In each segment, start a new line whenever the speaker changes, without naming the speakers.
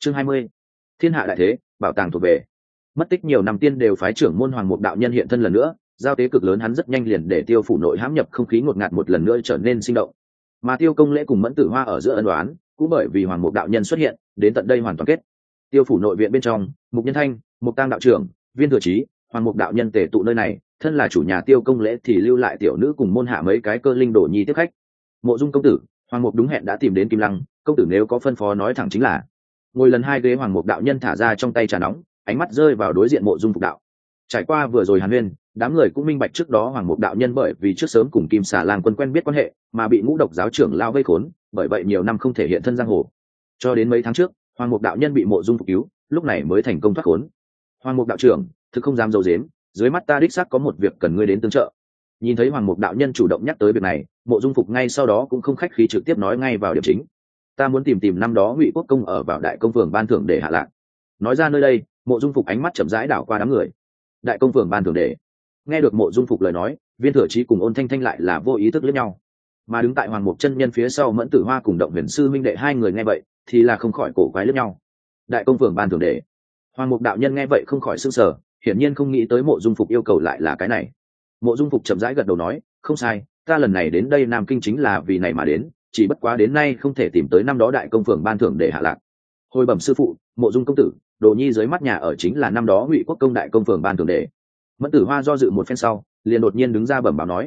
Chương 20. Thiên hạ đại thế, bảo tàng thuộc về. Mất tích nhiều năm tiên đều phái trưởng môn Hoàng Mục đạo nhân hiện thân lần nữa, giao tế cực lớn hắn rất nhanh liền để Tiêu phủ nội hãm nhập không khí ngột ngạt một lần nữa trở nên sinh động. Mà Tiêu Công Lễ cùng Mẫn Tử Hoa ở giữa ân đoán, cũng bởi vì Hoàng Mục đạo nhân xuất hiện, đến tận đây hoàn toàn kết. Tiêu phủ nội viện bên trong, Mục Nhân Thanh, Mục Tang đạo trưởng, Viên Thừa Chí, Hoàng Mục đạo nhân tề tụ nơi này, thân là chủ nhà Tiêu Công Lễ thì lưu lại tiểu nữ cùng môn hạ mấy cái cơ linh đổ nhi tiếp khách. Mộ Dung công tử, Hoàng Mục đúng hẹn đã tìm đến Kim Lăng, công tử nếu có phân phó nói thẳng chính là. Ngồi lần hai ghế, Hoàng Mục đạo nhân thả ra trong tay trà nóng, ánh mắt rơi vào đối diện Mộ Dung Phục đạo. Trải qua vừa rồi hàn huyên, đám người cũng minh bạch trước đó Hoàng Mục đạo nhân bởi vì trước sớm cùng Kim Xà Lang quân quen biết quan hệ, mà bị Ngũ Độc giáo trưởng lao vây khốn, bởi vậy nhiều năm không thể hiện thân giang hồ. Cho đến mấy tháng trước, Hoàng Mục đạo nhân bị Mộ Dung Phục cứu, lúc này mới thành công thoát khốn. Hoàng Mục đạo trưởng, thực không dám giấu giếm, dưới mắt ta đích xác có một việc cần ngươi đến tương trợ. Nhìn thấy Hoàng Mục đạo nhân chủ động nhắc tới việc này, Mộ Dung Phục ngay sau đó cũng không khách khí trực tiếp nói ngay vào điểm chính. Ta muốn tìm năm đó Ngụy Quốc công ở vào Đại Công Phường ban thưởng để hạ lạc. Nói ra nơi đây, Mộ Dung Phục ánh mắt chậm rãi đảo qua đám người. Đại Công Phường ban thưởng để. Nghe được Mộ Dung Phục lời nói, Viên Thừa Chí cùng Ôn Thanh Thanh lại là vô ý thức liếc nhau. Mà đứng tại Hoàng Mục chân nhân phía sau Mẫn Tử Hoa cùng Động Huyền sư minh đệ hai người nghe vậy, thì là không khỏi cổ quái liếc nhau. Đại Công Phường ban thưởng để. Hoàng Mục đạo nhân nghe vậy không khỏi sửng sở, hiển nhiên không nghĩ tới Mộ Dung Phục yêu cầu lại là cái này. Mộ Dung Phục chậm rãi gật đầu nói, không sai, ta lần này đến đây Nam Kinh chính là vì này mà đến, chỉ bất quá đến nay không thể tìm tới năm đó Đại Công Phường ban thưởng để hạ lạc. Hồi bẩm sư phụ, Mộ Dung công tử, đồ nhi dưới mắt nhà ở chính là năm đó Ngụy Quốc công Đại Công Phường ban thưởng để. Mẫn Tử Hoa do dự một phen sau, liền đột nhiên đứng ra bẩm báo nói,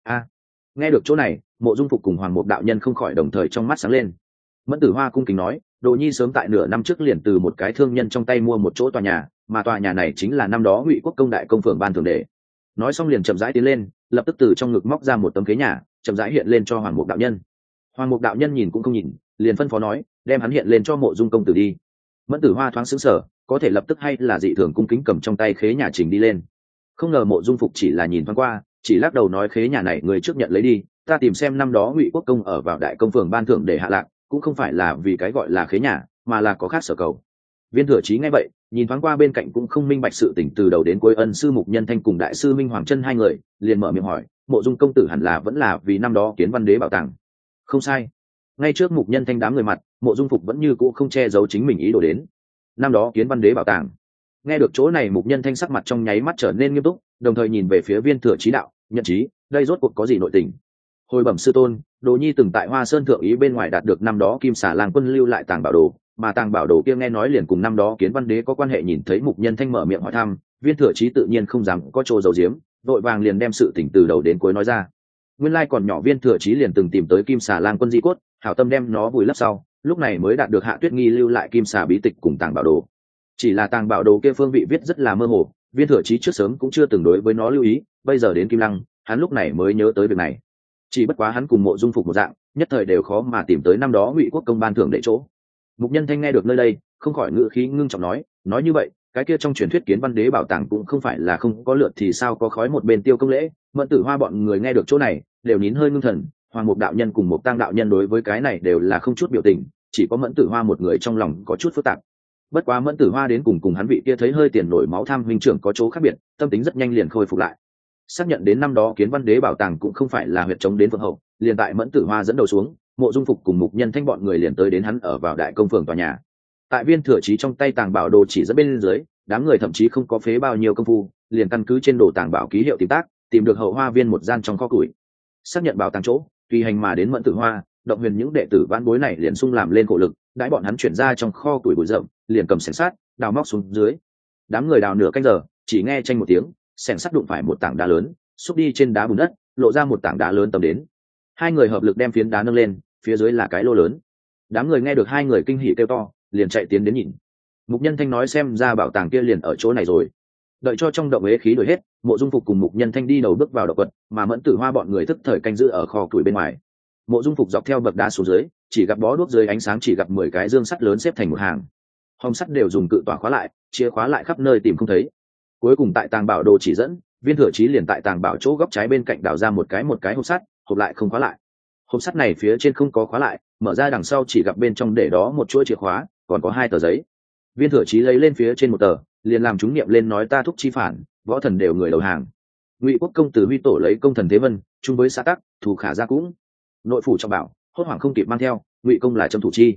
nghe được chỗ này, Mộ Dung Phục cùng Hoàng Mục đạo nhân không khỏi đồng thời trong mắt sáng lên. Mẫn Tử Hoa cung kính nói, đồ nhi sớm tại nửa năm trước liền từ một cái thương nhân trong tay mua một chỗ tòa nhà, mà tòa nhà này chính là năm đó Ngụy Quốc công Đại Công Phường ban thưởng để. Nói xong liền chậm rãi tiến lên, lập tức từ trong ngực móc ra một tấm khế nhà, chậm rãi hiện lên cho Hoàng Mục đạo nhân. Hoàng Mục đạo nhân nhìn cũng không nhìn, liền phân phó nói, đem hắn hiện lên cho Mộ Dung công tử đi. Mẫn Tử Hoa thoáng sững sờ, có thể lập tức hay là dị thường cung kính cầm trong tay khế nhà trình đi lên. Không ngờ Mộ Dung Phục chỉ là nhìn thoáng qua, chỉ lắc đầu nói, khế nhà này người trước nhận lấy đi, ta tìm xem năm đó Ngụy Quốc công ở vào Đại Công Phường ban thưởng để hạ lạc, cũng không phải là vì cái gọi là khế nhà, mà là có khác sở cầu. Viên Thừa Chí nghe vậy, nhìn thoáng qua bên cạnh cũng không minh bạch sự tình từ đầu đến cuối ân sư Mục Nhân Thanh cùng đại sư Minh Hoàng Chân hai người, liền mở miệng hỏi, Mộ Dung công tử hẳn là vẫn là vì năm đó Kiến Văn Đế bảo tàng. Không sai. Ngay trước Mục Nhân Thanh đám người mặt, Mộ Dung Phục vẫn như cũ không che giấu chính mình ý đồ đến. Năm đó Kiến Văn Đế bảo tàng. Nghe được chỗ này, Mục Nhân Thanh sắc mặt trong nháy mắt trở nên nghiêm túc, đồng thời nhìn về phía Viên Thừa Chí đạo, nhận chí, đây rốt cuộc có gì nội tình? Hồi bẩm sư tôn, đồ nhi từng tại Hoa Sơn thượng ý bên ngoài đạt được năm đó Kim Xà Lang quân lưu lại tàng bảo đồ, mà tàng bảo đồ kia nghe nói liền cùng năm đó Kiến Văn Đế có quan hệ. Nhìn thấy Mục Nhân Thanh mở miệng hỏi thăm, Viên Thừa Chí tự nhiên không dám có chỗ giấu giếm, vội vàng liền đem sự tình từ đầu đến cuối nói ra. Nguyên lai còn nhỏ Viên Thừa Chí liền từng tìm tới Kim Xà Lang quân di cốt, hảo tâm đem nó vùi lấp sau, lúc này mới đạt được Hạ Tuyết Nghi lưu lại Kim Xà bí tịch cùng tàng bảo đồ. Chỉ là tàng bảo đồ kia phương vị viết rất là mơ hồ, Viên Thừa Chí trước sớm cũng chưa từng đối với nó lưu ý, bây giờ đến Kim Lăng, hắn lúc này mới nhớ tới việc này. Chỉ bất quá hắn cùng Mộ Dung Phục một dạng, nhất thời đều khó mà tìm tới năm đó Ngụy Quốc công ban thưởng để chỗ. Mục Nhân Thanh nghe được nơi đây, không khỏi ngữ khí ngưng trọng nói như vậy, cái kia trong truyền thuyết Kiến Văn Đế bảo tàng cũng không phải là không có lượt thì sao có khói. Một bên Tiêu Công Lễ, Mẫn Tử Hoa bọn người nghe được chỗ này, đều nín hơi ngưng thần. Hoàng Mục đạo nhân cùng Mục Tang đạo nhân đối với cái này đều là không chút biểu tình, chỉ có Mẫn Tử Hoa một người trong lòng có chút phức tạp. Bất quá Mẫn Tử Hoa đến cùng hắn vị kia thấy hơi tiền nổi máu tham huynh trưởng có chỗ khác biệt, tâm tính rất nhanh liền khôi phục lại. Xác nhận đến năm đó Kiến Văn Đế bảo tàng cũng không phải là huyệt chống đến Phượng Hậu, liền tại Mẫn Tử Hoa dẫn đầu xuống, Mộ Dung Phục cùng Mục Nhân Thanh bọn người liền tới đến hắn ở vào Đại Công Phường tòa nhà. Tại Viên Thừa Chí trong tay tàng bảo đồ chỉ dẫn bên dưới, đám người thậm chí không có phế bao nhiêu công phu, liền căn cứ trên đồ tàng bảo ký hiệu tìm tác, tìm được hậu hoa viên một gian trong kho củi. Xác nhận bảo tàng chỗ, tùy hành mà đến Mẫn Tử Hoa, Động Huyền những đệ tử vãn bối này liền sung làm lên cổ lực, đãi bọn hắn chuyển ra trong kho củi bụi rậm, liền cầm xẻng sắt, đào móc xuống dưới. Đám người đào nửa canh giờ, chỉ nghe chanh một tiếng, xẻng sắt đụng phải một tảng đá lớn, xúc đi trên đá bùn đất, lộ ra một tảng đá lớn tầm đến. Hai người hợp lực đem phiến đá nâng lên, phía dưới là cái lô lớn. Đám người nghe được hai người kinh hỉ kêu to, liền chạy tiến đến nhìn. Mục Nhân Thanh nói xem ra bảo tàng kia liền ở chỗ này rồi. Đợi cho trong động ế khí đổi hết, Mộ Dung Phục cùng Mục Nhân Thanh đi đầu bước vào động quật, mà Mẫn Tử Hoa bọn người thức thời canh giữ ở kho củi bên ngoài. Mộ Dung Phục dọc theo bậc đá xuống dưới, chỉ gặp bó đuốc dưới ánh sáng chỉ gặp 10 cái dương sắt lớn xếp thành một hàng. Hòm sắt đều dùng cự tỏa khóa lại, chìa khóa lại khắp nơi tìm không thấy. Cuối cùng tại tàng bảo đồ chỉ dẫn, Viên Thừa Chí liền tại tàng bảo chỗ góc trái bên cạnh đào ra một cái hộp sắt, hộp lại không khóa lại. Hộp sắt này phía trên không có khóa lại, mở ra đằng sau chỉ gặp bên trong để đó một chuỗi chìa khóa, còn có 2 tờ giấy. Viên Thừa Chí lấy lên phía trên một tờ, liền làm chúng niệm lên nói ta thúc chi phản, võ thần đều người đầu hàng. Ngụy Quốc công từ Huy tổ lấy công thần thế vân, chung với xã tắc, thủ khả gia cũng. Nội phủ trọng bảo, hốt hoảng không kịp mang theo, Ngụy công là trâm thủ chi.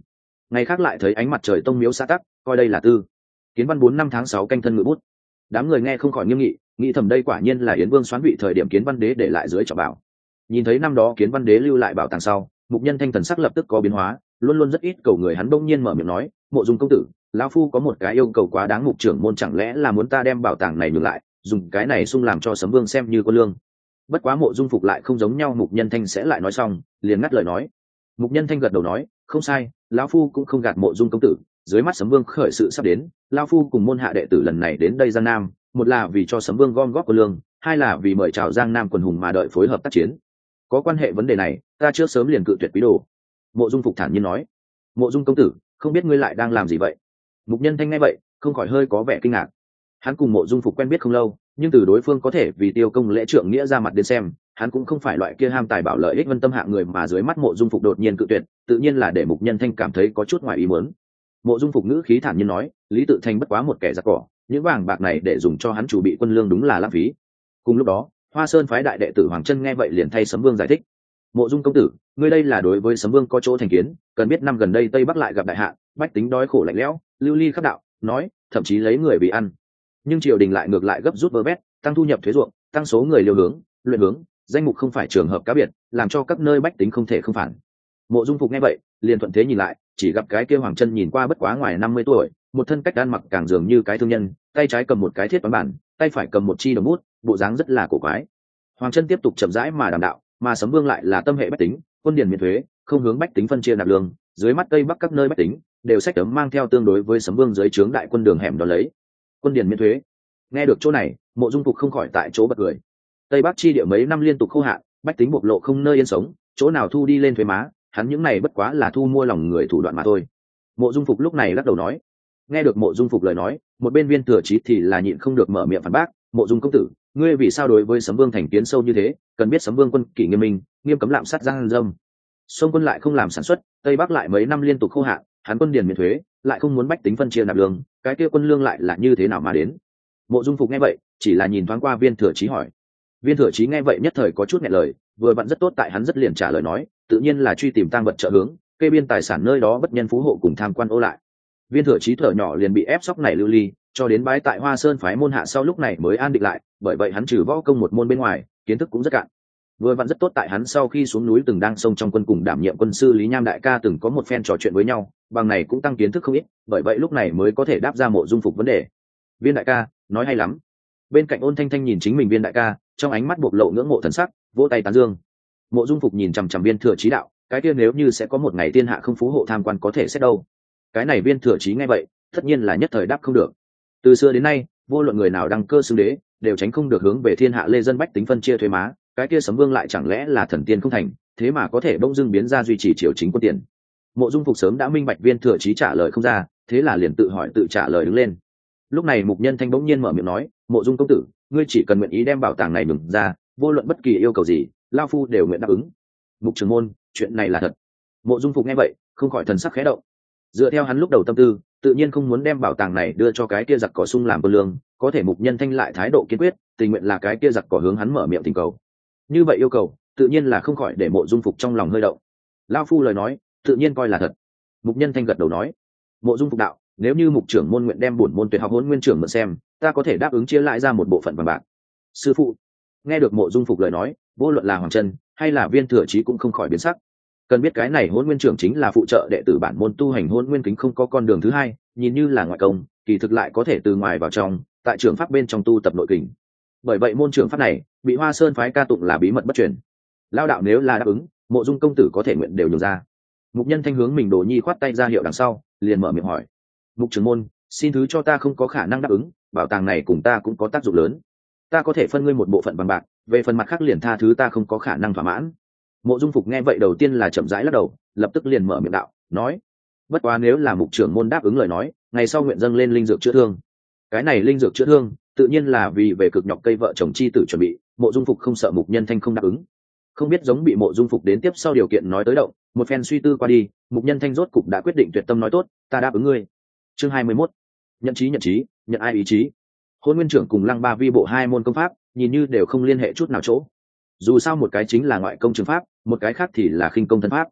Ngày khác lại thấy ánh mặt trời tông miếu xã tắc, coi đây là tư kiến văn 4/5/6 canh thân ngự bút. Đám người nghe không khỏi nghiêm nghị, nghĩ thầm đây quả nhiên là Yến Vương xoán vị thời điểm Kiến Văn Đế để lại dưới trọng bảo. Nhìn thấy năm đó Kiến Văn Đế lưu lại bảo tàng sau, Mục Nhân Thanh thần sắc lập tức có biến hóa, luôn luôn rất ít cầu người hắn bỗng nhiên mở miệng nói, "Mộ Dung công tử, lão phu có một cái yêu cầu quá đáng, Mục trưởng môn chẳng lẽ là muốn ta đem bảo tàng này nhường lại, dùng cái này xung làm cho Sấm Vương xem như con lương?" Bất quá Mộ Dung Phục lại không giống nhau, Mục Nhân Thanh sẽ lại nói xong, liền ngắt lời nói. Mục Nhân Thanh gật đầu nói, "Không sai, lão phu cũng không gạt Mộ Dung công tử, dưới mắt Sấm Vương khởi sự sắp đến, lão phu cùng môn hạ đệ tử lần này đến đây Giang Nam, một là vì cho Sấm Vương gom góp quân lương, hai là vì mời chào Giang Nam quần hùng mà đợi phối hợp tác chiến. Có quan hệ vấn đề này, ta trước sớm liền cự tuyệt quý đồ." Mộ Dung Phục thản nhiên nói. "Mộ Dung công tử, không biết ngươi lại đang làm gì vậy?" Mục Nhân Thanh nghe vậy, không khỏi hơi có vẻ kinh ngạc. Hắn cùng Mộ Dung Phục quen biết không lâu, nhưng từ đối phương có thể vì tiêu công lễ trượng nghĩa ra mặt đến xem, hắn cũng không phải loại kia ham tài bảo lợi ích vân tâm hạng người, mà dưới mắt Mộ Dung Phục đột nhiên cự tuyệt, tự nhiên là để Mục Nhân Thanh cảm thấy có chút ngoài ý muốn. Mộ Dung Phục ngữ khí thản nhiên nói, "Lý Tự Thành bất quá một kẻ giặc cỏ, những vàng bạc này để dùng cho hắn chủ bị quân lương đúng là lãng phí." Cùng lúc đó, Hoa Sơn phái đại đệ tử Hoàng Chân nghe vậy liền thay Sấm Vương giải thích. "Mộ Dung công tử, ngươi đây là đối với Sấm Vương có chỗ thành kiến, cần biết năm gần đây Tây Bắc lại gặp đại hạn, bách tính đói khổ lạnh lẽo, lưu ly khắp đạo, nói, thậm chí lấy người vì ăn. Nhưng triều đình lại ngược lại gấp rút vơ vét, tăng thu nhập thuế ruộng, tăng số người liều hướng, luyện hướng, danh mục không phải trường hợp cá biệt, làm cho các nơi bách tính không thể không phản." Mộ Dung Phục nghe vậy, liền thuận thế nhìn lại, chỉ gặp cái kia Hoàng Chân nhìn qua bất quá ngoài 50 tuổi, một thân cách ăn mặc càng dường như cái thương nhân, tay trái cầm một cái thiết toán bản, tay phải cầm một chi đồng bút, bộ dáng rất là cổ quái. Hoàng Chân tiếp tục chậm rãi mà đàm đạo, mà Sấm Vương lại là tâm hệ bách tính, quân điền miễn thuế, không hướng bách tính phân chia nạp lương, dưới mắt Tây Bắc các nơi bách tính đều sách tấm mang theo tương đối với Sấm Vương dưới trướng đại quân đường hẻm đó lấy. Quân điền miễn thuế. Nghe được chỗ này, Mộ Dung Phục không khỏi tại chỗ bật cười. Tây Bắc chi địa mấy năm liên tục khô hạn, bách tính bộc lộ không nơi yên sống, chỗ nào thu đi lên thuế má, hắn những này bất quá là thu mua lòng người thủ đoạn mà thôi. Mộ Dung Phục lúc này lắc đầu nói. Nghe được Mộ Dung Phục lời nói, một bên Viên Thừa Chí thì là nhịn không được mở miệng phản bác, "Mộ Dung công tử, ngươi vì sao đối với Sấm Vương thành kiến sâu như thế? Cần biết Sấm Vương quân kỷ nghiêm minh, nghiêm cấm lạm sát giang dâm. Sông quân lại không làm sản xuất, Tây Bắc lại mấy năm liên tục khô hạn, hắn quân điền miễn thuế, lại không muốn bách tính phân chia nạp lương, cái kia quân lương lại là như thế nào mà đến?" Mộ Dung Phục nghe vậy, chỉ là nhìn thoáng qua Viên Thừa Chí hỏi. Viên Thừa Chí nghe vậy nhất thời có chút nghẹn lời, vừa vặn rất tốt tại hắn rất liền trả lời nói, "Tự nhiên là truy tìm tang vật trợ hướng, kê biên tài sản nơi đó bất nhân phú hộ cùng tham quan ô lại." Viên Thừa Chí thở nhỏ liền bị ép sóc này lưu ly, cho đến bái tại Hoa Sơn phái môn hạ sau lúc này mới an định lại, bởi vậy hắn trừ võ công một môn bên ngoài, kiến thức cũng rất cạn. Vừa vặn rất tốt tại hắn sau khi xuống núi từng đang sông trong quân cùng đảm nhiệm quân sư Lý Nham đại ca từng có một phen trò chuyện với nhau, bằng này cũng tăng kiến thức không ít, bởi vậy lúc này mới có thể đáp ra Mộ Dung Phục vấn đề. "Viên đại ca, nói hay lắm." Bên cạnh Ôn Thanh Thanh nhìn chính mình Viên đại ca, trong ánh mắt bộc lộ ngưỡng mộ thần sắc, vỗ tay tán dương. Mộ Dung Phục nhìn chằm chằm Viên Thừa Chí đạo, "Cái kia nếu như sẽ có một ngày thiên hạ không phú hộ tham quan có thể xét đâu?" Cái này Viên Thừa Chí nghe vậy, tất nhiên là nhất thời đáp không được. Từ xưa đến nay, vô luận người nào đăng cơ xưng đế, đều tránh không được hướng về thiên hạ lê dân bách tính phân chia thuế má, cái kia Sấm Vương lại chẳng lẽ là thần tiên không thành, thế mà có thể bỗng dưng biến ra duy trì triều chính quân tiền. Mộ Dung Phục sớm đã minh bạch Viên Thừa Chí trả lời không ra, thế là liền tự hỏi tự trả lời đứng lên. Lúc này Mục Nhân Thanh bỗng nhiên mở miệng nói, "Mộ Dung công tử, ngươi chỉ cần nguyện ý đem bảo tàng này nhường ra, vô luận bất kỳ yêu cầu gì, lão phu đều nguyện đáp ứng." Mục trưởng môn, chuyện này là thật. Mộ Dung Phục nghe vậy, không khỏi thần sắc khẽ động. Dựa theo hắn lúc đầu tâm tư, tự nhiên không muốn đem bảo tàng này đưa cho cái kia giặc cỏ sung làm quân lương, có thể Mục Nhân Thanh lại thái độ kiên quyết, tình nguyện là cái kia giặc cỏ hướng hắn mở miệng thỉnh cầu. Như vậy yêu cầu, tự nhiên là không khỏi để Mộ Dung Phục trong lòng hơi động. Lão phu lời nói, tự nhiên coi là thật. Mục Nhân Thanh gật đầu nói. Mộ Dung Phục đạo, "Nếu như Mục trưởng môn nguyện đem bổn môn tuyệt học Hỗn Nguyên trưởng mượn xem, ta có thể đáp ứng chia lại ra một bộ phận vàng bạc." Sư phụ. Nghe được Mộ Dung Phục lời nói, vô luận là Hoàng Chân hay là Viên Thừa Chí cũng không khỏi biến sắc. Cần biết cái này Hỗn Nguyên trưởng chính là phụ trợ đệ tử bản môn tu hành Hỗn Nguyên kính, không có con đường thứ hai, nhìn như là ngoại công, kỳ thực lại có thể từ ngoài vào trong, tại trường pháp bên trong tu tập nội kình. Bởi vậy môn trưởng pháp này bị Hoa Sơn phái ca tụng là bí mật bất truyền. Lao đạo nếu là đáp ứng, Mộ Dung công tử có thể nguyện đều nhường ra. Mục Nhân Thanh hướng mình Đồ Nhi khoát tay ra hiệu đằng sau, liền mở miệng hỏi, "Mục trưởng môn, xin thứ cho ta không có khả năng đáp ứng, bảo tàng này cùng ta cũng có tác dụng lớn, ta có thể phân ngươi một bộ phận bằng bạc, về phần mặt khác liền tha thứ ta không có khả năng thỏa mãn." Mộ Dung Phục nghe vậy đầu tiên là chậm rãi lắc đầu, lập tức liền mở miệng đạo, nói, "Bất quá nếu là Mục trưởng môn đáp ứng lời nói, ngày sau nguyện dâng lên linh dược chữa thương." Cái này linh dược chữa thương, tự nhiên là vì về cực nhọc cây vợ chồng chi tử chuẩn bị, Mộ Dung Phục không sợ Mục Nhân Thanh không đáp ứng. Không biết giống bị Mộ Dung Phục đến tiếp sau điều kiện nói tới động, một phen suy tư qua đi, Mục Nhân Thanh rốt cục đã quyết định tuyệt tâm nói tốt, "Ta đáp ứng ngươi." Chương 21. Nhận chí, nhận ai ý chí. Hôn Nguyên trưởng cùng Lăng Ba Vi bộ hai môn công pháp, nhìn như đều không liên hệ chút nào chỗ. Dù sao một cái chính là ngoại công trường pháp, một cái khác thì là khinh công thân pháp.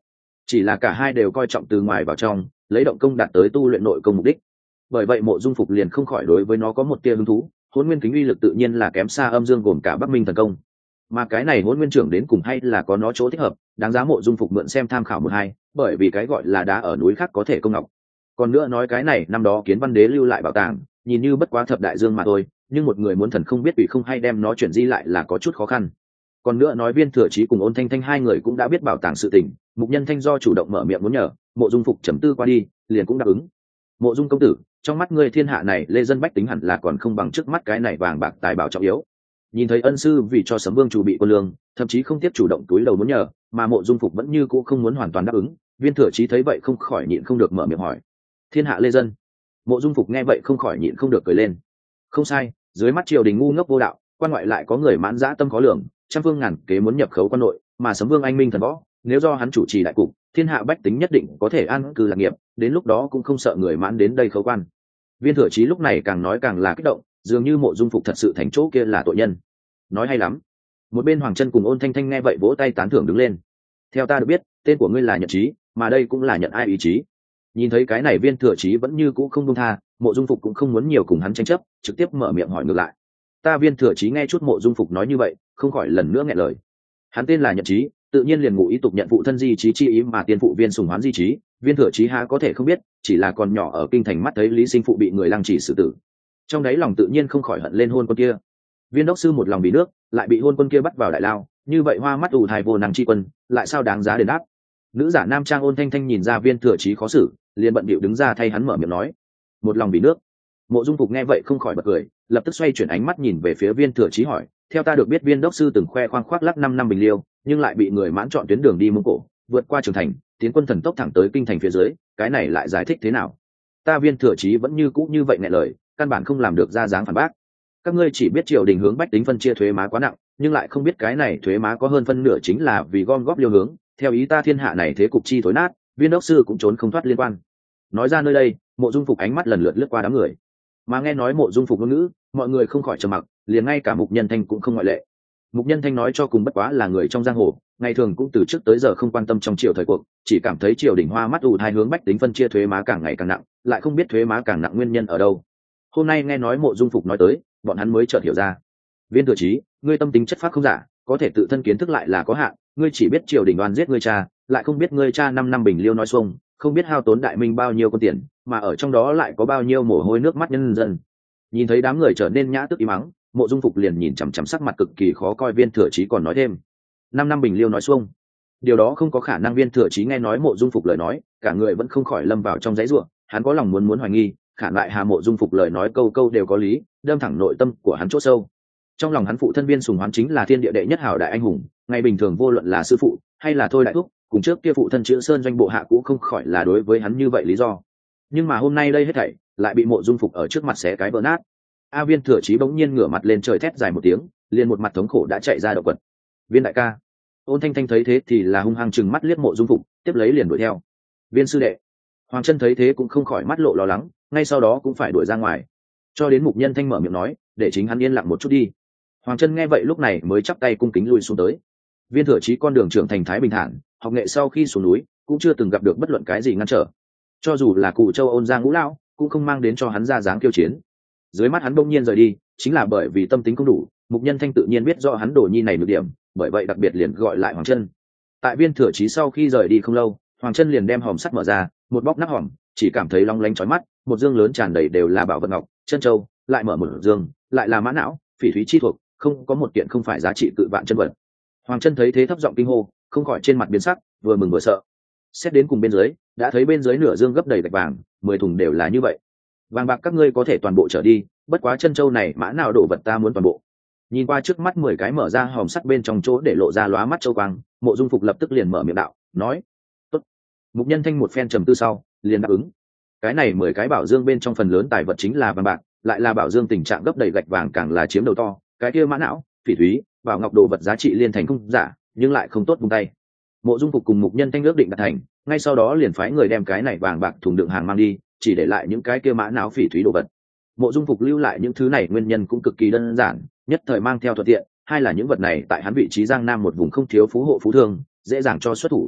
chỉ là cả hai đều coi trọng từ ngoài vào trong, lấy động công đạt tới tu luyện nội công mục đích. Bởi vậy Mộ Dung Phục liền không khỏi đối với nó có một tia hứng thú. Hỗn Nguyên Kính uy lực tự nhiên là kém xa Âm Dương gồm cả Bắc Minh thần công, mà cái này Hỗn Nguyên trưởng đến cùng hay là có nó chỗ thích hợp, đáng giá Mộ Dung Phục mượn xem tham khảo một hai, bởi vì cái gọi là đá ở núi khác có thể công ngọc. Còn nữa nói cái này năm đó Kiến Văn Đế lưu lại bảo tàng, nhìn như bất quá thập đại dương mà thôi, nhưng một người muốn thần không biết quỷ không hay đem nó chuyển di lại là có chút khó khăn. Còn nữa nói Viên Thừa Chí cùng Ôn Thanh Thanh hai người cũng đã biết bảo tàng sự tình, Mục Nhân Thanh do chủ động mở miệng muốn nhờ, Mộ Dung Phục trầm tư qua đi, liền cũng đáp ứng. Mộ Dung công tử, trong mắt ngươi thiên hạ này lê dân bách tính hẳn là còn không bằng trước mắt cái này vàng bạc tài bảo trọng yếu. Nhìn thấy ân sư vì cho Sấm Vương chủ bị quân lương, thậm chí không tiếp chủ động túi đầu muốn nhờ, mà Mộ Dung Phục vẫn như cũ không muốn hoàn toàn đáp ứng. Viên Thừa Chí thấy vậy không khỏi nhịn không được mở miệng hỏi: thiên hạ lê dân? Mộ Dung Phục nghe vậy không khỏi nhịn không được cười lên. Không sai, dưới mắt triều đình ngu ngốc vô đạo, quan ngoại lại có người mãn dã tâm khó lường, trăm phương ngàn kế muốn nhập khấu quan nội, mà Sấm Vương anh minh thần võ, nếu do hắn chủ trì đại cục, thiên hạ bách tính nhất định có thể an cư lạc nghiệp, đến lúc đó cũng không sợ người mãn đến đây khấu quan. Viên Thừa Chí lúc này càng nói càng là kích động, dường như Mộ Dung Phục thật sự thành chỗ kia là tội nhân. Nói hay lắm. Một bên Hoàng Chân cùng Ôn Thanh Thanh nghe vậy vỗ tay tán thưởng đứng lên. Theo ta được biết, tên của ngươi là Nhận Chí, mà đây cũng là nhận ai ý chí. Nhìn thấy cái này Viên Thừa Chí vẫn như cũ không buông tha, Mộ Dung Phục cũng không muốn nhiều cùng hắn tranh chấp, trực tiếp mở miệng hỏi ngược lại. Ta Viên Thừa Chí nghe chút Mộ Dung Phục nói như vậy, không khỏi lần nữa nghẹn lời. Hắn tên là Nhận Chí, tự nhiên liền ngụ ý tục nhận phụ thân di chí chi ý mà tiên phụ Viên Sùng Hoán di chí. Viên Thừa Chí há có thể không biết, chỉ là còn nhỏ ở kinh thành mắt thấy Lý Sinh phụ bị người lăng trì xử tử, trong đấy lòng tự nhiên không khỏi hận lên hôn quân kia. Viên đốc sư một lòng vì nước, lại bị hôn quân kia bắt vào đại lao, như vậy hoa mắt ù thai vô năng tri quân, lại sao đáng giá đền đáp. Nữ giả nam trang Ôn Thanh Thanh nhìn ra Viên Thừa Chí khó xử, liền bận bịu đứng ra thay hắn mở miệng nói: một lòng vì nước. Mộ Dung Phục nghe vậy không khỏi bật cười, lập tức xoay chuyển ánh mắt nhìn về phía Viên Thừa Chí hỏi: theo ta được biết Viên đốc sư từng khoe khoang khoác lác 5 năm bình liêu, nhưng lại bị người mãn chọn tuyến đường đi Mông Cổ, vượt qua Trường Thành, tiến quân thần tốc thẳng tới kinh thành phía dưới, cái này lại giải thích thế nào? Ta Viên Thừa Chí vẫn như cũ như vậy nghẹn lời, căn bản không làm được ra dáng phản bác. Các ngươi chỉ biết triều đình hướng bách tính phân chia thuế má quá nặng, nhưng lại không biết cái này thuế má có hơn phân nửa chính là vì gom góp liêu hướng. Theo ý ta thiên hạ này thế cục chi thối nát, Viên đốc sư cũng trốn không thoát liên quan. Nói ra nơi đây, Mộ Dung Phục ánh mắt lần lượt lướt qua đám người, mà nghe nói Mộ Dung Phục ngôn ngữ, mọi người không khỏi trầm mặc, liền ngay cả Mục Nhân Thanh cũng không ngoại lệ. Mục Nhân Thanh nói cho cùng bất quá là người trong giang hồ, ngày thường cũng từ trước tới giờ không quan tâm trong triều thời cuộc, chỉ cảm thấy triều đình hoa mắt ù hai hướng bách tính phân chia thuế má càng ngày càng nặng, lại không biết thuế má càng nặng nguyên nhân ở đâu. Hôm nay nghe nói Mộ Dung Phục nói tới, bọn hắn mới chợt hiểu ra. Viên Thừa Chí, ngươi tâm tính chất phác không giả, có thể tự thân kiến thức lại là có hạn, ngươi chỉ biết triều đình oan giết ngươi cha, lại không biết ngươi cha 5 năm bình liêu nói xuông, không biết hao tốn đại minh bao nhiêu con tiền, mà ở trong đó lại có bao nhiêu mồ hôi nước mắt nhân dân. Nhìn thấy đám người trở nên nhã tức im mắng, Mộ Dung Phục liền nhìn chằm chằm sắc mặt cực kỳ khó coi Viên Thừa Chí còn nói thêm: 5 năm bình liêu nói xuông. Điều đó không có khả năng. Viên Thừa Chí nghe nói Mộ Dung Phục lời nói, cả người vẫn không khỏi lâm vào trong dãy rủa, hắn có lòng muốn hoài nghi, khản lại Hà Mộ Dung Phục lời nói câu câu đều có lý, đâm thẳng nội tâm của hắn chỗ sâu. Trong lòng hắn phụ thân Viên Sùng Hoán chính là thiên địa đệ nhất hảo đại anh hùng, ngày bình thường vô luận là sư phụ hay là thôi đại thúc, cùng trước kia phụ thân chữ Sơn doanh bộ hạ cũng không khỏi là đối với hắn như vậy lý do. Nhưng mà hôm nay đây hết thảy lại bị Mộ Dung Phục ở trước mặt xé cái vỡ nát. Viên Thừa Chí bỗng nhiên ngửa mặt lên trời thét dài một tiếng, liền một mặt thống khổ đã chạy ra động quật. Viên đại ca. Ôn Thanh Thanh thấy thế thì là hung hăng chừng mắt liếc Mộ Dung Phục, tiếp lấy liền đuổi theo. Viên sư đệ. Hoàng Chân thấy thế cũng không khỏi mắt lộ lo lắng, ngay sau đó cũng phải đuổi ra ngoài, cho đến Mục Nhân Thanh mở miệng nói, để chính hắn yên lặng một chút đi. Hoàng Chân nghe vậy lúc này mới chắp tay cung kính lui xuống tới. Viên Thừa Chí con đường trưởng thành thái bình thản, học nghệ sau khi xuống núi cũng chưa từng gặp được bất luận cái gì ngăn trở, cho dù là Cụ Châu Ôn Giang Ngũ Lão cũng không mang đến cho hắn ra dáng kiêu chiến. Dưới mắt hắn bỗng nhiên rời đi, chính là bởi vì tâm tính không đủ. Mục Nhân Thanh tự nhiên biết rõ hắn đồ nhi này nhược điểm, bởi vậy đặc biệt liền gọi lại Hoàng Chân. Tại Viên Thừa Chí sau khi rời đi không lâu, Hoàng Chân liền đem hòm sắt mở ra, một bóc nắp hòm, chỉ cảm thấy long lanh chói mắt, một dương lớn tràn đầy đều là bảo vật ngọc, chân châu, lại mở một dương, lại là mã não, phỉ thúy chi thuộc, không có một kiện không phải giá trị cự vạn chân vật. Hoàng Chân thấy thế thấp giọng kinh hô, không khỏi trên mặt biến sắc, vừa mừng vừa sợ. Xét đến cùng bên dưới, đã thấy bên dưới nửa dương gấp đầy gạch vàng, 10 thùng đều là như vậy. Vàng bạc các ngươi có thể toàn bộ trở đi, bất quá chân châu này mã nào đổ vật ta muốn toàn bộ. Nhìn qua trước mắt 10 cái mở ra hòm sắt bên trong chỗ để lộ ra lóa mắt châu quang, Mộ Dung Phục lập tức liền mở miệng đạo, nói: "Tốt." Mục Nhân Thanh một phen trầm tư sau, liền đáp ứng. Cái này 10 cái bảo dương bên trong phần lớn tài vật chính là vàng bạc, lại là bảo dương tình trạng gấp đầy gạch vàng càng là chiếm đầu to, cái kia mã não, phỉ thúy, bảo ngọc đồ vật giá trị liên thành không giả, nhưng lại không tốt buông tay. Mộ Dung Phục cùng Mục Nhân Thanh ước định đạt thành, ngay sau đó liền phái người đem cái này vàng bạc thùng đựng hàng mang đi, chỉ để lại những cái kia mã não phỉ thúy đồ vật. Mộ Dung Phục lưu lại những thứ này nguyên nhân cũng cực kỳ đơn giản, nhất thời mang theo thuận tiện, hai là những vật này tại hắn vị trí Giang Nam một vùng không thiếu phú hộ phú thương, dễ dàng cho xuất thủ.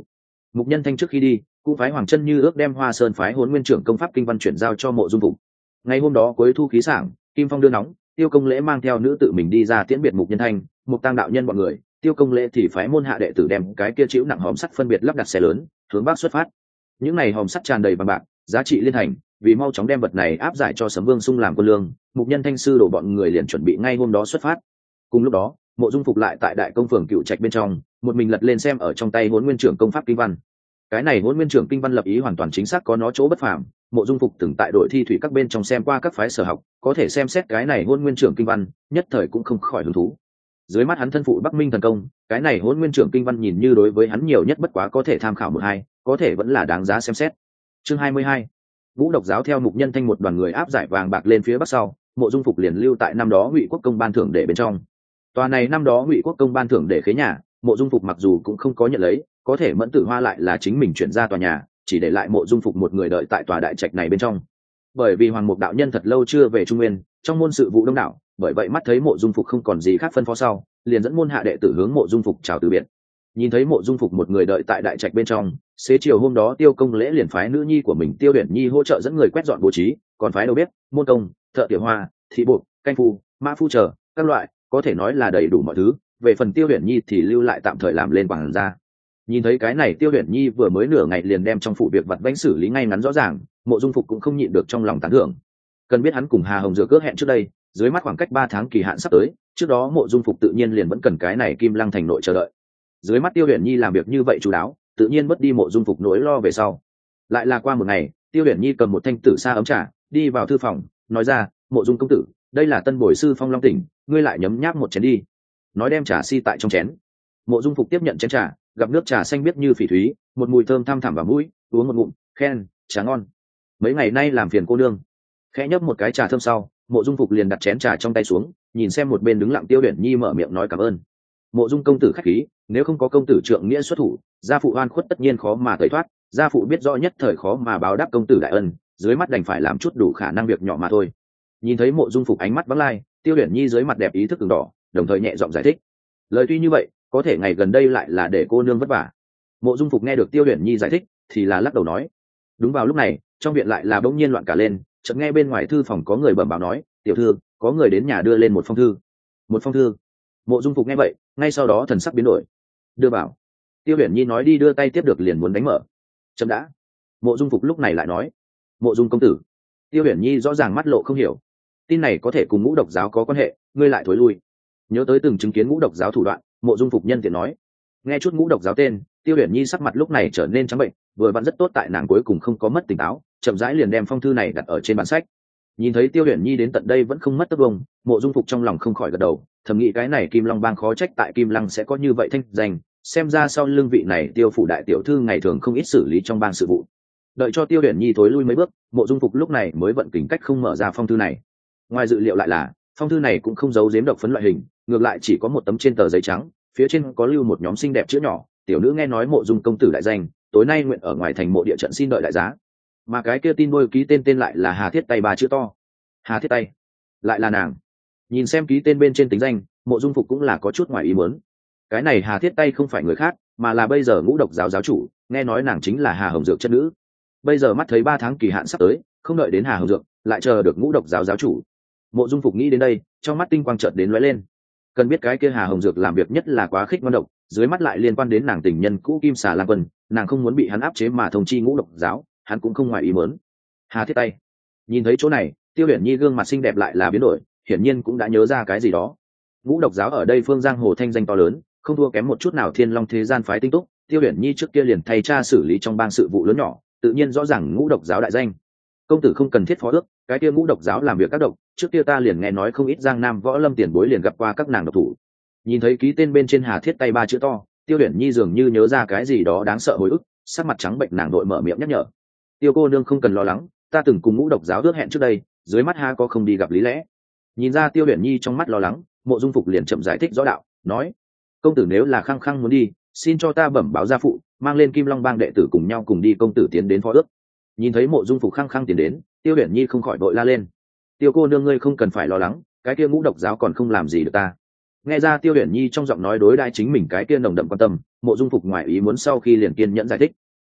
Mục Nhân Thanh trước khi đi cũng phái Hoàng Chân Như ước đem Hoa Sơn phái Hỗn Nguyên trưởng công pháp kinh văn chuyển giao cho Mộ Dung Phục. Ngày hôm đó cuối thu khí sảng, kim phong đưa nóng, Tiêu Công Lễ mang theo nữ tự mình đi ra tiễn biệt Mục Nhân Thanh, Mục Tăng đạo nhân bọn người. Tiêu Công Lễ thì phái môn hạ đệ tử đem cái kia chịu nặng hòm sắt phân biệt lắp đặt xe lớn hướng bắc xuất phát. Những này hòm sắt tràn đầy vàng bạc, giá trị liên thành, vì mau chóng đem vật này áp giải cho Sấm Vương Sung làm quân lương, Mục Nhân Thanh sư đổ bọn người liền chuẩn bị ngay hôm đó xuất phát. Cùng lúc đó, Mộ Dung Phục lại tại Đại Công phường Cựu Trạch bên trong, một mình lật lên xem ở trong tay Hỗn Nguyên trưởng công pháp kinh văn. Cái này Hỗn Nguyên trưởng kinh văn lập ý hoàn toàn chính xác có nó chỗ bất phàm. Mộ Dung Phục từng tại đội thi thủy các bên trong xem qua các phái sở học, có thể xem xét cái này Hỗn Nguyên trưởng kinh văn, nhất thời cũng không khỏi hứng thú. Dưới mắt hắn thân phụ Bắc Minh thần công, cái này Hỗn Nguyên trưởng kinh văn nhìn như đối với hắn nhiều nhất bất quá có thể tham khảo một hai, có thể vẫn là đáng giá xem xét. Chương 22. Ngũ Độc giáo theo Mục Nhân Thanh một đoàn người áp giải vàng bạc lên phía bắc sau, Mộ Dung Phục liền lưu tại năm đó Ngụy Quốc công ban thưởng để bên trong. Tòa này năm đó Ngụy Quốc công ban thưởng để khế nhà, Mộ Dung Phục mặc dù cũng không có nhận lấy, có thể Mẫn Tử Hoa lại là chính mình chuyển ra tòa nhà, chỉ để lại Mộ Dung Phục một người đợi tại tòa đại trạch này bên trong. Bởi vì Hoàng Mục đạo nhân thật lâu chưa về Trung Nguyên, trong môn sự vụ đông đảo, bởi vậy mắt thấy Mộ Dung Phục không còn gì khác phân phó sau, liền dẫn môn hạ đệ tử hướng Mộ Dung Phục chào từ biệt. Nhìn thấy Mộ Dung Phục một người đợi tại đại trạch bên trong, xế chiều hôm đó Tiêu Công Lễ liền phái nữ nhi của mình Tiêu Uyển Nhi hỗ trợ dẫn người quét dọn bố trí, còn phái đầu bếp, môn công, thợ tiểu hoa, thị bộ, canh phu, mã phu chờ các loại, có thể nói là đầy đủ mọi thứ. Về phần Tiêu Uyển Nhi thì lưu lại tạm thời làm lên quản gia. Nhìn thấy cái này, Tiêu Uyển Nhi vừa mới nửa ngày liền đem trong phụ việc vặt vãnh xử lý ngay ngắn rõ ràng, Mộ Dung Phục cũng không nhịn được trong lòng tán thưởng. Cần biết hắn cùng Hà Hồng Dược ước hẹn trước đây, dưới mắt khoảng cách 3 tháng kỳ hạn sắp tới, trước đó Mộ Dung Phục tự nhiên liền vẫn cần cái này Kim Lăng thành nội chờ đợi. Dưới mắt Tiêu Uyển Nhi làm việc như vậy chú đáo, tự nhiên mất đi Mộ Dung Phục nỗi lo về sau. Lại là qua một ngày, Tiêu Uyển Nhi cầm một thanh tử sa ấm trà, đi vào thư phòng, nói ra: "Mộ Dung công tử, đây là tân bồi sư Phong Long tỉnh, ngươi lại nhấm nháp một chén đi." Nói đem trà si tại trong chén. Mộ Dung Phục tiếp nhận chén trà, gặp nước trà xanh biếc như phỉ thúy, một mùi thơm thăm thẳm vào mũi, uống một ngụm, khen: "Trà ngon. Mấy ngày nay làm phiền cô nương." Khẽ nhấp một cái trà thơm sau, Mộ Dung Phục liền đặt chén trà trong tay xuống, nhìn xem một bên đứng lặng Tiêu Uyển Nhi mở miệng nói cảm ơn. "Mộ Dung công tử khách khí, nếu không có công tử trượng nghĩa xuất thủ, gia phụ oan khuất tất nhiên khó mà tẩy thoát, gia phụ biết rõ nhất thời khó mà báo đáp công tử đại ân, dưới mắt đành phải làm chút đủ khả năng việc nhỏ mà thôi." Nhìn thấy Mộ Dung Phục ánh mắt vắng lai, Tiêu Uyển Nhi dưới mặt đẹp ý thức ửng đỏ, đồng thời nhẹ giọng giải thích. Lời tuy như vậy, có thể ngày gần đây lại là để cô nương vất vả. Mộ Dung Phục nghe được Tiêu Uyển Nhi giải thích, thì là lắc đầu nói. Đúng vào lúc này, trong viện lại là bỗng nhiên loạn cả lên, chợt nghe bên ngoài thư phòng có người bẩm báo nói: "Tiểu thư, có người đến nhà đưa lên một phong thư." "Một phong thư?" Mộ Dung Phục nghe vậy, ngay sau đó thần sắc biến đổi. "Đưa vào." Tiêu Uyển Nhi nói đi đưa tay tiếp được liền muốn đánh mở. "Chấm đã." Mộ Dung Phục lúc này lại nói. "Mộ Dung công tử." Tiêu Uyển Nhi rõ ràng mắt lộ không hiểu. "Tin này có thể cùng Ngũ Độc giáo có quan hệ, ngươi lại thối lui." Nhớ tới từng chứng kiến Ngũ Độc giáo thủ đoạn, Mộ Dung Phục nhân tiện nói. Nghe chút Ngũ Độc giáo tên, Tiêu Uyển Nhi sắc mặt lúc này trở nên trắng bệnh, vừa vặn rất tốt tại nàng cuối cùng không có mất tỉnh táo, chậm rãi liền đem phong thư này đặt ở trên bàn sách. Nhìn thấy Tiêu Uyển Nhi đến tận đây vẫn không mất tấc vông, Mộ Dung Phục trong lòng không khỏi gật đầu, thầm nghĩ cái này Kim Long bang khó trách tại Kim Lăng sẽ có như vậy thanh danh, xem ra sau lưng vị này Tiêu phủ đại tiểu thư ngày thường không ít xử lý trong bang sự vụ. Đợi cho Tiêu Uyển Nhi thối lui mấy bước, Mộ Dung Phục lúc này mới vận kình cách không mở ra phong thư này. Ngoài dự liệu lại là, phong thư này cũng không giấu giếm độc phấn loại hình, ngược lại chỉ có một tấm trên tờ giấy trắng, phía trên có lưu một nhóm xinh đẹp chữ nhỏ: "Tiểu nữ nghe nói Mộ Dung công tử đại danh, tối nay nguyện ở ngoài thành mộ địa trận xin đợi đại giá." Mà cái kia tin đôi ký tên lại là Hà Thiết Tay 3 chữ to. Hà Thiết Tay, lại là nàng. Nhìn xem ký tên bên trên tính danh, Mộ Dung Phục cũng là có chút ngoài ý muốn. Cái này Hà Thiết Tay không phải người khác, mà là bây giờ Ngũ Độc giáo giáo chủ, nghe nói nàng chính là Hà Hồng Dược chất nữ. Bây giờ mắt thấy 3 tháng kỳ hạn sắp tới, không đợi đến Hà Hồng Dược, lại chờ được Ngũ Độc giáo giáo chủ. Mộ Dung Phục nghĩ đến đây, trong mắt tinh quang chợt đến lóe lên. Cần biết cái kia Hà Hồng Dược làm việc nhất là quá khích ngon độc, dưới mắt lại liên quan đến nàng tình nhân cũ Kim Xà Lang Quân, nàng không muốn bị hắn áp chế mà thông chi Ngũ Độc giáo, hắn cũng không ngoài ý muốn. Hà Thiết Tay. Nhìn thấy chỗ này, Tiêu Uyển Nhi gương mặt xinh đẹp lại là biến đổi, hiển nhiên cũng đã nhớ ra cái gì đó. Ngũ Độc giáo ở đây phương giang hồ thanh danh to lớn, không thua kém một chút nào Thiên Long thế gian phái tinh túc, Tiêu Uyển Nhi trước kia liền thay cha xử lý trong bang sự vụ lớn nhỏ, tự nhiên rõ ràng Ngũ Độc giáo đại danh. "Công tử không cần thiết phó ước, cái kia Ngũ Độc giáo làm việc các độc, trước kia ta liền nghe nói không ít Giang Nam võ lâm tiền bối liền gặp qua các nàng độc thủ." Nhìn thấy ký tên bên trên Hà Thiết Tay 3 chữ to, Tiêu Uyển Nhi dường như nhớ ra cái gì đó đáng sợ hồi ức, sắc mặt trắng bệnh nàng đội mở miệng nhắc nhở. "Tiêu cô nương không cần lo lắng, ta từng cùng Ngũ Độc giáo ước hẹn trước đây, dưới mắt ha có không đi gặp lý lẽ." Nhìn ra Tiêu Uyển Nhi trong mắt lo lắng, Mộ Dung Phục liền chậm giải thích rõ đạo, nói: "Công tử nếu là khăng khăng muốn đi, xin cho ta bẩm báo gia phụ, mang lên Kim Long bang đệ tử cùng nhau cùng đi." Công tử tiến đến phó ước. Nhìn thấy Mộ Dung Phục khăng khăng tiến đến, Tiêu Uyển Nhi không khỏi vội la lên: "Tiêu cô nương ngươi không cần phải lo lắng, cái kia Ngũ Độc giáo còn không làm gì được ta." Nghe ra Tiêu Uyển Nhi trong giọng nói đối đãi chính mình cái kia nồng đậm quan tâm, Mộ Dung Phục ngoài ý muốn sau khi liền kiên nhẫn giải thích,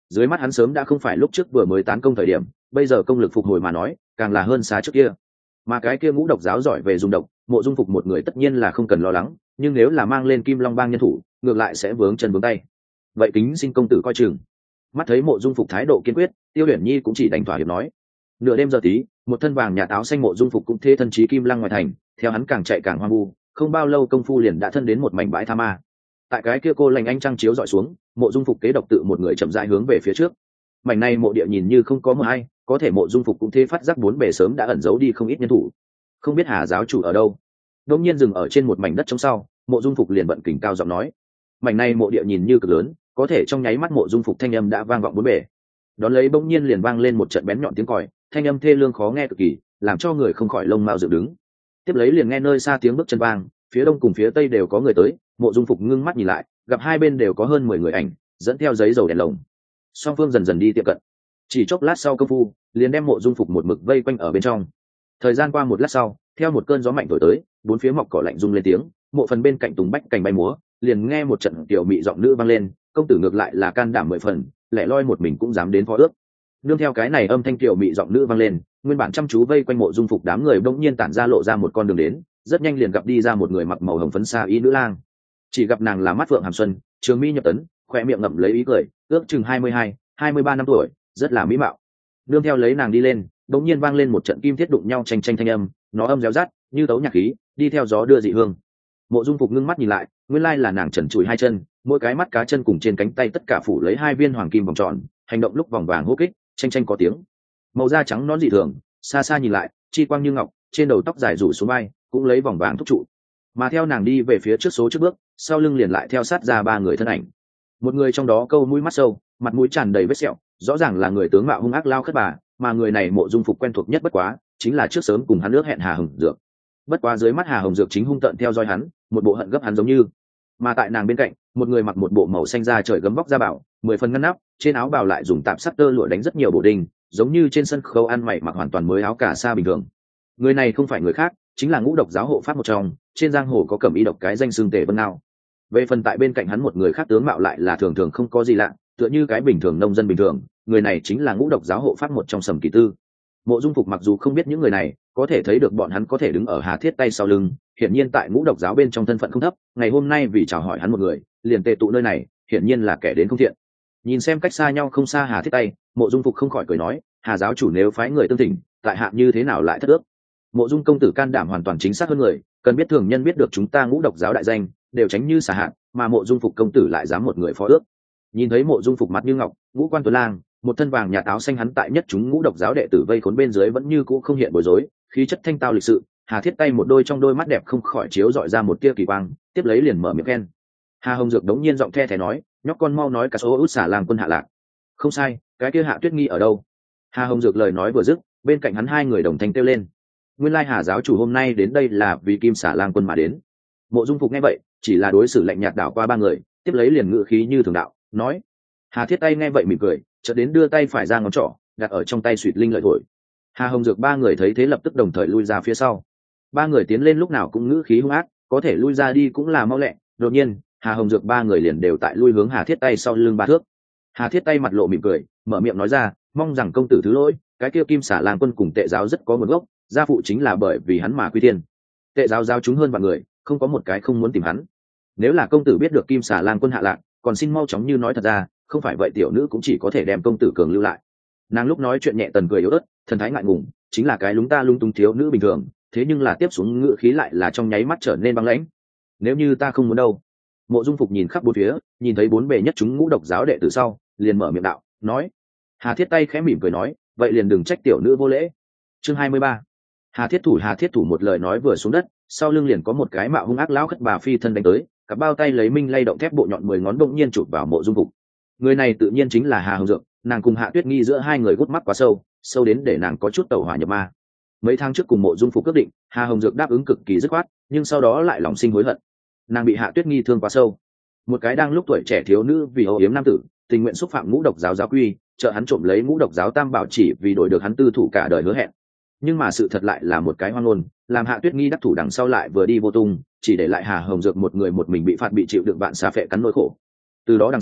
dưới mắt hắn sớm đã không phải lúc trước vừa mới tán công thời điểm, bây giờ công lực phục hồi mà nói càng là hơn xa trước kia. Mà cái kia ngũ độc giáo giỏi về dùng độc, Mộ Dung Phục một người tất nhiên là không cần lo lắng, nhưng nếu là mang lên Kim Long bang nhân thủ, ngược lại sẽ vướng chân vướng tay. Vậy kính xin công tử coi chừng. Mắt thấy Mộ Dung Phục thái độ kiên quyết, Tiêu Uyển Nhi cũng chỉ đành thỏa hiệp nói. Nửa đêm giờ tí, một thân vàng nhà áo xanh Mộ Dung Phục cũng thế thân chí Kim Lăng ngoài thành, theo hắn càng chạy càng hoang vu, không bao lâu công phu liền đã thân đến một mảnh bãi tha ma. Tại cái kia cô lành ánh trăng chiếu dọi xuống, Mộ Dung Phục kế độc tự một người chậm rãi hướng về phía trước. Mảnh này mộ địa nhìn như không có mờ hay, có thể Mộ Dung Phục cũng thế phát giác bốn bề sớm đã ẩn giấu đi không ít nhân thủ. Không biết Hà giáo chủ ở đâu. Đột nhiên dừng ở trên một mảnh đất trống sau, Mộ Dung Phục liền vận kình cao giọng nói. Mảnh này mộ địa nhìn như cực lớn, có thể trong nháy mắt Mộ Dung Phục thanh âm đã vang vọng bốn bề. Đón lấy bỗng nhiên liền vang lên một trận bén nhọn tiếng còi, thanh âm thê lương khó nghe cực kỳ, làm cho người không khỏi lông mao dựng đứng. Tiếp lấy liền nghe nơi xa tiếng bước chân vang, phía đông cùng phía tây đều có người tới. Mộ Dung Phục ngưng mắt nhìn lại, gặp hai bên đều có hơn 10 người ảnh, dẫn theo giấy dầu đèn lồng. Song phương dần dần đi tiệm cận, chỉ chốc lát sau công phu liền đem Mộ Dung Phục một mực vây quanh ở bên trong. Thời gian qua một lát sau, theo một cơn gió mạnh thổi tới, bốn phía mọc cỏ lạnh rung lên tiếng, mộ phần bên cạnh tùng bách cành bay múa, liền nghe một trận tiểu mị giọng nữ vang lên. Công tử ngược lại là can đảm 10 phần, lẻ loi một mình cũng dám đến phó ước. Nương theo cái này âm thanh tiểu mị giọng nữ vang lên, nguyên bản chăm chú vây quanh Mộ Dung Phục đám người bỗng nhiên tản ra lộ ra một con đường đến, rất nhanh liền gặp đi ra một người mặc màu hồng phấn sa y nữ lang. Chỉ gặp nàng là mắt phượng hàm xuân, trường mi nhập tấn, khoe miệng ngậm lấy ý cười, ước chừng 22-23 năm tuổi, rất là mỹ mạo. Nương theo lấy nàng đi lên, đống nhiên vang lên một trận kim thiết đụng nhau tranh tranh thanh âm, nó âm réo rát như tấu nhạc khí, đi theo gió đưa dị hương. Mộ Dung Phục ngưng mắt nhìn lại, nguyên lai là nàng trần trụi hai chân, mỗi cái mắt cá chân cùng trên cánh tay tất cả phủ lấy hai viên hoàng kim vòng tròn, hành động lúc vòng vàng hô kích, tranh tranh có tiếng. Màu da trắng nõn dị thường, xa xa nhìn lại, chi quang như ngọc, trên đầu tóc dài rủ xuống vai, cũng lấy vòng vàng thúc trụ. Mà theo nàng đi về phía trước số trước bước, sau lưng liền lại theo sát ra ba người thân ảnh. Một người trong đó câu mũi mắt sâu, mặt mũi tràn đầy vết sẹo, rõ ràng là người tướng mạo hung ác lao khất bà, mà người này Mộ Dung Phục quen thuộc nhất bất quá chính là trước sớm cùng hắn ước hẹn Hà Hồng Dược. Bất quá dưới mắt Hà Hồng Dược chính hung tợn theo dõi hắn, một bộ hận gấp hắn giống như. Mà tại nàng bên cạnh, một người mặc một bộ màu xanh da trời gấm vóc da bảo, 10 phần ngăn nắp, trên áo bào lại dùng tạp sắt tơ lụa đánh rất nhiều bộ đinh, giống như trên sân khấu ăn mày mặc hoàn toàn mới áo cà sa bình thường. Người này không phải người khác, chính là Ngũ Độc giáo hộ pháp một trong, trên giang hồ có cẩm y độc cái danh xưng Tề Vân Nao. Về phần tại bên cạnh hắn một người khác tướng mạo lại là thường thường không có gì lạ, tựa như cái bình thường nông dân bình thường, người này chính là Ngũ Độc giáo hộ pháp một trong Sầm Kỳ Tư. Mộ Dung Phục mặc dù không biết những người này, có thể thấy được bọn hắn có thể đứng ở Hà Thiết tay sau lưng, hiển nhiên tại Ngũ Độc giáo bên trong thân phận không thấp, ngày hôm nay vì chào hỏi hắn một người, liền tề tụ nơi này, hiển nhiên là kẻ đến không thiện. Nhìn xem cách xa nhau không xa Hà Thiết tay, Mộ Dung Phục không khỏi cười nói, Hà giáo chủ nếu phái người tương thỉnh, tại hạ như thế nào lại thất ước. Mộ Dung công tử can đảm hoàn toàn chính xác hơn người, cần biết thường nhân biết được chúng ta Ngũ Độc giáo đại danh, đều tránh như xả hạn, mà Mộ Dung Phục công tử lại dám một người phó ước. Nhìn thấy Mộ Dung Phục mặt như ngọc, ngũ quan tuấn lang, một thân vàng nhạt áo xanh, hắn tại nhất chúng Ngũ Độc giáo đệ tử vây khốn bên dưới vẫn như cũ không hiện bối rối, khí chất thanh tao lịch sự. Hà Thiết tay một đôi trong đôi mắt đẹp không khỏi chiếu dọi ra một tia kỳ quang, tiếp lấy liền mở miệng khen. Hà Hồng Dược đống nhiên giọng the thé nói, nhóc con mau nói cả số út xả làng quân hạ lạc. Không sai, cái kia Hạ Tuyết Nghi ở đâu? Hà Hồng Dược lời nói vừa dứt, bên cạnh hắn hai người đồng thanh kêu lên. Nguyên lai Hà giáo chủ hôm nay đến đây là vì Kim Xả Lang quân mà đến. Mộ Dung Phục nghe vậy, chỉ là đối xử lạnh nhạt đảo qua ba người, tiếp lấy liền ngự khí như thường đạo, nói. Hà Thiết tay nghe vậy mỉm cười, chợt đến đưa tay phải ra ngón trỏ, đặt ở trong tay suýt linh lợi thổi. Hà Hồng Dược ba người thấy thế lập tức đồng thời lui ra phía sau. Ba người tiến lên lúc nào cũng ngữ khí hung ác, có thể lui ra đi cũng là mau lẹ. Đột nhiên, Hà Hồng Dược ba người liền đều tại lui hướng Hà Thiết tay sau lưng ba thước. Hà Thiết tay mặt lộ mỉm cười, mở miệng nói ra, mong rằng công tử thứ lỗi, cái kia Kim Xả Lang quân cùng Tệ giáo rất có nguồn gốc, gia phụ chính là bởi vì hắn mà quy thiên. Tệ giáo giao chúng hơn vạn người, không có một cái không muốn tìm hắn. Nếu là công tử biết được Kim Xả Lang quân hạ lạc, còn xin mau chóng như nói thật ra, không phải vậy tiểu nữ cũng chỉ có thể đem công tử cường lưu lại. Nàng lúc nói chuyện nhẹ tần cười yếu ớt, thần thái ngại ngùng, chính là cái lúng ta lung tung thiếu nữ bình thường, thế nhưng là tiếp xuống ngựa khí lại là trong nháy mắt trở nên băng lãnh. Nếu như ta không muốn đâu. Mộ Dung Phục nhìn khắp bốn phía, nhìn thấy bốn bề nhất chúng Ngũ Độc giáo đệ tử sau, liền mở miệng đạo, nói. Hà Thiết tay khẽ mỉm cười nói, vậy liền đừng trách tiểu nữ vô lễ. Chương 23. Hà Thiết thủ một lời nói vừa xuống đất, sau lưng liền có một cái mạo hung ác lão khất bà phi thân đánh tới, cả bao tay lấy minh lay động thép bộ nhọn 10 ngón bỗng nhiên chụp vào Mộ Dung Phục. Người này tự nhiên chính là Hà Hồng Dược, nàng cùng Hạ Tuyết Nghi giữa hai người gút mắt quá sâu, sâu đến để nàng có chút tẩu hỏa nhập ma. Mấy tháng trước cùng Mộ Dung Phục quyết định, Hà Hồng Dược đáp ứng cực kỳ dứt khoát, nhưng sau đó lại lòng sinh hối hận. Nàng bị Hạ Tuyết Nghi thương quá sâu. Một cái đang lúc tuổi trẻ thiếu nữ vì âu yếm nam tử, tình nguyện xúc phạm Ngũ Độc giáo giáo quy, trợ hắn trộm lấy Ngũ Độc giáo tam bảo chỉ vì đổi được hắn tư thủ cả đời hứa hẹn. Nhưng mà sự thật lại là một cái hoang ngôn, làm Hạ Tuyết Nghi đắc thủ đằng sau lại vừa đi vô tung, chỉ để lại Hà Hồng Dược một người một mình bị phạt bị chịu đựng vạn xà phệ cắn nỗi khổ. Từ đó đằng sau,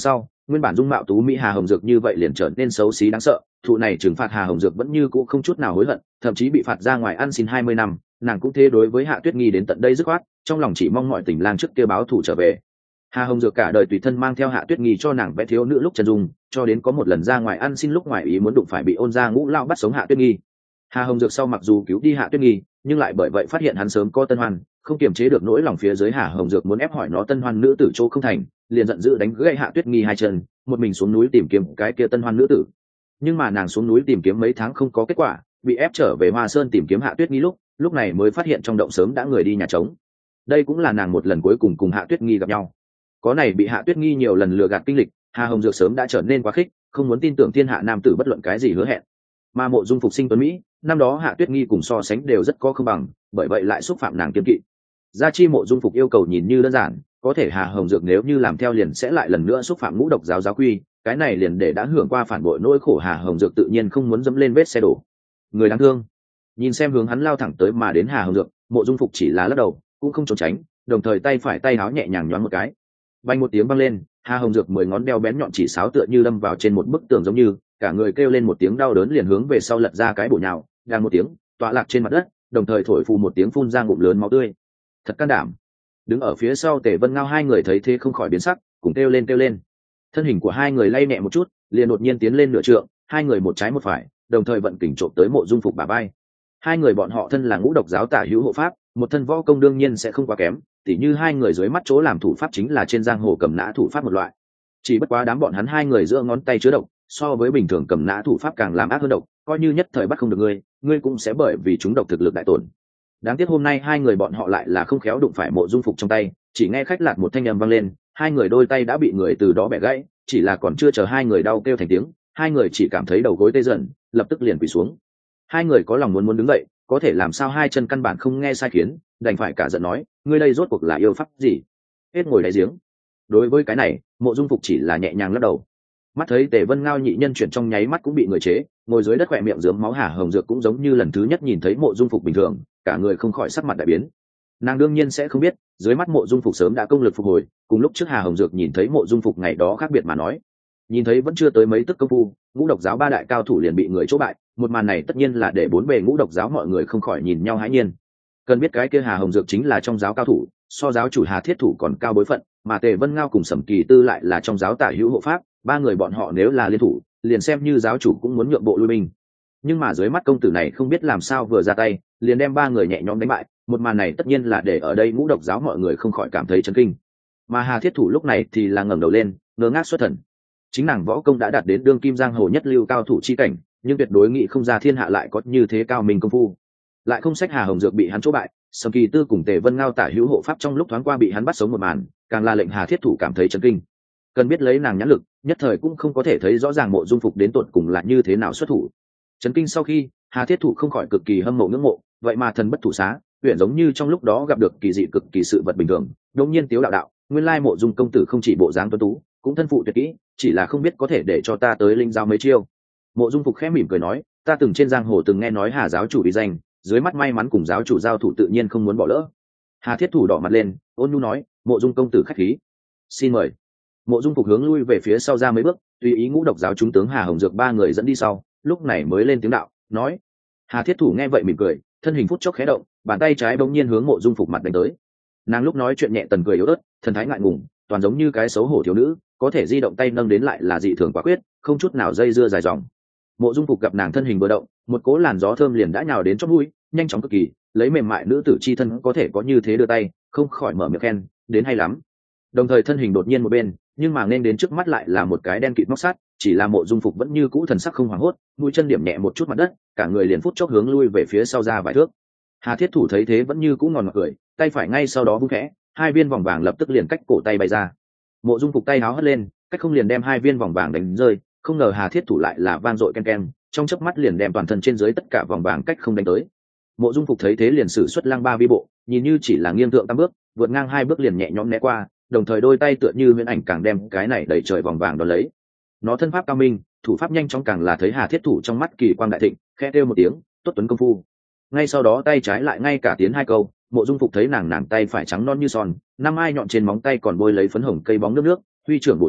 nguyên bản dung mạo tú mỹ Hà Hồng Dược như vậy liền trở nên xấu xí đáng sợ. Thụ này trừng phạt Hà Hồng Dược vẫn như cũ không chút nào hối hận, thậm chí bị phạt ra ngoài ăn xin 20 năm. Nàng cũng thế đối với Hạ Tuyết Nghi đến tận đây dứt khoát, trong lòng chỉ mong mọi tình lang trước kia báo thù trở về. Hà Hồng Dược cả đời tùy thân mang theo Hạ Tuyết Nghi cho nàng vẽ thiếu nữ lúc chân dung, cho đến có một lần ra ngoài ăn xin lúc ngoài ý muốn đụng phải bị Ôn gia Ngũ lão bắt sống Hạ Tuyết Nghi. Hà Hồng Dược sau mặc dù cứu đi Hạ Tuyết Nghi, nhưng lại bởi vậy phát hiện hắn sớm có tân hoan, không kiềm chế được nỗi lòng phía dưới. Hà Hồng Dược muốn ép hỏi nó tân hoan nữ tử chỗ không thành, liền giận dữ đánh gãy Hạ Tuyết Nghi hai chân, một mình xuống núi tìm kiếm cái kia tân hoan nữ tử. Nhưng mà nàng xuống núi tìm kiếm mấy tháng không có kết quả, bị ép trở về Hoa Sơn tìm kiếm Hạ Tuyết Nghi lúc này mới phát hiện trong động sớm đã người đi nhà trống. Đây cũng là nàng một lần cuối cùng cùng Hạ Tuyết Nghi gặp nhau. Có này bị Hạ Tuyết Nghi nhiều lần lừa gạt kinh lịch, Hà Hồng Dược sớm đã trở nên quá khích, không muốn tin tưởng thiên hạ nam tử bất luận cái gì hứa hẹn. Mà Mộ Dung Phục sinh tuấn mỹ, năm đó Hạ Tuyết Nghi cùng so sánh đều rất có không bằng, bởi vậy lại xúc phạm nàng kiêng kỵ. Gia chi Mộ Dung Phục yêu cầu nhìn như đơn giản, có thể Hà Hồng Dược nếu như làm theo liền sẽ lại lần nữa xúc phạm ngũ độc giáo giáo quy, cái này liền để đã hưởng qua phản bội nỗi khổ Hà Hồng Dược tự nhiên không muốn dẫm lên vết xe đổ. Người đáng thương. Nhìn xem hướng hắn lao thẳng tới mà đến Hà Hồng Dược, Mộ Dung Phục chỉ là lắc đầu, cũng không trốn tránh, đồng thời tay phải tay áo nhẹ nhàng nhoáng một cái. Vang một tiếng vang lên, Hà Hồng Dược 10 ngón đeo bén nhọn chỉ sáo tựa như đâm vào trên một bức tường giống như, cả người kêu lên một tiếng đau đớn liền hướng về sau lật ra cái bổ nhào, đang một tiếng, tọa lạc trên mặt đất, đồng thời thổi phù một tiếng phun ra ngụm lớn máu tươi. Thật can đảm. Đứng ở phía sau Tề Vân Ngao hai người thấy thế không khỏi biến sắc, cùng kêu lên. Thân hình của hai người lay nhẹ một chút, liền đột nhiên tiến lên nửa trượng, hai người một trái một phải, đồng thời vận kình trộm tới Mộ Dung Phục bả vai. Hai người bọn họ thân là ngũ độc giáo tả hữu hộ pháp, một thân võ công đương nhiên sẽ không quá kém, tỉ như hai người dưới mắt chỗ làm thủ pháp chính là trên giang hồ cầm nã thủ pháp một loại. Chỉ bất quá đám bọn hắn hai người giữa ngón tay chứa độc, so với bình thường cầm nã thủ pháp càng làm ác hơn độc, coi như nhất thời bắt không được ngươi cũng sẽ bởi vì chúng độc thực lực đại tổn. Đáng tiếc hôm nay hai người bọn họ lại là không khéo đụng phải Mộ Dung Phục trong tay, chỉ nghe khách lạt một thanh âm vang lên, hai người đôi tay đã bị người từ đó bẻ gãy, chỉ là còn chưa chờ hai người đau kêu thành tiếng, hai người chỉ cảm thấy đầu gối tê dần, lập tức liền quỳ xuống. Hai người có lòng muốn đứng dậy, có thể làm sao hai chân căn bản không nghe sai khiến, đành phải cả giận nói, ngươi đây rốt cuộc là yêu pháp gì? Hết ngồi đáy giếng. Đối với cái này, Mộ Dung Phục chỉ là nhẹ nhàng lắc đầu. Mắt thấy Tề Vân Ngao nhị nhân chuyển trong nháy mắt cũng bị người chế, ngồi dưới đất khỏe miệng rớm máu Hà Hồng Dược cũng giống như lần thứ nhất nhìn thấy Mộ Dung Phục bình thường, cả người không khỏi sắc mặt đại biến. Nàng đương nhiên sẽ không biết, dưới mắt Mộ Dung Phục sớm đã công lực phục hồi, cùng lúc trước Hà Hồng Dược nhìn thấy Mộ Dung Phục ngày đó khác biệt mà nói. Nhìn thấy vẫn chưa tới mấy tức công phu, ngũ độc giáo ba đại cao thủ liền bị người chỗ bại, một màn này tất nhiên là để bốn bề ngũ độc giáo mọi người không khỏi nhìn nhau hãi nhiên. Cần biết cái kia Hà Hồng Dược chính là trong giáo cao thủ, so giáo chủ Hà Thiết Thủ còn cao bối phận, mà Tề Vân Ngao cùng Sầm Kỳ Tư lại là trong giáo tả hữu hộ pháp, ba người bọn họ nếu là liên thủ, liền xem như giáo chủ cũng muốn nhượng bộ lui binh. Nhưng mà dưới mắt công tử này không biết làm sao vừa ra tay, liền đem ba người nhẹ nhõm đánh bại, một màn này tất nhiên là để ở đây ngũ độc giáo mọi người không khỏi cảm thấy chấn kinh. Mà Hà Thiết Thủ lúc này thì là ngẩng đầu lên, ngơ ngác xuất thần. Chính nàng võ công đã đạt đến đương kim giang hồ nhất lưu cao thủ chi cảnh, nhưng tuyệt đối nghĩ không ra thiên hạ lại có như thế cao minh công phu. Lại không sách Hà Hồng Dược bị hắn chỗ bại, Sầm Kỳ Tư cùng Tề Vân Ngao tả hữu hộ pháp trong lúc thoáng qua bị hắn bắt sống một màn, càng là lệnh Hà Thiết Thủ cảm thấy chấn kinh. Cần biết lấy nàng nhãn lực, nhất thời cũng không có thể thấy rõ ràng Mộ Dung Phục đến tột cùng là như thế nào xuất thủ. Chấn kinh sau khi, Hà Thiết Thủ không khỏi cực kỳ hâm mộ ngưỡng mộ, vậy mà thần bất thủ xá, huyện giống như trong lúc đó gặp được kỳ dị cực kỳ sự vật bình thường. Đột nhiên tiếu đạo, nguyên lai Mộ Dung công tử không chỉ bộ dáng tuấn tú, cũng thân phụ tuyệt kỹ, chỉ là không biết có thể để cho ta tới linh giao mấy chiêu. Mộ Dung Phục khẽ mỉm cười nói, ta từng trên giang hồ từng nghe nói Hà giáo chủ uy danh, dưới mắt may mắn cùng giáo chủ giao thủ tự nhiên không muốn bỏ lỡ. Hà Thiết Thủ đỏ mặt lên, ôn nhu nói, Mộ Dung công tử khách khí, xin mời. Mộ Dung Phục hướng lui về phía sau ra mấy bước, tùy ý ngũ độc giáo chúng tướng Hà Hồng Dược ba người dẫn đi sau, lúc này mới lên tiếng đạo, nói. Hà Thiết Thủ nghe vậy mỉm cười, thân hình phút chốc khẽ động, bàn tay trái bỗng nhiên hướng Mộ Dung Phục mặt đánh tới. Nàng lúc nói chuyện nhẹ tần cười yếu ớt, thần thái ngại ngùng, toàn giống như cái xấu hổ thiếu nữ, có thể di động tay nâng đến lại là dị thường quả quyết, không chút nào dây dưa dài dòng. Mộ Dung Phục gặp nàng thân hình vừa động, một cỗ làn gió thơm liền đã nhào đến chóp mũi, nhanh chóng cực kỳ, lấy mềm mại nữ tử chi thân có thể có như thế đưa tay, không khỏi mở miệng khen, đến hay lắm. Đồng thời thân hình đột nhiên một bên, nhưng mà nên đến trước mắt lại là một cái đen kịt móc sắt, chỉ là Mộ Dung Phục vẫn như cũ thần sắc không hoảng hốt, mũi chân điểm nhẹ một chút mặt đất, cả người liền phút chốc hướng lui về phía sau ra vài thước. Hà Thiết Thủ thấy thế vẫn như cũ ngòn ngọt cười, tay phải ngay sau đó vung khẽ, hai viên vòng vàng lập tức liền cách cổ tay bay ra. Mộ Dung Phục tay háo hất lên, cách không liền đem hai viên vòng vàng đánh rơi, không ngờ Hà Thiết Thủ lại là van dội ken ken, trong chớp mắt liền đem toàn thân trên dưới tất cả vòng vàng cách không đánh tới. Mộ Dung Phục thấy thế liền sử xuất lăng ba vi bộ, nhìn như chỉ là nghiêng thượng tam bước, vượt ngang hai bước liền nhẹ nhõm né qua, đồng thời đôi tay tựa như huyễn ảnh càng đem cái này đẩy trời vòng vàng đón lấy. Nó thân pháp cao minh, thủ pháp nhanh chóng càng là thấy Hà Thiết Thủ trong mắt kỳ quang đại thịnh, khẽ kêu một tiếng, tốt tuấn công phu. Ngay sau đó tay trái lại ngay cả tiến hai câu, Mộ Dung Phục thấy nàng tay phải trắng non như son, năm ai nhọn trên móng tay còn bôi lấy phấn hồng cây bóng nước, huy trưởng bộ tới,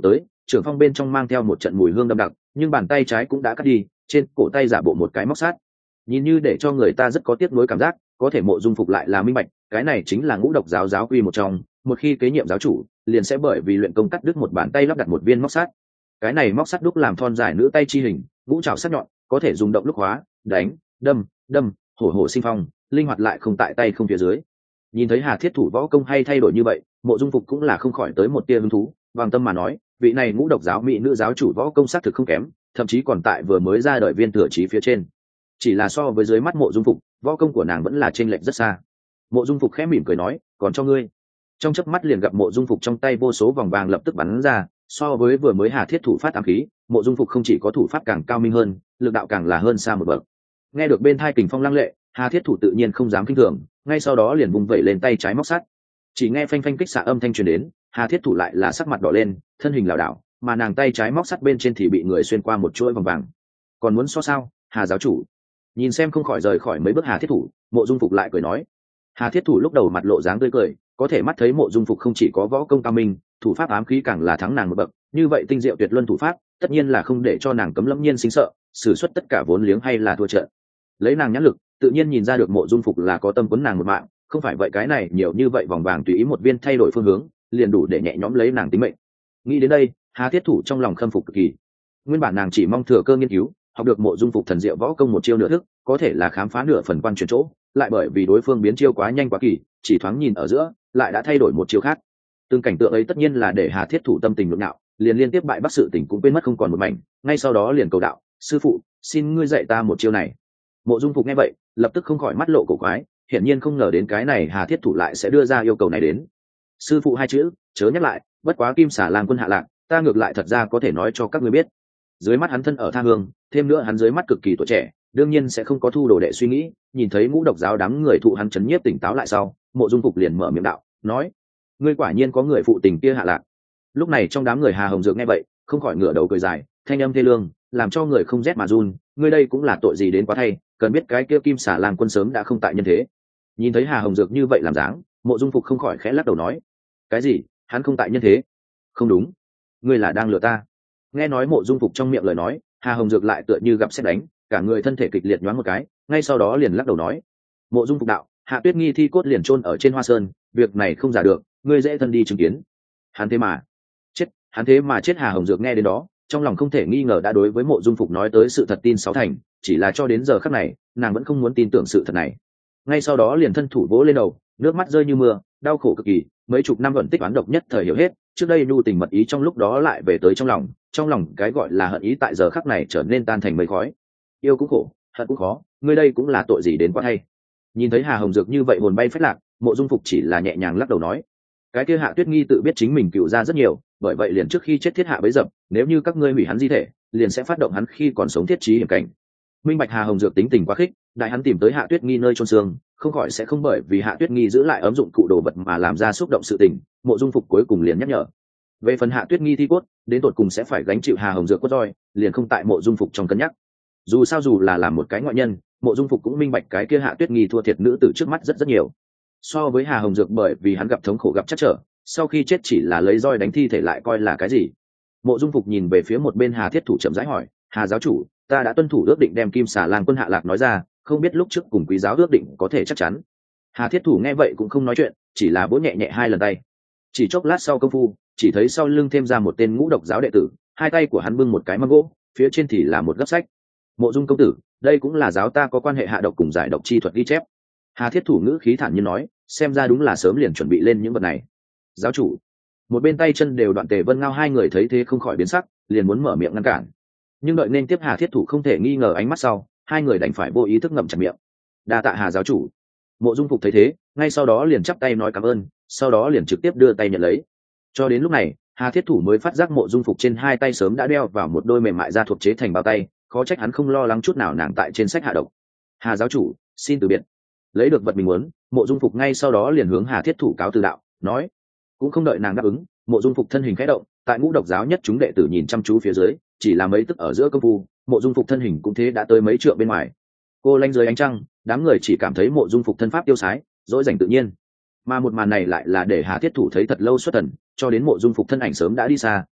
trưởng phong bên trong mang theo một trận mùi hương đậm đặc, nhưng bàn tay trái cũng đã cắt đi, trên cổ tay giả bộ một cái móc sắt, nhìn như để cho người ta rất có tiếc nuối cảm giác. Có thể Mộ Dung Phục lại là minh bạch, cái này chính là Ngũ Độc giáo giáo quy một trong, một khi kế nhiệm giáo chủ liền sẽ bởi vì luyện công cắt đứt một bàn tay lắp đặt một viên móc sắt. Cái này móc sắt đúc làm thon dài nữ tay chi hình, ngũ trảo sắc nhọn, có thể dùng động lúc hóa, đánh, đâm, hổ sinh phong, linh hoạt lại không tại tay không phía dưới. Nhìn thấy Hà Thiết Thủ võ công hay thay đổi như vậy, Mộ Dung Phục cũng là không khỏi tới một tia hứng thú, bằng tâm mà nói, vị này Ngũ Độc giáo mỹ nữ giáo chủ võ công xác thực không kém, thậm chí còn tại vừa mới ra đời viên thừa chí phía trên. Chỉ là so với dưới mắt Mộ Dung Phục, võ công của nàng vẫn là chênh lệch rất xa. Mộ Dung Phục khẽ mỉm cười nói, còn cho ngươi. Trong chớp mắt liền gặp Mộ Dung Phục trong tay vô số vòng vàng lập tức bắn ra, so với vừa mới Hà Thiết Thủ phát ám khí, Mộ Dung Phục không chỉ có thủ pháp càng cao minh hơn, lực đạo càng là hơn xa một bậc. Nghe được bên thai kình phong lăng lệ, Hà Thiết Thủ tự nhiên không dám kinh thường, ngay sau đó liền vung vẩy lên tay trái móc sắt. Chỉ nghe phanh phanh kích xạ âm thanh truyền đến, Hà Thiết Thủ lại là sắc mặt đỏ lên, thân hình lảo đảo, mà nàng tay trái móc sắt bên trên thì bị người xuyên qua một chuỗi vòng vàng. Còn muốn so sao, Hà giáo chủ? Nhìn xem không khỏi rời khỏi mấy bước Hà Thiết Thủ, Mộ Dung Phục lại cười nói. Hà Thiết Thủ lúc đầu mặt lộ dáng tươi cười, có thể mắt thấy Mộ Dung Phục không chỉ có võ công cao minh, thủ pháp ám khí càng là thắng nàng một bậc, như vậy tinh diệu tuyệt luân thủ pháp, tất nhiên là không để cho nàng cấm lâm nhiên sinh sợ, sử xuất tất cả vốn liếng hay là thua trận. Lấy nàng nhãn lực, tự nhiên nhìn ra được Mộ Dung Phục là có tâm quấn nàng một mạng, không phải vậy cái này nhiều như vậy vòng vàng tùy ý một viên thay đổi phương hướng, liền đủ để nhẹ nhõm lấy nàng tính mệnh. Nghĩ đến đây, Hà Thiết Thủ trong lòng khâm phục cực kỳ. Nguyên bản nàng chỉ mong thừa cơ nghiên cứu, học được Mộ Dung Phục thần diệu võ công một chiêu nửa thức, có thể là khám phá nửa phần quan chuyển chỗ, lại bởi vì đối phương biến chiêu quá nhanh quá kỳ, chỉ thoáng nhìn ở giữa, lại đã thay đổi một chiêu khác. Từng cảnh tượng ấy tất nhiên là để Hà Thiết Thủ tâm tình nhộn nhạo, liền liên tiếp bại bắc sự tình cũng quên mất không còn một mảnh, ngay sau đó liền cầu đạo, sư phụ, xin ngươi dạy ta một chiêu này. Mộ Dung Phục nghe vậy, lập tức không khỏi mắt lộ cổ quái, hiển nhiên không ngờ đến cái này Hà Thiết Thủ lại sẽ đưa ra yêu cầu này đến. Sư phụ hai chữ, chớ nhắc lại, bất quá Kim Xà Lang quân hạ lạc, ta ngược lại thật ra có thể nói cho các ngươi biết. Dưới mắt hắn thân ở tha hương, thêm nữa hắn dưới mắt cực kỳ tuổi trẻ, đương nhiên sẽ không có thu đồ đệ suy nghĩ. Nhìn thấy Ngũ Độc giáo đám người thụ hắn chấn nhiếp tỉnh táo lại sau, Mộ Dung Phục liền mở miệng đạo, nói: ngươi quả nhiên có người phụ tình kia hạ lạc. Lúc này trong đám người Hà Hồng Dược nghe vậy, không khỏi ngửa đầu cười dài, thanh âm thê lương, làm cho người không rét mà run. Ngươi đây cũng là tội gì đến quá thay, cần biết cái kia Kim Xà Lang quân sớm đã không tại nhân thế. Nhìn thấy Hà Hồng Dược như vậy làm dáng, Mộ Dung Phục không khỏi khẽ lắc đầu nói: cái gì? Hắn không tại nhân thế? Không đúng, ngươi là đang lừa ta. Nghe nói Mộ Dung Phục trong miệng lời nói, Hà Hồng Dược lại tựa như gặp sét đánh, cả người thân thể kịch liệt nhoáng một cái, ngay sau đó liền lắc đầu nói: Mộ Dung Phục đạo, Hạ Tuyết Nghi thi cốt liền chôn ở trên Hoa Sơn, việc này không giả được, ngươi dễ thân đi chứng kiến. Hắn thế mà chết. Hà Hồng Dược nghe đến đó, trong lòng không thể nghi ngờ đã đối với Mộ Dung Phục nói tới sự thật tin sáu thành, chỉ là cho đến giờ khắc này, nàng vẫn không muốn tin tưởng sự thật này. Ngay sau đó liền thân thủ vỗ lên đầu, nước mắt rơi như mưa, đau khổ cực kỳ, mấy chục năm vận tích oán độc nhất thời hiểu hết, trước đây nhu tình mật ý trong lúc đó lại về tới trong lòng cái gọi là hận ý tại giờ khắc này trở nên tan thành mây khói. Yêu cũng khổ, hận cũng khó, ngươi đây cũng là tội gì đến quá hay. Nhìn thấy Hà Hồng Dược như vậy hồn bay phách lạc, Mộ Dung Phục chỉ là nhẹ nhàng lắc đầu nói: cái kia Hạ Tuyết Nghi tự biết chính mình cựu ra rất nhiều, bởi vậy liền trước khi chết thiết hạ bấy dập, nếu như các ngươi hủy hắn di thể, liền sẽ phát động hắn khi còn sống thiết trí hiểm cảnh. Minh bạch Hà Hồng Dược tính tình quá khích, đại hắn tìm tới Hạ Tuyết Nghi nơi chôn xương, không khỏi sẽ không bởi vì Hạ Tuyết Nghi giữ lại ấm dụng cụ đồ vật mà làm ra xúc động sự tình. Mộ Dung Phục cuối cùng liền nhắc nhở, về phần Hạ Tuyết Nghi thi cốt, đến tột cùng sẽ phải gánh chịu Hà Hồng Dược cốt roi, liền không tại Mộ Dung Phục trong cân nhắc. Dù sao dù là làm một cái ngoại nhân, Mộ Dung Phục cũng minh bạch cái kia Hạ Tuyết Nghi thua thiệt nữ tử trước mắt rất nhiều. So với Hà Hồng Dược, bởi vì hắn gặp thống khổ gặp chắc trở, sau khi chết chỉ là lấy roi đánh thi thể lại coi là cái gì. Mộ Dung Phục nhìn về phía một bên Hà Thiết Thủ chậm rãi hỏi: Hà giáo chủ, ta đã tuân thủ ước định đem Kim Xà Lang quân hạ lạc nói ra, không biết lúc trước cùng quý giáo ước định có thể chắc chắn. Hà Thiết Thủ nghe vậy cũng không nói chuyện, chỉ là vỗ nhẹ nhẹ hai lần tay. Chỉ chốc lát sau công phu, chỉ thấy sau lưng thêm ra một tên Ngũ Độc giáo đệ tử, hai tay của hắn bưng một cái mâm gỗ, phía trên thì là một gấp sách. Mộ Dung công tử, đây cũng là giáo ta có quan hệ hạ độc cùng giải độc chi thuật ghi chép. Hà Thiết Thủ ngữ khí thản nhiên nói, xem ra đúng là sớm liền chuẩn bị lên những vật này. Giáo chủ, một bên tay chân đều đoạn Tề Vân Ngao hai người thấy thế không khỏi biến sắc, liền muốn mở miệng ngăn cản, nhưng đợi nên tiếp Hà Thiết Thủ không thể nghi ngờ ánh mắt sau, hai người đành phải vô ý thức ngậm chặt miệng. Đa tạ Hà giáo chủ. Mộ Dung Phục thấy thế, ngay sau đó liền chắp tay nói cảm ơn, sau đó liền trực tiếp đưa tay nhận lấy. Cho đến lúc này, Hà Thiết Thủ mới phát giác Mộ Dung Phục trên hai tay sớm đã đeo vào một đôi mềm mại da thuộc chế thành bao tay, khó trách hắn không lo lắng chút nào nàng tại trên sách hạ độc. Hà giáo chủ, xin từ biệt. Lấy được vật mình muốn, Mộ Dung Phục ngay sau đó liền hướng Hà Thiết Thủ cáo từ đạo, nói. Cũng không đợi nàng đáp ứng, Mộ Dung Phục thân hình khẽ động, tại Ngũ Độc giáo nhất chúng đệ tử nhìn chăm chú phía dưới, chỉ là mấy tức ở giữa công phu, Mộ Dung Phục thân hình cũng thế đã tới mấy trượng bên ngoài. Cô lanh dưới ánh trăng, đám người chỉ cảm thấy Mộ Dung Phục thân pháp tiêu sái, dỗi dành tự nhiên. Mà một màn này lại là để Hà Thiết Thủ thấy thật lâu xuất thần, cho đến Mộ Dung Phục thân ảnh sớm đã đi xa,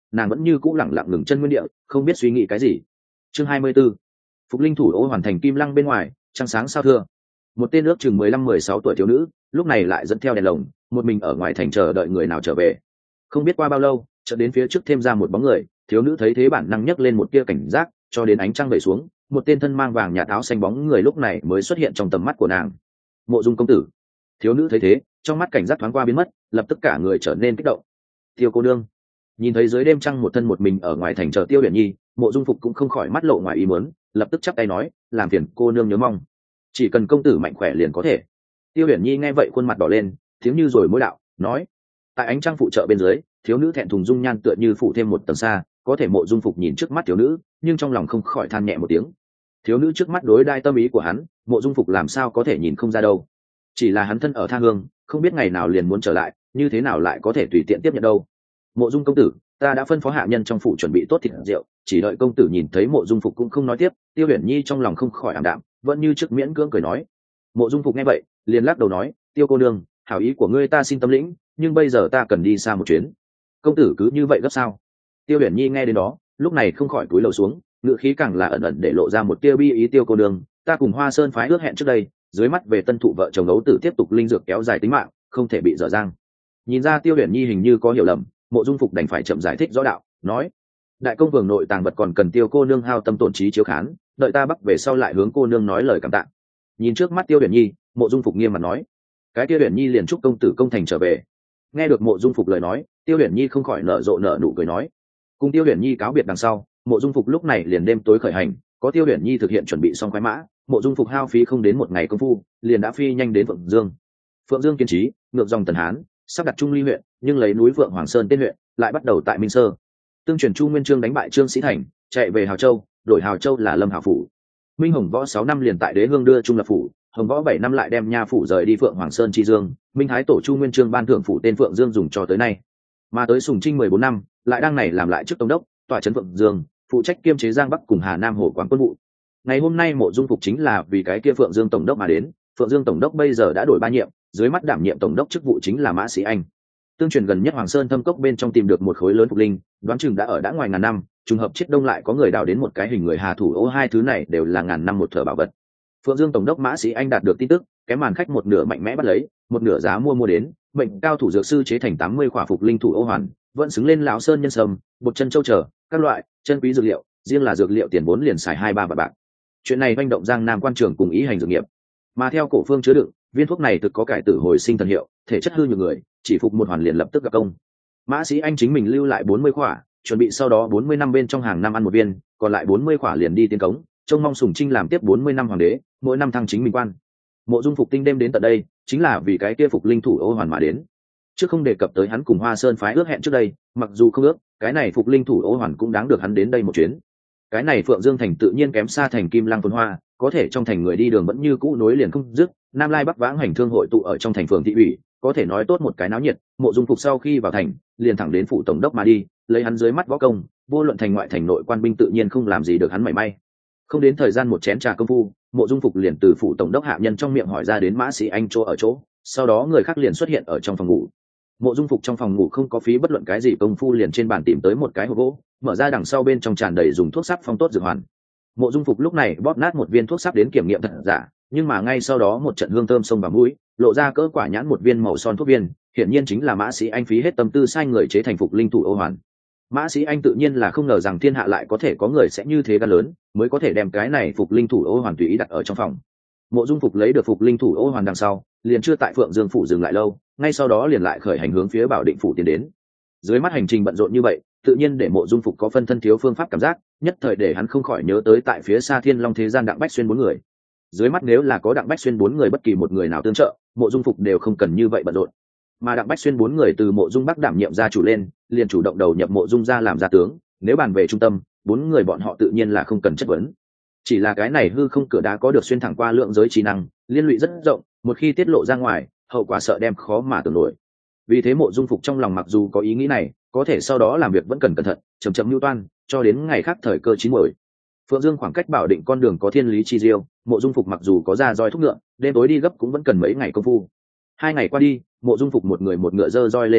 nàng vẫn như cũ lẳng lặng ngừng chân nguyên địa, không biết suy nghĩ cái gì. Chương 24. Phục linh thủ ô hoàn thành kim lăng bên ngoài, trăng sáng sao thưa. Một tên ước chừng 15-16 tuổi thiếu nữ, lúc này lại dẫn theo đèn lồng, một mình ở ngoài thành chờ đợi người nào trở về. Không biết qua bao lâu, chợt đến phía trước thêm ra một bóng người, thiếu nữ thấy thế bản năng nhấc lên một tia cảnh giác, cho đến ánh trăng về xuống, một tên thân mang vàng nhạt áo xanh bóng người lúc này mới xuất hiện trong tầm mắt của nàng. Mộ Dung công tử. Thiếu nữ thấy thế, trong mắt cảnh giác thoáng qua biến mất, lập tức cả người trở nên kích động. Tiêu cô nương. Nhìn thấy dưới đêm trăng một thân một mình ở ngoài thành chờ Tiêu Huyền Nhi, Mộ Dung Phục cũng không khỏi mắt lộ ngoài ý muốn, lập tức chắp tay nói, làm phiền cô nương nhớ mong, chỉ cần công tử mạnh khỏe liền có thể. Tiêu Huyền Nhi nghe vậy khuôn mặt đỏ lên, tiếng như rồi mối đạo, nói. Tại ánh trăng phụ trợ bên dưới, thiếu nữ thẹn thùng dung nhan tựa như phủ thêm một tầng xa, có thể Mộ Dung Phục nhìn trước mắt thiếu nữ, nhưng trong lòng không khỏi than nhẹ một tiếng. Thiếu nữ trước mắt đối đai tâm ý của hắn, Mộ Dung Phục làm sao có thể nhìn không ra đâu. Chỉ là hắn thân ở tha hương, không biết ngày nào liền muốn trở lại, như thế nào lại có thể tùy tiện tiếp nhận đâu. Mộ Dung công tử, ta đã phân phó hạ nhân trong phủ chuẩn bị tốt thịt rượu, chỉ đợi công tử nhìn thấy Mộ Dung Phục cũng không nói tiếp. Tiêu Huyền Nhi trong lòng không khỏi ảm đạm, vẫn như trước miễn cưỡng cười nói. Mộ Dung Phục nghe vậy, liền lắc đầu nói, Tiêu cô nương, hảo ý của ngươi ta xin tâm lĩnh, nhưng bây giờ ta cần đi xa một chuyến. Công tử cứ như vậy gấp sao? Tiêu Huyền Nhi nghe đến đó, lúc này không khỏi cúi đầu xuống, ngữ khí càng là ẩn ẩn để lộ ra một tia bi ý. Tiêu cô nương, ta cùng Hoa Sơn phái ước hẹn trước đây, dưới mắt về tân thụ vợ chồng ấu tử tiếp tục linh dược kéo dài tính mạng, không thể bị dở dang. Nhìn ra Tiêu Huyền Nhi hình như có hiểu lầm, Mộ Dung Phục đành phải chậm giải thích rõ đạo, nói: đại công vương nội tàng vật còn cần Tiêu cô nương hao tâm tổn trí chiếu khán, đợi ta bắc về sau lại hướng cô nương nói lời cảm tạ. Nhìn trước mắt Tiêu Huyền Nhi, Mộ Dung Phục nghiêm mặt nói: cái Tiêu Huyền Nhi liền chúc công tử công thành trở về. Nghe được Mộ Dung Phục lời nói, Tiêu Huyền Nhi không khỏi nở nụ cười nói. Cùng Tiêu Huyền Nhi cáo biệt đằng sau, Mộ Dung Phục lúc này liền đêm tối khởi hành, có Tiêu Huyền Nhi thực hiện chuẩn bị xong khoái mã, Mộ Dung Phục hao phí không đến một ngày công phu, liền đã phi nhanh đến Phượng Dương. Phượng Dương kiên trí, ngược dòng Tần Hán, sắp đặt Trung Ly huyện, nhưng lấy núi Phượng Hoàng Sơn tên huyện, lại bắt đầu tại Minh Sơ. Tương truyền Chu Nguyên Chương đánh bại Trương Sĩ Thành, chạy về Hào Châu, đổi Hào Châu là Lâm Hào phủ. Minh Hồng Võ 6 năm liền tại Đế Hương đưa Trung lập phủ, Hồng Võ 7 năm lại đem Nha phủ rời đi Phượng Hoàng Sơn Chi Dương, Minh Thái tổ Chu Nguyên Chương ban thưởng phủ tên Phượng Dương dùng cho tới nay. Mà tới Sùng Trinh 14 năm, lại đang này làm lại chức tổng đốc, tòa trấn Phượng Dương, phụ trách kiêm chế Giang Bắc cùng Hà Nam Hổ Quán quân vụ. Ngày hôm nay Mộ Dung Phục chính là vì cái kia Phượng Dương tổng đốc mà đến. Phượng Dương tổng đốc bây giờ đã đổi 3 nhiệm, dưới mắt đảm nhiệm tổng đốc chức vụ chính là Mã Sĩ Anh. Tương truyền gần nhất Hoàng Sơn thâm cốc bên trong tìm được một khối lớn phục linh, đoán chừng đã ngoài ngàn năm, trùng hợp chết đông lại có người đào đến một cái hình người hà thủ ô, hai thứ này đều là ngàn năm một thợ bảo vật. Phượng Dương tổng đốc Mã Sĩ Anh đạt được tin tức, cái màn khách một nửa mạnh mẽ bắt lấy, một nửa giá mua đến, mệnh cao thủ dược sư chế thành 80 khỏa phục linh thủ ô hoàn, vẫn xứng lên lão sơn nhân sâm, bột chân châu trở, các loại chân quý dược liệu, riêng là dược liệu tiền vốn liền xài 2-3 vạn bạc. Chuyện này manh động Giang Nam quan trường cùng ý hành dược nghiệp. Mà theo cổ phương chứa đựng, viên thuốc này thực có cải tử hồi sinh thần hiệu, thể chất hư nhược người, chỉ phục một hoàn liền lập tức gặp công. Mã Sĩ Anh chính mình lưu lại 40 khỏa, chuẩn bị sau đó 40 năm bên trong hàng năm ăn một viên, còn lại 40 khỏa liền đi tiến cống, trông mong Sùng Trinh làm tiếp 40 năm hoàng đế, mỗi năm thăng chính mình quan. Mộ Dung Phục tinh đêm đến tận đây, chính là vì cái kia phục linh thủ ô hoàn mà đến. Chứ không đề cập tới hắn cùng Hoa Sơn phái ước hẹn trước đây, mặc dù không ước, cái này phục linh thủ ô hoàn cũng đáng được hắn đến đây một chuyến. Cái này Phượng Dương thành tự nhiên kém xa thành Kim Lăng Phồn Hoa, có thể trong thành người đi đường vẫn như cũ nối liền không dứt, Nam Lai Bắc Vãng hành thương hội tụ ở trong thành phường thị ủy, có thể nói tốt một cái náo nhiệt. Mộ Dung Phục sau khi vào thành, liền thẳng đến phủ tổng đốc mà đi, lấy hắn dưới mắt võ công, vô luận thành ngoại thành nội quan binh tự nhiên không làm gì được hắn mảy may. Không đến thời gian một chén trà công phu, Mộ Dung Phục liền từ phủ tổng đốc hạ nhân trong miệng hỏi ra đến Mã Sĩ Anh chỗ ở chỗ, sau đó người khác liền xuất hiện ở trong phòng ngủ. Mộ Dung Phục trong phòng ngủ không có phí bất luận cái gì công phu, liền trên bàn tìm tới một cái hộp gỗ, mở ra đằng sau bên trong tràn đầy dùng thuốc sáp phong tốt dược hoàn. Mộ Dung Phục lúc này bóp nát một viên thuốc sáp đến kiểm nghiệm thật giả, nhưng mà ngay sau đó một trận hương thơm xông vào mũi, lộ ra cỡ quả nhãn một viên màu son thuốc viên, hiển nhiên chính là Mã Sĩ Anh phí hết tâm tư sai người chế thành phục linh thủ ô hoàn. Mã Sĩ Anh tự nhiên là không ngờ rằng thiên hạ lại có thể có người sẽ như thế gan lớn, mới có thể đem cái này phục linh thủ ô hoàn tùy ý đặt ở trong phòng. Mộ Dung Phục lấy được phục linh thủ ô hoàn đằng sau, liền chưa tại Phượng Dương phủ dừng lại lâu, ngay sau đó liền lại khởi hành hướng phía Bảo Định phủ tiến đến. Dưới mắt hành trình bận rộn như vậy, tự nhiên để Mộ Dung Phục có phân thân thiếu phương pháp cảm giác, nhất thời để hắn không khỏi nhớ tới tại phía xa Thiên Long thế gian Đặng Bách Xuyên 4 người. Dưới mắt nếu là có Đặng Bách Xuyên 4 người bất kỳ một người nào tương trợ, Mộ Dung Phục đều không cần như vậy bận rộn. Mà Đặng Bách Xuyên 4 người từ Mộ Dung Bắc đảm nhiệm gia chủ lên, liền chủ động đầu nhập Mộ Dung gia làm gia tướng, nếu bàn về trung tâm, 4 người bọn họ tự nhiên là không cần chất vấn. Chỉ là cái này hư không cửa đá có được xuyên thẳng qua lượng giới trí năng, liên lụy rất rộng, một khi tiết lộ ra ngoài, hậu quả sợ đem khó mà tưởng nổi. Vì thế Mộ Dung Phục trong lòng mặc dù có ý nghĩ này, có thể sau đó làm việc vẫn cần cẩn thận, chậm chậm mưu toan, cho đến ngày khác thời cơ chín muồi. Phượng Dương khoảng cách Bảo Định con đường có thiên lý chi diêu, Mộ Dung Phục mặc dù có ra roi thúc ngựa, đêm tối đi gấp cũng vẫn cần mấy ngày công phu. 2 ngày qua đi, Mộ Dung Phục một người một ngựa dơ roi lên phía bắc,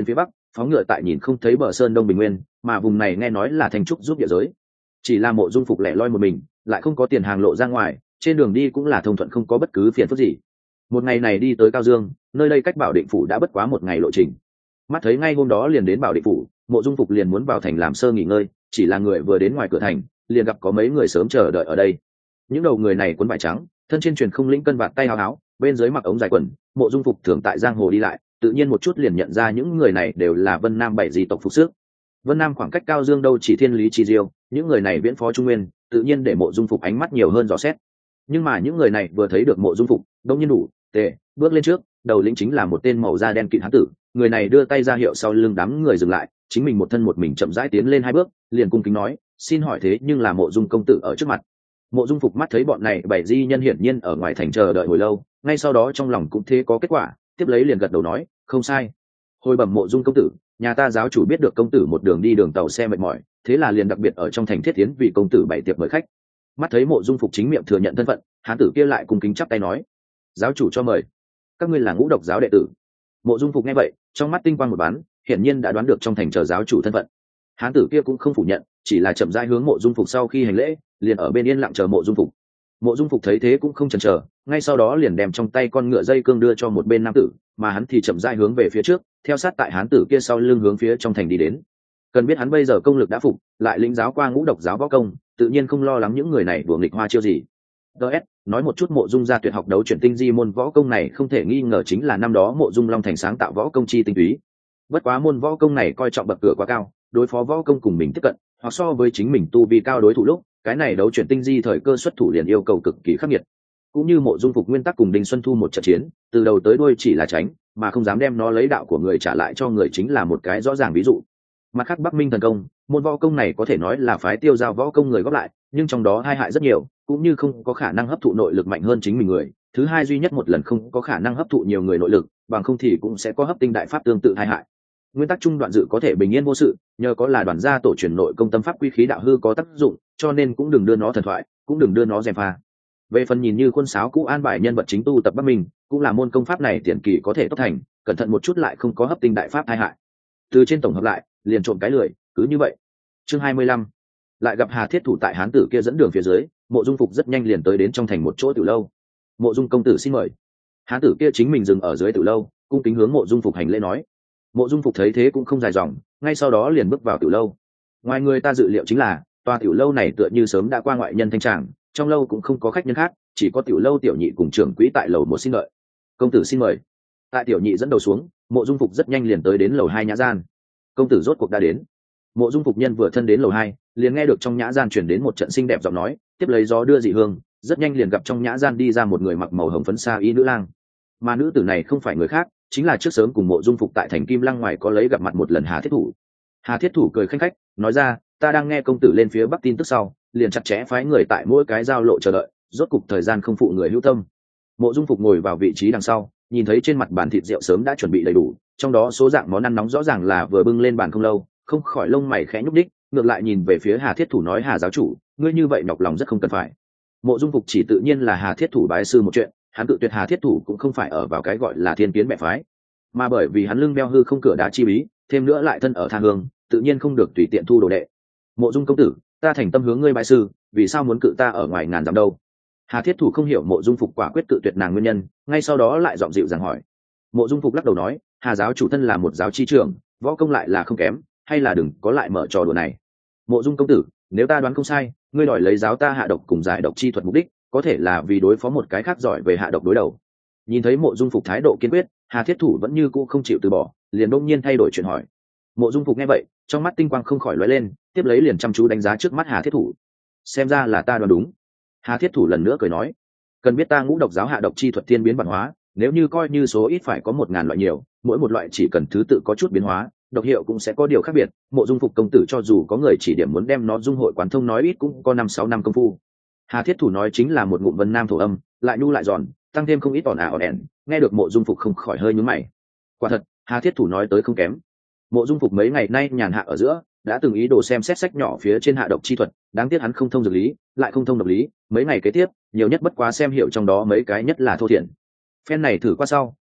phóng ngựa tại nhìn không thấy bờ sơn đông bình nguyên, mà vùng này nghe nói là Thanh Trúc giúp địa giới. Chỉ là Mộ Dung Phục lẻ loi một mình, lại không có tiền hàng lộ ra ngoài, trên đường đi cũng là thông thuận không có bất cứ phiền phức gì. Một ngày này đi tới Cao Dương, nơi đây cách Bảo Định phủ đã bất quá một ngày lộ trình. Mắt thấy ngay hôm đó liền đến Bảo Định phủ, Mộ Dung Phục liền muốn vào thành làm sơ nghỉ ngơi, chỉ là người vừa đến ngoài cửa thành, liền gặp có mấy người sớm chờ đợi ở đây. Những đầu người này quấn vải trắng, thân trên truyền không lĩnh cân vạt tay háo háo, bên dưới mặc ống dài quần. Mộ Dung Phục thường tại giang hồ đi lại, tự nhiên một chút liền nhận ra những người này đều là Vân Nam bảy dị tộc phục sức. Vân Nam khoảng cách Cao Dương đâu chỉ thiên lý chi diêu, những người này viễn phó Trung Nguyên, tự nhiên để Mộ Dung Phục ánh mắt nhiều hơn dò xét. Nhưng mà những người này vừa thấy được Mộ Dung Phục, đông nhiên đủ tề bước lên trước, đầu lĩnh chính là một tên màu da đen kịt hán tử. Người này đưa tay ra hiệu sau lưng đám người dừng lại, chính mình một thân một mình chậm rãi tiến lên 2 bước, liền cung kính nói: xin hỏi thế nhưng là Mộ Dung công tử ở trước mặt. Mộ Dung Phục mắt thấy bọn này bảy di nhân hiển nhiên ở ngoài thành chờ đợi hồi lâu, ngay sau đó trong lòng cũng thế có kết quả, tiếp lấy liền gật đầu nói: không sai. Hồi bẩm Mộ Dung công tử, nhà ta giáo chủ biết được công tử một đường đi đường tàu xe mệt mỏi, thế là liền đặc biệt ở trong thành thiết tiến vì công tử bày tiệc mời khách. Mắt thấy Mộ Dung Phục chính miệng thừa nhận thân phận, hán tử kia lại cung kính chắp tay nói: giáo chủ cho mời. Các ngươi là Ngũ Độc giáo đệ tử. Mộ Dung Phục nghe vậy, trong mắt tinh quang một bắn, hiển nhiên đã đoán được trong thành chờ giáo chủ thân phận. Hán tử kia cũng không phủ nhận, chỉ là chậm rãi hướng Mộ Dung Phục sau khi hành lễ, liền ở bên yên lặng chờ Mộ Dung Phục. Mộ Dung Phục thấy thế cũng không chần chờ, ngay sau đó liền đem trong tay con ngựa dây cương đưa cho một bên nam tử, mà hắn thì chậm rãi hướng về phía trước, theo sát tại hán tử kia sau lưng hướng phía trong thành đi đến. Cần biết hắn bây giờ công lực đã phục, lại lĩnh giáo qua Ngũ Độc giáo võ công, tự nhiên không lo lắng những người này đùa nghịch hoa chiêu gì. DS, nói một chút Mộ Dung gia tuyệt học đấu chuyển tinh di môn võ công này không thể nghi ngờ chính là năm đó Mộ Dung Long Thành sáng tạo võ công chi tinh túy. Bất quá môn võ công này coi trọng bậc cửa quá cao, đối phó võ công cùng mình tiếp cận, hoặc so với chính mình tu vi cao đối thủ lúc, cái này đấu chuyển tinh di thời cơ xuất thủ liền yêu cầu cực kỳ khắc nghiệt. Cũng như Mộ Dung Phục nguyên tắc cùng Đinh Xuân Thu một trận chiến, từ đầu tới đuôi chỉ là tránh, mà không dám đem nó lấy đạo của người trả lại cho người chính là một cái rõ ràng ví dụ. Mặt khác Bắc Minh thần công, môn võ công này có thể nói là phái tiêu giao võ công người góp lại, nhưng trong đó hai hại rất nhiều, cũng như không có khả năng hấp thụ nội lực mạnh hơn chính mình người. Thứ hai duy nhất một lần không có khả năng hấp thụ nhiều người nội lực, bằng không thì cũng sẽ có hấp tinh đại pháp tương tự hai hại. Nguyên tắc trung Đoạn Dự có thể bình yên vô sự, nhờ có là đoàn gia tổ truyền nội công tâm pháp quy khí đạo hư có tác dụng, cho nên cũng đừng đưa nó thần thoại, cũng đừng đưa nó gièm pha. Về phần nhìn như khuôn sáo cũ an bài nhân vật chính tu tập Bắc Minh, cũng là môn công pháp này tiền kỳ có thể tốt thành, cẩn thận một chút lại không có hấp tinh đại pháp hai hại. Từ trên tổng hợp lại, liền trộm cái lười, cứ như vậy. Chương 25. Lại gặp Hà Thiết Thủ tại hán tử kia dẫn đường phía dưới, Mộ Dung Phục rất nhanh liền tới đến trong thành một chỗ tiểu lâu. Mộ Dung công tử xin mời. Hán tử kia chính mình dừng ở dưới tiểu lâu, cung kính hướng Mộ Dung Phục hành lễ nói. Mộ Dung Phục thấy thế cũng không dài dòng, ngay sau đó liền bước vào tiểu lâu. Ngoài người ta dự liệu chính là, tòa tiểu lâu này tựa như sớm đã qua ngoại nhân thanh tràng, trong lâu cũng không có khách nhân khác, chỉ có tiểu lâu tiểu nhị cùng trưởng quỹ tại lầu một xin đợi. Công tử xin mời. Tại tiểu nhị dẫn đầu xuống, Mộ Dung Phục rất nhanh liền tới đến lầu 2 nhã gian. Công tử rốt cuộc đã đến. Mộ Dung Phục nhân vừa thân đến lầu 2, liền nghe được trong nhã gian truyền đến một trận xinh đẹp giọng nói, tiếp lấy gió đưa dị hương, rất nhanh liền gặp trong nhã gian đi ra một người mặc màu hồng phấn sa y nữ lang. Mà nữ tử này không phải người khác, chính là trước sớm cùng Mộ Dung Phục tại thành Kim Lăng ngoài có lấy gặp mặt một lần Hà Thiết Thủ. Hà Thiết Thủ cười khanh khách, nói ra: ta đang nghe công tử lên phía bắc tin tức sau, liền chặt chẽ phái người tại mỗi cái giao lộ chờ đợi, rốt cục thời gian không phụ người hữu tâm. Mộ Dung Phục ngồi vào vị trí đằng sau, nhìn thấy trên mặt bàn thịt rượu sớm đã chuẩn bị đầy đủ, trong đó số dạng món ăn nóng rõ ràng là vừa bưng lên bàn không lâu, không khỏi lông mày khẽ nhúc đích, ngược lại nhìn về phía Hà Thiết Thủ nói: Hà giáo chủ, ngươi như vậy nhọc lòng rất không cần phải. Mộ Dung Phục chỉ tự nhiên là Hà Thiết Thủ bái sư một chuyện, hắn tự tuyệt Hà Thiết Thủ cũng không phải ở vào cái gọi là thiên kiến mẹ phái, mà bởi vì hắn lưng đeo hư không cửa đá chi bí, thêm nữa lại thân ở tha hương, tự nhiên không được tùy tiện thu đồ đệ. Mộ Dung công tử, ta thành tâm hướng ngươi bái sư, vì sao muốn cự ta ở ngoài ngàn dặm đâu? Hà Thiết Thủ không hiểu Mộ Dung Phục quả quyết cự tuyệt nàng nguyên nhân, ngay sau đó lại giọng dịu dàng hỏi. Mộ Dung Phục lắc đầu nói: Hà giáo chủ thân là một giáo chi trưởng, võ công lại là không kém, hay là đừng có lại mở trò đùa này. Mộ Dung công tử, nếu ta đoán không sai, ngươi đòi lấy giáo ta hạ độc cùng giải độc chi thuật mục đích, có thể là vì đối phó một cái khác giỏi về hạ độc đối đầu. Nhìn thấy Mộ Dung Phục thái độ kiên quyết, Hà Thiết Thủ vẫn như cũ không chịu từ bỏ, liền đột nhiên thay đổi chuyện hỏi. Mộ Dung Phục nghe vậy, trong mắt tinh quang không khỏi lóe lên, tiếp lấy liền chăm chú đánh giá trước mắt Hà Thiết Thủ. Xem ra là ta đoán đúng. Hà Thiết Thủ lần nữa cười nói: cần biết ta Ngũ Độc giáo hạ độc chi thuật thiên biến vạn hóa, nếu như coi như số ít phải có 1000 loại nhiều, mỗi một loại chỉ cần thứ tự có chút biến hóa, độc hiệu cũng sẽ có điều khác biệt. Mộ Dung Phục công tử cho dù có người chỉ điểm muốn đem nó dung hội quán thông nói ít cũng có 5-6 năm công phu. Hà Thiết Thủ nói chính là một ngụm Vân Nam thổ âm, lại nhu lại giòn, tăng thêm không ít ỏn ẻn, nghe được Mộ Dung Phục không khỏi hơi nhướng mày. Quả thật, Hà Thiết Thủ nói tới không kém. Mộ Dung Phục mấy ngày nay nhàn hạ ở giữa, đã từng ý đồ xem xét sách nhỏ phía trên hạ độc chi thuật, đáng tiếc hắn không thông dược lý, lại không thông độc lý, mấy ngày kế tiếp, nhiều nhất bất quá xem hiểu trong đó mấy cái nhất là thô thiển. Phen này thử qua sau,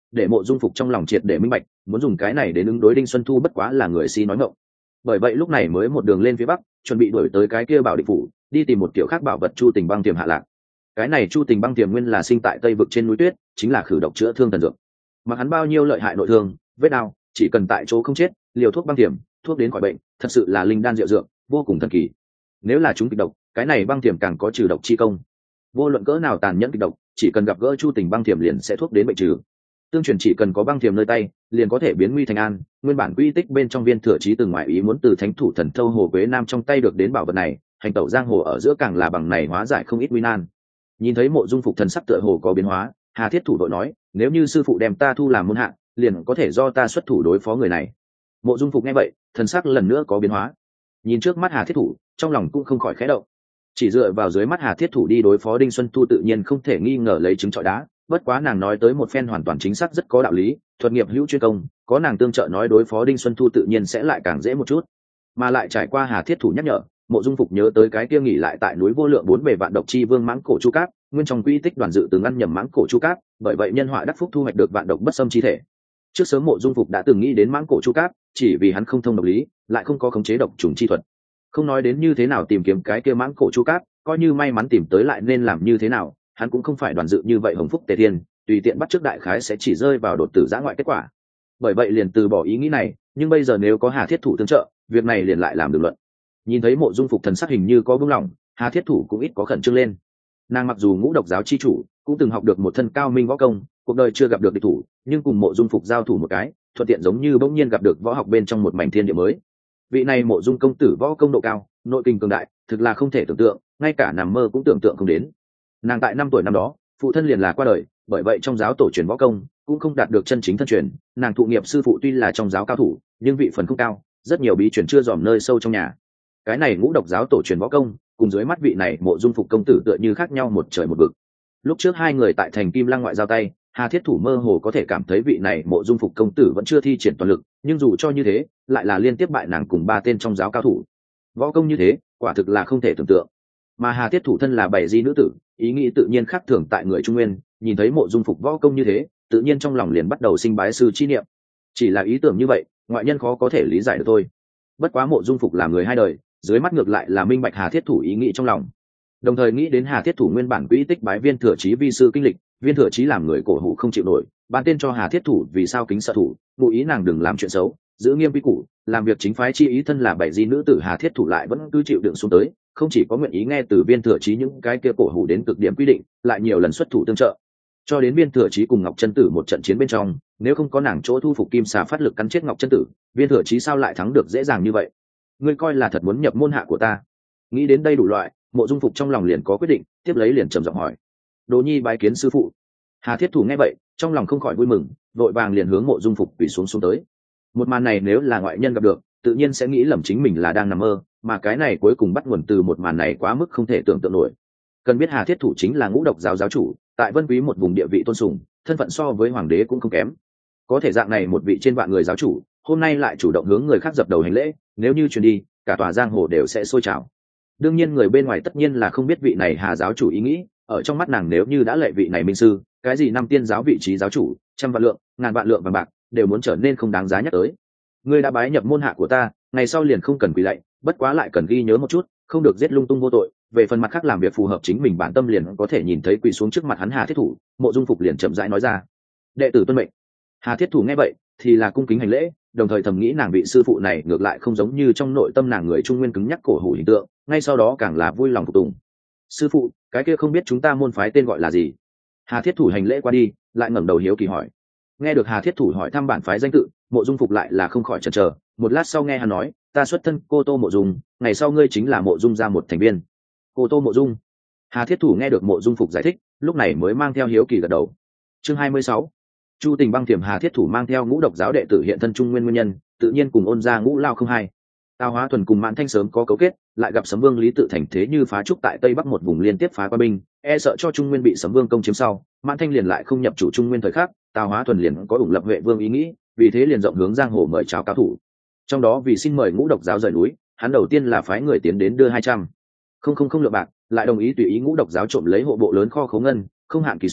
để Mộ Dung Phục trong lòng triệt để minh bạch, muốn dùng cái này đến ứng đối Đinh Xuân Thu bất quá là người si nói ngọng. Bởi vậy lúc này mới một đường lên phía bắc, chuẩn bị đuổi tới cái kia Bảo Định phủ, đi tìm một kiểu khác bảo vật Chu Tình Băng Tiềm hạ lạc. Cái này Chu Tình Băng Tiềm nguyên là sinh tại Tây vực trên núi tuyết, chính là khử độc chữa thương thần dược. Mà hắn bao nhiêu lợi hại nội thương, vết đau, chỉ cần tại chỗ không chết, liều thuốc băng tiềm, thuốc đến khỏi bệnh, thật sự là linh đan diệu dược, vô cùng thần kỳ. Nếu là chúng kịch độc, cái này băng tiềm càng có trừ độc chi công. Vô luận cỡ nào tàn nhẫn kịch độc, chỉ cần gặp gỡ Chu Tình Băng Tiềm liền sẽ thuốc đến bệnh trừ. Tương truyền chỉ cần có băng tiềm nơi tay, liền có thể biến nguy thành an. Nguyên bản quy tích bên trong Viên Thừa Chí từng ngoại ý muốn từ thánh thủ thần thâu Hồ Quế Nam trong tay được đến bảo vật này, hành tẩu giang hồ ở giữa càng là bằng này hóa giải không ít nguy nan. Nhìn thấy Mộ Dung Phục thần sắc tựa hồ có biến hóa, Hà Thiết Thủ đội nói, nếu như sư phụ đem ta thu làm môn hạ, liền có thể do ta xuất thủ đối phó người này. Mộ Dung Phục nghe vậy, thần sắc lần nữa có biến hóa. Nhìn trước mắt Hà Thiết Thủ, trong lòng cũng không khỏi khẽ động. Chỉ dựa vào dưới mắt Hà Thiết Thủ đi đối phó Đinh Xuân Thu tự nhiên không thể nghi ngờ lấy trứng trọi đá, bất quá nàng nói tới một phen hoàn toàn chính xác rất có đạo lý, thuật nghiệp hữu chuyên công, có nàng tương trợ nói đối phó Đinh Xuân Thu tự nhiên sẽ lại càng dễ một chút. Mà lại trải qua Hà Thiết Thủ nhắc nhở, Mộ Dung Phục nhớ tới cái kia nghỉ lại tại núi Vô Lượng bốn bề vạn độc chi vương mãng cổ chu cáp, nguyên trong quy tích đoàn dự từng ăn nhầm mãng cổ chu cáp, bởi vậy nhân họa đắc phúc thu hoạch được vạn độc bất xâm chi thể. Trước sớm Mộ Dung Phục đã từng nghĩ đến mãng cổ chu cáp, chỉ vì hắn không thông độc lý, lại không có khống chế độc trùng chi thuật. Không nói đến như thế nào tìm kiếm cái kia mãng cổ chu cáp, coi như may mắn tìm tới lại nên làm như thế nào, hắn cũng không phải đoàn dự như vậy hồng phúc tề thiên, tùy tiện bắt trước đại khái sẽ chỉ rơi vào đột tử giã ngoại kết quả. Bởi vậy liền từ bỏ ý nghĩ này, nhưng bây giờ nếu có Hà Thiết Thủ tương trợ, việc này liền lại làm được luận. Nhìn thấy Mộ Dung Phục thần sắc hình như có bướng lòng, Hà Thiết Thủ cũng ít có khẩn trương lên. Nàng mặc dù ngũ độc giáo chi chủ, cũng từng học được một thân cao minh võ công, cuộc đời chưa gặp được địch thủ, nhưng cùng Mộ Dung Phục giao thủ một cái, thuận tiện giống như bỗng nhiên gặp được võ học bên trong một mảnh thiên địa mới. Vị này Mộ Dung công tử võ công độ cao, nội kinh cường đại, thực là không thể tưởng tượng, ngay cả nằm mơ cũng tưởng tượng không đến. Nàng tại 5 tuổi năm đó, phụ thân liền là qua đời, bởi vậy trong giáo tổ truyền võ công cũng không đạt được chân chính thân truyền. Nàng thụ nghiệp sư phụ tuy là trong giáo cao thủ, nhưng vị phần không cao, rất nhiều bí truyền chưa dòm nơi sâu trong nhà. Cái này ngũ độc giáo tổ truyền võ công, cùng dưới mắt vị này Mộ Dung Phục công tử tựa như khác nhau một trời một vực. Lúc trước hai người tại thành Kim Lăng ngoại giao tay, Hà Thiết Thủ mơ hồ có thể cảm thấy vị này Mộ Dung Phục công tử vẫn chưa thi triển toàn lực, nhưng dù cho như thế, lại là liên tiếp bại nàng cùng 3 tên trong giáo cao thủ. Võ công như thế, quả thực là không thể tưởng tượng. Mà Hà Thiết Thủ thân là bảy di nữ tử, ý nghĩ tự nhiên khác thường tại người Trung Nguyên, nhìn thấy Mộ Dung Phục võ công như thế, tự nhiên trong lòng liền bắt đầu sinh bái sư chi niệm. Chỉ là ý tưởng như vậy, ngoại nhân khó có thể lý giải được thôi. Bất quá Mộ Dung Phục là người hai đời, dưới mắt ngược lại là minh bạch Hà Thiết Thủ ý nghĩ trong lòng. Đồng thời nghĩ đến Hà Thiết Thủ nguyên bản quỹ tích bái Viên Thừa Chí vi sư kinh lịch, Viên Thừa Chí làm người cổ hủ không chịu nổi, ban tên cho Hà Thiết Thủ vì sao kính sợ thủ, ngụ ý nàng đừng làm chuyện xấu, giữ nghiêm quy củ, làm việc chính phái chi ý thân là bảy di nữ tử Hà Thiết Thủ lại vẫn cứ chịu đựng xuống tới, không chỉ có nguyện ý nghe từ Viên Thừa Chí những cái kia cổ hủ đến cực điểm quy định, lại nhiều lần xuất thủ tương trợ. Cho đến Viên Thừa Chí cùng Ngọc Chân Tử một trận chiến bên trong, nếu không có nàng chỗ thu phục kim xà phát lực cắn chết Ngọc Chân Tử, Viên Thừa Chí sao lại thắng được dễ dàng như vậy? Ngươi coi là thật muốn nhập môn hạ của ta? Nghĩ đến đây đủ loại, Mộ Dung Phục trong lòng liền có quyết định, tiếp lấy liền trầm giọng hỏi: Đỗ Nhi bái kiến sư phụ. Hà Thiết Thủ nghe vậy, trong lòng không khỏi vui mừng, vội vàng liền hướng Mộ Dung Phục quỳ xuống tới. Một màn này nếu là ngoại nhân gặp được, tự nhiên sẽ nghĩ lầm chính mình là đang nằm mơ, mà cái này cuối cùng bắt nguồn từ một màn này quá mức không thể tưởng tượng nổi. Cần biết Hà Thiết Thủ chính là ngũ độc giáo giáo chủ, tại Vân Quý một vùng địa vị tôn sùng, thân phận so với hoàng đế cũng không kém. Có thể dạng này một vị trên vạn người giáo chủ, hôm nay lại chủ động hướng người khác dập đầu hành lễ, nếu như truyền đi, cả tòa giang hồ đều sẽ sôi trào. Đương nhiên người bên ngoài tất nhiên là không biết vị này Hà giáo chủ ý nghĩ, ở trong mắt nàng nếu như đã lệ vị này minh sư, cái gì năm tiên giáo vị trí giáo chủ, trăm vạn lượng, ngàn vạn lượng vàng bạc, đều muốn trở nên không đáng giá nhắc tới. Ngươi đã bái nhập môn hạ của ta, ngày sau liền không cần quỳ lạy, bất quá lại cần ghi nhớ một chút, không được giết lung tung vô tội. Về phần mặt khác làm việc phù hợp chính mình bản tâm liền có thể nhìn thấy quỳ xuống trước mặt hắn Hà Thiết Thủ. Mộ Dung Phục liền chậm rãi nói ra: đệ tử tuân mệnh. Hà Thiết Thủ nghe vậy thì là cung kính hành lễ, đồng thời thầm nghĩ nàng vị sư phụ này ngược lại không giống như trong nội tâm nàng người Trung Nguyên cứng nhắc cổ hủ hình tượng, ngay sau đó càng là vui lòng phục tùng. Sư phụ, cái kia không biết chúng ta môn phái tên gọi là gì? Hà Thiết Thủ hành lễ qua đi, lại ngẩng đầu hiếu kỳ hỏi. Nghe được Hà Thiết Thủ hỏi thăm bản phái danh tự, Mộ Dung Phục lại là không khỏi chần chờ, một lát sau nghe hắn nói: ta xuất thân Cô Tô Mộ Dung, ngày sau ngươi chính là Mộ Dung gia một thành viên. Cô Tô Mộ Dung. Hà Thiết Thủ nghe được Mộ Dung Phục giải thích, lúc này mới mang theo hiếu kỳ gật đầu. Chương 26. Chu Tình Băng Tiềm. Hà Thiết Thủ mang theo ngũ độc giáo đệ tử hiện thân Trung Nguyên nguyên nhân, tự nhiên cùng Ôn gia Ngũ Lao không hai. Tào Hóa Thuần cùng Mãn Thanh sớm có cấu kết, lại gặp Sấm Vương Lý Tự thành thế như phá trúc tại Tây Bắc một vùng liên tiếp phá qua binh, e sợ cho Trung Nguyên bị Sấm Vương công chiếm sau, Mãn Thanh liền lại không nhập chủ Trung Nguyên thời khắc, Tào Hóa Thuần liền có ủng lập Huệ Vương ý nghĩ, vì thế liền rộng hướng giang hồ mời chào cao thủ. Trong đó vì xin mời ngũ độc giáo rời núi, hắn đầu tiên là phái người tiến đến đưa 200 lượng bạc, lại đồng ý tùy ý ngũ độc giáo trộm lấy hộ bộ lớn kho khấu ngân, không hạn kỳ sổ,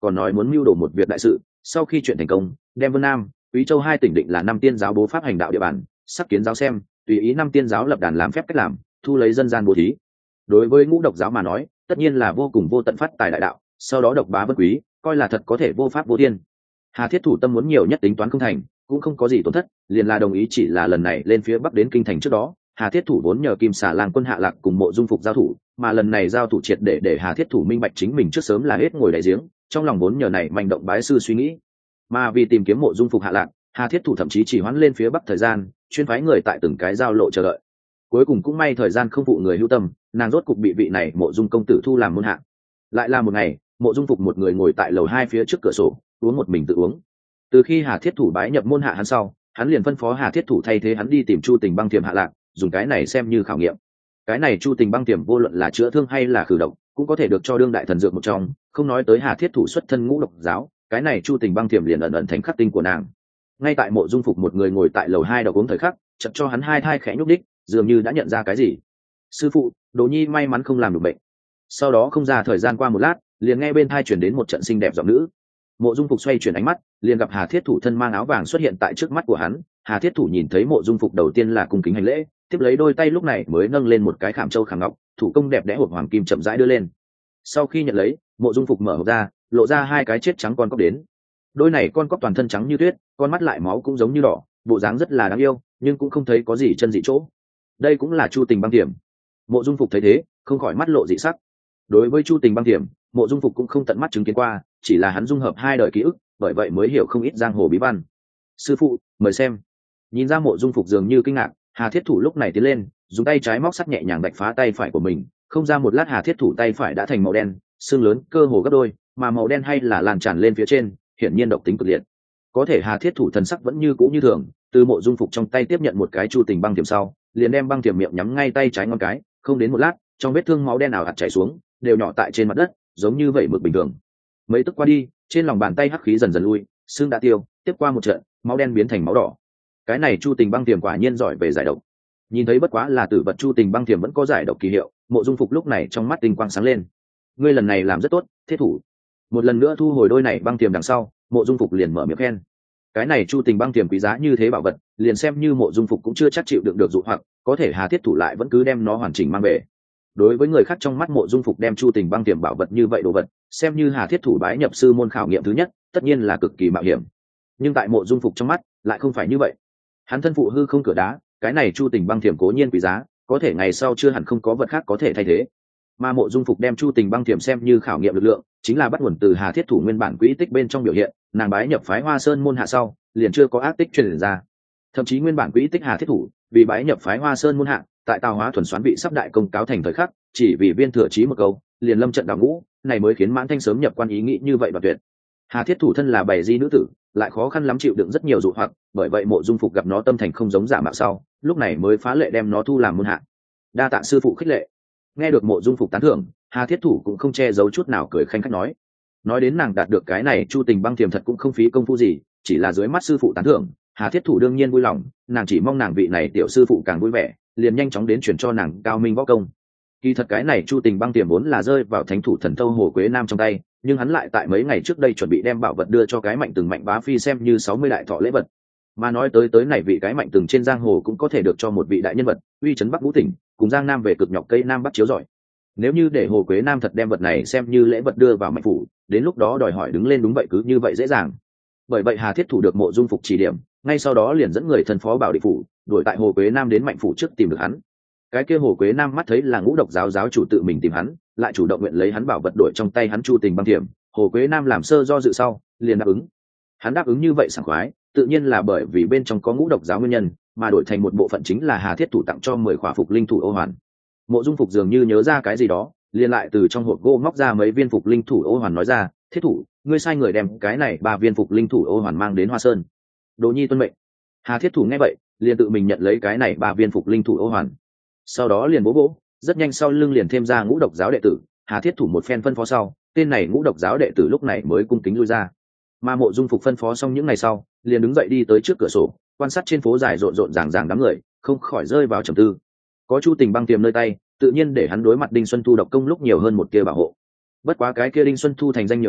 còn nói muốn mưu đồ một việc đại sự. Sau khi chuyện thành công, đem Vân Nam, Quý Châu hai tỉnh định là năm tiên giáo bố pháp hành đạo địa bàn, sắp kiến giáo xem, tùy ý năm tiên giáo lập đàn làm phép cách làm, thu lấy dân gian bố thí. Đối với ngũ độc giáo mà nói, tất nhiên là vô cùng vô tận phát tài đại đạo, sau đó độc bá vân quý, coi là thật có thể vô pháp vô thiên. Hà Thiết Thủ tâm muốn nhiều nhất tính toán không thành, cũng không có gì tổn thất, liền là đồng ý chỉ là lần này lên phía bắc đến kinh thành trước đó, Hà Thiết Thủ vốn nhờ Kim Xà Lang quân Hạ Lạc cùng Mộ Dung Phục giao thủ, mà lần này giao thủ triệt để Hà Thiết Thủ minh bạch chính mình trước sớm là hết ngồi đại giếng, trong lòng vốn nhờ này manh động bái sư suy nghĩ. Mà vì tìm kiếm Mộ Dung Phục Hạ Lạc, Hà Thiết Thủ thậm chí chỉ hoãn lên phía bắc thời gian, chuyên phái người tại từng cái giao lộ chờ đợi. Cuối cùng cũng may thời gian không phụ người hữu tâm, nàng rốt cục bị vị này Mộ Dung công tử thu làm môn hạ. Lại là một ngày, Mộ Dung Phục một người ngồi tại lầu 2 phía trước cửa sổ, uống một mình tự uống. Từ khi Hà Thiết Thủ bái nhập môn hạ hắn sau, hắn liền phân phó Hà Thiết Thủ thay thế hắn đi tìm Chu Tình Băng Tiềm Hạ Lạc, dùng cái này xem như khảo nghiệm. Cái này Chu Tình Băng Tiềm vô luận là chữa thương hay là khử độc, cũng có thể được cho đương đại thần dược một trong, không nói tới Hà Thiết Thủ xuất thân ngũ độc giáo, cái này Chu Tình Băng Tiềm liền ẩn ẩn thành khắc tinh của nàng. Ngay tại Mộ Dung Phục một người ngồi tại lầu 2 đọc uống thời khắc, chợt cho hắn hai thai khẽ nhúc đích, dường như đã nhận ra cái gì. Sư phụ, Đồ Nhi may mắn không làm được bệnh. Sau đó không ra thời gian qua một lát, liền nghe bên thai chuyển đến một trận xinh đẹp giọng nữ. Mộ Dung Phục xoay chuyển ánh mắt, liền gặp Hà Thiết Thủ thân mang áo vàng xuất hiện tại trước mắt của hắn. Hà Thiết Thủ nhìn thấy Mộ Dung Phục đầu tiên là cung kính hành lễ, tiếp lấy đôi tay lúc này mới nâng lên một cái khảm châu khảm ngọc, thủ công đẹp đẽ hộp hoàng kim chậm rãi đưa lên. Sau khi nhận lấy, Mộ Dung Phục mở hộp ra, lộ ra hai cái chết trắng con cóc đến. Đôi này con cóc toàn thân trắng như tuyết, con mắt lại máu cũng giống như đỏ, bộ dáng rất là đáng yêu, nhưng cũng không thấy có gì chân dị chỗ. Đây cũng là Chu Tình Băng Tiềm. Mộ Dung Phục thấy thế, không khỏi mắt lộ dị sắc. Đối với Chu Tình Băng Tiềm, Mộ Dung Phục cũng không tận mắt chứng kiến qua, chỉ là hắn dung hợp hai đời ký ức, bởi vậy mới hiểu không ít giang hồ bí văn. Sư phụ, mời xem. Nhìn ra Mộ Dung Phục dường như kinh ngạc, Hà Thiết Thủ lúc này tiến lên, dùng tay trái móc sắt nhẹ nhàng đạch phá tay phải của mình. Không ra một lát Hà Thiết Thủ tay phải đã thành màu đen, xương lớn cơ hồ gấp đôi, mà màu đen hay là lan tràn lên phía trên, hiển nhiên độc tính cực liệt. Có thể Hà Thiết Thủ thần sắc vẫn như cũ như thường, từ Mộ Dung Phục trong tay tiếp nhận một cái Chu Tình Băng Tiềm sau, liền đem băng tiềm miệng nhắm ngay tay trái ngón cái, không đến một lát, trong vết thương máu đen ảo ạt chảy xuống, đều nhỏ tại trên mặt đất, giống như vậy mực bình thường. Mấy tức qua đi, trên lòng bàn tay hắc khí dần dần lui, xương đã tiêu, tiếp qua một trận, máu đen biến thành máu đỏ. Cái này Chu Tình Băng Tiềm quả nhiên giỏi về giải độc. Nhìn thấy bất quá là tử vật Chu Tình Băng Tiềm vẫn có giải độc kỳ hiệu, Mộ Dung Phục lúc này trong mắt tinh quang sáng lên. Ngươi lần này làm rất tốt, Thiết Thủ. Một lần nữa thu hồi đôi này băng tiềm đằng sau, Mộ Dung Phục liền mở miệng khen. Cái này Chu Tình Băng Tiềm quý giá như thế bảo vật, liền xem như Mộ Dung Phục cũng chưa chắc chịu đựng được dụ hoặc, có thể Hà Thiết Thủ lại vẫn cứ đem nó hoàn chỉnh mang về. Đối với người khác trong mắt Mộ Dung Phục đem Chu Tình Băng Tiềm bảo vật như vậy đồ vật, xem như Hà Thiết Thủ bái nhập sư môn khảo nghiệm thứ nhất, tất nhiên là cực kỳ mạo hiểm. Nhưng tại Mộ Dung Phục trong mắt, lại không phải như vậy. Hắn thân phụ hư không cửa đá, cái này Chu Tình Băng Tiềm cố nhiên quý giá, có thể ngày sau chưa hẳn không có vật khác có thể thay thế. Mà Mộ Dung Phục đem Chu Tình Băng Tiềm xem như khảo nghiệm lực lượng, chính là bắt nguồn từ Hà Thiết Thủ nguyên bản quỹ tích bên trong biểu hiện, nàng bái nhập phái Hoa Sơn môn hạ sau, liền chưa có ác tích truyền ra. Thậm chí nguyên bản quỹ tích Hà Thiết Thủ, vì bái nhập phái Hoa Sơn môn hạ, tại Tào Hóa thuần xoán bị sắp đại công cáo thành thời khắc, chỉ vì viên thừa chí một câu, liền lâm trận đào ngũ, này mới khiến Mãn Thanh sớm nhập quan ý nghĩ như vậy và tuyệt. Hà Thiết Thủ thân là bày di nữ tử, lại khó khăn lắm chịu đựng rất nhiều dụ hoặc, bởi vậy Mộ Dung Phục gặp nó tâm thành không giống giả mạo sau, lúc này mới phá lệ đem nó thu làm môn hạ. Đa tạ sư phụ khích lệ. Nghe được Mộ Dung Phục tán thưởng, Hà Thiết Thủ cũng không che giấu chút nào cười khanh khách nói đến nàng đạt được cái này Chu Tình Băng Tiềm thật cũng không phí công phu gì, chỉ là dưới mắt sư phụ tán thưởng, Hà Thiết Thủ đương nhiên vui lòng, nàng chỉ mong nàng vị này tiểu sư phụ càng vui vẻ, liền nhanh chóng đến truyền cho nàng cao minh võ công. Kỳ thật cái này Chu Tình Băng Tiềm vốn là rơi vào thánh thủ thần Tâu Hồ Quế Nam trong tay, nhưng hắn lại tại mấy ngày trước đây chuẩn bị đem bảo vật đưa cho cái Mạnh Từng Mạnh bá phi xem như 60 đại thọ lễ vật. Mà nói tới này vị cái Mạnh Từng trên giang hồ cũng có thể được cho một vị đại nhân vật, uy chấn Bắc Vũ tỉnh, cùng Giang Nam về cực nhọc cây Nam Bắc chiếu giỏi. Nếu như để Hồ Quế Nam thật đem vật này xem như lễ vật đưa vào Mạnh phủ, đến lúc đó đòi hỏi đứng lên đúng vậy cứ như vậy dễ dàng. Bởi vậy Hà Thiết Thủ được Mộ Dung Phục chỉ điểm, ngay sau đó liền dẫn người thân phó bảo định phủ, đuổi tại Hồ Quế Nam đến Mạnh phủ trước tìm được hắn. Cái kia Hồ Quế Nam mắt thấy là Ngũ Độc giáo giáo chủ tự mình tìm hắn, lại chủ động nguyện lấy hắn bảo vật đổi trong tay hắn Chu Tình Băng Tiềm, Hồ Quế Nam làm sơ do dự sau, liền đáp ứng. Hắn đáp ứng như vậy sảng khoái, tự nhiên là bởi vì bên trong có Ngũ Độc giáo nguyên nhân, mà đổi thành một bộ phận chính là Hà Thiết Thủ tặng cho 10 khỏa phục linh thủ ô hoàn. Mộ Dung Phục dường như nhớ ra cái gì đó, liền lại từ trong hộp gỗ móc ra mấy viên phục linh thủ ô hoàn nói ra, Thiết Thủ, ngươi sai người đem cái này 3 viên phục linh thủ ô hoàn mang đến Hoa Sơn. Đồ Nhi tuân mệnh. Hà Thiết Thủ nghe vậy, liền tự mình nhận lấy cái này 3 viên phục linh thủ ô hoàn. Sau đó liền bố vỗ, rất nhanh sau lưng liền thêm ra Ngũ Độc giáo đệ tử. Hà Thiết Thủ một phen phân phó sau, tên này Ngũ Độc giáo đệ tử lúc này mới cung kính lui ra. Mà Mộ Dung Phục phân phó xong những ngày sau, liền đứng dậy đi tới trước cửa sổ, quan sát trên phố dài rộn rộn ràng ràng đám người, không khỏi rơi vào trầm tư. Có Chu Tình Băng Tiềm nơi tay, tự nhiên để hắn đối mặt Đinh Xuân Thu độc công lúc nhiều hơn một kia bảo hộ. Bất quá cái kia Đinh Xuân Thu thành danh nhiều năm,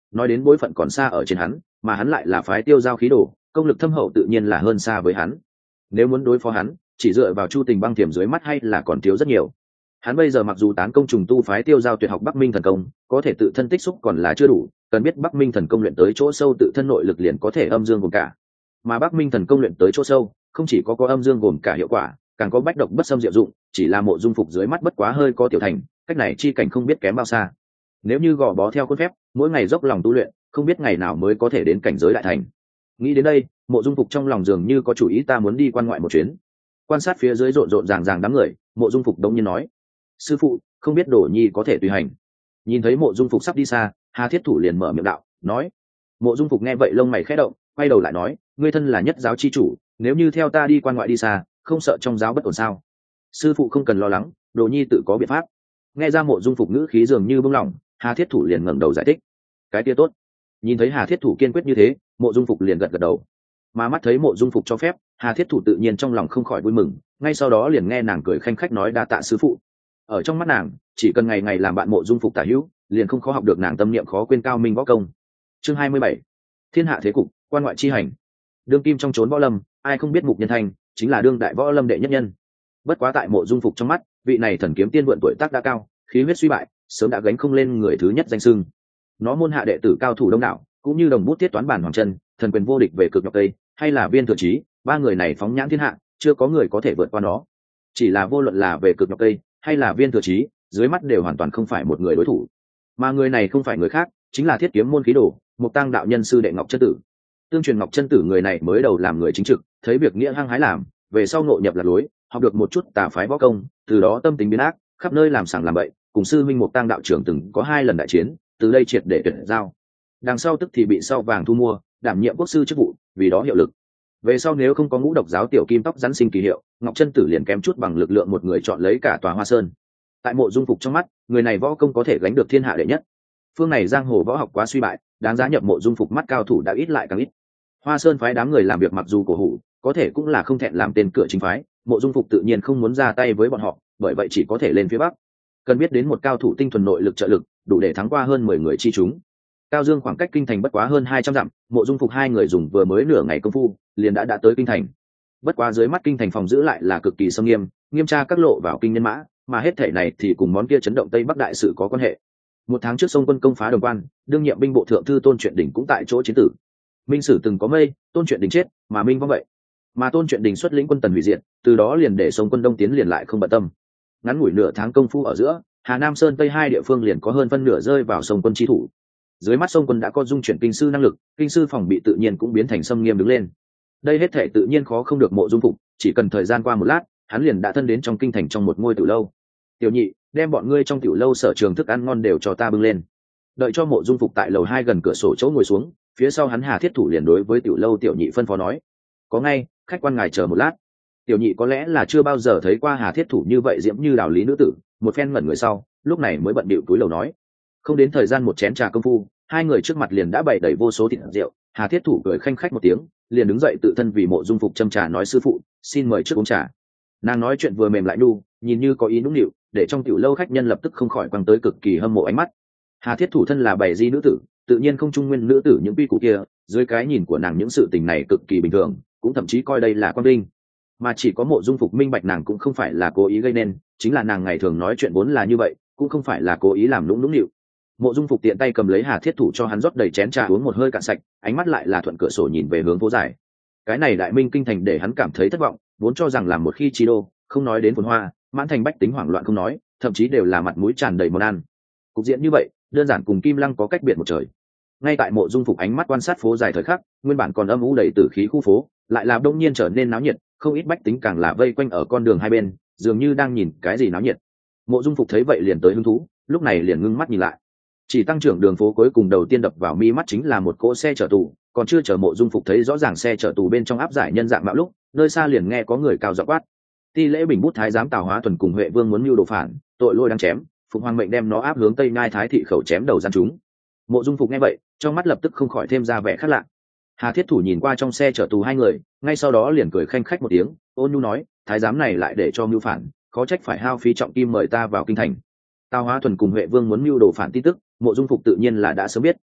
nói đến bối phận còn xa ở trên hắn, mà hắn lại là phái Tiêu Giao khí đồ, công lực thâm hậu tự nhiên là hơn xa với hắn. Nếu muốn đối phó hắn, chỉ dựa vào Chu Tình Băng Thiểm dưới mắt hay là còn thiếu rất nhiều. Hắn bây giờ mặc dù tán công trùng tu phái Tiêu Giao tuyệt học Bắc Minh thần công, có thể tự thân tích xúc còn là chưa đủ, cần biết Bắc Minh thần công luyện tới chỗ sâu tự thân nội lực liền có thể âm dương gồm cả. Mà Bắc Minh thần công luyện tới chỗ sâu, không chỉ có âm dương gồm cả hiệu quả, càng có bách độc bất xâm diệu dụng, chỉ là Mộ Dung Phục dưới mắt bất quá hơi có tiểu thành, cách này chi cảnh không biết kém bao xa. Nếu như gò bó theo khuôn phép, mỗi ngày dốc lòng tu luyện, không biết ngày nào mới có thể đến cảnh giới đại thành. Nghĩ đến đây, Mộ Dung Phục trong lòng dường như có chủ ý, ta muốn đi quan ngoại một chuyến. Quan sát phía dưới rộn rộn ràng đám người, Mộ Dung Phục đống nhiên nói: sư phụ, không biết Đổ Nhi có thể tùy hành. Nhìn thấy Mộ Dung Phục sắp đi xa, Hà Thiết Thủ liền mở miệng đạo, nói. Mộ Dung Phục nghe vậy lông mày khẽ động, quay đầu lại nói: ngươi thân là nhất giáo chi chủ, nếu như theo ta đi quan ngoại đi xa, không sợ trong giáo bất ổn sao? Sư phụ không cần lo lắng, Đồ Nhi tự có biện pháp. Nghe ra Mộ Dung Phục ngữ khí dường như bông lỏng, Hà Thiết Thủ liền ngẩng đầu giải thích: cái kia tốt. Nhìn thấy Hà Thiết Thủ kiên quyết như thế, Mộ Dung Phục liền gật gật đầu. Mà mắt thấy Mộ Dung Phục cho phép, Hà Thiết Thủ tự nhiên trong lòng không khỏi vui mừng, ngay sau đó liền nghe nàng cười khanh khách nói: đa tạ sư phụ. Ở trong mắt nàng, chỉ cần ngày ngày làm bạn Mộ Dung Phục tả hữu, liền không khó học được nàng tâm niệm khó quên cao minh võ công. Chương 27. Thiên hạ thế cục, quan ngoại chi hành. Đương kim trong chốn võ lâm, ai không biết Mục Nhân Thanh chính là đương đại võ lâm đệ nhất nhân. Bất quá tại Mộ Dung Phục trong mắt, vị này thần kiếm tiên vượn tuổi tác đã cao, khí huyết suy bại, sớm đã gánh không lên người thứ nhất danh xưng. Nó môn hạ đệ tử cao thủ đông đảo, cũng như đồng bút thiết toán bản hoàng chân, thần quyền vô địch về cực nhọc tây, hay là Viên Thừa Chí, ba người này phóng nhãn thiên hạ, chưa có người có thể vượt qua nó. Chỉ là vô luận là về cực nhọc tây hay là Viên Thừa Chí, dưới mắt đều hoàn toàn không phải một người đối thủ. Mà người này không phải người khác, chính là Thiết Kiếm môn khí đồ, Mục Tăng đạo nhân sư đệ Ngọc Chân Tử. Tương truyền Ngọc Chân Tử người này mới đầu làm người chính trực, thấy việc nghĩa hăng hái làm, về sau ngộ nhập lạc lối, học được một chút tà phái võ công, từ đó tâm tính biến ác, khắp nơi làm sảng làm bậy, cùng sư minh Mục Tăng đạo trưởng từng có 2 lần đại chiến, từ đây triệt để tuyệt giao. Đằng sau tức thì bị Sao Vàng thu mua, đảm nhiệm quốc sư chức vụ, vì đó hiệu lực. Về sau nếu không có Ngũ Độc giáo tiểu kim tóc rắn sinh kỳ hiệu, Ngọc Chân Tử liền kém chút bằng lực lượng một người chọn lấy cả tòa Hoa Sơn. Tại Mộ Dung Phục trong mắt, người này võ công có thể gánh được thiên hạ đệ nhất. Phương này giang hồ võ học quá suy bại, đáng giá nhập Mộ Dung Phục mắt cao thủ đã ít lại càng ít. Hoa Sơn phái đám người làm việc mặc dù cổ hủ, có thể cũng là không thẹn làm tên cửa chính phái, Mộ Dung Phục tự nhiên không muốn ra tay với bọn họ, bởi vậy chỉ có thể lên phía bắc. Cần biết đến một cao thủ tinh thuần nội lực trợ lực, đủ để thắng qua hơn 10 người chi chúng. Cao Dương khoảng cách kinh thành bất quá hơn 200 dặm, Mộ Dung Phục 2 người dùng vừa mới nửa ngày công phu, liền đã tới kinh thành. Bất quá dưới mắt kinh thành phòng giữ lại là cực kỳ nghiêm nghiêm, nghiêm tra các lộ vào kinh nhân mã, mà hết thể này thì cùng món kia chấn động Tây Bắc đại sự có quan hệ. 1 tháng trước Sông Quân công phá Đồng Quan, đương nhiệm binh bộ thượng thư Tôn Truyện Đình cũng tại chỗ chiến tử. Minh sử từng có mây, Tôn Truyện Đình chết, mà Minh vong vậy. Mà Tôn Truyện Đình xuất lĩnh quân Tần hủy diệt, từ đó liền để Sông Quân Đông tiến liền lại không bận tâm. Ngắn ngủi nửa tháng công phu ở giữa, Hà Nam Sơn Tây 2 địa phương liền có hơn phân nửa rơi vào Sông Quân chi thủ. Dưới mắt Sông Quân đã có dung chuyển kinh sư năng lực, kinh sư phòng bị tự nhiên cũng biến thành xâm nghiêm đứng lên. Đây hết thể tự nhiên khó không được Mộ Dung Phục, chỉ cần thời gian qua một lát, hắn liền đã thân đến trong kinh thành trong một ngôi tiểu lâu. Tiểu nhị, đem bọn ngươi trong tiểu lâu sở trường thức ăn ngon đều cho ta bưng lên. Đợi cho Mộ Dung Phục tại lầu 2 gần cửa sổ chỗ ngồi xuống, phía sau hắn Hà Thiết Thủ liền đối với tiểu lâu tiểu nhị phân phó nói: có ngay, khách quan ngài chờ một lát. Tiểu nhị có lẽ là chưa bao giờ thấy qua Hà Thiết Thủ như vậy diễm như đào lý nữ tử, một phen ngẩn người sau, lúc này mới bận bịu túi lầu nói. Không đến thời gian một chén trà công phu, 2 người trước mặt liền đã bày đầy vô số thịt rượu. Hà Thiết Thủ cười khanh khách một tiếng, liền đứng dậy tự thân vì Mộ Dung Phục châm trà nói: sư phụ, xin mời trước uống trà. Nàng nói chuyện vừa mềm lại nhu, nhìn như có ý nũng nịu, để trong tiểu lâu khách nhân lập tức không khỏi quăng tới cực kỳ hâm mộ ánh mắt. Hà Thiết Thủ thân là bày di nữ tử, tự nhiên không trung nguyên nữ tử những quy củ kia, dưới cái nhìn của nàng những sự tình này cực kỳ bình thường, cũng thậm chí coi đây là quang vinh. Mà chỉ có Mộ Dung Phục minh bạch nàng cũng không phải là cố ý gây nên, chính là nàng ngày thường nói chuyện vốn là như vậy, cũng không phải là cố ý làm nũng nịu. Mộ Dung Phục tiện tay cầm lấy Hà Thiết Thủ cho hắn rót đầy chén trà uống một hơi cạn sạch, ánh mắt lại là thuận cửa sổ nhìn về hướng phố dài. Cái này đại minh kinh thành để hắn cảm thấy thất vọng, vốn cho rằng làm một khi chi đô, không nói đến phồn hoa, mãn thành bách tính hoảng loạn không nói, thậm chí đều là mặt mũi tràn đầy món ăn. Cục diện như vậy, đơn giản cùng Kim Lăng có cách biệt một trời. Ngay tại Mộ Dung Phục ánh mắt quan sát phố dài thời khắc, nguyên bản còn âm u đầy tử khí khu phố, lại là đông nhiên trở nên náo nhiệt, không ít bách tính càng là vây quanh ở con đường hai bên, dường như đang nhìn cái gì náo nhiệt. Mộ Dung Phục thấy vậy liền tới hứng thú, lúc này liền ngưng mắt nhìn lại. Chỉ tăng trưởng đường phố cuối cùng đầu tiên đập vào mi mắt chính là một cỗ xe chở tù, còn chưa chờ Mộ Dung Phục thấy rõ ràng xe chở tù bên trong áp giải nhân dạng mạo lúc, nơi xa liền nghe có người cao giọng quát: Ti lễ Bình Bút thái giám Tào Hóa Thuần cùng Huệ Vương muốn mưu đồ phản, tội lôi đang chém, Phục Hoàng mệnh đem nó áp hướng Tây Nhai Thái thị khẩu chém đầu gian chúng. Mộ Dung Phục nghe vậy, trong mắt lập tức không khỏi thêm ra vẻ khác lạ. Hà Thiết Thủ nhìn qua trong xe chở tù 2 người, ngay sau đó liền cười khanh khách một tiếng, ôn nhu nói: thái giám này lại để cho mưu phản, khó trách phải hao phí trọng kim mời ta vào kinh thành. Tào Hóa Thuần cùng Huệ Vương muốn mưu đồ phản tin tức, Mộ Dung Phục tự nhiên là đã sớm biết.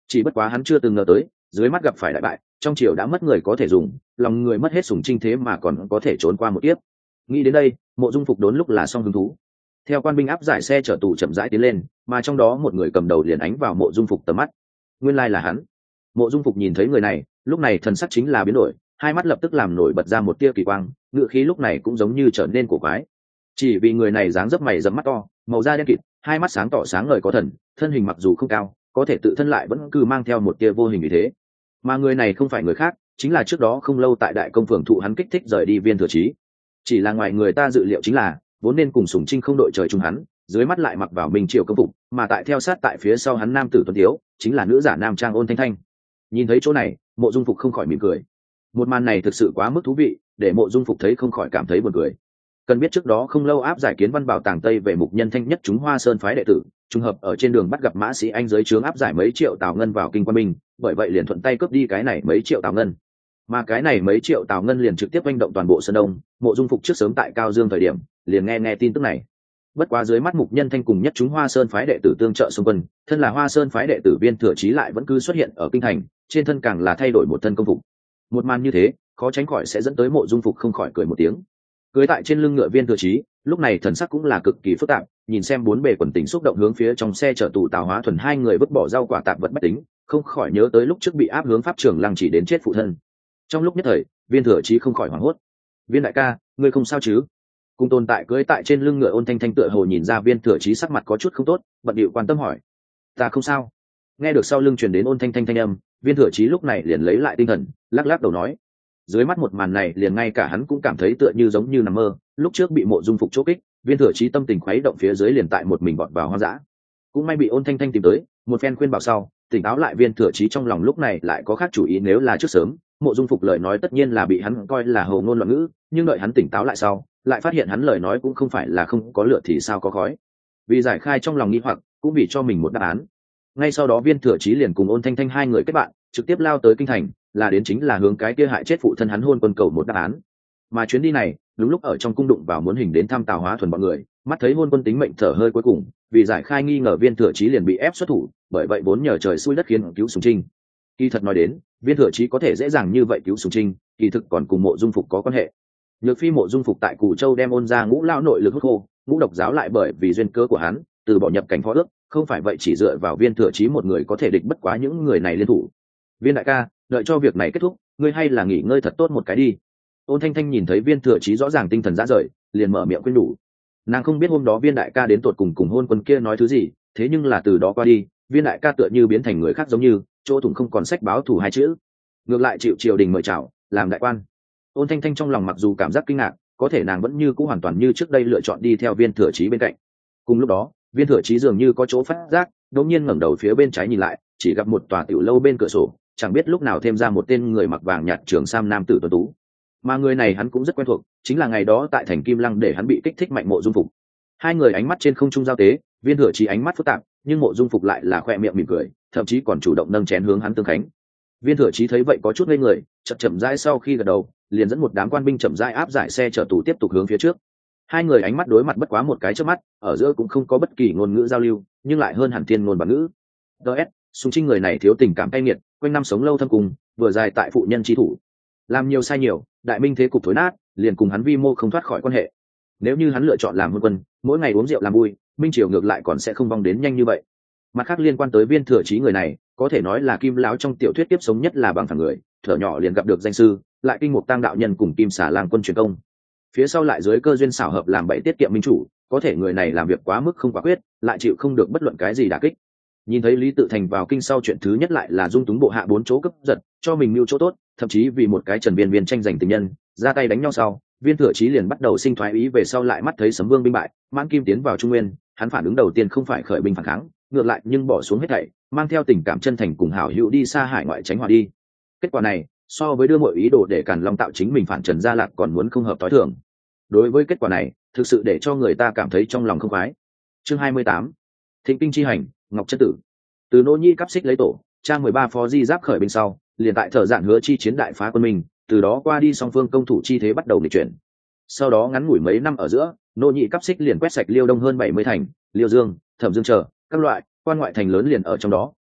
chỉ bất quá hắn chưa từng ngờ tới dưới mắt gặp phải đại bại, trong triều đã mất người có thể dùng, lòng người mất hết sủng trinh thế mà còn có thể trốn qua một kiếp. Nghĩ đến đây, Mộ Dung Phục đốn lúc là xong hứng thú. Theo quan binh áp giải xe chở tù chậm rãi tiến lên, mà trong đó một người cầm đầu liền ánh vào Mộ Dung Phục tầm mắt. Nguyên lai là hắn. Mộ Dung Phục nhìn thấy người này, lúc này thần sắc chính là biến đổi, hai mắt lập tức làm nổi bật ra một tia kỳ quang, ngựa khí lúc này cũng giống như trở nên cổ quái. Chỉ vì người này dáng dấp mày rậm mắt to, màu da đen kịt, hai mắt sáng tỏ sáng ngời có thần, thân hình mặc dù không cao, có thể tự thân lại vẫn cứ mang theo một tia vô hình như thế. Mà người này không phải người khác, chính là trước đó không lâu tại đại công phường thụ hắn kích thích rời đi Viên Thừa Chí. Chỉ là ngoài người ta dự liệu chính là vốn nên cùng Sùng Trinh không đội trời chung hắn, dưới mắt lại mặc vào Minh Triều công phục, mà tại theo sát tại phía sau hắn nam tử tuấn tiếu, chính là nữ giả nam trang Ôn Thanh Thanh. Nhìn thấy chỗ này, Mộ Dung Phục không khỏi mỉm cười. Một màn này thực sự quá mức thú vị, để Mộ Dung Phục thấy không khỏi cảm thấy buồn cười. Cần biết trước đó không lâu áp giải Kiến Văn bảo tàng Tây về mục nhân thanh nhất chúng Hoa Sơn phái đệ tử, trùng hợp ở trên đường bắt gặp mã sĩ anh dưới trướng áp giải mấy triệu tào ngân vào kinh quan minh, bởi vậy liền thuận tay cướp đi cái này mấy triệu tào ngân. Mà cái này mấy triệu tào ngân liền trực tiếp manh động toàn bộ sơn đông. Mộ Dung Phục trước sớm tại Cao Dương thời điểm liền nghe tin tức này. Bất quá dưới mắt mục nhân thanh cùng nhất chúng Hoa Sơn phái đệ tử tương trợ xung quân, thân là Hoa Sơn phái đệ tử Viên Thừa Chí lại vẫn cứ xuất hiện ở kinh thành, trên thân càng là thay đổi một thân công phục. Một màn như thế, khó tránh khỏi sẽ dẫn tới Mộ Dung Phục không khỏi cười một tiếng. Cưới tại trên lưng ngựa Viên Thừa Chí, lúc này thần sắc cũng là cực kỳ phức tạp, nhìn xem bốn bề quần tình xúc động hướng phía trong xe chở tù Tào Hóa Thuần hai người vứt bỏ rau quả tạp vật bất tính, không khỏi nhớ tới lúc trước bị áp hướng pháp trường lăng chỉ đến chết phụ thân. Trong lúc nhất thời, Viên Thừa Chí không khỏi hoảng hốt. Viên đại ca, ngươi không sao chứ? Cùng tồn tại cưỡi tại trên lưng ngựa Ôn Thanh Thanh tựa hồ nhìn ra Viên Thừa Chí sắc mặt có chút không tốt, bận điệu quan tâm hỏi: ta không sao. Nghe được sau lưng truyền đến Ôn Thanh Thanh thanh âm, Viên Thừa Chí lúc này liền lấy lại tinh thần, lắc lắc đầu nói: dưới mắt một màn này liền ngay cả hắn cũng cảm thấy tựa như giống như nằm mơ. Lúc trước bị Mộ Dung Phục chốt kích, Viên Thừa Chí tâm tình khuấy động phía dưới liền tại một mình vọt vào hoang dã. Cũng may bị Ôn Thanh Thanh tìm tới, một phen khuyên bảo sau, tỉnh táo lại Viên Thừa Chí trong lòng lúc này lại có khác chủ ý. Nếu là trước sớm, Mộ Dung Phục lời nói tất nhiên là bị hắn coi là hồ ngôn loạn ngữ, nhưng đợi hắn tỉnh táo lại sau, lại phát hiện hắn lời nói cũng không phải là không có lửa thì sao có khói. Vì giải khai trong lòng nghi hoặc, cũng vì cho mình một đáp án, ngay sau đó Viên Thừa Chí liền cùng Ôn Thanh Thanh hai người kết bạn, trực tiếp lao tới kinh thành, là đến chính là hướng cái kia hại chết phụ thân hắn Hôn Quân cầu một đáp án. Mà chuyến đi này, đúng lúc ở trong cung đụng vào muốn hình đến thăm Tào Hóa Thuần bọn người, mắt thấy Hôn Quân tính mệnh thở hơi cuối cùng, vì giải khai nghi ngờ Viên Thừa Chí liền bị ép xuất thủ, bởi vậy vốn nhờ trời xui đất khiến cứu Sùng Trinh. Kỳ thật nói đến, Viên Thừa Chí có thể dễ dàng như vậy cứu Sùng Trinh, kỳ thực còn cùng Mộ Dung Phục có quan hệ. Nhược phi Mộ Dung Phục tại Cù Châu đem Ôn gia ngũ lão nội lực hút khô, ngũ độc giáo lại bởi vì duyên cớ của hắn, từ bỏ nhập cảnh phó ước, không phải vậy chỉ dựa vào Viên Thừa Chí một người có thể địch bất quá những người này liên thủ. Viên đại ca, đợi cho việc này kết thúc, ngươi hay là nghỉ ngơi thật tốt một cái đi. Ôn Thanh Thanh nhìn thấy Viên Thừa Chí rõ ràng tinh thần rã rời, liền mở miệng khuyên nhủ. Nàng không biết hôm đó Viên đại ca đến tột cùng Hôn Quân kia nói thứ gì, thế nhưng là từ đó qua đi, Viên đại ca tựa như biến thành người khác giống như, chỗ thủng không còn sách báo thù hai chữ, ngược lại chịu triều đình mời chào, làm đại quan. Ôn Thanh Thanh trong lòng mặc dù cảm giác kinh ngạc, có thể nàng vẫn như cũ hoàn toàn như trước đây lựa chọn đi theo Viên Thừa Chí bên cạnh. Cùng lúc đó, Viên Thừa Chí dường như có chỗ phát giác, đột nhiên ngẩng đầu phía bên trái nhìn lại, chỉ gặp một tòa tiểu lâu bên cửa sổ, chẳng biết lúc nào thêm ra một tên người mặc vàng nhạt trường sam nam tử tuấn tú. Mà người này hắn cũng rất quen thuộc, chính là ngày đó tại thành Kim Lăng để hắn bị kích thích mạnh Mộ Dung Phục. Hai người ánh mắt trên không trung giao tế, Viên Thừa Chí ánh mắt phức tạp, nhưng Mộ Dung Phục lại là khoe miệng mỉm cười, thậm chí còn chủ động nâng chén hướng hắn tương khánh. Viên Thừa Chí thấy vậy có chút ngây người, chậm rãi sau khi gật đầu, liền dẫn một đám quan binh chậm rãi áp giải xe chở tù tiếp tục hướng phía trước. Hai người ánh mắt đối mặt bất quá một cái chớp mắt, ở giữa cũng không có bất kỳ ngôn ngữ giao lưu, nhưng lại hơn hẳn thiên ngôn bản ngữ. DS, Sùng Trinh người này thiếu tình cảm cay nghiệt, quanh năm sống lâu thâm cùng, vừa dài tại phụ nhân chi thủ, làm nhiều sai nhiều, đại minh thế cục thối nát, liền cùng hắn vi mô không thoát khỏi quan hệ. Nếu như hắn lựa chọn làm Hôn Quân, mỗi ngày uống rượu làm vui, minh triều ngược lại còn sẽ không vong đến nhanh như vậy. Mặt khác liên quan tới Viên Thừa Chí người này, có thể nói là Kim Láo trong tiểu thuyết tiếp sống nhất là bằng phẳng người, thở nhỏ liền gặp được danh sư, lại kinh mục tăng đạo nhân cùng Kim Xà Lang quân truyền công, phía sau lại dưới cơ duyên xảo hợp làm bậy tiết kiệm minh chủ, có thể người này làm việc quá mức không quả quyết, lại chịu không được bất luận cái gì đả kích. Nhìn thấy Lý Tự Thành vào kinh sau chuyện thứ nhất lại là dung túng bộ hạ bốn chỗ cấp giật, cho mình mưu chỗ tốt, thậm chí vì một cái Trần Viên Viên tranh giành tình nhân, ra tay đánh nhau sau, Viên Thừa Chí liền bắt đầu sinh thoái ý, về sau lại mắt thấy Sấm Vương binh bại, Mãn Kim tiến vào Trung Nguyên, hắn phản ứng đầu tiên không phải khởi binh phản kháng, ngược lại nhưng bỏ xuống hết thảy, mang theo tình cảm chân thành cùng hảo hữu đi xa hải ngoại tránh họa đi. Kết quả này, so với đưa mọi ý đồ để Càn Long tạo chính mình phản Trần Gia Lạc còn muốn không hợp tối thường. Đối với kết quả này, thực sự để cho người ta cảm thấy trong lòng không khoái. Chương 28, Thịnh Kinh chi hành, Ngọc Chân Tử. Từ Nỗ Nhi cắp xích lấy tổ, trang 13 phó di giáp khởi binh sau, liền tại thở dạn hứa chi chiến đại phá quân mình, từ đó qua đi song phương công thủ chi thế bắt đầu nghịch chuyển. Sau đó ngắn ngủi mấy năm ở giữa, Nỗ Nhị cắp xích liền quét sạch Liêu Đông hơn 70 thành, Liêu Dương, Thẩm Dương chờ các loại quan ngoại thành lớn liền ở trong đó,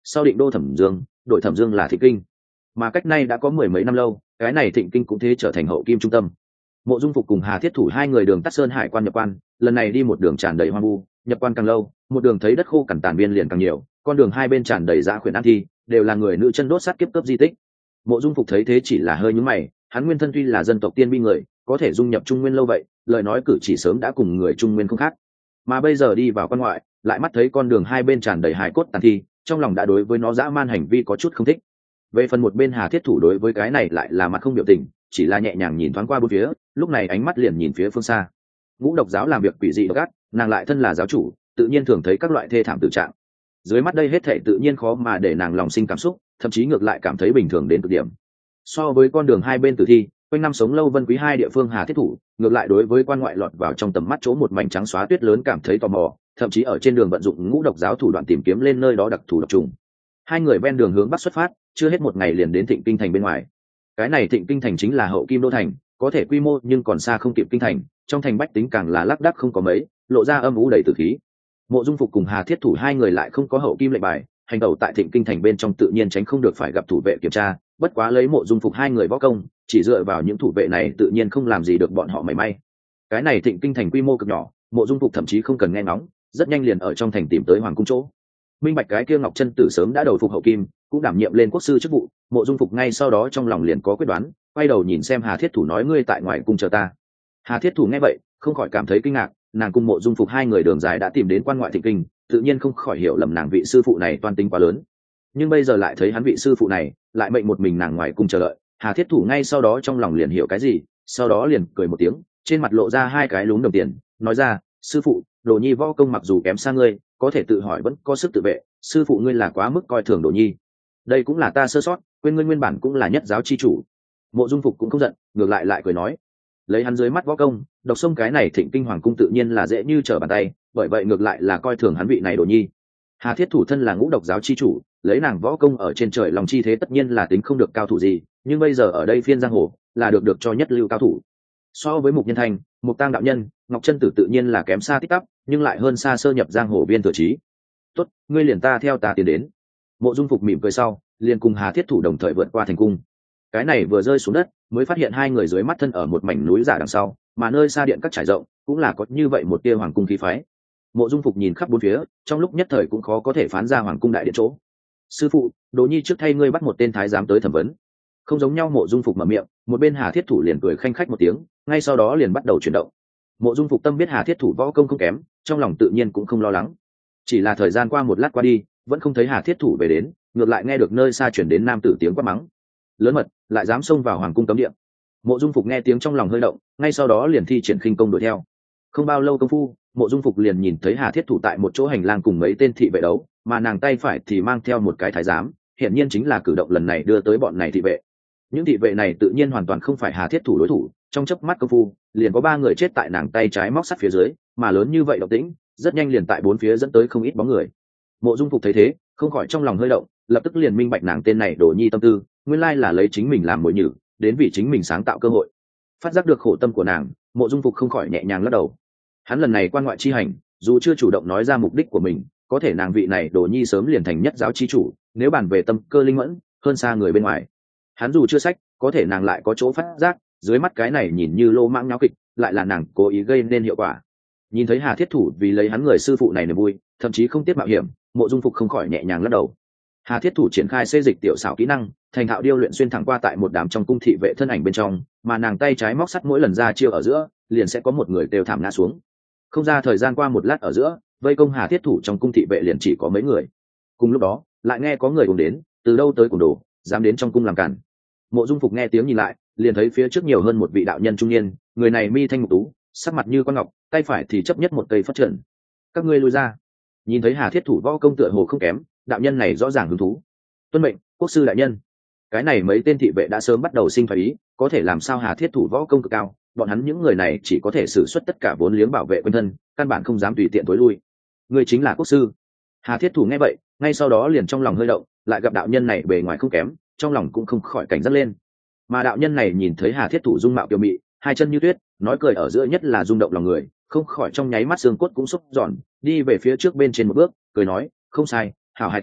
sau định đô Thẩm Dương, đội Thẩm Dương là Thịnh Kinh, mà cách nay đã có mười mấy năm lâu, cái này Thịnh Kinh cũng thế trở thành hậu kim trung tâm. Mộ Dung Phục cùng Hà Thiết Thủ hai người đường tắt sơn hải quan nhập quan, lần này đi một đường tràn đầy hoang vu, nhập quan càng lâu, một đường thấy đất khô cằn tàn biên liền càng nhiều, con đường hai bên tràn đầy dã khuyển ăn thi, đều là người nữ chân đốt sát kiếp cấp di tích. Mộ Dung Phục thấy thế chỉ là hơi nhướng mày, hắn nguyên thân tuy là dân tộc tiên bi người, có thể dung nhập Trung Nguyên lâu vậy, lời nói cử chỉ sớm đã cùng người Trung Nguyên không khác, mà bây giờ đi vào quan ngoại, lại mắt thấy con đường hai bên tràn đầy hài cốt tàn thi, trong lòng đã đối với nó dã man hành vi có chút không thích. Về phần một bên Hà Thiết Thủ đối với cái này lại là mặt không biểu tình, chỉ là nhẹ nhàng nhìn thoáng qua bốn phía, lúc này ánh mắt liền nhìn phía phương xa. Ngũ Độc giáo làm việc quỷ dị độc ác, nàng lại thân là giáo chủ, tự nhiên thường thấy các loại thê thảm tử trạng. Dưới mắt đây hết thảy tự nhiên khó mà để nàng lòng sinh cảm xúc, thậm chí ngược lại cảm thấy bình thường đến cực điểm. So với con đường hai bên tử thi, quanh năm sống lâu Vân Quý hai địa phương Hà Thiết Thủ, ngược lại đối với quan ngoại lọt vào trong tầm mắt chỗ một mảnh trắng xóa tuyết lớn cảm thấy tò mò, thậm chí ở trên đường vận dụng Ngũ Độc giáo thủ đoạn tìm kiếm lên nơi đó đặc thù độc trùng. Hai người ven đường hướng bắc xuất phát, chưa hết một ngày liền đến Thịnh Kinh thành bên ngoài. Cái này Thịnh Kinh thành chính là hậu kim đô thành, có thể quy mô nhưng còn xa không kịp kinh thành, trong thành bách tính càng là lác đác không có mấy, lộ ra âm u đầy tử khí. Mộ Dung Phục cùng Hà Thiết Thủ hai người lại không có hậu kim lệnh bài, hành tẩu tại Thịnh Kinh thành bên trong tự nhiên tránh không được phải gặp thủ vệ kiểm tra, bất quá lấy Mộ Dung Phục hai người võ công, chỉ dựa vào những thủ vệ này tự nhiên không làm gì được bọn họ mảy may. Cái này Thịnh Kinh thành quy mô cực nhỏ, Mộ Dung Phục thậm chí không cần nghe ngóng, rất nhanh liền ở trong thành tìm tới hoàng cung chỗ. Minh bạch cái kia Ngọc Chân Tử sớm đã đầu phục hậu kim, cũng đảm nhiệm lên quốc sư chức vụ, Mộ Dung Phục ngay sau đó trong lòng liền có quyết đoán, quay đầu nhìn xem Hà Thiết Thủ nói ngươi tại ngoài cung chờ ta. Hà Thiết Thủ nghe vậy, không khỏi cảm thấy kinh ngạc, nàng cùng Mộ Dung Phục hai người đường dài đã tìm đến quan ngoại Thịnh Kinh, tự nhiên không khỏi hiểu lầm nàng vị sư phụ này toan tính quá lớn. Nhưng bây giờ lại thấy hắn vị sư phụ này, lại mệnh một mình nàng ngoài cung chờ đợi, Hà Thiết Thủ ngay sau đó trong lòng liền hiểu cái gì, sau đó liền cười một tiếng, trên mặt lộ ra hai cái lúm đồng tiền, nói ra, sư phụ, Đồ Nhi võ công mặc dù kém xa ngươi, có thể tự hỏi vẫn có sức tự vệ, sư phụ ngươi là quá mức coi thường Đồ Nhi, đây cũng là ta sơ sót, quên ngươi nguyên bản cũng là nhất giáo chi chủ. Mộ Dung Phục cũng không giận, ngược lại cười nói, lấy hắn dưới mắt võ công, độc xông cái này Thịnh Kinh hoàng cung tự nhiên là dễ như trở bàn tay, bởi vậy ngược lại là coi thường hắn vị này Đồ Nhi. Hà Thiết Thủ thân là Ngũ Độc giáo chi chủ, lấy nàng võ công ở trên trời lòng chi thế tất nhiên là tính không được cao thủ gì, nhưng bây giờ ở đây phiên giang hồ là được cho nhất lưu cao thủ. So với Mục Nhân Thành, Mục Tang đạo nhân, Ngọc Chân Tử tự nhiên là kém xa tích tắp, nhưng lại hơn xa sơ nhập giang hồ viên thừa trí. Tốt, ngươi liền ta theo ta tiến đến. Mộ Dung Phục mỉm cười sau, liền cùng Hà Thiết Thủ đồng thời vượt qua thành cung. Cái này vừa rơi xuống đất, mới phát hiện hai người dưới mắt thân ở một mảnh núi giả đằng sau, mà nơi xa điện các trải rộng, cũng là có như vậy một tia hoàng cung khí phái. Mộ Dung Phục nhìn khắp bốn phía, trong lúc nhất thời cũng khó có thể phán ra hoàng cung đại điện chỗ. Sư phụ, Đồ Nhi trước thay ngươi bắt một tên thái giám tới thẩm vấn. Không giống nhau, Mộ Dung Phục mở miệng, một bên Hà Thiết Thủ liền cười khanh khách một tiếng, ngay sau đó liền bắt đầu chuyển động. Mộ Dung Phục tâm biết Hà Thiết Thủ võ công không kém, trong lòng tự nhiên cũng không lo lắng. Chỉ là thời gian qua một lát qua đi, vẫn không thấy Hà Thiết Thủ về đến, ngược lại nghe được nơi xa chuyển đến nam tử tiếng quát mắng. Lớn mật, lại dám xông vào hoàng cung cấm địa. Mộ Dung Phục nghe tiếng trong lòng hơi động, ngay sau đó liền thi triển khinh công đuổi theo. Không bao lâu công phu, Mộ Dung Phục liền nhìn thấy Hà Thiết Thủ tại một chỗ hành lang cùng mấy tên thị vệ đấu, mà nàng tay phải thì mang theo một cái thái giám, hiển nhiên chính là cử động lần này đưa tới bọn này thị vệ. Những thị vệ này tự nhiên hoàn toàn không phải Hà Thiết Thủ đối thủ, trong chớp mắt công phu, liền có ba người chết tại nàng tay trái móc sắt phía dưới, mà lớn như vậy động tĩnh, rất nhanh liền tại bốn phía dẫn tới không ít bóng người. Mộ Dung Phục thấy thế, không khỏi trong lòng hơi động, lập tức liền minh bạch nàng tên này Đồ Nhi tâm tư, nguyên lai là lấy chính mình làm mồi nhử, đến vì chính mình sáng tạo cơ hội. Phát giác được khổ tâm của nàng, Mộ Dung Phục không khỏi nhẹ nhàng lắc đầu. Hắn lần này quan ngoại chi hành, dù chưa chủ động nói ra mục đích của mình, có thể nàng vị này Đồ Nhi sớm liền thành nhất giáo chi chủ, nếu bàn về tâm cơ linh mẫn, hơn xa người bên ngoài. Hắn dù chưa sách, có thể nàng lại có chỗ phát giác, dưới mắt cái này nhìn như lô mãng nháo kịch, lại là nàng cố ý gây nên hiệu quả. Nhìn thấy Hà Thiết Thủ vì lấy hắn người sư phụ này niềm vui, thậm chí không tiếc mạo hiểm, Mộ Dung Phục không khỏi nhẹ nhàng lắc đầu. Hà Thiết Thủ triển khai xê dịch tiểu xảo kỹ năng, thành thạo điêu luyện xuyên thẳng qua tại một đám trong cung thị vệ thân ảnh bên trong, mà nàng tay trái móc sắt mỗi lần ra chiêu ở giữa, liền sẽ có một người đều thảm ngã xuống. Không ra thời gian qua một lát ở giữa, vây công Hà Thiết Thủ trong cung thị vệ liền chỉ có mấy người. Cùng lúc đó, lại nghe có người cùng đến, từ đâu tới cùng đồ, dám đến trong cung làm cản. Mộ Dung Phục nghe tiếng nhìn lại, liền thấy phía trước nhiều hơn một vị đạo nhân trung niên, người này mi thanh mục tú, sắc mặt như con ngọc, tay phải thì chấp nhất một cây phất trần. Các ngươi lui ra. Nhìn thấy Hà Thiết Thủ võ công tựa hồ không kém, đạo nhân này rõ ràng hứng thú. Tuân mệnh, quốc sư đại nhân. Cái này mấy tên thị vệ đã sớm bắt đầu sinh phái ý, có thể làm sao Hà Thiết Thủ võ công cực cao, bọn hắn những người này chỉ có thể sử xuất tất cả vốn liếng bảo vệ quân thân, căn bản không dám tùy tiện tối lui. Người chính là quốc sư. Hà Thiết Thủ nghe vậy, ngay sau đó liền trong lòng hơi động, lại gặp đạo nhân này bề ngoài không kém, trong lòng cũng không khỏi cảnh giác lên. Mà đạo nhân này nhìn thấy Hà Thiết Thủ dung mạo kiều mị, hai chân như tuyết, nói cười ở giữa nhất là rung động lòng người, không khỏi trong nháy mắt xương cốt cũng xúc giòn, đi về phía trước bên trên một bước, cười nói, không sai, hảo hai tử,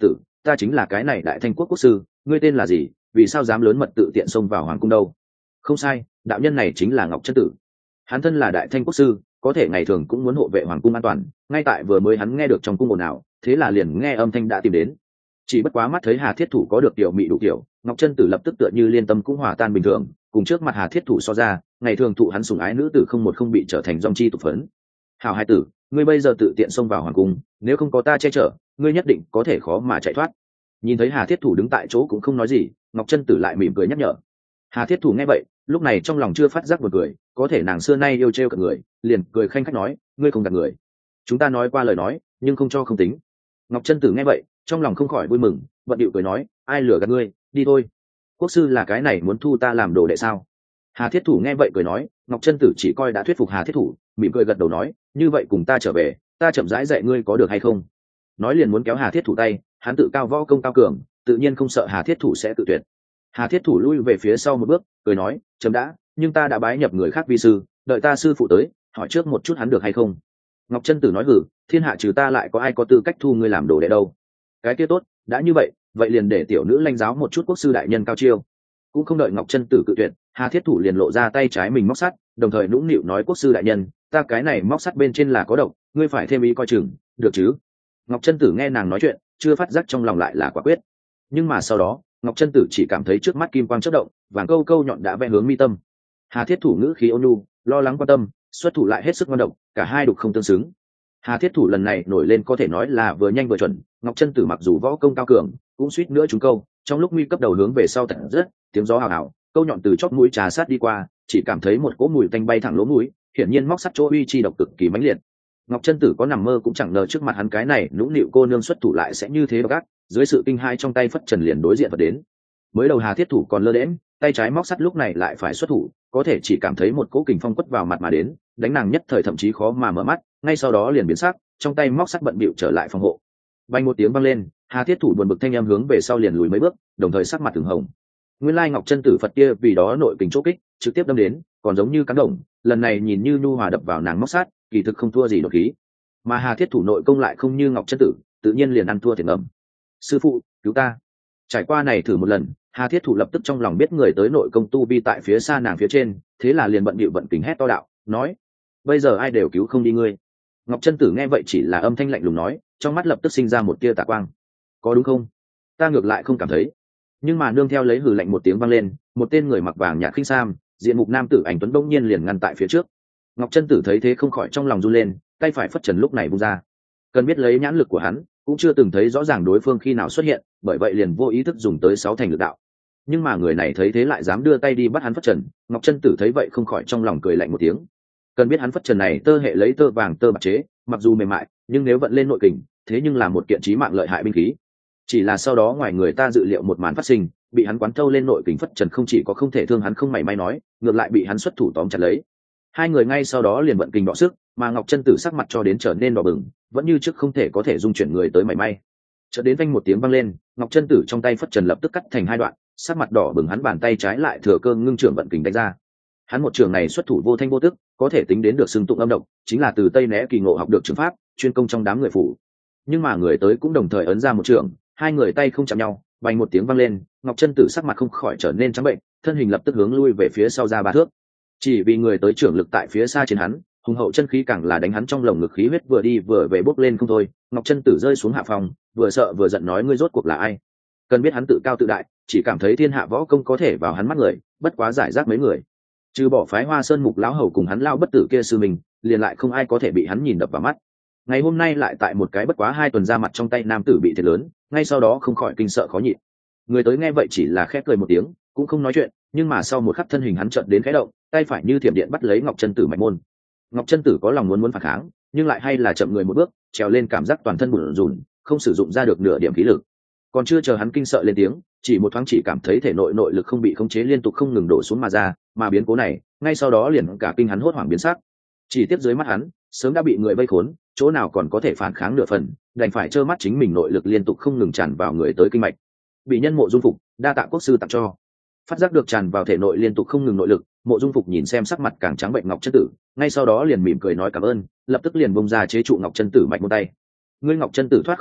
ta chính là cái này đại thanh quốc quốc sư, ngươi tên là gì, vì sao dám lớn mật tự tiện xông vào hoàng cung đâu? Không sai, đạo nhân này chính là Ngọc Chân Tử. Hắn thân là đại thanh quốc sư, có thể ngày thường cũng muốn hộ vệ hoàng cung an toàn, ngay tại vừa mới hắn nghe được trong cung ồn ào, thế là liền nghe âm thanh đã tìm đến. Chỉ bất quá mắt thấy Hà Thiết Thủ có được tiểu mị đủ tiểu, Ngọc Chân Tử lập tức tựa như liên tâm cũng hòa tan bình thường, cùng trước mặt Hà Thiết Thủ so ra, ngày thường thụ hắn sủng ái nữ tử không một không bị trở thành dòng chi tục phấn. Hảo hai tử, ngươi bây giờ tự tiện xông vào hoàng cung, nếu không có ta che chở, ngươi nhất định có thể khó mà chạy thoát. Nhìn thấy Hà Thiết Thủ đứng tại chỗ cũng không nói gì, Ngọc Chân Tử lại mỉm cười nhắc nhở. Hà Thiết Thủ nghe vậy, lúc này trong lòng chưa phát giác một cười, có thể nàng xưa nay yêu trêu cả người, liền cười khanh khách nói, ngươi không gạt người. Chúng ta nói qua lời nói, nhưng không cho không tính. Ngọc Chân Tử nghe vậy, trong lòng không khỏi vui mừng, vận điệu cười nói, ai lừa gạt ngươi, đi thôi. Quốc sư là cái này muốn thu ta làm đồ đệ sao? Hà Thiết Thủ nghe vậy cười nói, Ngọc Chân Tử chỉ coi đã thuyết phục Hà Thiết Thủ, mỉm cười gật đầu nói, như vậy cùng ta trở về, ta chậm rãi dạy ngươi có được hay không? Nói liền muốn kéo Hà Thiết Thủ tay, hắn tự cao võ công cao cường, tự nhiên không sợ Hà Thiết Thủ sẽ tự tuyệt. Hà Thiết Thủ lui về phía sau một bước, cười nói, chấm đã, nhưng ta đã bái nhập người khác vi sư, đợi ta sư phụ tới, hỏi trước một chút hắn được hay không? Ngọc Chân Tử nói, hử, thiên hạ trừ ta lại có ai có tư cách thu ngươi làm đồ đệ đâu? Cái kia tốt, đã như vậy, vậy liền để tiểu nữ lãnh giáo một chút quốc sư đại nhân cao chiêu. Cũng không đợi Ngọc Chân Tử cự tuyệt, Hà Thiết Thủ liền lộ ra tay trái mình móc sắt, đồng thời nũng nịu nói, quốc sư đại nhân, ta cái này móc sắt bên trên là có độc, ngươi phải thêm ý coi chừng, được chứ? Ngọc Chân Tử nghe nàng nói chuyện, chưa phát giác trong lòng lại là quả quyết. Nhưng mà sau đó, Ngọc Chân Tử chỉ cảm thấy trước mắt kim quang chớp động, vàng câu câu nhọn đã vẽ hướng mi tâm. Hà Thiết Thủ ngữ khí ôn nhu, lo lắng quan tâm, xuất thủ lại hết sức ngoan độc, cả hai đục không tương xứng. Hà Thiết Thủ lần này nổi lên có thể nói là vừa nhanh vừa chuẩn, Ngọc Chân Tử mặc dù võ công cao cường, cũng suýt nữa trúng câu, trong lúc nguy cấp đầu hướng về sau tận rất, tiếng gió hào hào, câu nhọn từ chóp mũi trà sát đi qua, chỉ cảm thấy một cỗ mùi tanh bay thẳng lỗ mũi, hiển nhiên móc sắt chỗ uy chi độc cực kỳ mãnh liệt. Ngọc Chân Tử có nằm mơ cũng chẳng ngờ trước mặt hắn cái này nũng nịu cô nương xuất thủ lại sẽ như thế độc ác, dưới sự kinh hai trong tay phất trần liền đối diện vật đến. Mới đầu Hà Thiết Thủ còn lơ đễnh, tay trái móc sắt lúc này lại phải xuất thủ, có thể chỉ cảm thấy một cỗ kình phong quất vào mặt mà đến, đánh nàng nhất thời thậm chí khó mà mở mắt, ngay sau đó liền biến sắc, trong tay móc sắt bận bịu trở lại phòng hộ. Vang một tiếng vang lên, Hà Thiết Thủ buồn bực thanh em hướng về sau liền lùi mấy bước, đồng thời sắc mặt từng hồng. Nguyên lai Ngọc Chân Tử Phật kia vì đó nội kình chỗ kích, trực tiếp đâm đến, còn giống như cán đồng, lần này nhìn như nhu hòa đập vào nàng móc sắt, kỳ thực không thua gì đột khí. Mà Hà Thiết Thủ nội công lại không như Ngọc Chân Tử, tự nhiên liền ăn thua thiệt ngầm. Sư phụ, cứu ta! Trải qua này thử một lần, Hà Thiết Thủ lập tức trong lòng biết người tới nội công tu vi tại phía xa nàng phía trên, thế là liền bận bịu vận kình hét to đạo, nói: bây giờ ai đều cứu không đi ngươi. Ngọc Chân Tử nghe vậy chỉ là âm thanh lạnh lùng nói, trong mắt lập tức sinh ra một tia tà quang. Có đúng không? Ta ngược lại không cảm thấy. Nhưng mà nương theo lấy hừ lạnh một tiếng vang lên, một tên người mặc vàng nhạt khinh sam, diện mục nam tử ảnh tuấn bỗng nhiên liền ngăn tại phía trước. Ngọc Chân Tử thấy thế không khỏi trong lòng run lên, tay phải phất trần lúc này vung ra. Cần biết lấy nhãn lực của hắn, cũng chưa từng thấy rõ ràng đối phương khi nào xuất hiện, bởi vậy liền vô ý thức dùng tới 6 thành lực đạo. Nhưng mà người này thấy thế lại dám đưa tay đi bắt hắn phất trần, Ngọc Chân Tử thấy vậy không khỏi trong lòng cười lạnh một tiếng. Cần biết hắn phất trần này tơ hệ lấy tơ vàng tơ bạc chế, mặc dù mềm mại, nhưng nếu vận lên nội kình, thế nhưng là một kiện chí mạng lợi hại binh khí. Chỉ là sau đó ngoài người ta dự liệu một màn phát sinh, bị hắn quán thâu lên nội kình phất trần không chỉ có không thể thương hắn không mảy may nói, ngược lại bị hắn xuất thủ tóm chặt lấy. Hai người ngay sau đó liền vận kình đọ sức, mà Ngọc Chân Tử sắc mặt cho đến trở nên đỏ bừng, vẫn như trước không thể có thể dung chuyển người tới mảy may. Chợt đến vang một tiếng vang lên, Ngọc Chân Tử trong tay phất trần lập tức cắt thành 2 đoạn, sắc mặt đỏ bừng hắn bàn tay trái lại thừa cơ ngưng trưởng vận kình đánh ra. Hắn một trường này xuất thủ vô thanh vô tức, có thể tính đến được xưng tụng âm độc, chính là từ Tây Né Kỳ Ngộ học được trường pháp, chuyên công trong đám người phủ. Nhưng mà người tới cũng đồng thời ấn ra một trường, hai người tay không chạm nhau, bành một tiếng vang lên, Ngọc Chân Tử sắc mặt không khỏi trở nên trắng bệnh, thân hình lập tức hướng lui về phía sau ra 3 thước. Chỉ vì người tới trưởng lực tại phía xa trên hắn, hùng hậu chân khí càng là đánh hắn trong lồng ngực khí huyết vừa đi vừa về bốc lên không thôi. Ngọc Chân Tử rơi xuống hạ phòng, vừa sợ vừa giận nói, ngươi rốt cuộc là ai? Cần biết hắn tự cao tự đại, chỉ cảm thấy thiên hạ võ công có thể vào hắn mắt người, bất quá giải rác mấy người. Trừ bỏ phái Hoa Sơn Mục lão hầu cùng hắn lao bất tử kia sư mình, liền lại không ai có thể bị hắn nhìn đập vào mắt. Ngày hôm nay lại tại một cái bất quá 2 tuần ra mặt trong tay nam tử bị thiệt lớn, ngay sau đó không khỏi kinh sợ khó nhịn. Người tới nghe vậy chỉ là khẽ cười một tiếng, cũng không nói chuyện, nhưng mà sau một khắc thân hình hắn chợt đến khẽ động, tay phải như thiểm điện bắt lấy Ngọc Chân Tử mạch môn. Ngọc Chân Tử có lòng muốn phản kháng, nhưng lại hay là chậm người một bước, trèo lên cảm giác toàn thân bủn rủn, không sử dụng ra được nửa điểm khí lực. Còn chưa chờ hắn kinh sợ lên tiếng, chỉ một thoáng chỉ cảm thấy thể nội nội lực không bị khống chế liên tục không ngừng đổ xuống mà ra, mà biến cố này, ngay sau đó liền cả kinh hắn hốt hoảng biến sắc. Chỉ tiếp dưới mắt hắn, sớm đã bị người vây khốn, chỗ nào còn có thể phản kháng nửa phần, đành phải trơ mắt chính mình nội lực liên tục không ngừng tràn vào người tới kinh mạch. Bị nhân Mộ Dung Phục, đa tạ quốc sư tặng cho. Phát giác được tràn vào thể nội liên tục không ngừng nội lực, Mộ Dung Phục nhìn xem sắc mặt càng trắng bệnh Ngọc Chân Tử, ngay sau đó liền mỉm cười nói cảm ơn, lập tức liền bông ra chế trụ Ngọc Chân Tử mạch môn tay. Ngươi Ngọc Chân Tử thoát không sau,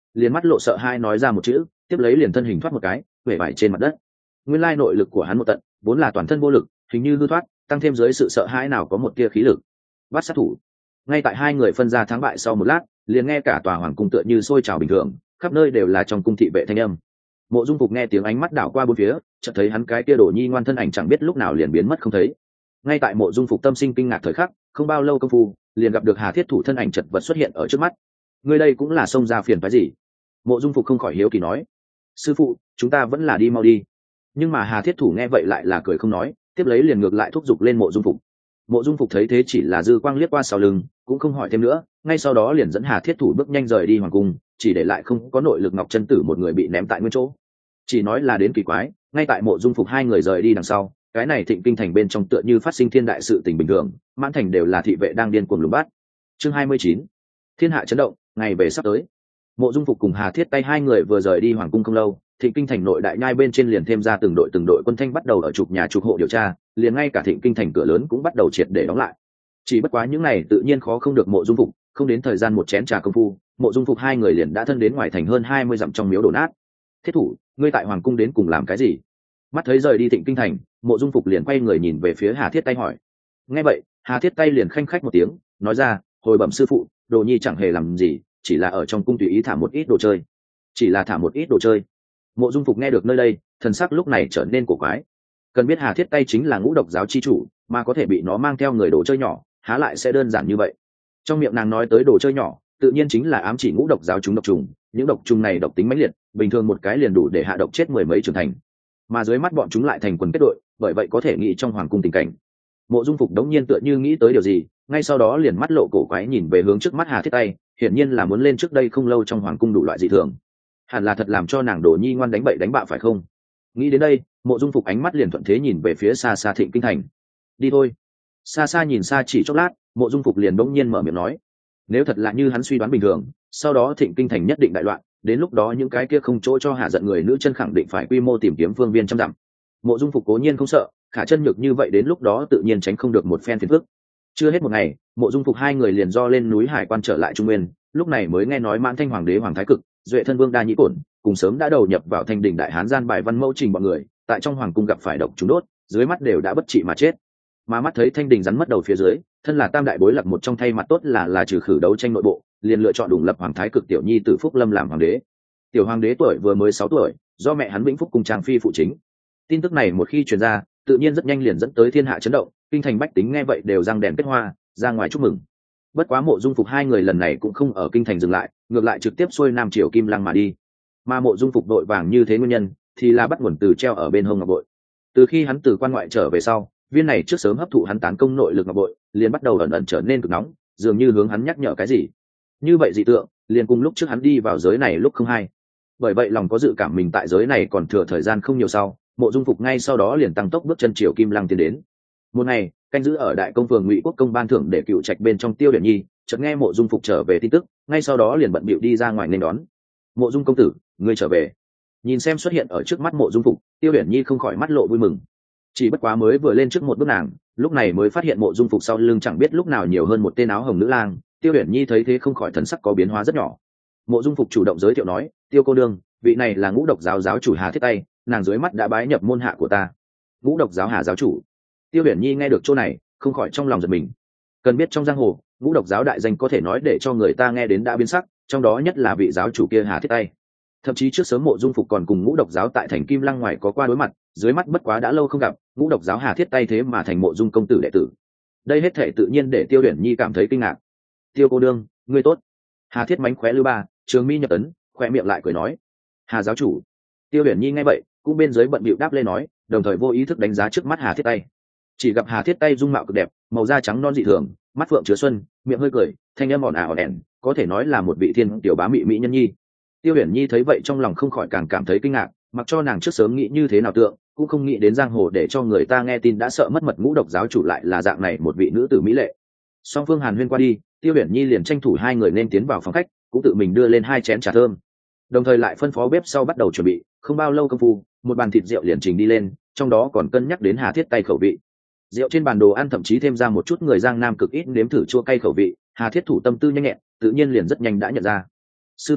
liền mắt lộ sợ hai nói ra một chữ, tiếp lấy liền thân hình thoát một cái huệ vải trên mặt đất. Nguyên lai nội lực của hắn một tận vốn là toàn thân vô lực, hình như hư thoát, tăng thêm dưới sự sợ hãi nào có một tia khí lực. Bắt sát thủ. Ngay tại hai người phân ra thắng bại sau một lát, liền nghe cả tòa hoàng cung tựa như sôi trào bình thường, khắp nơi đều là trong cung thị vệ thanh âm. Mộ Dung Phục nghe tiếng ánh mắt đảo qua bốn phía, chợt thấy hắn cái kia Đồ Nhi ngoan thân ảnh chẳng biết lúc nào liền biến mất không thấy. Ngay tại Mộ Dung Phục tâm sinh kinh ngạc thời khắc, không bao lâu công phu, liền gặp được Hà Thiết Thủ thân ảnh chật vật xuất hiện ở trước mắt. Người đây cũng là xông ra phiền phái gì? Mộ Dung Phục không khỏi hiếu kỳ nói. Sư phụ, chúng ta vẫn là đi mau đi. Nhưng mà Hà Thiết Thủ nghe vậy lại là cười không nói, tiếp lấy liền ngược lại thúc giục lên Mộ Dung Phục. Mộ Dung Phục thấy thế chỉ là dư quang liếc qua sau lưng, cũng không hỏi thêm nữa, ngay sau đó liền dẫn Hà Thiết Thủ bước nhanh rời đi hoàng cung, chỉ để lại không có nội lực Ngọc Chân Tử một người bị ném tại nguyên chỗ. Chỉ nói là đến kỳ quái, ngay tại Mộ Dung Phục hai người rời đi đằng sau, cái này Thịnh Kinh thành bên trong tựa như phát sinh thiên đại sự tình bình thường, mãn thành đều là thị vệ đang điên cuồng lùng bắt. Chương 29. Thiên hạ chấn động, ngày về sắp tới. Mộ Dung Phục cùng Hà Thiết tay hai người vừa rời đi hoàng cung không lâu, Thịnh Kinh thành nội đại nhai bên trên liền thêm ra từng đội quân thanh bắt đầu ở trục nhà trục hộ điều tra, liền ngay cả Thịnh Kinh thành cửa lớn cũng bắt đầu triệt để đóng lại. Chỉ bất quá những này tự nhiên khó không được Mộ Dung Phục, không đến thời gian một chén trà công phu, Mộ Dung Phục hai người liền đã thân đến ngoài thành hơn 20 dặm trong miếu đổ nát. Thiết thủ, ngươi tại hoàng cung đến cùng làm cái gì? Mắt thấy rời đi Thịnh Kinh thành, Mộ Dung Phục liền quay người nhìn về phía Hà Thiết tay hỏi. Nghe vậy, Hà Thiết tay liền khanh khách một tiếng, nói ra, hồi bẩm sư phụ, Đồ Nhi chẳng hề làm gì, chỉ là ở trong cung tùy ý thả một ít đồ chơi. Chỉ là thả một ít đồ chơi. Mộ Dung Phục nghe được nơi đây, thần sắc lúc này trở nên cổ quái. Cần biết Hà Thiết tay chính là Ngũ Độc giáo chi chủ, mà có thể bị nó mang theo người đồ chơi nhỏ, há lại sẽ đơn giản như vậy. Trong miệng nàng nói tới đồ chơi nhỏ, tự nhiên chính là ám chỉ Ngũ Độc giáo chúng độc trùng, những độc trùng này độc tính mãnh liệt, bình thường một cái liền đủ để hạ độc chết mười mấy trưởng thành. Mà dưới mắt bọn chúng lại thành quần kết đội, bởi vậy có thể nghĩ trong hoàng cung tình cảnh. Mộ Dung Phục đống nhiên tựa như nghĩ tới điều gì, ngay sau đó liền mắt lộ cổ quái nhìn về hướng trước mắt Hà Thiết tay, hiển nhiên là muốn lên trước đây không lâu trong hoàng cung đủ loại dị thường. Hẳn là thật làm cho nàng Đồ Nhi ngoan đánh bậy đánh bạ phải không? Nghĩ đến đây, Mộ Dung Phục ánh mắt liền thuận thế nhìn về phía xa xa Thịnh Kinh thành. Đi thôi. Xa xa nhìn xa chỉ chốc lát, Mộ Dung Phục liền bỗng nhiên mở miệng nói, nếu thật là như hắn suy đoán bình thường, sau đó Thịnh Kinh thành nhất định đại loạn, đến lúc đó những cái kia không chỗ cho hạ giận người nữ chân khẳng định phải quy mô tìm kiếm phương viên trăm dặm. Mộ Dung Phục cố nhiên không sợ, khả chân nhược như vậy đến lúc đó tự nhiên tránh không được một phen phiền phức. Chưa hết một ngày, Mộ Dung Phục hai người liền do lên núi Hải Quan trở lại Trung Nguyên, lúc này mới nghe nói Mãn Thanh Hoàng đế Hoàng Thái Cực, Duệ Thân Vương Đa Nhĩ Cổn, cùng sớm đã đầu nhập vào Thanh Đình Đại Hán gian bài văn mẫu trình bọn người, tại trong hoàng cung gặp phải độc trùng đốt, dưới mắt đều đã bất trị mà chết. Mà mắt thấy Thanh Đình rắn mất đầu phía dưới, thân là tam đại bối lạc một trong thay mặt tốt là trừ khử đấu tranh nội bộ, liền lựa chọn đủng lập Hoàng Thái Cực tiểu nhi tử Phúc Lâm làm hoàng đế. Tiểu hoàng đế tuổi vừa mới 6 tuổi, do mẹ hắn Vĩnh Phúc cùng Trang Phi phụ chính. Tin tức này một khi truyền ra, tự nhiên rất nhanh liền dẫn tới thiên hạ chấn động, kinh thành bách tính nghe vậy đều răng đèn kết hoa, ra ngoài chúc mừng. Bất quá Mộ Dung Phục hai người lần này cũng không ở kinh thành dừng lại, ngược lại trực tiếp xuôi nam triều Kim Lăng mà đi. Mà Mộ Dung Phục đội vàng như thế nguyên nhân, thì là bắt nguồn từ treo ở bên hông ngọc bội. Từ khi hắn từ quan ngoại trở về sau, viên này trước sớm hấp thụ hắn tán công nội lực ngọc bội, liền bắt đầu ẩn ẩn trở nên cực nóng, dường như hướng hắn nhắc nhở cái gì. Như vậy dị tượng, liền cùng lúc trước hắn đi vào giới này lúc không hay. Bởi vậy lòng có dự cảm mình tại giới này còn thừa thời gian không nhiều sau, Mộ Dung Phục ngay sau đó liền tăng tốc bước chân triều Kim Lăng tiến đến. Một ngày, canh giữ ở đại công phường Ngụy Quốc công ban thưởng để cựu trạch bên trong Tiêu Điển Nhi, chợt nghe Mộ Dung Phục trở về tin tức, ngay sau đó liền bận bịu đi ra ngoài nên đón. Mộ Dung công tử, ngươi trở về. Nhìn xem xuất hiện ở trước mắt Mộ Dung Phục, Tiêu Điển Nhi không khỏi mắt lộ vui mừng. Chỉ bất quá mới vừa lên trước một bước nàng, lúc này mới phát hiện Mộ Dung Phục sau lưng chẳng biết lúc nào nhiều hơn một tên áo hồng nữ lang. Tiêu Điển Nhi thấy thế không khỏi thần sắc có biến hóa rất nhỏ. Mộ Dung Phục chủ động giới thiệu nói, Tiêu cô đương, vị này là Ngũ Độc giáo giáo chủ Hà Thiết tay, nàng dưới mắt đã bái nhập môn hạ của ta. Ngũ Độc giáo Hà giáo chủ. Tiêu Điển Nhi nghe được chỗ này, không khỏi trong lòng giật mình. Cần biết trong giang hồ, Ngũ Độc giáo đại danh có thể nói để cho người ta nghe đến đã biến sắc, trong đó nhất là vị giáo chủ kia Hà Thiết tay. Thậm chí trước sớm Mộ Dung Phục còn cùng Ngũ Độc giáo tại thành Kim Lăng ngoài có qua đối mặt, dưới mắt bất quá đã lâu không gặp, Ngũ Độc giáo Hà Thiết tay thế mà thành Mộ Dung công tử đệ tử. Đây hết thể tự nhiên để Tiêu Điển Nhi cảm thấy kinh ngạc. Tiêu cô đương, ngươi tốt. Hà Thiết mánh khóe lưu ba, trường mi nhập ấn, khóe miệng lại cười nói, Hà giáo chủ. Tiêu Điển Nhi nghe vậy, cũng bên dưới bận bịu đáp lên nói, đồng thời vô ý thức đánh giá trước mắt Hà Thiết tay. Chỉ gặp Hà Thiết tay dung mạo cực đẹp, màu da trắng non dị thường, mắt phượng chứa xuân, miệng hơi cười, thanh âm ỏn ả ỏn ẻn, có thể nói là một vị thiên tiểu bá mị mỹ nhân nhi. Tiêu Điển Nhi thấy vậy trong lòng không khỏi càng cảm thấy kinh ngạc, mặc cho nàng trước sớm nghĩ như thế nào tượng, cũng không nghĩ đến giang hồ để cho người ta nghe tin đã sợ mất mật Ngũ Độc giáo chủ lại là dạng này một vị nữ tử mỹ lệ. Song phương hàn huyên qua đi, Tiêu Điển Nhi liền tranh thủ hai người nên tiến vào phòng khách, cũng tự mình đưa lên 2 chén trà thơm, đồng thời lại phân phó bếp sau bắt đầu chuẩn bị. Không bao lâu công phu, một bàn thịt rượu liền trình đi lên, trong đó còn cân nhắc đến Hà Thiết tay khẩu vị. Rượu trên bàn đồ ăn thậm chí thêm ra một chút người Giang Nam cực ít nếm thử chua cay khẩu vị, Hà Thiết thủ tâm tư nhanh nhẹn, tự nhiên liền rất nhanh đã nhận ra. Sư phụ,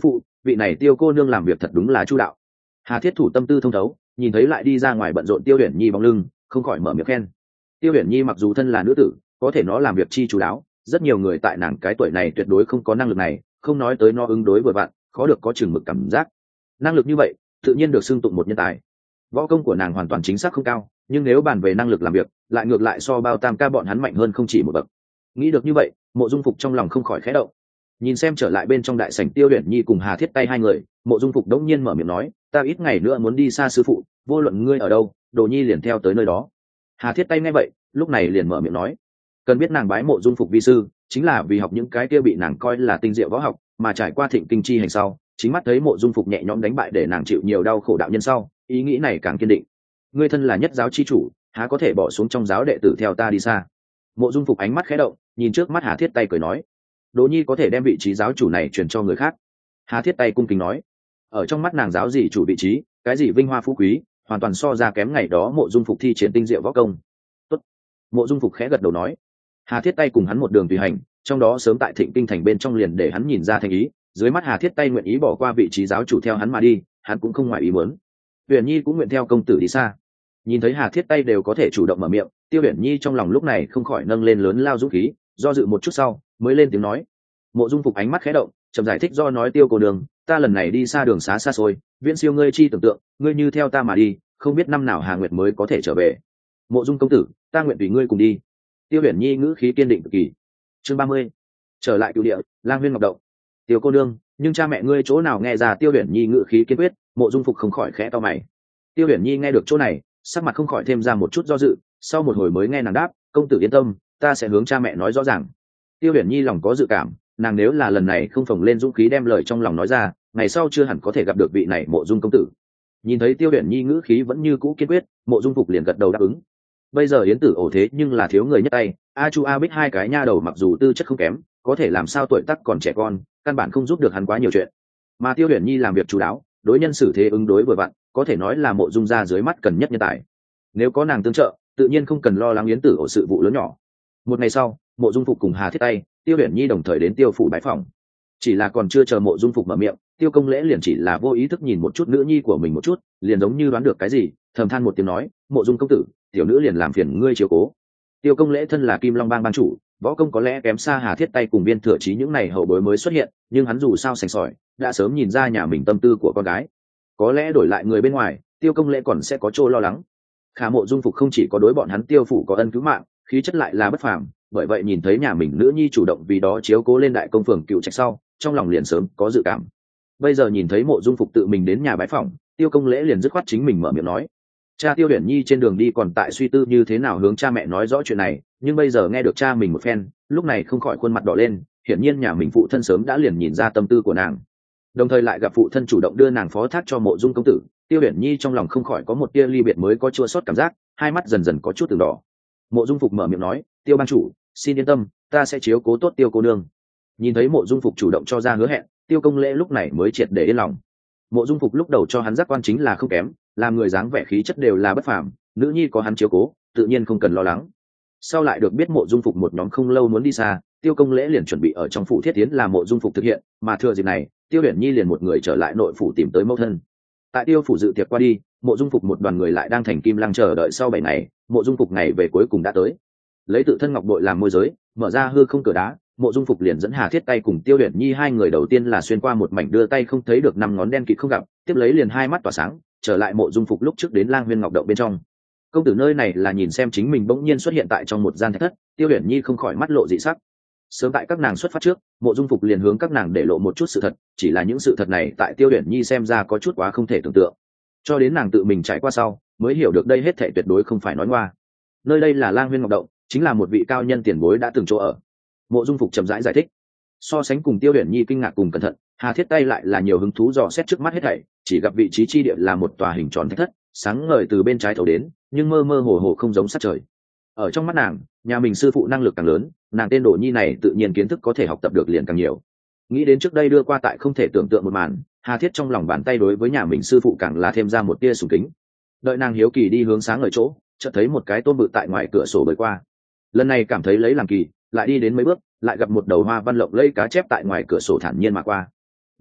vị này Tiêu cô nương làm việc thật đúng là chu đạo. Hà Thiết Thủ tâm tư thông thấu, nhìn thấy lại đi ra ngoài bận rộn Tiêu Uyển Nhi bóng lưng, không khỏi mở miệng khen. Tiêu Uyển Nhi mặc dù thân là nữ tử, có thể nó làm việc chi chú đáo, rất nhiều người tại nàng cái tuổi này tuyệt đối không có năng lực này, không nói tới nó ứng đối vừa vặn, khó được có chừng mực cảm giác. Năng lực như vậy, tự nhiên được xưng tụng một nhân tài. Võ công của nàng hoàn toàn chính xác không cao, nhưng nếu bàn về năng lực làm việc, lại ngược lại so Bao Tam ca bọn hắn mạnh hơn không chỉ một bậc. Nghĩ được như vậy, Mộ Dung Phục trong lòng không khỏi khẽ động. Nhìn xem trở lại bên trong đại sảnh Tiêu Uyển Nhi cùng Hà Thiết tay hai người, Mộ Dung Phục đống nhiên mở miệng nói, ta ít ngày nữa muốn đi xa sư phụ, vô luận ngươi ở đâu, Đồ Nhi liền theo tới nơi đó. Hà Thiết tay nghe vậy, lúc này liền mở miệng nói, cần biết nàng bái Mộ Dung Phục vi sư, chính là vì học những cái kia bị nàng coi là tinh diệu võ học, mà trải qua thịnh kinh chi hành sau, chính mắt thấy Mộ Dung Phục nhẹ nhõm đánh bại để nàng chịu nhiều đau khổ đạo nhân sau, ý nghĩ này càng kiên định. Ngươi thân là nhất giáo chi chủ, há có thể bỏ xuống trong giáo đệ tử theo ta đi xa? Mộ Dung Phục ánh mắt khẽ động, nhìn trước mắt Hà Thiết tay cười nói, Đỗ Nhi có thể đem vị trí giáo chủ này truyền cho người khác. Hà Thiết tay cung kính nói, ở trong mắt nàng giáo gì chủ vị trí, cái gì vinh hoa phú quý, hoàn toàn so ra kém ngày đó Mộ Dung Phục thi triển tinh diệu võ công. Tốt. Mộ Dung Phục khẽ gật đầu nói. Hà Thiết tay cùng hắn một đường tùy hành, trong đó sớm tại Thịnh Kinh thành bên trong liền để hắn nhìn ra thành ý, dưới mắt Hà Thiết tay nguyện ý bỏ qua vị trí giáo chủ theo hắn mà đi, hắn cũng không ngoài ý muốn. Uyển Nhi cũng nguyện theo công tử đi xa. Nhìn thấy Hà Thiết tay đều có thể chủ động mở miệng, Tiêu Uyển Nhi trong lòng lúc này không khỏi nâng lên lớn lao dũng khí, do dự một chút sau, mới lên tiếng nói. Mộ Dung Phục ánh mắt khẽ động, chậm giải thích do nói, Tiêu cô đường, ta lần này đi xa đường xá xa xôi, viễn siêu ngươi chi tưởng tượng, ngươi như theo ta mà đi, không biết năm nào Hà Nguyệt mới có thể trở về. Mộ Dung công tử, ta nguyện tùy ngươi cùng đi. Tiêu Uyển Nhi ngữ khí kiên định cực kỳ. Chương 30. Trở lại cửu địa, Lang Huyên Ngọc Động. Tiêu cô nương, nhưng cha mẹ ngươi chỗ nào nghe ra Tiêu Uyển Nhi ngữ khí kiên quyết, Mộ Dung Phục không khỏi khẽ to mày. Tiêu Uyển Nhi nghe được chỗ này, sắc mặt không khỏi thêm ra một chút do dự, sau một hồi mới nghe nàng đáp, công tử yên tâm, ta sẽ hướng cha mẹ nói rõ ràng. Tiêu Uyển Nhi lòng có dự cảm, nàng nếu là lần này không phồng lên dũng khí đem lời trong lòng nói ra, ngày sau chưa hẳn có thể gặp được vị này Mộ Dung công tử. Nhìn thấy Tiêu Uyển Nhi ngữ khí vẫn như cũ kiên quyết, Mộ Dung Phục liền gật đầu đáp ứng. Bây giờ Yến Tử ổ thế nhưng là thiếu người nhất tay, A Chu A Bích hai cái nha đầu mặc dù tư chất không kém, có thể làm sao tuổi tác còn trẻ con, căn bản không giúp được hắn quá nhiều chuyện. Mà Tiêu Uyển Nhi làm việc chú đáo, đối nhân xử thế ứng đối vừa vặn, có thể nói là Mộ Dung gia dưới mắt cần nhất nhân tài. Nếu có nàng tương trợ, tự nhiên không cần lo lắng Yến Tử ổ sự vụ lớn nhỏ. Một ngày sau, Mộ Dung Phục cùng Hà Thiết tay, Tiêu Uyển Nhi đồng thời đến Tiêu phủ bái phòng. Chỉ là còn chưa chờ Mộ Dung Phục mở miệng, Tiêu Công Lễ liền chỉ là vô ý thức nhìn một chút nữ nhi của mình một chút, liền giống như đoán được cái gì, thầm than một tiếng nói, Mộ Dung công tử, tiểu nữ liền làm phiền ngươi chiếu cố. Tiêu Công Lễ thân là Kim Long Bang ban chủ, võ công có lẽ kém xa Hà Thiết tay cùng Viên Thừa Chí những này hậu bối mới xuất hiện, nhưng hắn dù sao sành sỏi, đã sớm nhìn ra nhà mình tâm tư của con gái. Có lẽ đổi lại người bên ngoài, Tiêu Công Lễ còn sẽ có chỗ lo lắng. Khả Mộ Dung Phục không chỉ có đối bọn hắn Tiêu phủ có ân cứu mạng, khí chất lại là bất phàm, bởi vậy nhìn thấy nhà mình nữ nhi chủ động vì đó chiếu cố lên đại công phường cựu trạch sau, trong lòng liền sớm có dự cảm. Bây giờ nhìn thấy Mộ Dung Phục tự mình đến nhà bái phỏng, Tiêu Công Lễ liền dứt khoát chính mình mở miệng nói. Cha Tiêu Uyển Nhi trên đường đi còn tại suy tư như thế nào hướng cha mẹ nói rõ chuyện này, nhưng bây giờ nghe được cha mình một phen, lúc này không khỏi khuôn mặt đỏ lên, hiển nhiên nhà mình phụ thân sớm đã liền nhìn ra tâm tư của nàng. Đồng thời lại gặp phụ thân chủ động đưa nàng phó thác cho Mộ Dung công tử, Tiêu Uyển Nhi trong lòng không khỏi có một tia ly biệt mới có chua xót cảm giác, hai mắt dần dần có chút từng đỏ. Mộ Dung Phục mở miệng nói, Tiêu ban chủ, xin yên tâm, ta sẽ chiếu cố tốt Tiêu cô nương. Nhìn thấy Mộ Dung Phục chủ động cho ra hứa hẹn, Tiêu Công Lễ lúc này mới triệt để yên lòng. Mộ Dung Phục lúc đầu cho hắn giác quan chính là không kém, làm người dáng vẻ khí chất đều là bất phàm, nữ nhi có hắn chiếu cố, tự nhiên không cần lo lắng. Sau lại được biết Mộ Dung Phục một nhóm không lâu muốn đi xa, Tiêu Công Lễ liền chuẩn bị ở trong phủ thiết tiến là Mộ Dung Phục thực hiện, mà thừa dịp này, Tiêu Uyển Nhi liền một người trở lại nội phủ tìm tới mẫu thân. Tại Tiêu phủ dự tiệc qua đi, Mộ Dung Phục một đoàn người lại đang thành Kim Lăng chờ đợi sau 7 ngày, Mộ Dung Phục ngày về cuối cùng đã tới. Lấy tự thân ngọc bội làm môi giới, mở ra hư không cửa đá, Mộ Dung Phục liền dẫn Hà Thiết tay cùng Tiêu Uyển Nhi hai người đầu tiên là xuyên qua một mảnh đưa tay không thấy được 5 ngón đen kịt không gặp, tiếp lấy liền hai mắt tỏa sáng, trở lại Mộ Dung Phục lúc trước đến Lang Huyên Ngọc Động bên trong. Công tử nơi này là nhìn xem chính mình bỗng nhiên xuất hiện tại trong một gian thạch thất, Tiêu Uyển Nhi không khỏi mắt lộ dị sắc. Sớm tại các nàng xuất phát trước, Mộ Dung Phục liền hướng các nàng để lộ một chút sự thật, chỉ là những sự thật này tại Tiêu Uyển Nhi xem ra có chút quá không thể tưởng tượng. Cho đến nàng tự mình trải qua sau, mới hiểu được đây hết thảy tuyệt đối không phải nói ngoa. Nơi đây là Lang Huyên Ngọc Động, chính là một vị cao nhân tiền bối đã từng chỗ ở. Mộ Dung Phục chậm rãi giải thích. So sánh cùng Tiêu Uyển Nhi kinh ngạc cùng cẩn thận, Hà Thiết tay lại là nhiều hứng thú dò xét trước mắt hết thảy, chỉ gặp vị trí chi địa là một tòa hình tròn thạch thất, sáng ngời từ bên trái thấu đến, nhưng mơ mơ hồ hồ không giống sát trời. Ở trong mắt nàng, nhà mình sư phụ năng lực càng lớn, nàng tên Đồ Nhi này tự nhiên kiến thức có thể học tập được liền càng nhiều. Nghĩ đến trước đây đưa qua tại không thể tưởng tượng một màn, Hà Thiết trong lòng bàn tay đối với nhà mình sư phụ càng là thêm ra một tia sùng kính. Đợi nàng hiếu kỳ đi hướng sáng ngời chỗ, chợt thấy một cái tôm bự tại ngoài cửa sổ bơi qua. Lần này cảm thấy lấy làm kỳ, lại đi đến mấy bước, lại gặp một đầu hoa văn lộng lẫy cá chép tại ngoài cửa sổ thản nhiên mà qua.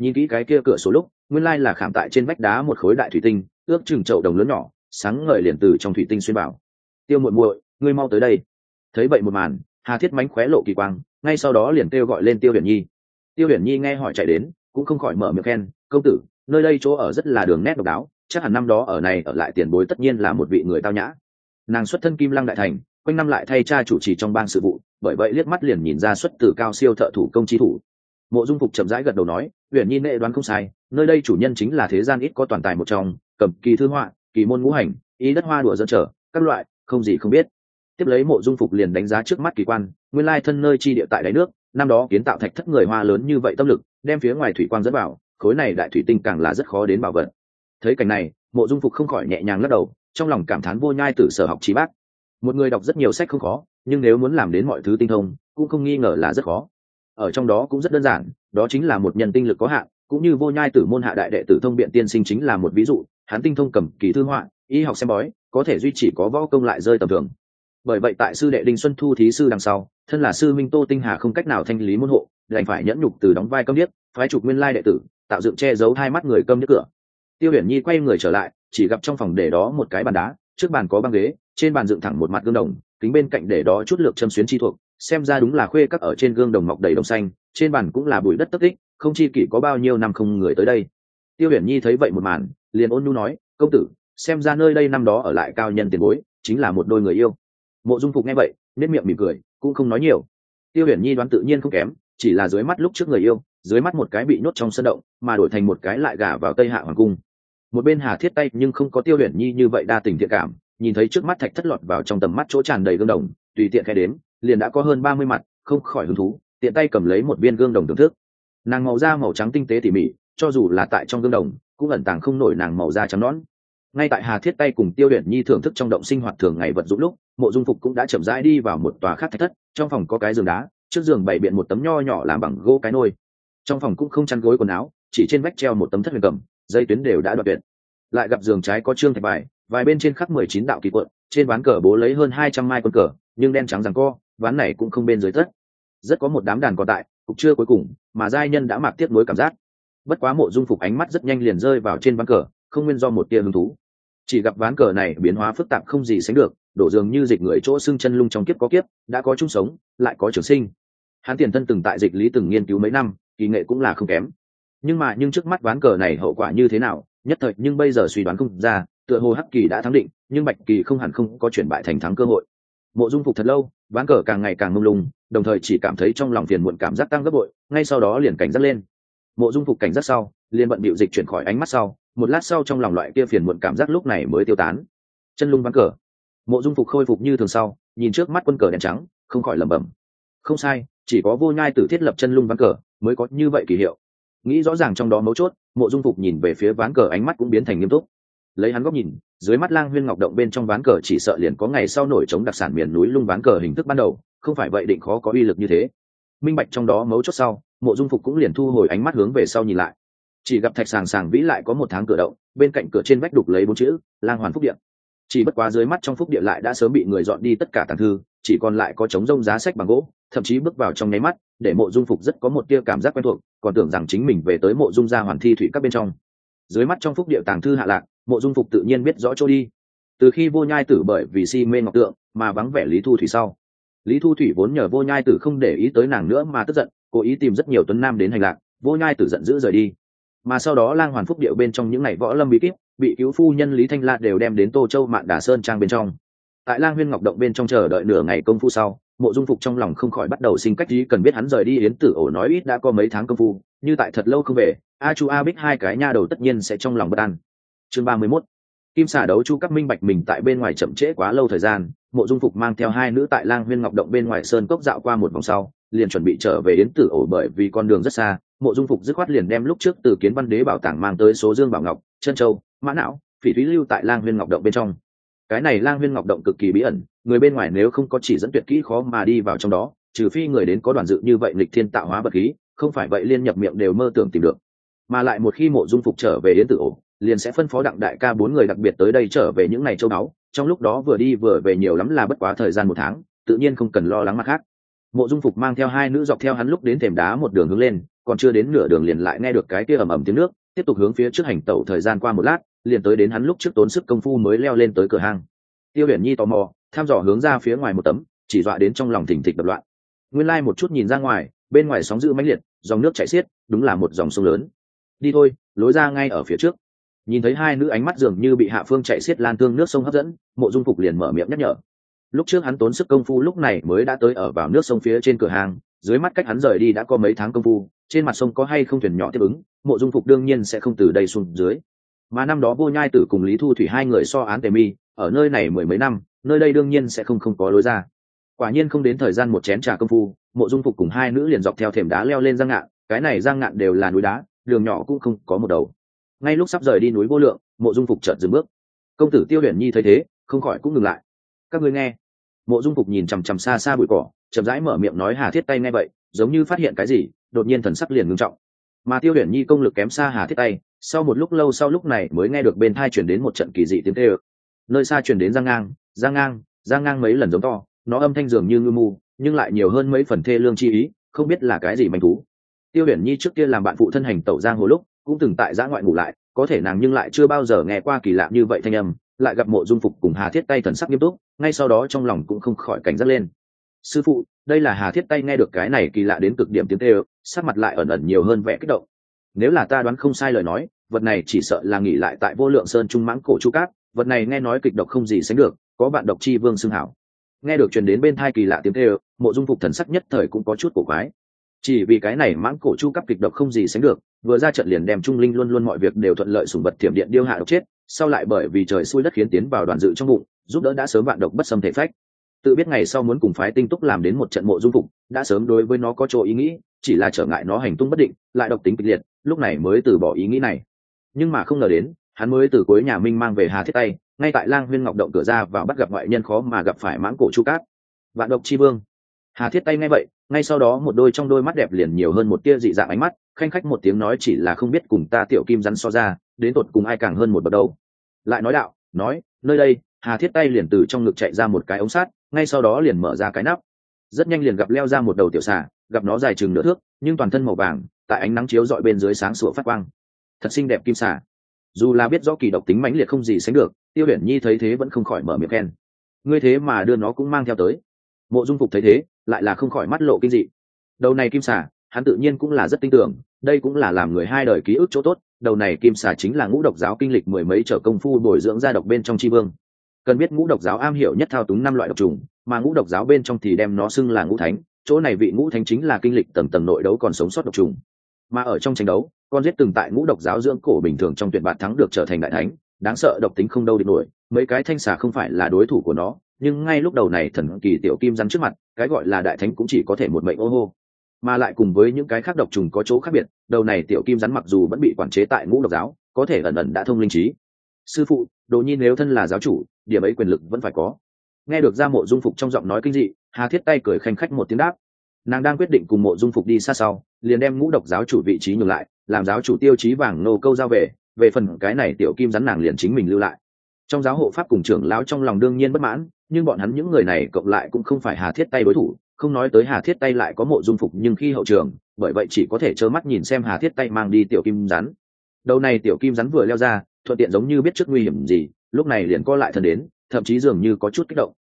nhìn kỹ cái kia cửa sổ lúc nguyên lai là khảm tại trên vách đá một khối đại thủy tinh, ước chừng chậu đồng lớn nhỏ, sáng ngời liền từ trong thủy tinh xuyên vào. Tiêu muội muội, ngươi mau tới đây. Thấy vậy một màn, Hà Thiết mánh khóe lộ kỳ quang, ngay sau đó liền kêu gọi lên Tiêu Huyền Nhi. Tiêu Huyền Nhi nghe hỏi chạy đến, cũng không khỏi mở miệng khen, công tử, nơi đây chỗ ở rất là đường nét độc đáo, chắc hẳn năm đó ở này ở lại tiền bối tất nhiên là một vị người tao nhã. Nàng xuất thân Kim Lăng đại thành, quanh năm lại thay cha chủ trì trong bang sự vụ, bởi vậy liếc mắt liền nhìn ra xuất từ cao siêu thợ thủ công chi thủ. Mộ Dung Phục chậm rãi gật đầu nói, Huyền Nhi nệ đoán không sai, nơi đây chủ nhân chính là thế gian ít có toàn tài một trong, cầm kỳ thư họa, kỳ môn ngũ hành, ý đất hoa đùa dân trở, các loại, không gì không biết. Tiếp lấy Mộ Dung Phục liền đánh giá trước mắt kỳ quan, nguyên lai thân nơi chi địa tại đáy nước, năm đó kiến tạo thạch thất người Hoa lớn như vậy tâm lực, đem phía ngoài thủy quang dẫn vào, khối này đại thủy tinh càng là rất khó đến bảo vật. Thấy cảnh này, Mộ Dung Phục không khỏi nhẹ nhàng lắc đầu, trong lòng cảm thán vô nhai tử sở học trí bác. Một người đọc rất nhiều sách không khó, nhưng nếu muốn làm đến mọi thứ tinh thông, cũng không nghi ngờ là rất khó. Ở trong đó cũng rất đơn giản, đó chính là một nhân tinh lực có hạn, cũng như vô nhai tử môn hạ đại đệ tử Thông Biện tiên sinh chính là một ví dụ, hắn tinh thông cầm kỳ thư họa, y học xem bói, có thể duy trì có võ công lại rơi tầm thường. Bởi vậy tại sư đệ Đinh Xuân Thu thí sư đằng sau, thân là sư minh Tô Tinh Hà không cách nào thanh lý môn hộ, đành phải nhẫn nhục từ đóng vai câm điếc, phái chụp nguyên lai đệ tử, tạo dựng che giấu hai mắt người câm điếc cửa. Tiêu Huyền Nhi quay người trở lại, chỉ gặp trong phòng để đó một cái bàn đá, trước bàn có băng ghế, trên bàn dựng thẳng một mặt gương đồng, kính bên cạnh để đó chút lược châm xuyến chi thuộc, xem ra đúng là khuê các ở trên gương đồng mọc đầy đồng xanh, trên bàn cũng là bụi đất tất tích, không chi kỷ có bao nhiêu năm không người tới đây. Tiêu Huyền Nhi thấy vậy một màn, liền ôn nhu nói, công tử, xem ra nơi đây năm đó ở lại cao nhân tiền bối, chính là một đôi người yêu. Mộ Dung Phục nghe vậy, nét miệng mỉm cười, cũng không nói nhiều. Tiêu Huyền Nhi đoán tự nhiên không kém, chỉ là dưới mắt lúc trước người yêu, dưới mắt một cái bị nhốt trong sân động, mà đổi thành một cái lại gả vào Tây Hạ hoàng cung. Một bên Hà Thiết tay nhưng không có Tiêu Huyền Nhi như vậy đa tình thiện cảm, nhìn thấy trước mắt thạch thất lọt vào trong tầm mắt chỗ tràn đầy gương đồng, tùy tiện khẽ đếm, liền đã có hơn 30 mặt, không khỏi hứng thú, tiện tay cầm lấy một viên gương đồng thưởng thức. Nàng màu da màu trắng tinh tế tỉ mỉ, cho dù là tại trong gương đồng, cũng ẩn tàng không nổi nàng màu da trắng nõn. Ngay tại Hà Thiết tay cùng Tiêu Huyền Nhi thưởng thức trong động sinh hoạt thường ngày vật dụng lúc, Mộ Dung Phục cũng đã chậm rãi đi vào một tòa khác thạch thất, trong phòng có cái giường đá, trước giường bày biện một tấm nho nhỏ làm bằng gỗ cái nôi. Trong phòng cũng không chăn gối quần áo, chỉ trên vách treo một tấm thất huyền cầm, dây tuyến đều đã đoạn tuyệt. Lại gặp giường trái có trương thạch bài, vài bên trên khắc 19 đạo kỳ quận, trên ván cờ bố lấy hơn 200 mai quân cờ, nhưng đen trắng giằng co, ván này cũng không bên dưới thất. Rất có một đám đàn còn tại, cục chưa cuối cùng, mà giai nhân đã mạc tiếc nuối cảm giác. Bất quá Mộ Dung Phục ánh mắt rất nhanh liền rơi vào trên ván cờ, không nguyên do một tia hứng thú. Chỉ gặp ván cờ này biến hóa phức tạp không gì sánh được, đổ dường như dịch người chỗ xương chân lung trong kiếp có kiếp, đã có chung sống, lại có trường sinh. Hắn tiền thân từng tại dịch lý từng nghiên cứu mấy năm, kỳ nghệ cũng là không kém. Nhưng trước mắt ván cờ này hậu quả như thế nào, nhất thời nhưng bây giờ suy đoán không ra, tựa hồ Hắc Kỳ đã thắng định, nhưng Bạch Kỳ không hẳn không có chuyển bại thành thắng cơ hội. Mộ Dung Phục thật lâu, ván cờ càng ngày càng mông lung, đồng thời chỉ cảm thấy trong lòng phiền muộn cảm giác tăng gấp bội, ngay sau đó liền cảnh giác lên. Mộ Dung Phục cảnh giác sau, liền bận bịu dịch chuyển khỏi ánh mắt sau, một lát sau trong lòng loại kia phiền muộn cảm giác lúc này mới tiêu tán. Chân lung ván cờ, Mộ Dung Phục khôi phục như thường sau, nhìn trước mắt quân cờ đen trắng, không khỏi lẩm bẩm. Không sai, chỉ có Vô Nhai Tử thiết lập chân lung ván cờ mới có như vậy kỳ hiệu. Nghĩ rõ ràng trong đó mấu chốt, Mộ Dung Phục nhìn về phía ván cờ ánh mắt cũng biến thành nghiêm túc. Lấy hắn góc nhìn, dưới mắt Lang Huyên Ngọc động bên trong ván cờ chỉ sợ liền có ngày sau nổi trống đặc sản miền núi lung ván cờ hình thức ban đầu, không phải vậy định khó có uy lực như thế. Minh bạch trong đó mấu chốt sau, Mộ Dung Phục cũng liền thu hồi ánh mắt hướng về sau nhìn lại. Chỉ gặp thạch sàng sàng vĩ lại có một tháng cửa động, bên cạnh cửa trên vách đục lấy 4 chữ Lang Hoàn Phúc Điện. Chỉ bất quá dưới mắt trong phúc điện lại đã sớm bị người dọn đi tất cả tàng thư, chỉ còn lại có trống rông giá sách bằng gỗ, thậm chí bước vào trong nháy mắt, để Mộ Dung Phục rất có một tia cảm giác quen thuộc, còn tưởng rằng chính mình về tới Mộ Dung gia Hoàn Thi thủy các bên trong. Dưới mắt trong phúc điện tàng thư hạ lạc, Mộ Dung Phục tự nhiên biết rõ chỗ đi. Từ khi Vô Nhai Tử bởi vì si mê ngọc tượng mà vắng vẻ Lý Thu Thủy sau, Lý Thu Thủy vốn nhờ Vô Nhai Tử không để ý tới nàng nữa mà tức giận, cố ý tìm rất nhiều tuấn nam đến hành lạc, Vô Nhai Tử giận dữ rời đi. Mà sau đó Lang Hoàn Phúc Điệu bên trong những ngày võ lâm bí kíp, bị cứu phu nhân Lý Thanh La đều đem đến Tô Châu Mạn Đà Sơn trang bên trong. Tại Lang Huyên Ngọc động bên trong chờ đợi nửa ngày công phu sau, Mộ Dung Phục trong lòng không khỏi bắt đầu sinh cách ý cần biết hắn rời đi Yến Tử Ổ nói ít đã có mấy tháng công phu, như tại thật lâu không về, A Chu A Bích hai cái nha đầu tất nhiên sẽ trong lòng bất an. Chương 31. Kim Xà đấu Chu các minh bạch mình tại bên ngoài chậm trễ quá lâu thời gian, Mộ Dung Phục mang theo hai nữ tại Lang Huyên Ngọc động bên ngoài sơn cốc dạo qua một vòng sau, liền chuẩn bị trở về Yến Tử Ổ bởi vì con đường rất xa, Mộ Dung Phục dứt khoát liền đem lúc trước từ Kiến Văn Đế bảo tàng mang tới số dương bảo ngọc, chân châu, mã não, phỉ thúy lưu tại Lang Huyên Ngọc động bên trong. Cái này Lang Huyên Ngọc động cực kỳ bí ẩn, người bên ngoài nếu không có chỉ dẫn tuyệt kỹ khó mà đi vào trong đó, trừ phi người đến có đoàn dự như vậy nghịch thiên tạo hóa vật khí, không phải vậy liên nhập miệng đều mơ tưởng tìm được. Mà lại một khi Mộ Dung Phục trở về Yến Tử Ổ, liền sẽ phân phó Đặng đại ca 4 người đặc biệt tới đây trở về những ngày châu báu, trong lúc đó vừa đi vừa về nhiều lắm là bất quá thời gian 1 tháng, tự nhiên không cần lo lắng mặt khác. Mộ Dung Phục mang theo hai nữ dọc theo hắn lúc đến thềm đá một đường hướng lên, còn chưa đến nửa đường liền lại nghe được cái kia ầm ầm tiếng nước, tiếp tục hướng phía trước hành tẩu. Thời gian qua một lát liền tới đến hắn lúc trước tốn sức công phu mới leo lên tới cửa hang. Tiêu Uyển Nhi tò mò thăm dò hướng ra phía ngoài một tấm, chỉ dọa đến trong lòng thình thịch đập loạn. Nguyên lai một chút nhìn ra ngoài, bên ngoài sóng dữ mãnh liệt, dòng nước chảy xiết, đúng là một dòng sông lớn. Đi thôi, lối ra ngay ở phía trước. Nhìn thấy hai nữ ánh mắt dường như bị hạ phương chảy xiết lan tương nước sông hấp dẫn, Mộ Dung Phục liền mở miệng nhắc nhở. Lúc trước hắn tốn sức công phu lúc này mới đã tới ở vào nước sông phía trên cửa hàng, dưới mắt cách hắn rời đi đã có mấy tháng công phu, trên mặt sông có hay không thuyền nhỏ tiếp ứng, Mộ Dung Phục đương nhiên sẽ không từ đây xuống dưới. Mà năm đó Vô Nhai Tử cùng Lý Thu Thủy hai người so án tề mi, ở nơi này mười mấy năm, nơi đây đương nhiên sẽ không có lối ra. Quả nhiên không đến thời gian một chén trà công phu, Mộ Dung Phục cùng hai nữ liền dọc theo thềm đá leo lên giang ngạn, cái này giang ngạn đều là núi đá, đường nhỏ cũng không có một đầu. Ngay lúc sắp rời đi núi Vô Lượng, Mộ Dung Phục chợt dừng bước. Công tử Tiêu Uyển Nhi thấy thế, không khỏi cũng ngừng lại. Các ngươi nghe. Mộ Dung Phục nhìn chằm chằm xa xa bụi cỏ, chậm rãi mở miệng nói. Hà Thiết Tay nghe vậy, giống như phát hiện cái gì, đột nhiên thần sắc liền ngưng trọng. Mà Tiêu Uyển Nhi công lực kém xa Hà Thiết Tay, sau một lúc lâu sau lúc này mới nghe được bên tai truyền đến một trận kỳ dị tiếng kêu. Nơi xa truyền đến giang ngang mấy lần giống to, nó âm thanh dường như ngư mu, nhưng lại nhiều hơn mấy phần thê lương chi ý, không biết là cái gì manh thú. Tiêu Uyển Nhi trước kia làm bạn phụ thân hành tẩu giang hồ lúc, cũng từng tại giã ngoại ngủ lại, có thể nàng nhưng lại chưa bao giờ nghe qua kỳ lạ như vậy thanh âm, lại gặp Mộ Dung Phục cùng Hà Thiết Tay thần sắc nghiêm túc, ngay sau đó trong lòng cũng không khỏi cảnh giác lên. Sư phụ, đây là Hà Thiết Tay nghe được cái này kỳ lạ đến cực điểm tiếng kêu, sắc mặt lại ẩn ẩn nhiều hơn vẻ kích động. Nếu là ta đoán không sai lời nói, vật này chỉ sợ là nghỉ lại tại Vô Lượng Sơn trung mãng cổ chu cát, vật này nghe nói kịch độc không gì sánh được, có bạn độc chi vương xưng hảo. Nghe được truyền đến bên tai kỳ lạ tiếng kêu, Mộ Dung Phục thần sắc nhất thời cũng có chút cổ quái. Chỉ vì cái này mãng cổ chu cấp kịch độc không gì sánh được, vừa ra trận liền đem Trung Linh luôn luôn mọi việc đều thuận lợi, sủng vật thiểm điện điêu hạ độc chết, sau lại bởi vì trời xui đất khiến tiến vào đoàn dự trong bụng, giúp đỡ đã sớm vạn độc bất xâm thể phách. Tự biết ngày sau muốn cùng phái Tinh Túc làm đến một trận Mộ Dung Phục, đã sớm đối với nó có chỗ ý nghĩ, chỉ là trở ngại nó hành tung bất định, lại độc tính kịch liệt, lúc này mới từ bỏ ý nghĩ này. Nhưng mà không ngờ đến, hắn mới từ cuối nhà Minh mang về Hà Thiết Tay, ngay tại Lang Huyên Ngọc động cửa ra vào bắt gặp ngoại nhân khó mà gặp phải mãng cổ chu cát, vạn độc chi vương. Hà Thiết Tay nghe vậy, ngay sau đó một đôi trong đôi mắt đẹp liền nhiều hơn một tia dị dạng ánh mắt, khanh khách một tiếng nói, chỉ là không biết cùng ta tiểu kim rắn so ra, đến tột cùng ai càng hơn một bậc đâu. Lại nói đạo, nói, nơi đây, Hà Thiết Tay liền từ trong ngực chạy ra một cái ống sắt, ngay sau đó liền mở ra cái nắp. Rất nhanh liền gặp leo ra một đầu tiểu xà, gặp nó dài chừng nửa thước, nhưng toàn thân màu vàng, tại ánh nắng chiếu rọi bên dưới sáng sủa phát quang. Thật xinh đẹp kim xà. Dù là biết rõ kỳ độc tính mãnh liệt không gì sánh được, Tiêu Uyển Nhi thấy thế vẫn không khỏi mở miệng khen. Ngươi thế mà đưa nó cũng mang theo tới. Mộ Dung Phục thấy thế, lại là không khỏi mắt lộ kinh dị. Đầu này kim xà, hắn tự nhiên cũng là rất tin tưởng, đây cũng là làm người hai đời ký ức chỗ tốt. Đầu này kim xà chính là Ngũ Độc giáo kinh lịch mười mấy trở công phu bồi dưỡng ra độc bên trong chi vương. Cần biết Ngũ Độc giáo am hiểu nhất thao túng năm loại độc trùng, mà Ngũ Độc giáo bên trong thì đem nó xưng là Ngũ Thánh. Chỗ này vị Ngũ Thánh chính là kinh lịch tầng tầng nội đấu còn sống sót độc trùng. Mà ở trong tranh đấu, con giết từng tại Ngũ Độc giáo dưỡng cổ bình thường trong tuyệt bạt thắng được trở thành đại thánh, đáng sợ độc tính không đâu địch nổi, mấy cái thanh xà không phải là đối thủ của nó. Nhưng ngay lúc đầu này thần kỳ tiểu kim rắn trước mặt, cái gọi là đại thánh cũng chỉ có thể một mệnh ô hô. Mà lại cùng với những cái khác độc trùng có chỗ khác biệt, đầu này tiểu kim rắn mặc dù vẫn bị quản chế tại Ngũ Độc giáo, có thể ẩn ẩn đã thông linh trí. Sư phụ, Đồ Nhi nếu thân là giáo chủ, điểm ấy quyền lực vẫn phải có. Nghe được ra Mộ Dung Phục trong giọng nói kinh dị, Hà Thiết Tay cười khanh khách một tiếng đáp. Nàng đang quyết định cùng Mộ Dung Phục đi xa sau, liền đem Ngũ Độc giáo chủ vị trí nhường lại, làm giáo chủ tiêu chí vàng nô câu giao về phần cái này tiểu kim rắn nàng liền chính mình lưu lại. Trong giáo hộ pháp cùng trưởng lão trong lòng đương nhiên bất mãn, nhưng bọn hắn những người này cộng lại cũng không phải Hà Thiết Tay đối thủ, không nói tới Hà Thiết Tay lại có Mộ Dung Phục nhưng khi hậu trường, bởi vậy chỉ có thể trơ mắt nhìn xem Hà Thiết Tay mang đi tiểu kim rắn. Đầu này tiểu kim rắn vừa leo ra, thuận tiện giống như biết trước nguy hiểm gì, lúc này liền co lại thân đến, thậm chí dường như có chút kích động.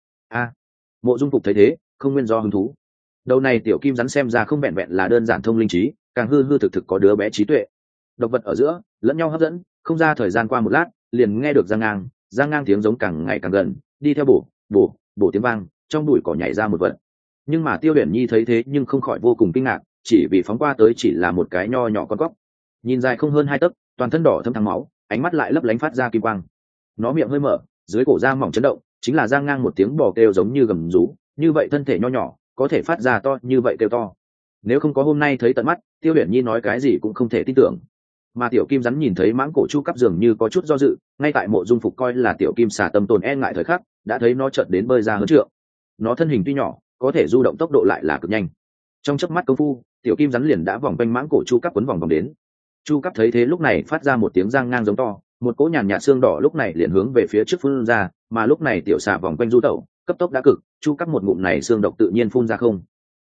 Mộ Dung Phục thấy thế, không nguyên do hứng thú. Đầu này tiểu kim rắn xem ra không vẹn vẹn là đơn giản thông linh trí, càng hư hư thực thực có đứa bé trí tuệ. Độc vật ở giữa lẫn nhau hấp dẫn, không ra thời gian qua một lát, liền nghe được giang ngang tiếng giống càng ngày càng gần, đi theo bổ tiếng vang, trong bụi cỏ nhảy ra một vật. Nhưng mà Tiêu Uyển Nhi thấy thế nhưng không khỏi vô cùng kinh ngạc, chỉ vì phóng qua tới chỉ là một cái nho nhỏ con cóc, nhìn dài không hơn 2 tấc, toàn thân đỏ thẫm thắng máu, ánh mắt lại lấp lánh phát ra kim quang. Nó miệng hơi mở, dưới cổ da mỏng chấn động, chính là giang ngang một tiếng bò kêu giống như gầm rú, như vậy thân thể nho nhỏ, có thể phát ra to như vậy kêu to. Nếu không có hôm nay thấy tận mắt, Tiêu Uyển Nhi nói cái gì cũng không thể tin tưởng. Mà tiểu kim rắn nhìn thấy mãng cổ chu cấp dường như có chút do dự, ngay tại Mộ Dung Phục coi là tiểu kim xà tâm tồn e ngại thời khắc, đã thấy nó chợt đến bơi ra hơn trượng. Nó thân hình tuy nhỏ, có thể du động tốc độ lại là cực nhanh. Trong chớp mắt công phu, tiểu kim rắn liền đã vòng quanh mãng cổ chu cấp quấn vòng vòng đến. Chu cấp thấy thế lúc này phát ra một tiếng giang ngang giống to, một cỗ nhàn nhạt xương đỏ lúc này liền hướng về phía trước phun ra, mà lúc này tiểu xà vòng quanh du tẩu, cấp tốc đã cực, chu cấp một ngụm này xương độc tự nhiên phun ra không.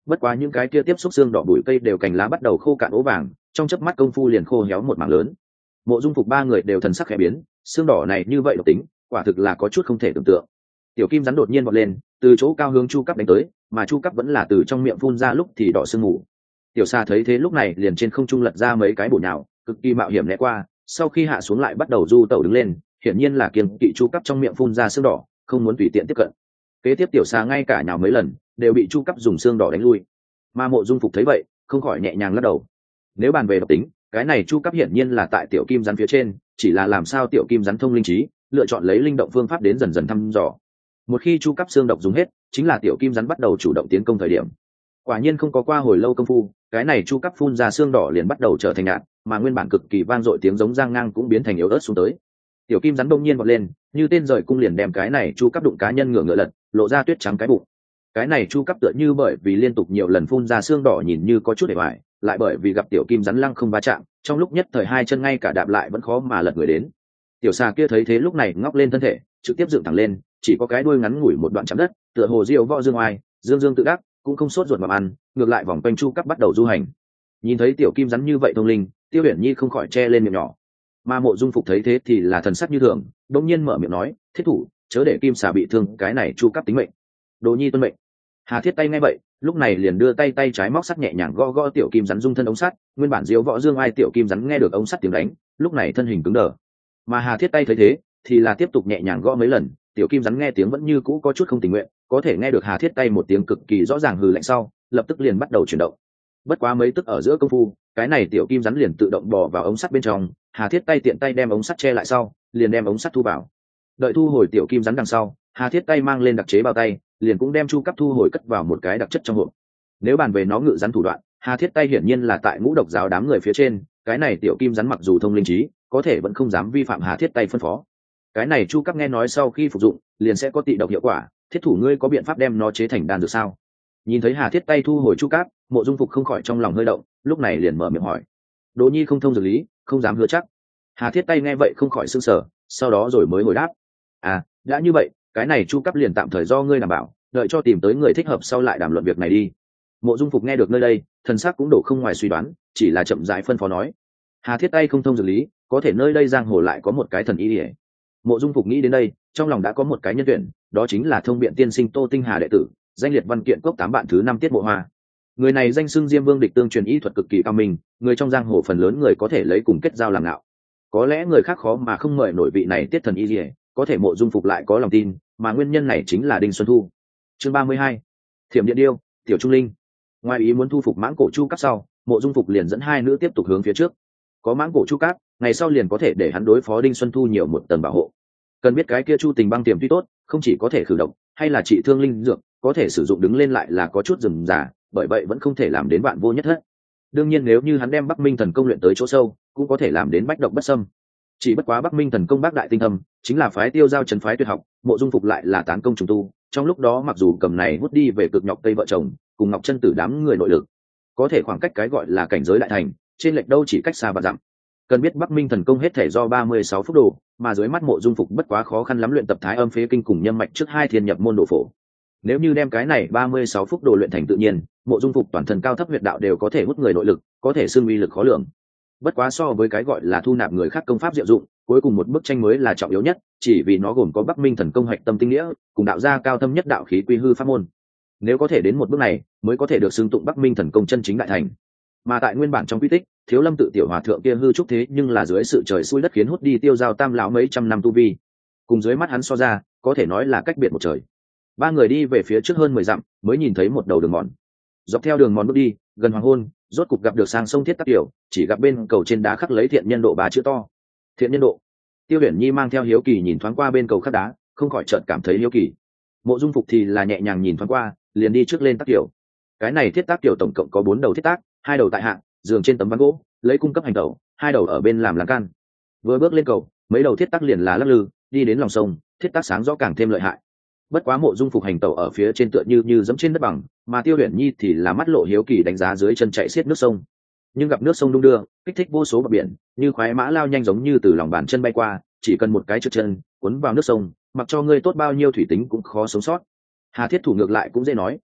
Bất quá những cái kia tiếp xúc xương đỏ bụi cây đều cành lá bắt đầu khô cạn ố vàng, trong chớp mắt công phu liền khô héo một mảng lớn. Mộ Dung Phục ba người đều thần sắc khẽ biến, xương đỏ này như vậy độc tính, quả thực là có chút không thể tưởng tượng. Tiểu kim rắn đột nhiên vọt lên, từ chỗ cao hướng chu cấp đánh tới, mà chu cấp vẫn là từ trong miệng phun ra lúc thì đỏ sương mù. Tiểu Sa thấy thế lúc này liền trên không trung lật ra mấy cái bổ nhào, cực kỳ mạo hiểm né qua, sau khi hạ xuống lại bắt đầu du tẩu đứng lên, hiển nhiên là kiêng kỵ chu cấp trong miệng phun ra xương đỏ, không muốn tùy tiện tiếp cận. Kế tiếp Tiểu Sa ngay cả nhào mấy lần, đều bị chu cấp dùng xương đỏ đánh lui. Mà Mộ Dung Phục thấy vậy, không khỏi nhẹ nhàng lắc đầu. Nếu bàn về độc tính, cái này chu cấp hiển nhiên là tại tiểu kim rắn phía trên, chỉ là làm sao tiểu kim rắn thông linh trí, lựa chọn lấy linh động phương pháp đến dần dần thăm dò. Một khi chu cấp xương độc dùng hết, chính là tiểu kim rắn bắt đầu chủ động tiến công thời điểm. Quả nhiên không có qua hồi lâu công phu, cái này chu cấp phun ra xương đỏ liền bắt đầu trở thành nhạt, mà nguyên bản cực kỳ vang dội tiếng giống giang ngang cũng biến thành yếu ớt xuống tới. Tiểu kim rắn đông nhiên vọt lên, như tên rời cung liền đem cái này chu cấp đụng cá nhân ngửa ngựa lật, lộ ra tuyết trắng cái bụng. Cái này chu cấp tựa như bởi vì liên tục nhiều lần phun ra xương đỏ nhìn như có chút để hoài, lại bởi vì gặp tiểu kim rắn lăng không va chạm, trong lúc nhất thời hai chân ngay cả đạp lại vẫn khó mà lật người đến. Tiểu xà kia thấy thế lúc này ngóc lên thân thể, trực tiếp dựng thẳng lên, chỉ có cái đuôi ngắn ngủi một đoạn chạm đất, tựa hồ diều võ dương oai, dương dương tự đắc, cũng không sốt ruột mà ăn, ngược lại vòng quanh chu cấp bắt đầu du hành. Nhìn thấy tiểu kim rắn như vậy thông linh, Tiêu Uyển Nhi không khỏi che lên miệng nhỏ. Mà Mộ Dung Phục thấy thế thì là thần sắc như thường, đột nhiên mở miệng nói, "Thiết thủ, chớ để kim xà bị thương, cái này chu cấp tính mệnh." Đồ Nhi tuân mệnh. Hà Thiết tay nghe vậy, lúc này liền đưa tay trái móc sắt nhẹ nhàng gõ gõ tiểu kim rắn dung thân ống sắt, nguyên bản diếu võ dương ai tiểu kim rắn nghe được ống sắt tiếng đánh, lúc này thân hình cứng đờ. Mà Hà Thiết tay thấy thế, thì là tiếp tục nhẹ nhàng gõ mấy lần, tiểu kim rắn nghe tiếng vẫn như cũ có chút không tình nguyện, có thể nghe được Hà Thiết tay một tiếng cực kỳ rõ ràng hừ lạnh sau, lập tức liền bắt đầu chuyển động. Bất quá mấy tức ở giữa công phu, cái này tiểu kim rắn liền tự động bò vào ống sắt bên trong, Hà Thiết tay tiện tay đem ống sắt che lại sau, liền đem ống sắt thu vào. Đợi thu hồi tiểu kim rắn đằng sau, Hà Thiết tay mang lên đặc chế bao tay, liền cũng đem chu cấp thu hồi cất vào một cái đặc chất trong hộp. Nếu bàn về nó ngự rắn thủ đoạn, Hà Thiết tay hiển nhiên là tại ngũ độc giáo đám người phía trên, cái này tiểu kim rắn mặc dù thông linh trí, có thể vẫn không dám vi phạm Hà Thiết tay phân phó. Cái này chu cấp nghe nói sau khi phục dụng, liền sẽ có tị độc hiệu quả, Thiết thủ ngươi có biện pháp đem nó chế thành đan dược sao? Nhìn thấy Hà Thiết tay thu hồi chu cấp, Mộ Dung Phục không khỏi trong lòng hơi động, lúc này liền mở miệng hỏi. Đỗ Nhi không thông dược lý, không dám hứa chắc. Hà Thiết tay nghe vậy không khỏi sửng sở, sau đó rồi mới hồi đáp. À, đã như vậy, cái này chu cấp liền tạm thời do ngươi đảm bảo, đợi cho tìm tới người thích hợp sau lại đàm luận việc này đi. Mộ Dung Phục nghe được nơi đây, thần sắc cũng đổ không ngoài suy đoán, chỉ là chậm rãi phân phó nói. Hà Thiết tay không thông dược lý, có thể nơi đây giang hồ lại có một cái thần y ỉa. Mộ Dung Phục nghĩ đến đây, trong lòng đã có một cái nhân tuyển, đó chính là Thông Biện tiên sinh Tô Tinh Hà đệ tử, danh liệt văn kiện cốc 8 bạn thứ 5 Tiết Mộ Hoa. Người này danh xưng Diêm Vương địch tương truyền y thuật cực kỳ cao minh, người trong giang hồ phần lớn người có thể lấy cùng kết giao làm ngạo. Có lẽ người khác khó mà không mời nổi vị này Tiết thần y ỉa, có thể Mộ Dung Phục lại có lòng tin, mà nguyên nhân này chính là Đinh Xuân Thu. Chương 32. Thiểm Điện Điêu, Tiểu Trung Linh. Ngoài ý muốn thu phục mãng cổ chu cấp sau, Mộ Dung Phục liền dẫn hai nữ tiếp tục hướng phía trước. Có mãng cổ chu cấp, ngày sau liền có thể để hắn đối phó Đinh Xuân Thu nhiều một tầng bảo hộ. Cần biết cái kia Chu Tình băng tiềm tuy tốt, không chỉ có thể khử độc, hay là trị thương linh dược, có thể sử dụng đứng lên lại là có chút rườm rà, bởi vậy vẫn không thể làm đến vạn vô nhất hết. Đương nhiên nếu như hắn đem Bắc Minh thần công luyện tới chỗ sâu, cũng có thể làm đến bách độc bất xâm. Chỉ bất quá Bắc Minh thần công bác đại tinh thâm, chính là phái Tiêu Giao trấn phái tuyệt học, Mộ Dung Phục lại là tán công trùng tu, trong lúc đó mặc dù cầm này hút đi về cực nhọc tây vợ chồng, cùng Ngọc Chân Tử đám người nội lực, có thể khoảng cách cái gọi là cảnh giới đại thành, trên lệch đâu chỉ cách xa và dặm. Cần biết Bắc Minh thần công hết thể do 36 phúc đồ, mà dưới mắt Mộ Dung Phục bất quá khó khăn lắm luyện tập Thái Âm Phế Kinh cùng Nhâm Mạch trước hai thiên nhập môn độ phổ. Nếu như đem cái này 36 phúc đồ luyện thành tự nhiên, Mộ Dung Phục toàn thân cao thấp huyệt đạo đều có thể hút người nội lực, có thể xưng uy lực khó lường. Bất quá so với cái gọi là thu nạp người khác công pháp diệu dụng, cuối cùng một bức tranh mới là trọng yếu nhất, chỉ vì nó gồm có Bắc Minh thần công hạch tâm tinh nghĩa, cùng đạo gia cao thâm nhất đạo khí quy hư pháp môn. Nếu có thể đến một bước này, mới có thể được xưng tụng Bắc Minh thần công chân chính đại thành. Mà tại nguyên bản trong quy tích, Thiếu Lâm tự tiểu hòa thượng kia hư trúc thế nhưng là dưới sự trời xui đất khiến hút đi Tiêu Giao tam lão mấy trăm năm tu vi, cùng dưới mắt hắn so ra, có thể nói là cách biệt một trời. Ba người đi về phía trước hơn 10 dặm, mới nhìn thấy một đầu đường mòn. Dọc theo đường mòn bước đi, gần hoàng hôn, rốt cục gặp được sang sông Thiết Tắc Tiểu, chỉ gặp bên cầu trên đá khắc lấy Thiện Nhân Độ 3 chữ to. Thiện Nhân Độ. Tiêu Uyển Nhi mang theo hiếu kỳ nhìn thoáng qua bên cầu khắc đá, không khỏi chợt cảm thấy hiếu kỳ. Mộ Dung Phục thì là nhẹ nhàng nhìn thoáng qua, liền đi trước lên Tắc Tiểu. Cái này Thiết Tắc Tiểu tổng cộng có 4 đầu thiết tác, 2 đầu tại hạng, giường trên tấm ván gỗ, lấy cung cấp hành tẩu, 2 đầu ở bên làm lan can. Vừa bước lên cầu, mấy đầu thiết tác liền là lắc lư, đi đến lòng sông, thiết tác sáng rõ càng thêm lợi hại. Bất quá Mộ Dung Phục hành tẩu ở phía trên tựa như dẫm trên đất bằng, mà Tiêu Uyển Nhi thì là mắt lộ hiếu kỳ đánh giá dưới chân chạy xiết nước sông. Nhưng gặp nước sông đung đưa, kích thích vô số bọt biển, như khoái mã lao nhanh giống như từ lòng bàn chân bay qua, chỉ cần một cái trượt chân, cuốn vào nước sông, mặc cho ngươi tốt bao nhiêu thủy tính cũng khó sống sót. Hà Thiết Thủ ngược lại cũng dễ nói,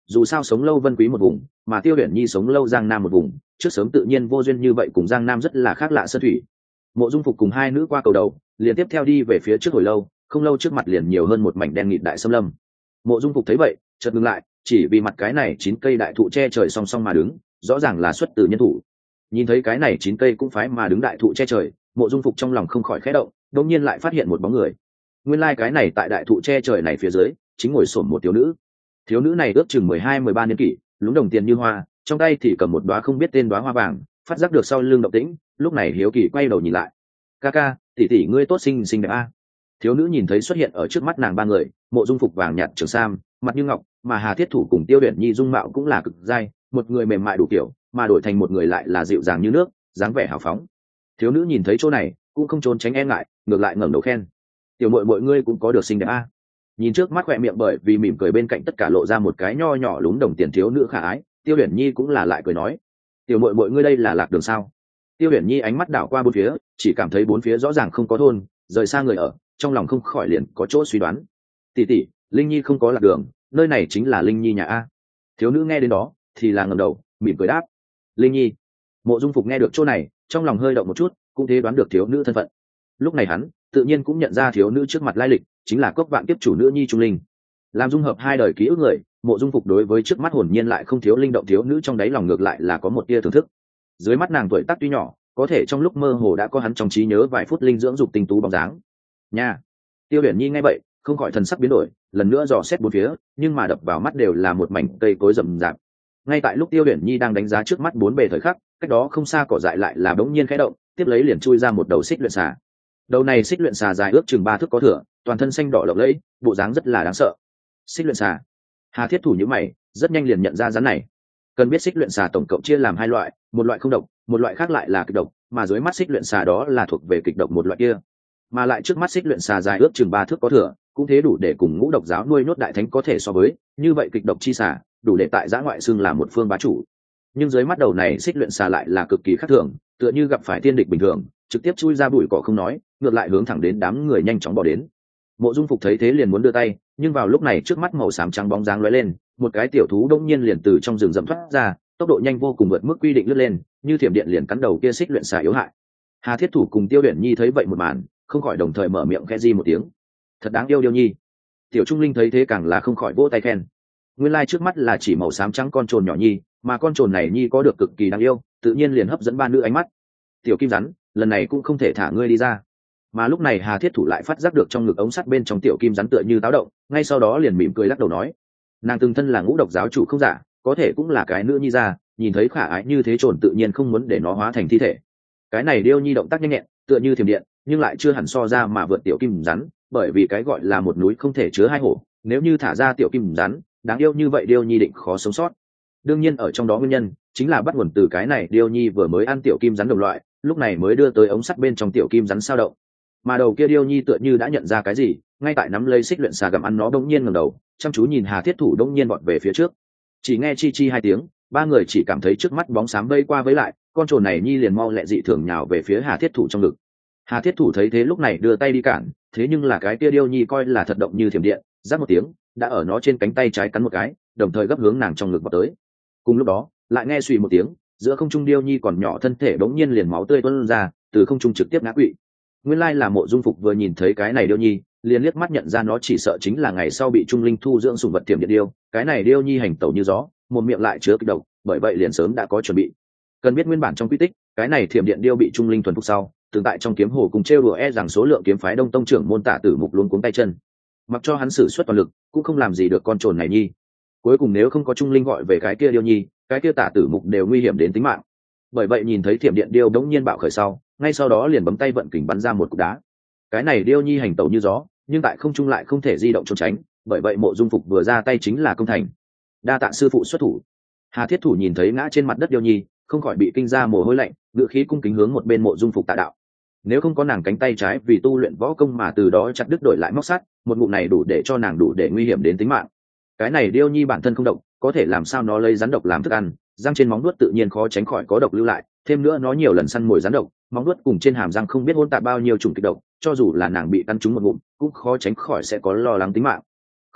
dù sao sống lâu Vân Quý một vùng, mà Tiêu Uyển Nhi sống lâu Giang Nam một vùng, trước sớm tự nhiên vô duyên như vậy cùng Giang Nam rất là khác lạ sơn thủy. Mộ Dung Phục cùng hai nữ qua cầu đầu, liền tiếp theo đi về phía trước hồi lâu, không lâu trước mặt liền nhiều hơn một mảnh đen nghịt đại xâm lâm. Mộ Dung Phục thấy vậy, chợt ngừng lại, chỉ vì mặt cái này 9 cây đại thụ che trời song song mà đứng, rõ ràng là xuất từ nhân thủ. Nhìn thấy cái này 9 cây cũng phái mà đứng đại thụ che trời, Mộ Dung Phục trong lòng không khỏi khẽ động, đột nhiên lại phát hiện một bóng người. Nguyên lai cái này tại đại thụ che trời này phía dưới, chính ngồi xổm một thiếu nữ. Thiếu nữ này ước chừng 12-13 niên kỷ, lúng đồng tiền như hoa, trong tay thì cầm một đóa không biết tên đóa hoa vàng, phát giác được sau lưng động tĩnh, lúc này hiếu kỳ quay đầu nhìn lại. "Ca ca, tỷ tỷ ngươi tốt xinh xinh đẹp a." Thiếu nữ nhìn thấy xuất hiện ở trước mắt nàng ba người, Mộ Dung Phục vàng nhạt trường sam, mặt như ngọc, mà Hà Thiết Thủ cùng Tiêu Uyển Nhi dung mạo cũng là cực giai, một người mềm mại đủ kiểu, mà đổi thành một người lại là dịu dàng như nước, dáng vẻ hào phóng. Thiếu nữ nhìn thấy chỗ này, cũng không trốn tránh e ngại, ngược lại ngẩng đầu khen: "Tiểu muội muội ngươi cũng có được xinh đẹp a." Nhìn trước mắt khỏe miệng bởi vì mỉm cười bên cạnh tất cả lộ ra một cái nho nhỏ lún đồng tiền thiếu nữ khả ái, Tiêu Uyển Nhi cũng là lại cười nói: "Tiểu muội muội ngươi đây là lạc đường sao?" Tiêu Uyển Nhi ánh mắt đảo qua bốn phía, chỉ cảm thấy bốn phía rõ ràng không có thôn, rời xa người ở, trong lòng không khỏi liền có chỗ suy đoán. "Tỷ tỷ, Linh Nhi không có lạc đường, nơi này chính là Linh Nhi nhà a." Thiếu nữ nghe đến đó, thì là ngẩng đầu, mỉm cười đáp: "Linh Nhi." Mộ Dung Phục nghe được chỗ này, trong lòng hơi động một chút, cũng thế đoán được thiếu nữ thân phận. Lúc này hắn, tự nhiên cũng nhận ra thiếu nữ trước mặt lai lịch, chính là Cốc Vạn Kiếp chủ nữ Nhi Trung Linh. Làm dung hợp hai đời ký ức người, Mộ Dung Phục đối với trước mắt hồn nhiên lại không thiếu linh động thiếu nữ trong đáy lòng ngược lại là có một tia thưởng thức. Dưới mắt nàng tuổi tác tuy nhỏ, có thể trong lúc mơ hồ đã có hắn trong trí nhớ vài phút linh dưỡng dục tinh tú bóng dáng. Nha. Tiêu Uyển Nhi nghe vậy, không khỏi thần sắc biến đổi, lần nữa dò xét bốn phía, nhưng mà đập vào mắt đều là một mảnh cây cối rậm rạp. Ngay tại lúc Tiêu Uyển Nhi đang đánh giá trước mắt bốn bề thời khắc, cách đó không xa cỏ dại lại là bỗng nhiên khẽ động, tiếp lấy liền chui ra một đầu xích luyện xà. Đầu này xích luyện xà dài ước chừng 3 thước có thửa, toàn thân xanh đỏ lộng lẫy, bộ dáng rất là đáng sợ. Xích luyện xà. Hà Thiết Thủ nhíu mày, rất nhanh liền nhận ra rắn này. Cần biết xích luyện xà tổng cộng chia làm hai loại, một loại không độc, một loại khác lại là kịch độc, mà dưới mắt xích luyện xà đó là thuộc về kịch độc một loại kia. Mà lại trước mắt xích luyện xà dài ước chừng 3 thước có thửa, cũng thế đủ để cùng Ngũ Độc giáo nuôi nốt đại thánh có thể so với, như vậy kịch độc chi xà, đủ để tại giã ngoại xưng là một phương bá chủ. Nhưng dưới mắt đầu này xích luyện xà lại là cực kỳ khác thường, tựa như gặp phải thiên địch bình thường, trực tiếp chui ra bụi cỏ không nói, ngược lại hướng thẳng đến đám người nhanh chóng bỏ đến. Mộ Dung Phục thấy thế liền muốn đưa tay, nhưng vào lúc này trước mắt màu xám trắng bóng dáng lóe lên, một cái tiểu thú đông nhiên liền từ trong rừng rậm thoát ra, tốc độ nhanh vô cùng vượt mức quy định lướt lên, như thiểm điện liền cắn đầu kia xích luyện xà yếu hại. Hà Thiết Thủ cùng Tiêu Uyển Nhi thấy vậy một màn, không khỏi đồng thời mở miệng khẽ di một tiếng: "Thật đáng yêu Điêu Nhi." Tiểu Trung Linh thấy thế càng là không khỏi vỗ tay khen. Nguyên lai trước mắt là chỉ màu xám trắng con trồn nhỏ nhi, mà con trồn này nhi có được cực kỳ đáng yêu, tự nhiên liền hấp dẫn ba nữ ánh mắt. "Tiểu Kim Rắn, lần này cũng không thể thả ngươi đi ra." Mà lúc này Hà Thiết Thủ lại phát giác được trong ngực ống sắt bên trong Tiểu Kim Rắn tựa như táo động, ngay sau đó liền mỉm cười lắc đầu nói: "Nàng từng thân là Ngũ Độc giáo chủ không giả, có thể cũng là cái nữ nhi ra, nhìn thấy khả ái như thế trồn tự nhiên không muốn để nó hóa thành thi thể." Cái này Điêu Nhi động tác nhanh nhẹn, tựa như thiểm điện, nhưng lại chưa hẳn so ra mà vượt Tiểu Kim Rắn, bởi vì cái gọi là một núi không thể chứa hai hổ, nếu như thả ra Tiểu Kim Rắn, đáng yêu như vậy Điêu Nhi định khó sống sót. Đương nhiên ở trong đó nguyên nhân chính là bắt nguồn từ cái này Điêu Nhi vừa mới ăn Tiểu Kim Rắn đồng loại, lúc này mới đưa tới ống sắt bên trong Tiểu Kim Rắn sao động. Mà đầu kia Điêu Nhi tựa như đã nhận ra cái gì, ngay tại nắm lấy xích luyện xà gặm ăn nó bỗng nhiên ngẩng đầu, chăm chú nhìn Hà Thiết Thủ bỗng nhiên vọt về phía trước. Chỉ nghe chi chi hai tiếng, ba người chỉ cảm thấy trước mắt bóng xám vây qua với lại, con trồn này nhi liền mau lẹ dị thường nhào về phía Hà Thiết Thủ trong ngực. Hà Thiết Thủ thấy thế lúc này đưa tay đi cản, thế nhưng là cái kia Điêu Nhi coi là thật động như thiểm điện, rát một tiếng, đã ở nó trên cánh tay trái cắn một cái, đồng thời gấp hướng nàng trong ngực vào tới. Cùng lúc đó, lại nghe suy một tiếng, giữa không trung Điêu Nhi còn nhỏ thân thể bỗng nhiên liền máu tươi tuôn ra, từ không trung trực tiếp ngã quỵ. Nguyên lai là Mộ Dung Phục vừa nhìn thấy cái này Điêu Nhi, liền liếc mắt nhận ra nó chỉ sợ chính là ngày sau bị Trung Linh thu dưỡng sủng vật thiểm điện điêu, cái này Điêu Nhi hành tẩu như gió, một miệng lại chứa kịch độc, bởi vậy liền sớm đã có chuẩn bị. Cần biết nguyên bản trong quy tích, cái này thiểm điện điêu bị Trung Linh thuần phục sau, từng tại trong kiếm hồ cùng trêu đùa rằng số lượng kiếm phái Đông Tông trưởng môn Tả Tử Mục luống cuống tay chân, mặc cho hắn sử xuất toàn lực, cũng không làm gì được con trồn này nhi. Cuối cùng nếu không có Trung Linh gọi về cái kia Điêu Nhi, cái kia Tả Tử Mục đều nguy hiểm đến tính mạng. Bởi vậy nhìn thấy thiểm điện điêu đống nhiên bạo khởi sau, ngay sau đó liền bấm tay vận kình bắn ra một cục đá. Cái này Điêu Nhi hành tẩu như gió, nhưng tại không trung lại không thể di động trốn tránh, bởi vậy Mộ Dung Phục vừa ra tay chính là công thành. Đa tạ sư phụ xuất thủ. Hà Thiết Thủ nhìn thấy ngã trên mặt đất Điêu Nhi, không khỏi bị kinh ra mồ hôi lạnh, ngữ khí cung kính hướng một bên Mộ Dung Phục tạ đạo. Nếu không có nàng cánh tay trái vì tu luyện võ công mà từ đó chặt đứt đổi lại móc sắt, một ngụm này đủ để cho nàng đủ để nguy hiểm đến tính mạng. Cái này Điêu Nhi bản thân không độc, có thể làm sao nó lấy rắn độc làm thức ăn, răng trên móng vuốt tự nhiên khó tránh khỏi có độc lưu lại, thêm nữa nó nhiều lần săn mồi rắn độc, móng vuốt cùng trên hàm răng không biết hỗn tạp bao nhiêu chủng kịch độc, cho dù là nàng bị cắn trúng một ngụm, cũng khó tránh khỏi sẽ có lo lắng tính mạng.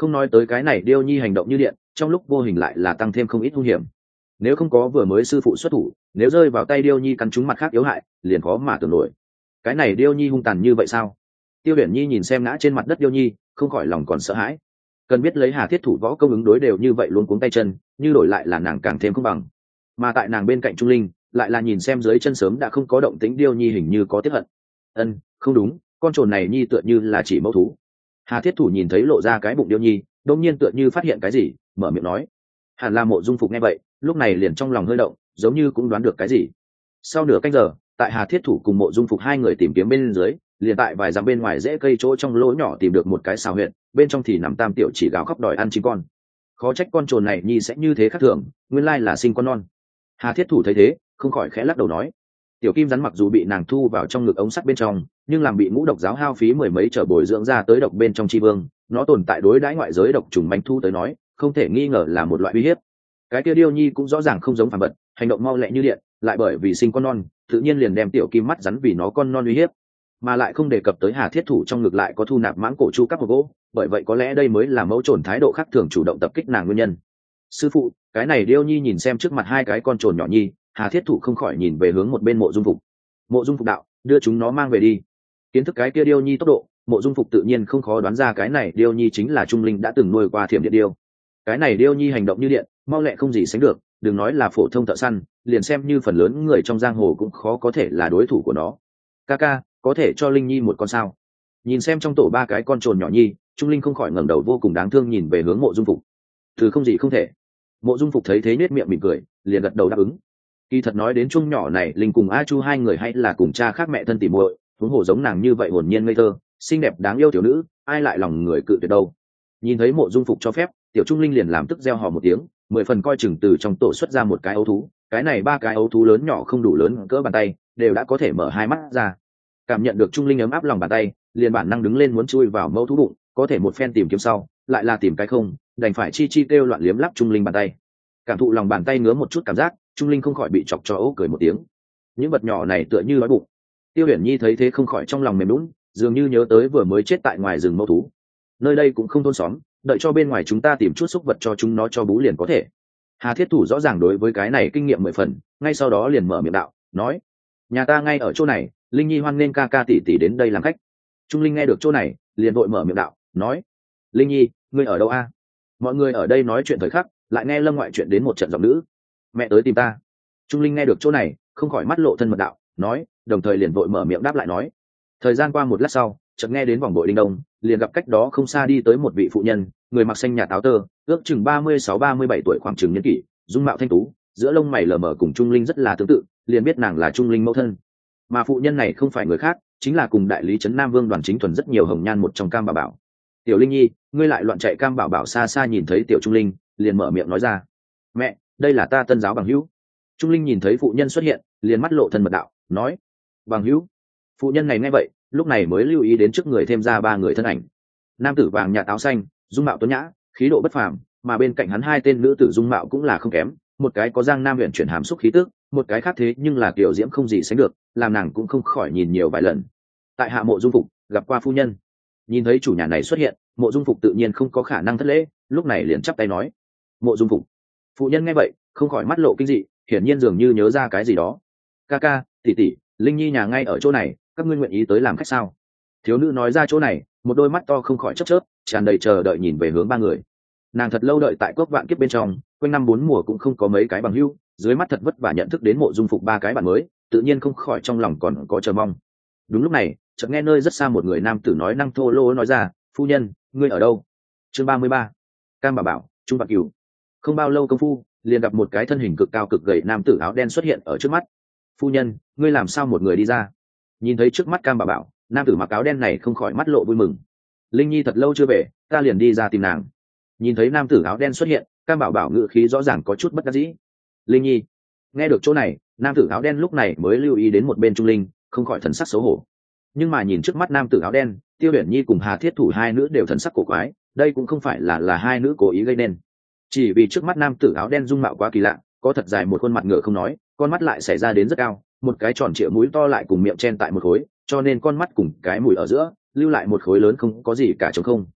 Không nói tới cái này điêu nhi hành động như điện, trong lúc vô hình lại là tăng thêm không ít hung hiểm. Nếu không có vừa mới sư phụ xuất thủ, nếu rơi vào tay điêu nhi cắn trúng mặt khác yếu hại, liền khó mà tưởng nổi. Cái này điêu nhi hung tàn như vậy sao? Tiêu Uyển Nhi nhìn xem ngã trên mặt đất điêu nhi, không khỏi lòng còn sợ hãi. Cần biết lấy Hà Thiết Thủ võ công ứng đối đều như vậy luôn cuống tay chân, như đổi lại là nàng càng thêm không bằng. Mà tại nàng bên cạnh Trung Linh, lại là nhìn xem dưới chân sớm đã không có động tĩnh điêu nhi hình như có tiếc hận. Không đúng, con trồn này nhi tựa như là chỉ mẫu thú. Hà Thiết Thủ nhìn thấy lộ ra cái bụng điêu nhi, đột nhiên tựa như phát hiện cái gì, mở miệng nói. Hàn La Mộ Dung Phục nghe vậy, lúc này liền trong lòng hơi động, giống như cũng đoán được cái gì. Sau nửa canh giờ, tại Hà Thiết Thủ cùng Mộ Dung Phục hai người tìm kiếm bên dưới, liền tại vài dặm bên ngoài rễ cây chỗ trong lỗ nhỏ tìm được một cái xào huyệt, bên trong thì nằm Tam Tiểu Chỉ gào khóc đòi ăn chim con. Khó trách con trồn này nhi sẽ như thế khác thường, nguyên lai là sinh con non. Hà Thiết Thủ thấy thế, không khỏi khẽ lắc đầu nói. Tiểu kim rắn mặc dù bị nàng thu vào trong ngực ống sắt bên trong, nhưng làm bị ngũ độc giáo hao phí mười mấy trở bồi dưỡng ra tới độc bên trong chi vương, nó tồn tại đối đãi ngoại giới độc trùng manh thu tới nói, không thể nghi ngờ là một loại uy hiếp. Cái kia điêu nhi cũng rõ ràng không giống phàm vật, hành động mau lẹ như điện, lại bởi vì sinh con non, tự nhiên liền đem tiểu kim mắt rắn vì nó con non uy hiếp, mà lại không đề cập tới Hà Thiết Thủ trong ngực lại có thu nạp mãng cổ chu các hộp gỗ, bởi vậy có lẽ đây mới là mẫu trồn thái độ khác thường chủ động tập kích nàng nguyên nhân. Sư phụ, cái này điêu nhi nhìn xem trước mặt hai cái con trồn nhỏ nhi, Hà Thiết Thủ không khỏi nhìn về hướng một bên Mộ Dung Phục. Mộ Dung Phục đạo, đưa chúng nó mang về đi. Kiến thức cái kia điêu nhi tốc độ, Mộ Dung Phục tự nhiên không khó đoán ra cái này điêu nhi chính là Trung Linh đã từng nuôi qua Thiểm Điện Điêu. Cái này điêu nhi hành động như điện, mau lẹ không gì sánh được, đừng nói là phổ thông thợ săn, liền xem như phần lớn người trong giang hồ cũng khó có thể là đối thủ của nó. Ca, có thể cho Linh nhi một con sao? Nhìn xem trong tổ ba cái con trồn nhỏ nhi, Trung Linh không khỏi ngẩng đầu vô cùng đáng thương nhìn về hướng Mộ Dung Phục. Thứ không gì không thể. Mộ Dung Phục thấy thế nết miệng mỉm cười, liền gật đầu đáp ứng. Kỳ thật nói đến Trung nhỏ này, Linh cùng A Chu hai người hay là cùng cha khác mẹ thân tỉ muội, huống hồ giống nàng như vậy hồn nhiên ngây thơ, xinh đẹp đáng yêu tiểu nữ, ai lại lòng người cự tuyệt đâu. Nhìn thấy Mộ Dung Phục cho phép, tiểu Trung Linh liền làm tức reo hò một tiếng, mười phần coi chừng từ trong tổ xuất ra một cái ấu thú, cái này ba cái ấu thú lớn nhỏ không đủ lớn cỡ bàn tay, đều đã có thể mở hai mắt ra. Cảm nhận được Trung Linh ấm áp lòng bàn tay, liền bản năng đứng lên muốn chui vào mẫu thú bụng, có thể một phen tìm kiếm sau, lại là tìm cái không, đành phải chi chi kêu loạn liếm lắp Trung Linh bàn tay. Cảm thụ lòng bàn tay ngứa một chút cảm giác, Trung Linh không khỏi bị chọc cho ố cười một tiếng. Những vật nhỏ này tựa như đói bụng. Tiêu Uyển Nhi thấy thế không khỏi trong lòng mềm nhũn, dường như nhớ tới vừa mới chết tại ngoài rừng mẫu thú. Nơi đây cũng không thôn xóm, đợi cho bên ngoài chúng ta tìm chút xúc vật cho chúng nó cho bú liền có thể. Hà Thiết Thủ rõ ràng đối với cái này kinh nghiệm 10 phần, ngay sau đó liền mở miệng đạo, nói: nhà ta ngay ở chỗ này, Linh nhi hoan nên ca tỷ tỷ đến đây làm khách. Trung Linh nghe được chỗ này, liền vội mở miệng đạo, nói: Linh nhi, ngươi ở đâu a? Mọi người ở đây nói chuyện thời khắc, lại nghe Lâm ngoại chuyện đến một trận giọng nữ: mẹ tới tìm ta. Trung Linh nghe được chỗ này, không khỏi mắt lộ thân mật đạo, nói, đồng thời liền vội mở miệng đáp lại nói. Thời gian qua một lát sau, chợt nghe đến vòng bội đinh đông, liền gặp cách đó không xa đi tới một vị phụ nhân, người mặc xanh nhà táo tơ, ước chừng 36-37 tuổi, khoảng chừng niên kỷ, dung mạo thanh tú, giữa lông mày lờ mờ cùng Trung Linh rất là tương tự, liền biết nàng là Trung Linh mẫu thân. Mà phụ nhân này không phải người khác, chính là cùng đại lý trấn Nam Vương Đoàn Chính Thuần rất nhiều hồng nhan một trong Cam Bảo Bảo. Tiểu Linh nhi, ngươi lại loạn chạy. Cam Bảo Bảo xa xa nhìn thấy tiểu Trung Linh, liền mở miệng nói ra: mẹ, đây là ta tân giáo bằng hữu. Trung Linh nhìn thấy phụ nhân xuất hiện, liền mắt lộ thân mật đạo, nói: bằng hữu. Phụ nhân này nghe vậy, lúc này mới lưu ý đến trước người thêm ra ba người thân ảnh. Nam tử vàng nhạt áo xanh, dung mạo tuấn nhã, khí độ bất phàm, mà bên cạnh hắn hai tên nữ tử dung mạo cũng là không kém, một cái có Giang Nam huyện chuyển hàm xúc khí tức, một cái khác thế nhưng là kiểu diễm không gì sánh được, làm nàng cũng không khỏi nhìn nhiều vài lần. Tại hạ Mộ Dung Phục, gặp qua phu nhân. Nhìn thấy chủ nhà này xuất hiện, Mộ Dung Phục tự nhiên không có khả năng thất lễ, lúc này liền chắp tay nói: Mộ Dung Phục. Phụ nhân nghe vậy, không khỏi mắt lộ kinh dị, hiển nhiên dường như nhớ ra cái gì đó. Ca, tỷ tỷ, Linh nhi nhà ngay ở chỗ này, các ngươi nguyện ý tới làm khách sao? Thiếu nữ nói ra chỗ này, một đôi mắt to không khỏi chớp chớp, tràn đầy chờ đợi nhìn về hướng ba người. Nàng thật lâu đợi tại cốc vạn kiếp bên trong, quanh năm bốn mùa cũng không có mấy cái bằng hữu, dưới mắt thật vất vả nhận thức đến Mộ Dung Phục ba cái bạn mới, tự nhiên không khỏi trong lòng còn có chờ mong. Đúng lúc này, chợt nghe nơi rất xa một người nam tử nói năng thô lỗ nói ra: phu nhân, ngươi ở đâu? Chương 33. Cam Bảo Bảo, Trung Bạc Cửu. Không bao lâu công phu, liền gặp một cái thân hình cực cao cực gầy nam tử áo đen xuất hiện ở trước mắt. Phu nhân, ngươi làm sao một người đi ra? Nhìn thấy trước mắt Cam Bảo Bảo, nam tử mặc áo đen này không khỏi mắt lộ vui mừng. Linh nhi thật lâu chưa về, ta liền đi ra tìm nàng. Nhìn thấy nam tử áo đen xuất hiện, Cam Bảo Bảo ngữ khí rõ ràng có chút bất đắc dĩ. Linh nhi. Nghe được chỗ này, nam tử áo đen lúc này mới lưu ý đến một bên Trung Linh, không khỏi thần sắc xấu hổ. Nhưng mà nhìn trước mắt nam tử áo đen, Tiêu Uyển Nhi cùng Hà Thiết Thủ hai nữ đều thần sắc cổ quái, đây cũng không phải là hai nữ cố ý gây nên. Chỉ vì trước mắt nam tử áo đen dung mạo quá kỳ lạ, có thật dài một khuôn mặt ngựa không nói, con mắt lại xảy ra đến rất cao, một cái tròn trịa mũi to lại cùng miệng chen tại một khối, cho nên con mắt cùng cái mũi ở giữa lưu lại một khối lớn không có gì cả trống không.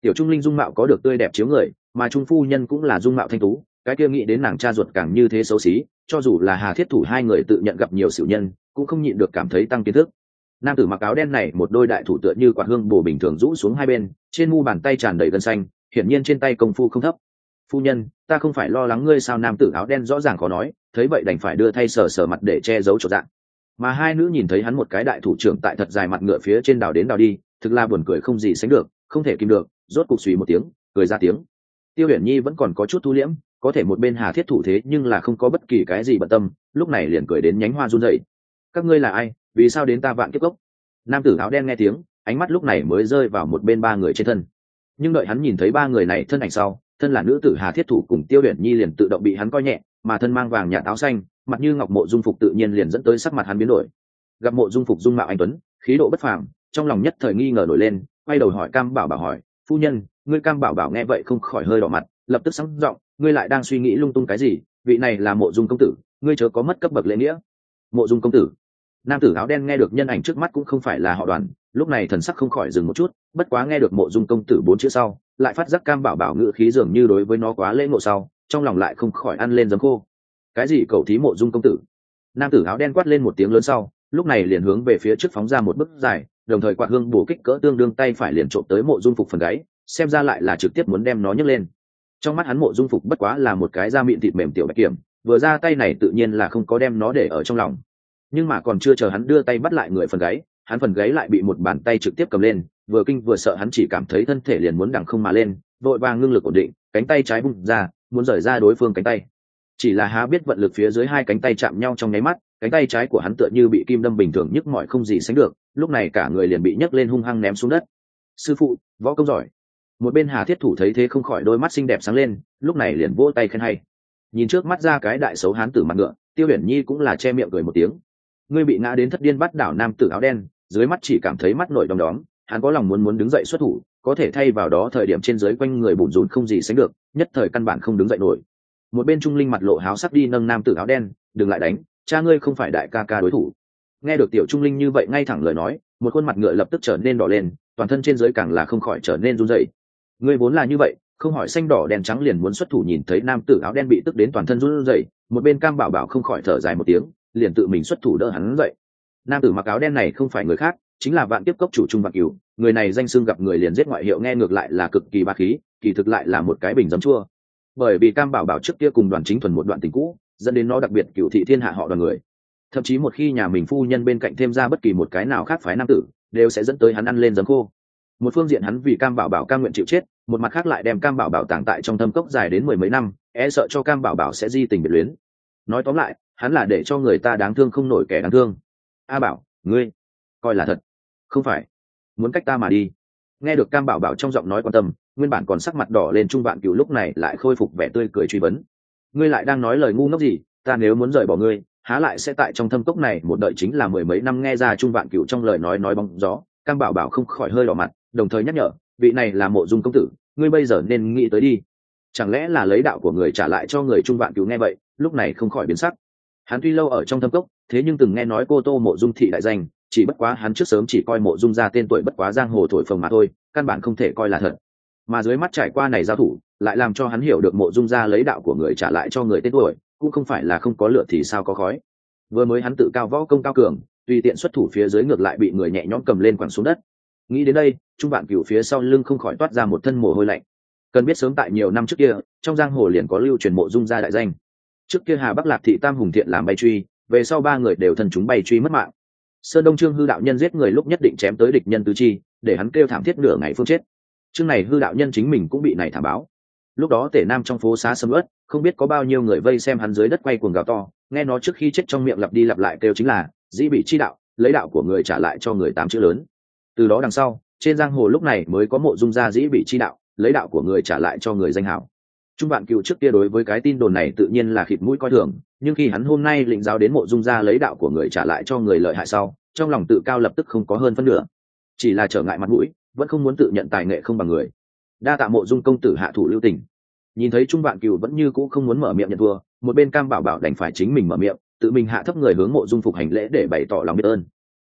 Tiểu Trung Linh dung mạo có được tươi đẹp chiếu người, mà Trung phu nhân cũng là dung mạo thanh tú, cái kia nghĩ đến nàng cha ruột càng như thế xấu xí, cho dù là Hà Thiết Thủ hai người tự nhận gặp nhiều xỉu nhân, cũng không nhịn được cảm thấy tăng kiến thức. Nam tử mặc áo đen này một đôi đại thủ tựa như quạt hương bổ bình thường rũ xuống hai bên, trên mu bàn tay tràn đầy gân xanh, hiển nhiên trên tay công phu không thấp. Phu nhân, ta không phải lo lắng ngươi sao? Nam tử áo đen rõ ràng khó nói, thấy vậy đành phải đưa thay sờ sờ mặt để che giấu chỗ dạng. Mà hai nữ nhìn thấy hắn một cái đại thủ trưởng tại thật dài mặt ngựa phía trên đào đến đào đi, thực là buồn cười không gì sánh được, không thể kìm được, rốt cục xùy một tiếng, cười ra tiếng. Tiêu Uyển Nhi vẫn còn có chút thu liễm, có thể một bên Hà Thiết Thủ thế nhưng là không có bất kỳ cái gì bận tâm, lúc này liền cười đến nhánh hoa run rẩy. Các ngươi là ai, vì sao đến ta Vạn Kiếp Cốc? Nam tử áo đen nghe tiếng, ánh mắt lúc này mới rơi vào một bên ba người trên thân. Nhưng đợi hắn nhìn thấy ba người này thân ảnh sau, thân là nữ tử Hà Thiết Thủ cùng Tiêu Uyển Nhi liền tự động bị hắn coi nhẹ, mà thân mang vàng nhạt áo xanh, mặt như ngọc Mộ Dung Phục tự nhiên liền dẫn tới sắc mặt hắn biến đổi. Gặp Mộ Dung Phục dung mạo anh tuấn, khí độ bất phàm, trong lòng nhất thời nghi ngờ nổi lên, quay đầu hỏi Cam Bảo Bảo hỏi, phu nhân, ngươi? Cam Bảo Bảo nghe vậy không khỏi hơi đỏ mặt, lập tức sáng giọng, ngươi lại đang suy nghĩ lung tung cái gì? Vị này là Mộ Dung công tử, ngươi chớ có mất cấp bậc lễ nghĩa. Mộ Dung công tử? Nam tử áo đen nghe được nhân ảnh trước mắt cũng không phải là họ Đoàn, lúc này thần sắc không khỏi dừng một chút, bất quá nghe được Mộ Dung công tử bốn chữ sau, lại phát giác Cam Bảo Bảo ngữ khí dường như đối với nó quá lễ ngộ sau, trong lòng lại không khỏi ăn lên giấm khô. Cái gì cầu thí Mộ Dung công tử? Nam tử áo đen quát lên một tiếng lớn sau, lúc này liền hướng về phía trước phóng ra một bước dài, đồng thời quạt hương bổ kích cỡ tương đương tay phải liền trộm tới Mộ Dung Phục phần gáy, xem ra lại là trực tiếp muốn đem nó nhấc lên. Trong mắt hắn Mộ Dung Phục bất quá là một cái da mịn thịt mềm tiểu bạch kiểm, vừa ra tay này tự nhiên là không có đem nó để ở trong lòng. Nhưng mà còn chưa chờ hắn đưa tay bắt lại người phần gáy, hắn phần gáy lại bị một bàn tay trực tiếp cầm lên, vừa kinh vừa sợ hắn chỉ cảm thấy thân thể liền muốn đằng không mà lên, vội vàng ngưng lực ổn định, cánh tay trái bung ra, muốn rời ra đối phương cánh tay. Chỉ là há biết vận lực phía dưới hai cánh tay chạm nhau trong nháy mắt, cánh tay trái của hắn tựa như bị kim đâm bình thường nhức mỏi không gì sánh được, lúc này cả người liền bị nhấc lên hung hăng ném xuống đất. Sư phụ, võ công giỏi. Một bên Hà Thiết Thủ thấy thế không khỏi đôi mắt xinh đẹp sáng lên, lúc này liền vỗ tay khen hay. Nhìn trước mắt ra cái đại xấu hán tử mặt ngựa, Tiêu Uyển Nhi cũng là che miệng cười một tiếng. Ngươi bị ngã đến thất điên bắt đảo. Nam tử áo đen dưới mắt chỉ cảm thấy mắt nổi đom đóm, hắn có lòng muốn đứng dậy xuất thủ, có thể thay vào đó thời điểm trên dưới quanh người bủn rủn không gì sánh được, nhất thời căn bản không đứng dậy nổi. Một bên Trung Linh mặt lộ háo sắc đi nâng nam tử áo đen, đừng lại đánh, cha ngươi không phải đại ca ca đối thủ. Nghe được Tiểu Trung Linh như vậy ngay thẳng lời nói, một khuôn mặt ngựa lập tức trở nên đỏ lên, toàn thân trên dưới càng là không khỏi trở nên run rẩy. Ngươi vốn là như vậy, không hỏi xanh đỏ đen trắng liền muốn xuất thủ. Nhìn thấy nam tử áo đen bị tức đến toàn thân run rẩy, một bên Cam Bảo Bảo không khỏi thở dài một tiếng, liền tự mình xuất thủ đỡ hắn dậy. Nam tử mặc áo đen này không phải người khác, chính là Vạn Kiếp Cốc chủ Trung Vạn Cửu, người này danh xưng gặp người liền giết, ngoại hiệu nghe ngược lại là cực kỳ bá khí, kỳ thực lại là một cái bình giấm chua. Bởi vì Cam Bảo Bảo trước kia cùng Đoàn Chính Thuần một đoạn tình cũ, dẫn đến nó đặc biệt cửu thị thiên hạ họ Đoàn người. Thậm chí một khi nhà mình phu nhân bên cạnh thêm ra bất kỳ một cái nào khác phái nam tử, đều sẽ dẫn tới hắn ăn lên giấm khô. Một phương diện hắn vì Cam Bảo Bảo cam nguyện chịu chết, một mặt khác lại đem Cam Bảo Bảo tàng tại trong thâm cốc dài đến 10 mấy năm, e sợ cho Cam Bảo Bảo sẽ di tình biệt luyến. Nói tóm lại, hắn là để cho người ta đáng thương không nổi kẻ đáng thương. A Bảo, ngươi coi là thật, không phải muốn cách ta mà đi? Nghe được Cam Bảo Bảo trong giọng nói quan tâm, nguyên bản còn sắc mặt đỏ lên Trung Vạn Cửu lúc này lại khôi phục vẻ tươi cười truy vấn. Ngươi lại đang nói lời ngu ngốc gì? Ta nếu muốn rời bỏ ngươi, há lại sẽ tại trong thâm cốc này một đợi chính là 10 mấy năm? Nghe ra Trung Vạn Cửu trong lời nói bóng gió, Cam Bảo Bảo không khỏi hơi đỏ mặt, đồng thời nhắc nhở, vị này là Mộ Dung công tử, ngươi bây giờ nên nghĩ tới đi. Chẳng lẽ là lấy đạo của người trả lại cho người? Trung Vạn Cửu nghe vậy, lúc này không khỏi biến sắc. Hắn tuy lâu ở trong thâm cốc, thế nhưng từng nghe nói cô Tô Mộ Dung thị đại danh, chỉ bất quá hắn trước sớm chỉ coi Mộ Dung ra tên tuổi bất quá giang hồ thổi phồng mà thôi, căn bản không thể coi là thật. Mà dưới mắt trải qua này giao thủ, lại làm cho hắn hiểu được Mộ Dung ra lấy đạo của người trả lại cho người tên tuổi, cũng không phải là không có lửa thì sao có khói. Vừa mới hắn tự cao võ công cao cường, tùy tiện xuất thủ phía dưới ngược lại bị người nhẹ nhõm cầm lên quẳng xuống đất. Nghĩ đến đây, Trung Vạn Cửu phía sau lưng không khỏi toát ra một thân mồ hôi lạnh. Cần biết sớm tại nhiều năm trước kia, trong giang hồ liền có lưu truyền Mộ Dung gia đại danh. Trước kia Hà Bắc Lạc thị Tam Hùng Thiện làm bay truy, về sau ba người đều thân chúng bay truy mất mạng. Sơn Đông Trương Hư đạo nhân giết người lúc nhất định chém tới địch nhân tứ chi, để hắn kêu thảm thiết nửa ngày phương chết. Chương này Hư đạo nhân chính mình cũng bị này thảm báo. Lúc đó Tể Nam trong phố xá sầm uất, không biết có bao nhiêu người vây xem hắn dưới đất quay cuồng gào to, nghe nó trước khi chết trong miệng lặp đi lặp lại kêu chính là dĩ bị chi đạo, lấy đạo của người trả lại cho người, 8 chữ lớn. Từ đó đằng sau, trên giang hồ lúc này mới có Mộ Dung gia dĩ bị chi đạo, lấy đạo của người trả lại cho người danh hảo. Trung Vạn Cửu trước kia đối với cái tin đồn này tự nhiên là khịt mũi coi thường, nhưng khi hắn hôm nay lĩnh giáo đến Mộ Dung gia lấy đạo của người trả lại cho người lợi hại sau, trong lòng tự cao lập tức không có hơn phân nửa. Chỉ là trở ngại mặt mũi, vẫn không muốn tự nhận tài nghệ không bằng người. Đa tạ Mộ Dung công tử hạ thủ lưu tình. Nhìn thấy Trung Vạn Cửu vẫn như cũ không muốn mở miệng nhận thua, một bên Cam Bảo Bảo đành phải chính mình mở miệng, tự mình hạ thấp người hướng Mộ Dung Phục hành lễ để bày tỏ lòng biết ơn.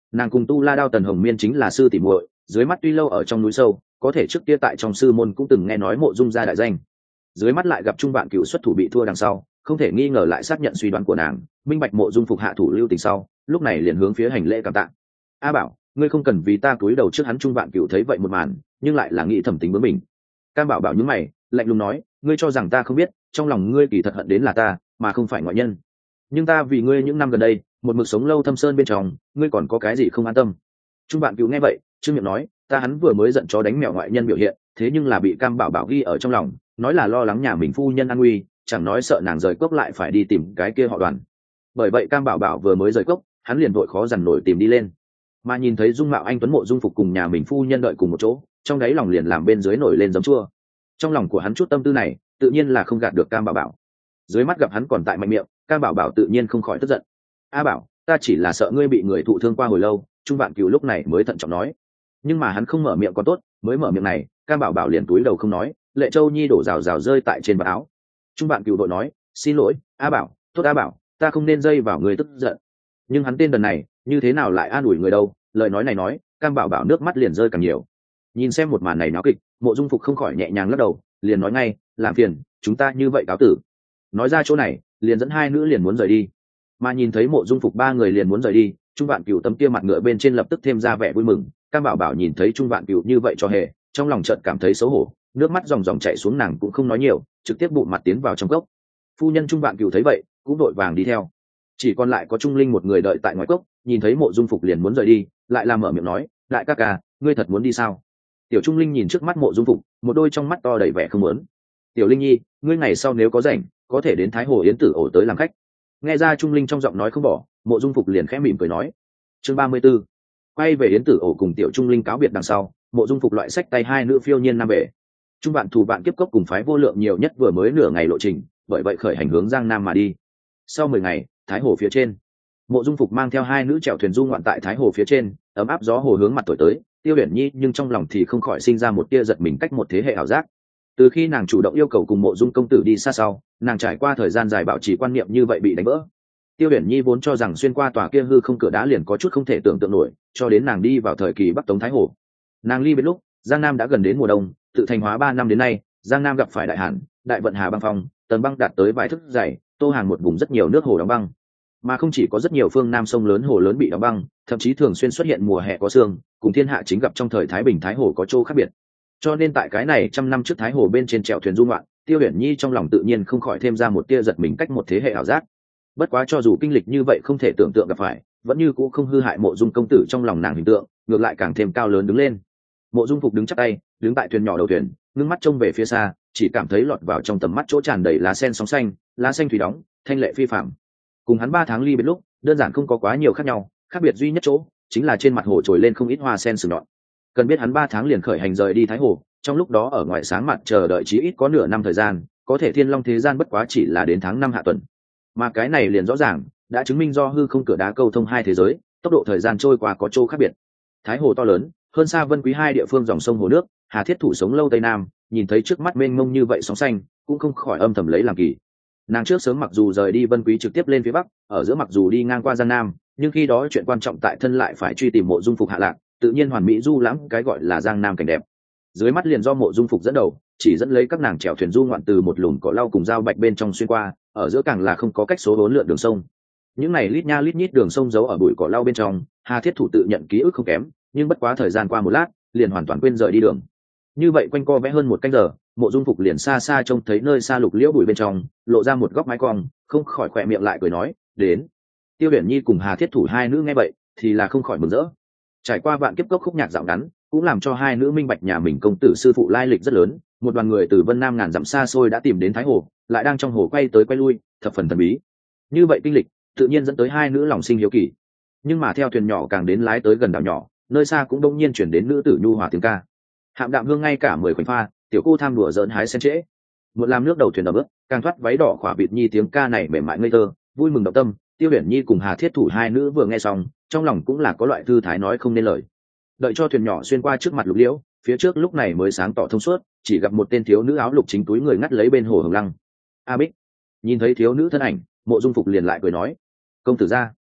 Nàng cùng Tu La Đao Tần Hồng Miên chính là sư tỷ muội, dưới mắt tuy lâu ở trong núi sâu, có thể trước kia tại trong sư môn cũng từng nghe nói Mộ Dung gia đại danh. Dưới mắt lại gặp Trung Vạn Cửu xuất thủ bị thua đằng sau, không thể nghi ngờ lại xác nhận suy đoán của nàng, minh bạch Mộ Dung Phục hạ thủ lưu tình sau, lúc này liền hướng phía hành lễ cảm tạ. A Bảo, ngươi không cần vì ta cúi đầu trước hắn. Trung Vạn Cửu thấy vậy một màn, nhưng lại là nghĩ thầm tính bướng mình. Cam Bảo Bảo nhướng mày, lạnh lùng nói, ngươi cho rằng ta không biết, trong lòng ngươi kỳ thật hận đến là ta, mà không phải ngoại nhân. Nhưng ta vì ngươi những năm gần đây, một mực sống lâu thâm sơn bên trong, ngươi còn có cái gì không an tâm? Trung Vạn Cửu nghe vậy, trương miệng nói, ta hắn vừa mới giận chó đánh mèo ngoại nhân biểu hiện, thế nhưng là bị Cam Bảo Bảo ghi ở trong lòng, nói là lo lắng nhà mình phu nhân an nguy, chẳng nói sợ nàng rời cốc lại phải đi tìm cái kia họ Đoàn. Bởi vậy Cam Bảo Bảo vừa mới rời cốc, hắn liền vội khó dằn nổi tìm đi lên. Mà nhìn thấy dung mạo anh tuấn Mộ Dung Phục cùng nhà mình phu nhân đợi cùng một chỗ, trong đáy lòng liền làm bên dưới nổi lên giấm chua. Trong lòng của hắn chút tâm tư này, tự nhiên là không gạt được Cam Bảo Bảo. Dưới mắt gặp hắn còn tại mạnh miệng, Cam Bảo Bảo tự nhiên không khỏi tức giận. A Bảo, ta chỉ là sợ ngươi bị người thụ thương qua hồi lâu. Trung Vạn Cửu lúc này mới thận trọng nói. Nhưng mà hắn không mở miệng còn tốt, mới mở miệng này, Cam Bảo Bảo liền túi đầu không nói, lệ châu nhi đổ rào rào rơi tại trên vạt áo. Trung Vạn Cửu đội nói, xin lỗi A Bảo, tốt A Bảo, ta không nên dây vào người tức giận. Nhưng hắn tên đần này như thế nào lại an ủi người đâu, lời nói này nói, Cam Bảo Bảo nước mắt liền rơi càng nhiều. Nhìn xem một màn này náo kịch, Mộ Dung Phục không khỏi nhẹ nhàng lắc đầu, liền nói ngay, làm phiền chúng ta như vậy cáo tử. Nói ra chỗ này, liền dẫn hai nữ liền muốn rời đi. Mà nhìn thấy Mộ Dung Phục ba người liền muốn rời đi, Trung Vạn Cửu tấm kia mặt ngựa bên trên lập tức thêm ra vẻ vui mừng. Cam Bảo Bảo nhìn thấy Trung Vạn Cửu như vậy cho hề, trong lòng chợt cảm thấy xấu hổ, nước mắt ròng ròng chảy xuống, nàng cũng không nói nhiều, trực tiếp bụng mặt tiến vào trong cốc. Phu nhân Trung Vạn Cửu thấy vậy, cũng đội vàng đi theo. Chỉ còn lại có Trung Linh một người đợi tại ngoài cốc, nhìn thấy Mộ Dung Phục liền muốn rời đi, lại làm mở miệng nói, đại ca ca, ngươi thật muốn đi sao? Tiểu Trung Linh nhìn trước mắt Mộ Dung Phục, một đôi trong mắt to đầy vẻ không muốn. Tiểu Linh nhi, ngươi ngày sau nếu có rảnh, có thể đến Thái Hồ Yến Tử ổ tới làm khách. Nghe ra Trung Linh trong giọng nói không bỏ, Mộ Dung Phục liền khẽ mỉm cười nói. Chương 34. Quay về Yến Tử ổ cùng Tiểu Trung Linh cáo biệt đằng sau, Mộ Dung Phục loại sách tay hai nữ phiêu nhiên nam về. Trung Vạn Thù Vạn Kiếp Cốc cùng phái Vô Lượng nhiều nhất vừa mới nửa ngày lộ trình, bởi vậy khởi hành hướng Giang Nam mà đi. Sau 10 ngày, Thái Hồ phía trên, Mộ Dung Phục mang theo hai nữ chèo thuyền du ngoạn tại Thái Hồ phía trên, ấm áp gió hồ hướng mặt thổi tới, Tiêu Uyển Nhi nhưng trong lòng thì không khỏi sinh ra một tia giật mình cách một thế hệ ảo giác. Từ khi nàng chủ động yêu cầu cùng Mộ Dung công tử đi xa sau, nàng trải qua thời gian dài bảo trì quan niệm như vậy bị đánh vỡ. Tiêu Uyển Nhi vốn cho rằng xuyên qua tòa kia hư không cửa đá liền có chút không thể tưởng tượng nổi, cho đến nàng đi vào thời kỳ Bắc Tống Thái Hồ. Nàng ly biệt lúc, Giang Nam đã gần đến mùa đông, tự thành hóa 3 năm đến nay, Giang Nam gặp phải đại hạn, đại vận hà băng phong, tầng băng đạt tới vài thước dày, tô hàng một vùng rất nhiều nước hồ đóng băng. Mà không chỉ có rất nhiều phương nam sông lớn hồ lớn bị đóng băng, thậm chí thường xuyên xuất hiện mùa hè có sương, cùng thiên hạ chính gặp trong thời Thái Bình Thái Hồ có chỗ khác biệt. Cho nên tại cái này trăm năm trước Thái Hồ bên trên chèo thuyền du ngoạn, Tiêu Uyển Nhi trong lòng tự nhiên không khỏi thêm ra một tia giật mình cách một thế hệ ảo giác. Bất quá cho dù kinh lịch như vậy không thể tưởng tượng gặp phải, vẫn như cũ không hư hại Mộ Dung công tử trong lòng nàng hình tượng, ngược lại càng thêm cao lớn đứng lên. Mộ Dung Phục đứng chắp tay, đứng tại thuyền nhỏ đầu thuyền, ngưng mắt trông về phía xa, chỉ cảm thấy lọt vào trong tầm mắt chỗ tràn đầy lá sen sóng xanh, lá xanh thủy đóng, thanh lệ phi phàm. Cùng hắn 3 tháng ly biệt lúc, đơn giản không có quá nhiều khác nhau, khác biệt duy nhất chỗ chính là trên mặt hồ trồi lên không ít hoa sen sừng nhọn. Cần biết hắn 3 tháng liền khởi hành rời đi Thái Hồ, trong lúc đó ở ngoài sáng mặt chờ đợi chí ít có nửa năm thời gian, có thể thiên long thế gian bất quá chỉ là đến tháng 5 hạ tuần. Mà cái này liền rõ ràng đã chứng minh do hư không cửa đá câu thông hai thế giới, tốc độ thời gian trôi qua có chỗ khác biệt. Thái Hồ to lớn, hơn xa Vân Quý hai địa phương dòng sông hồ nước, Hà Thiết Thủ sống lâu Tây Nam, nhìn thấy trước mắt mênh mông như vậy sóng xanh, cũng không khỏi âm thầm lấy làm kỳ. Nàng trước sớm mặc dù rời đi Vân Quý trực tiếp lên phía bắc, ở giữa mặc dù đi ngang qua Giang Nam, nhưng khi đó chuyện quan trọng tại thân lại phải truy tìm Mộ Dung Phục hạ lạc, tự nhiên hoàn mỹ du lãm cái gọi là Giang Nam cảnh đẹp. Dưới mắt liền do Mộ Dung Phục dẫn đầu, chỉ dẫn lấy các nàng chèo thuyền du ngoạn từ một lùm cỏ lau cùng dao bạch bên trong xuyên qua, ở giữa càng là không có cách số 4 lượn đường sông. Những này lít nha lít nhít đường sông giấu ở bụi cỏ lau bên trong, Hà Thiết Thủ tự nhận ký ức không kém, nhưng bất quá thời gian qua một lát, liền hoàn toàn quên rời đi đường. Như vậy quanh co vẽ hơn một canh giờ, Mộ Dung Phục liền xa xa trông thấy nơi xa lục liễu bụi bên trong lộ ra một góc mái cong, không khỏi khỏe miệng lại cười nói, đến. Tiêu Uyển Nhi cùng Hà Thiết Thủ hai nữ nghe vậy thì là không khỏi mừng rỡ. Trải qua vạn kiếp cốc khúc nhạc dạo ngắn, cũng làm cho hai nữ minh bạch nhà mình công tử sư phụ lai lịch rất lớn, một đoàn người từ Vân Nam ngàn dặm xa xôi đã tìm đến Thái Hồ, lại đang trong hồ quay tới quay lui, thập phần thần bí. Như vậy kinh lịch tự nhiên dẫn tới hai nữ lòng sinh hiếu kỳ. Nhưng mà theo thuyền nhỏ càng đến lái tới gần đảo nhỏ, nơi xa cũng đông nhiên chuyển đến nữ tử nhu hòa tiếng ca. Hạm đạm hương ngay cả 10 khoảnh pha, tiểu cô tham đùa giỡn hái sen trễ. Một làm nước đầu thuyền đầm ướt, càng thoát váy đỏ khỏa vịt nhi tiếng ca này mềm mại ngây thơ, vui mừng động tâm. Tiêu Uyển Nhi cùng Hà Thiết Thủ hai nữ vừa nghe xong, trong lòng cũng là có loại thư thái nói không nên lời. Đợi cho thuyền nhỏ xuyên qua trước mặt lục liễu, phía trước lúc này mới sáng tỏ thông suốt, chỉ gặp một tên thiếu nữ áo lục chính túi người ngắt lấy bên hồ hồng lăng. A Bích nhìn thấy thiếu nữ thân ảnh, Mộ Dung Phục liền lại cười nói, công tử gia.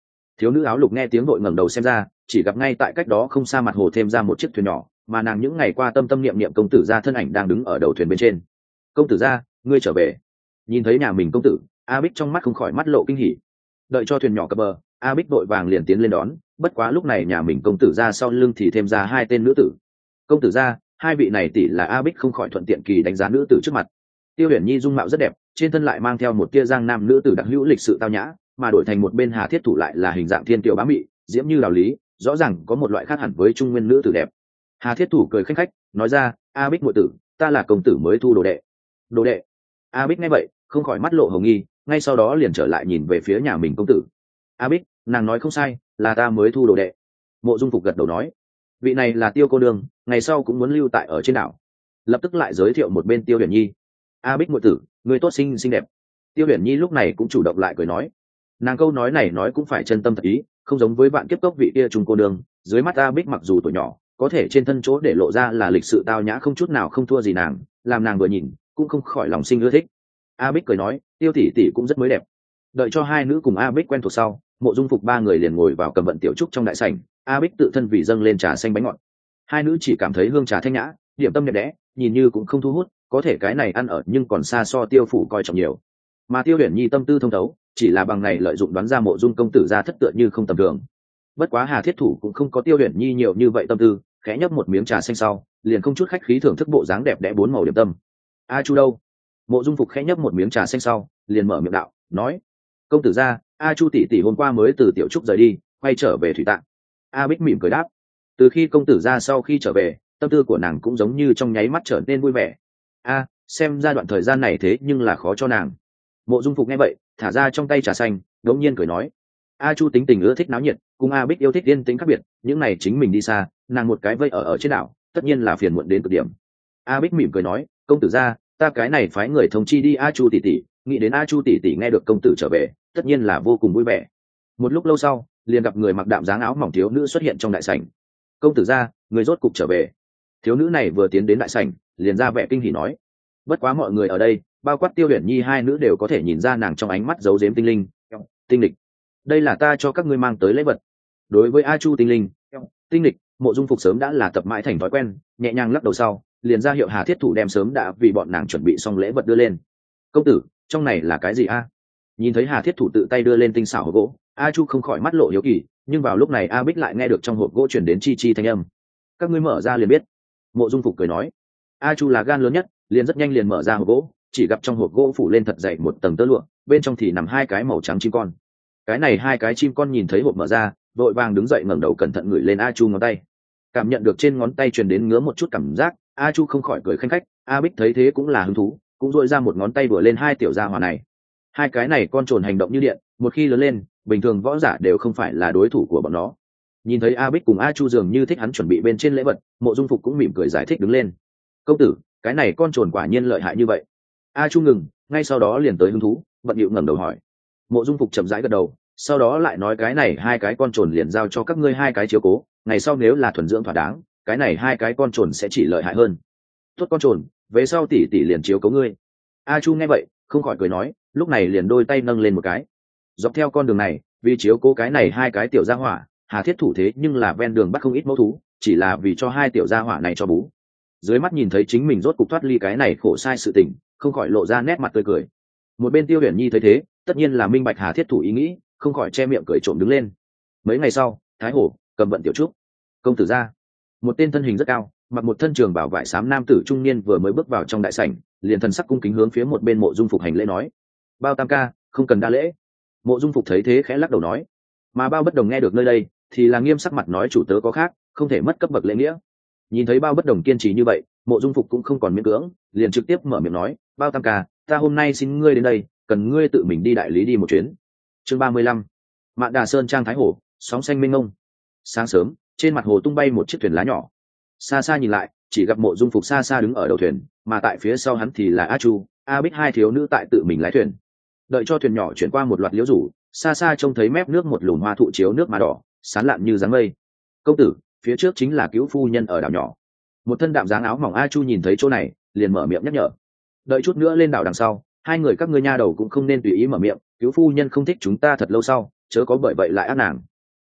Thiếu nữ áo lục nghe tiếng vội ngẩng đầu xem ra, chỉ gặp ngay tại cách đó không xa mặt hồ thêm ra một chiếc thuyền nhỏ, mà nàng những ngày qua tâm tâm niệm niệm công tử gia thân ảnh đang đứng ở đầu thuyền bên trên. Công tử gia, ngươi trở về. Nhìn thấy nhà mình công tử, A Bích trong mắt không khỏi mắt lộ kinh hỉ. Đợi cho thuyền nhỏ cập bờ, A Bích vội vàng liền tiến lên đón, bất quá lúc này nhà mình công tử gia sau lưng thì thêm ra hai tên nữ tử. Công tử gia, hai vị này tỷ là A Bích không khỏi thuận tiện kỳ đánh giá nữ tử trước mặt. Tiêu Huyền Nhi dung mạo rất đẹp, trên thân lại mang theo một tia giang nam nữ tử đặc hữu lịch sự tao nhã, mà đổi thành một bên Hà Thiết Thủ lại là hình dạng thiên kiều bá mị, diễm như đào lý, rõ ràng có một loại khác hẳn với trung nguyên nữ tử đẹp. Hà Thiết Thủ cười khanh khách, nói ra, A Bích muội tử, ta là công tử mới thu đồ đệ. Đồ đệ? A Bích nghe vậy, không khỏi mắt lộ hồng nghi, ngay sau đó liền trở lại nhìn về phía nhà mình công tử. A Bích, nàng nói không sai, là ta mới thu đồ đệ. Mộ Dung Phục gật đầu nói, vị này là Tiêu cô nương, ngày sau cũng muốn lưu tại ở trên đảo. Lập tức lại giới thiệu một bên Tiêu Huyền Nhi. A Bích muội tử, người tốt xinh xinh đẹp. Tiêu Huyền Nhi lúc này cũng chủ động lại cười nói, nàng câu nói này nói cũng phải chân tâm thật ý, không giống với bạn kiếp cốc vị kia trung cô nương. Dưới mắt A Bích mặc dù tuổi nhỏ, có thể trên thân chỗ để lộ ra là lịch sự tao nhã không chút nào không thua gì nàng, làm nàng vừa nhìn cũng không khỏi lòng sinh ưa thích. A Bích cười nói, Tiêu tỷ tỷ cũng rất mới đẹp. Đợi cho hai nữ cùng A Bích quen thuộc sau, Mộ Dung Phục ba người liền ngồi vào cầm vận tiểu trúc trong đại sảnh. A Bích tự thân vì dâng lên trà xanh bánh ngọt, hai nữ chỉ cảm thấy hương trà thanh nhã, điểm tâm đẹp đẽ, nhìn như cũng không thu hút, có thể cái này ăn ở nhưng còn xa so Tiêu phủ coi trọng nhiều. Mà Tiêu Huyền Nhi tâm tư thông thấu, chỉ là bằng này lợi dụng đoán ra Mộ Dung công tử ra thất tựa như không tầm thường. Bất quá Hà Thiết Thủ cũng không có Tiêu Huyền Nhi nhiều như vậy tâm tư, khẽ nhấp một miếng trà xanh sau, liền không chút khách khí thưởng thức bộ dáng đẹp đẽ bốn màu điểm tâm. A Chu đâu? Mộ Dung Phục khẽ nhấp một miếng trà xanh sau, liền mở miệng đạo, nói, công tử gia, A Chu tỷ tỷ hôm qua mới từ tiểu trúc rời đi, quay trở về thủy tạng. A Bích mỉm cười đáp, từ khi công tử gia sau khi trở về, tâm tư của nàng cũng giống như trong nháy mắt trở nên vui vẻ. A, xem ra đoạn thời gian này thế nhưng là khó cho nàng. Mộ Dung Phục nghe vậy, thả ra trong tay trà xanh, đống nhiên cười nói, A Chu tính tình ưa thích náo nhiệt, cùng A Bích yêu thích yên tĩnh khác biệt, những này chính mình đi xa, nàng một cái vây ở trên đảo, tất nhiên là phiền muộn đến cực điểm. A Bích mỉm cười nói, công tử gia, ta cái này phái người thông chi đi A Chu tỷ tỷ, nghĩ đến A Chu tỷ tỷ nghe được công tử trở về, tất nhiên là vô cùng vui vẻ. Một lúc lâu sau, liền gặp người mặc đạm dáng áo mỏng thiếu nữ xuất hiện trong đại sảnh. Công tử gia, người rốt cục trở về. Thiếu nữ này vừa tiến đến đại sảnh, liền ra vẻ kinh hỉ nói, bất quá mọi người ở đây, bao quát Tiêu Huyền Nhi hai nữ đều có thể nhìn ra nàng trong ánh mắt giấu giếm tinh linh, tinh lịch. Đây là ta cho các ngươi mang tới lễ vật. Đối với A Chu tinh linh, tinh lịch, Mộ Dung Phục sớm đã là tập mãi thành thói quen, nhẹ nhàng lắc đầu sau, liền ra hiệu Hà Thiết Thủ đem sớm đã vì bọn nàng chuẩn bị xong lễ vật đưa lên. Công tử, trong này là cái gì a? Nhìn thấy Hà Thiết Thủ tự tay đưa lên tinh xảo hộp gỗ, A Chu không khỏi mắt lộ hiếu kỳ, nhưng vào lúc này A Bích lại nghe được trong hộp gỗ truyền đến chi chi thanh âm. Các ngươi mở ra liền biết. Mộ Dung Phục cười nói. A Chu là gan lớn nhất, liền rất nhanh liền mở ra hộp gỗ, chỉ gặp trong hộp gỗ phủ lên thật dày một tầng tơ lụa, bên trong thì nằm hai cái màu trắng chim con. Cái này hai cái chim con nhìn thấy hộp mở ra, vội vàng đứng dậy ngẩng đầu cẩn thận ngửi lên A Chu ngón tay. Cảm nhận được trên ngón tay truyền đến ngứa một chút cảm giác, A Chu không khỏi cười khanh khách. A Bích thấy thế cũng là hứng thú, cũng dội ra một ngón tay vừa lên hai tiểu gia hỏa này. Hai cái này con trồn hành động như điện, một khi lớn lên, bình thường võ giả đều không phải là đối thủ của bọn nó. Nhìn thấy A Bích cùng A Chu dường như thích hắn chuẩn bị bên trên lễ vật, Mộ Dung Phục cũng mỉm cười giải thích đứng lên. Công tử, cái này con trồn quả nhiên lợi hại như vậy. A Chu ngừng, ngay sau đó liền tới hứng thú, bận điệu ngẩng đầu hỏi. Mộ Dung Phục chậm rãi gật đầu, sau đó lại nói, cái này hai cái con trồn liền giao cho các ngươi hai cái chiếu cố, ngày sau nếu là thuần dưỡng thỏa đáng, cái này hai cái con trồn sẽ chỉ lợi hại hơn. Tốt con trồn, về sau tỷ tỷ liền chiếu cố ngươi. A Chu nghe vậy, không khỏi cười nói, lúc này liền đôi tay nâng lên một cái. Dọc theo con đường này, vì chiếu cố cái này hai cái tiểu gia hỏa, Hà Thiết Thủ thế nhưng là ven đường bắt không ít mẫu thú, chỉ là vì cho hai tiểu gia hỏa này cho bú. Dưới mắt nhìn thấy chính mình rốt cục thoát ly cái này khổ sai sự tình, không khỏi lộ ra nét mặt tươi cười. Một bên Tiêu Huyền Nhi thấy thế, tất nhiên là minh bạch Hà Thiết Thủ ý nghĩ, không khỏi che miệng cười trộm đứng lên. Mấy ngày sau, Thái Hổ cầm vận tiểu trúc, công tử ra. Một tên thân hình rất cao, mặc một thân trường bảo vải xám nam tử trung niên vừa mới bước vào trong đại sảnh, liền thần sắc cung kính hướng phía một bên Mộ Dung Phục hành lễ nói, bao tam ca, không cần đa lễ. Mộ Dung Phục thấy thế khẽ lắc đầu nói, mà bao bất đồng nghe được nơi đây thì là nghiêm sắc mặt nói, chủ tớ có khác, không thể mất cấp bậc lễ nghĩa. Nhìn thấy bao bất đồng kiên trì như vậy, Mộ Dung Phục cũng không còn miễn cưỡng, liền trực tiếp mở miệng nói, bao tam ca, ta hôm nay xin ngươi đến đây, cần ngươi tự mình đi đại lý đi một chuyến. Chương 35. Mạn Đà Sơn trang Thái Hồ, sóng xanh mênh mông. Sáng sớm, trên mặt hồ tung bay một chiếc thuyền lá nhỏ. Xa xa nhìn lại, chỉ gặp Mộ Dung Phục xa xa đứng ở đầu thuyền, mà tại phía sau hắn thì là A Chu, A Bích hai thiếu nữ tại tự mình lái thuyền. Đợi cho thuyền nhỏ chuyển qua một loạt liễu rủ, xa xa trông thấy mép nước một lùn hoa thụ chiếu nước mà đỏ, sán lạn như dáng mây. Công tử, phía trước chính là cứu phu nhân ở đảo nhỏ. Một thân đạm dáng áo mỏng A Chu nhìn thấy chỗ này, liền mở miệng nhắc nhở. Đợi chút nữa lên đảo đằng sau, hai người các ngươi nha đầu cũng không nên tùy ý mở miệng, cứu phu nhân không thích chúng ta thật lâu sau, chớ có bởi vậy lại ác nàng.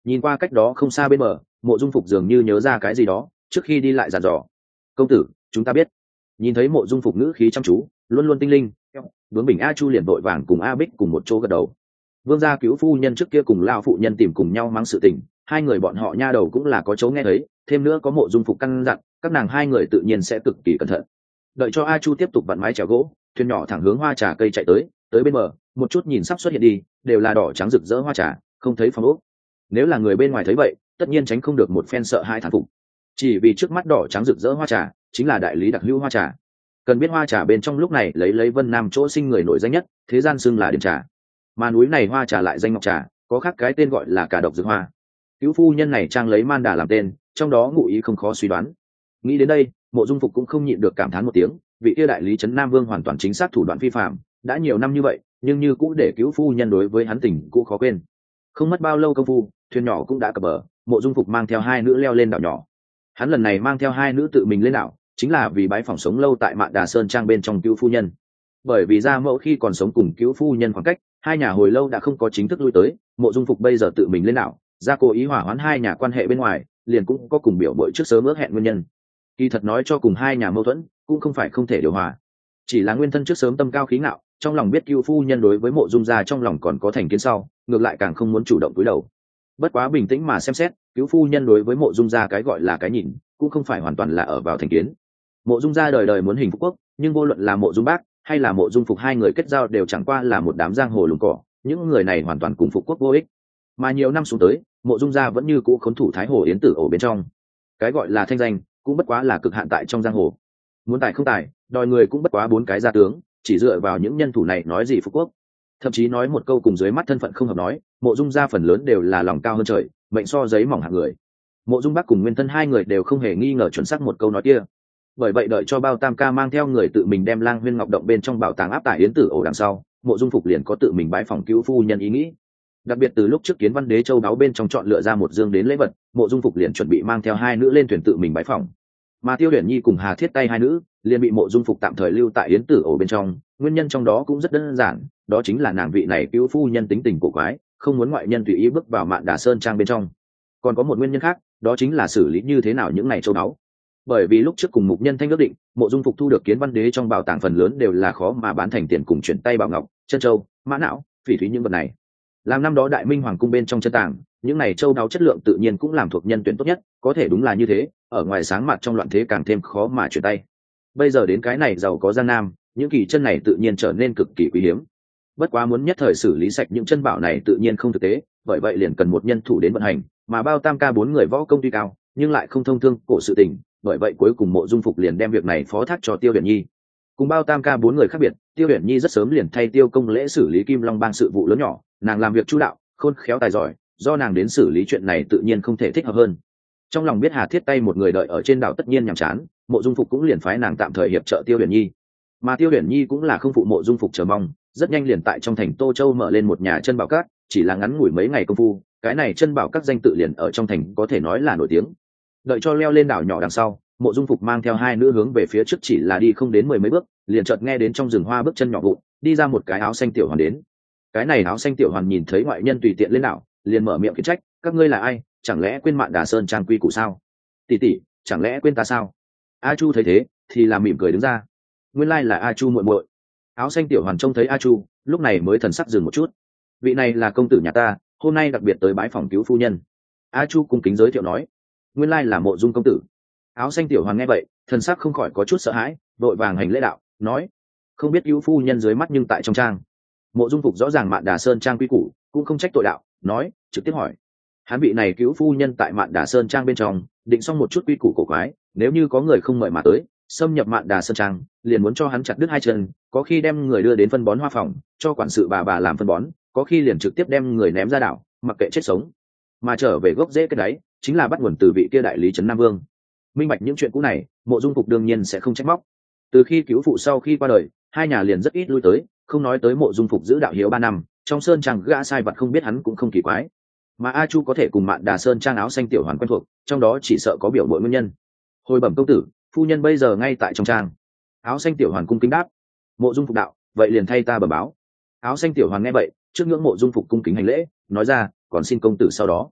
Nhìn qua cách đó không xa bên bờ, Mộ Dung Phục dường như nhớ ra cái gì đó, trước khi đi lại dặn dò: công tử, chúng ta biết. Nhìn thấy Mộ Dung Phục ngữ khí chăm chú, luôn luôn tinh linh, Bướng Bình A Chu liền vội vàng cùng A Bích cùng một chỗ gật đầu. Vương gia cứu phu nhân trước kia cùng lao phụ nhân tìm cùng nhau mắng sự tình, hai người bọn họ nha đầu cũng là có chỗ nghe thấy, thêm nữa có Mộ Dung Phục căn dặn, các nàng hai người tự nhiên sẽ cực kỳ cẩn thận. Đợi cho A Chu tiếp tục vặn mái chèo gỗ, thuyền nhỏ thẳng hướng hoa trà cây chạy tới bên bờ, một chút nhìn sắp xuất hiện đi, đều là đỏ trắng rực rỡ hoa trà, không thấy phong ốc. Nếu là người bên ngoài thấy vậy, tất nhiên tránh không được một phen sợ hai thán phục. Chỉ vì trước mắt đỏ trắng rực rỡ hoa trà, chính là đại lý đặc hữu hoa trà. Cần biết hoa trà bên trong lúc này lấy Vân Nam chỗ sinh người nổi danh nhất, thế gian xưng là điền trà. Mà núi này hoa trà lại danh ngọc trà, có khác cái tên gọi là cả độc dược hoa. Cứu phu nhân này trang lấy man đà làm tên, trong đó ngụ ý không khó suy đoán. Nghĩ đến đây, Mộ Dung Phục cũng không nhịn được cảm thán một tiếng, vị kia đại lý trấn Nam Vương hoàn toàn chính xác thủ đoạn phi phạm, đã nhiều năm như vậy, nhưng như cũ để cứu phu nhân đối với hắn tình cũ khó quên. Không mất bao lâu công phu, thuyền nhỏ cũng đã cập bờ, Mộ Dung Phục mang theo hai nữ leo lên đảo nhỏ. Hắn lần này mang theo hai nữ tự mình lên đảo, chính là vì bái phỏng sống lâu tại Mạn Đà Sơn trang bên trong cứu phu nhân. Bởi vì gia mẫu khi còn sống cùng cứu phu nhân khoảng cách, hai nhà hồi lâu đã không có chính thức lui tới, Mộ Dung Phục bây giờ tự mình lên đảo, ra cố ý hỏa hoãn hai nhà quan hệ bên ngoài, liền cũng có cùng biểu bội trước sớm ước hẹn nguyên nhân. Kỳ thật nói cho cùng hai nhà mâu thuẫn, cũng không phải không thể điều hòa, chỉ là nguyên thân trước sớm tâm cao khí ngạo, trong lòng biết cứu phu nhân đối với Mộ Dung gia trong lòng còn có thành kiến sau, ngược lại càng không muốn chủ động cúi đầu. Bất quá bình tĩnh mà xem xét, cứu phu nhân đối với Mộ Dung gia cái gọi là cái nhìn, cũng không phải hoàn toàn là ở vào thành kiến. Mộ Dung gia đời đời muốn hình phúc quốc, nhưng vô luận là Mộ Dung Bác hay là Mộ Dung Phục hai người kết giao đều chẳng qua là một đám giang hồ lùng cỏ, những người này hoàn toàn cùng phục quốc vô ích. Mà nhiều năm xuống tới, Mộ Dung gia vẫn như cũ khốn thủ Thái Hồ Yến Tử ổ bên trong. Cái gọi là thanh danh, cũng bất quá là cực hạn tại trong giang hồ. Muốn tài không tài, đòi người cũng bất quá bốn cái gia tướng, chỉ dựa vào những nhân thủ này nói gì phục quốc. Thậm chí nói một câu cùng dưới mắt thân phận không hợp nói, Mộ Dung gia phần lớn đều là lòng cao hơn trời, mệnh so giấy mỏng hạng người. Mộ Dung Bác cùng Nguyên Thân hai người đều không hề nghi ngờ chuẩn xác một câu nói kia. Bởi vậy đợi cho Bao Tam Ca mang theo người tự mình đem Lang Huyên Ngọc động bên trong bảo tàng áp tải Yến Tử ổ đằng sau, Mộ Dung Phục liền có tự mình bái phòng cứu phu nhân ý nghĩ. Đặc biệt từ lúc trước Kiến Văn Đế châu đáo bên trong chọn lựa ra một dương đến lễ vật, Mộ Dung Phục liền chuẩn bị mang theo hai nữ lên thuyền tự mình bái phòng. Mà Tiêu Uyển Nhi cùng Hà Thiết Tay hai nữ liền bị Mộ Dung Phục tạm thời lưu tại Yến Tử ổ bên trong, nguyên nhân trong đó cũng rất đơn giản, đó chính là nàng vị này cứu phu nhân tính tình cổ quái, không muốn ngoại nhân tùy ý bước vào Mạn Đà Sơn trang bên trong. Còn có một nguyên nhân khác, đó chính là xử lý như thế nào những này châu báu. Bởi vì lúc trước cùng Mục Nhân Thanh ước định, Mộ Dung Phục thu được Kiến Văn Đế trong bảo tàng phần lớn đều là khó mà bán thành tiền cùng chuyển tay bảo ngọc, chân châu, mã não, phỉ thúy những vật này. Làm năm đó Đại Minh Hoàng cung bên trong chân tàng, những này châu báu chất lượng tự nhiên cũng làm thuộc nhân tuyển tốt nhất, có thể đúng là như thế, ở ngoài sáng mặt trong loạn thế càng thêm khó mà chuyển tay. Bây giờ đến cái này giàu có Giang Nam, những kỳ chân này tự nhiên trở nên cực kỳ quý hiếm. Bất quá muốn nhất thời xử lý sạch những chân bảo này tự nhiên không thực tế, bởi vậy liền cần một nhân thủ đến vận hành, mà Bao Tam Ca bốn người võ công tuy cao, nhưng lại không thông thương cổ sự tình, bởi vậy cuối cùng Mộ Dung Phục liền đem việc này phó thác cho Tiêu Uyển Nhi. Cùng Bao Tam Ca bốn người khác biệt, Tiêu Uyển Nhi rất sớm liền thay Tiêu Công Lễ xử lý Kim Long bang sự vụ lớn nhỏ, nàng làm việc chu đạo, khôn khéo tài giỏi, do nàng đến xử lý chuyện này tự nhiên không thể thích hợp hơn. Trong lòng biết Hà Thiết Tay một người đợi ở trên đảo tất nhiên nhàm chán, Mộ Dung Phục cũng liền phái nàng tạm thời hiệp trợ Tiêu Uyển Nhi. Mà Tiêu Uyển Nhi cũng là không phụ Mộ Dung Phục chờ mong, rất nhanh liền tại trong thành Tô Châu mở lên một nhà chân bảo các, chỉ là ngắn ngủi mấy ngày công phu, cái này chân bảo các danh tự liền ở trong thành có thể nói là nổi tiếng. Đợi cho leo lên đảo nhỏ đằng sau, Mộ Dung Phục mang theo hai nữ hướng về phía trước chỉ là đi không đến 10 mấy bước, liền chợt nghe đến trong rừng hoa bước chân nhỏ vụn, đi ra một cái áo xanh tiểu hoàn đến. Cái này áo xanh tiểu hoàn nhìn thấy ngoại nhân tùy tiện lên đảo, liền mở miệng khiển trách, các ngươi là ai, chẳng lẽ quên Mạn Đà Sơn trang quy củ sao? Tỷ tỷ, chẳng lẽ quên ta sao? A Chu thấy thế, thì là mỉm cười đứng ra. Nguyên lai là A Chu muội muội. Áo xanh tiểu hoàn trông thấy A Chu, lúc này mới thần sắc dừng một chút. Vị này là công tử nhà ta, hôm nay đặc biệt tới bái phòng cứu phu nhân. A Chu cung kính giới thiệu nói. Nguyên lai là Mộ Dung công tử. Áo xanh tiểu hoàn nghe vậy, thần sắc không khỏi có chút sợ hãi, vội vàng hành lễ đạo, nói: không biết cứu phu nhân dưới mắt nhưng tại trong trang. Mộ Dung Phục rõ ràng Mạn Đà Sơn trang quy củ, cũng không trách tội đạo, nói, trực tiếp hỏi. Hắn vị này cứu phu nhân tại Mạn Đà Sơn trang bên trong, định xong một chút quy củ cổ quái, nếu như có người không mời mà tới, xâm nhập Mạn Đà Sơn trang, liền muốn cho hắn chặt đứt hai chân, có khi đem người đưa đến phân bón hoa phòng, cho quản sự bà làm phân bón, có khi liền trực tiếp đem người ném ra đảo, mặc kệ chết sống. Mà trở về gốc rễ cái đấy, chính là bắt nguồn từ vị kia đại lý trấn Nam Vương. Minh bạch những chuyện cũ này, Mộ Dung Phục đương nhiên sẽ không trách móc. Từ khi cứu phụ sau khi qua đời, hai nhà liền rất ít lui tới, không nói tới Mộ Dung Phục giữ đạo hiếu 3 năm, trong sơn trang gã sai vật không biết hắn cũng không kỳ quái. Mà A Chu có thể cùng Mạn Đà Sơn trang áo xanh tiểu hoàn quen thuộc, trong đó chỉ sợ có biểu bội nguyên nhân. Hồi bẩm công tử, phu nhân bây giờ ngay tại trong trang. Áo xanh tiểu hoàn cung kính đáp. Mộ Dung Phục đạo, vậy liền thay ta bẩm báo. Áo xanh tiểu hoàn nghe vậy, trước ngưỡng Mộ Dung Phục cung kính hành lễ, nói ra, còn xin công tử sau đó.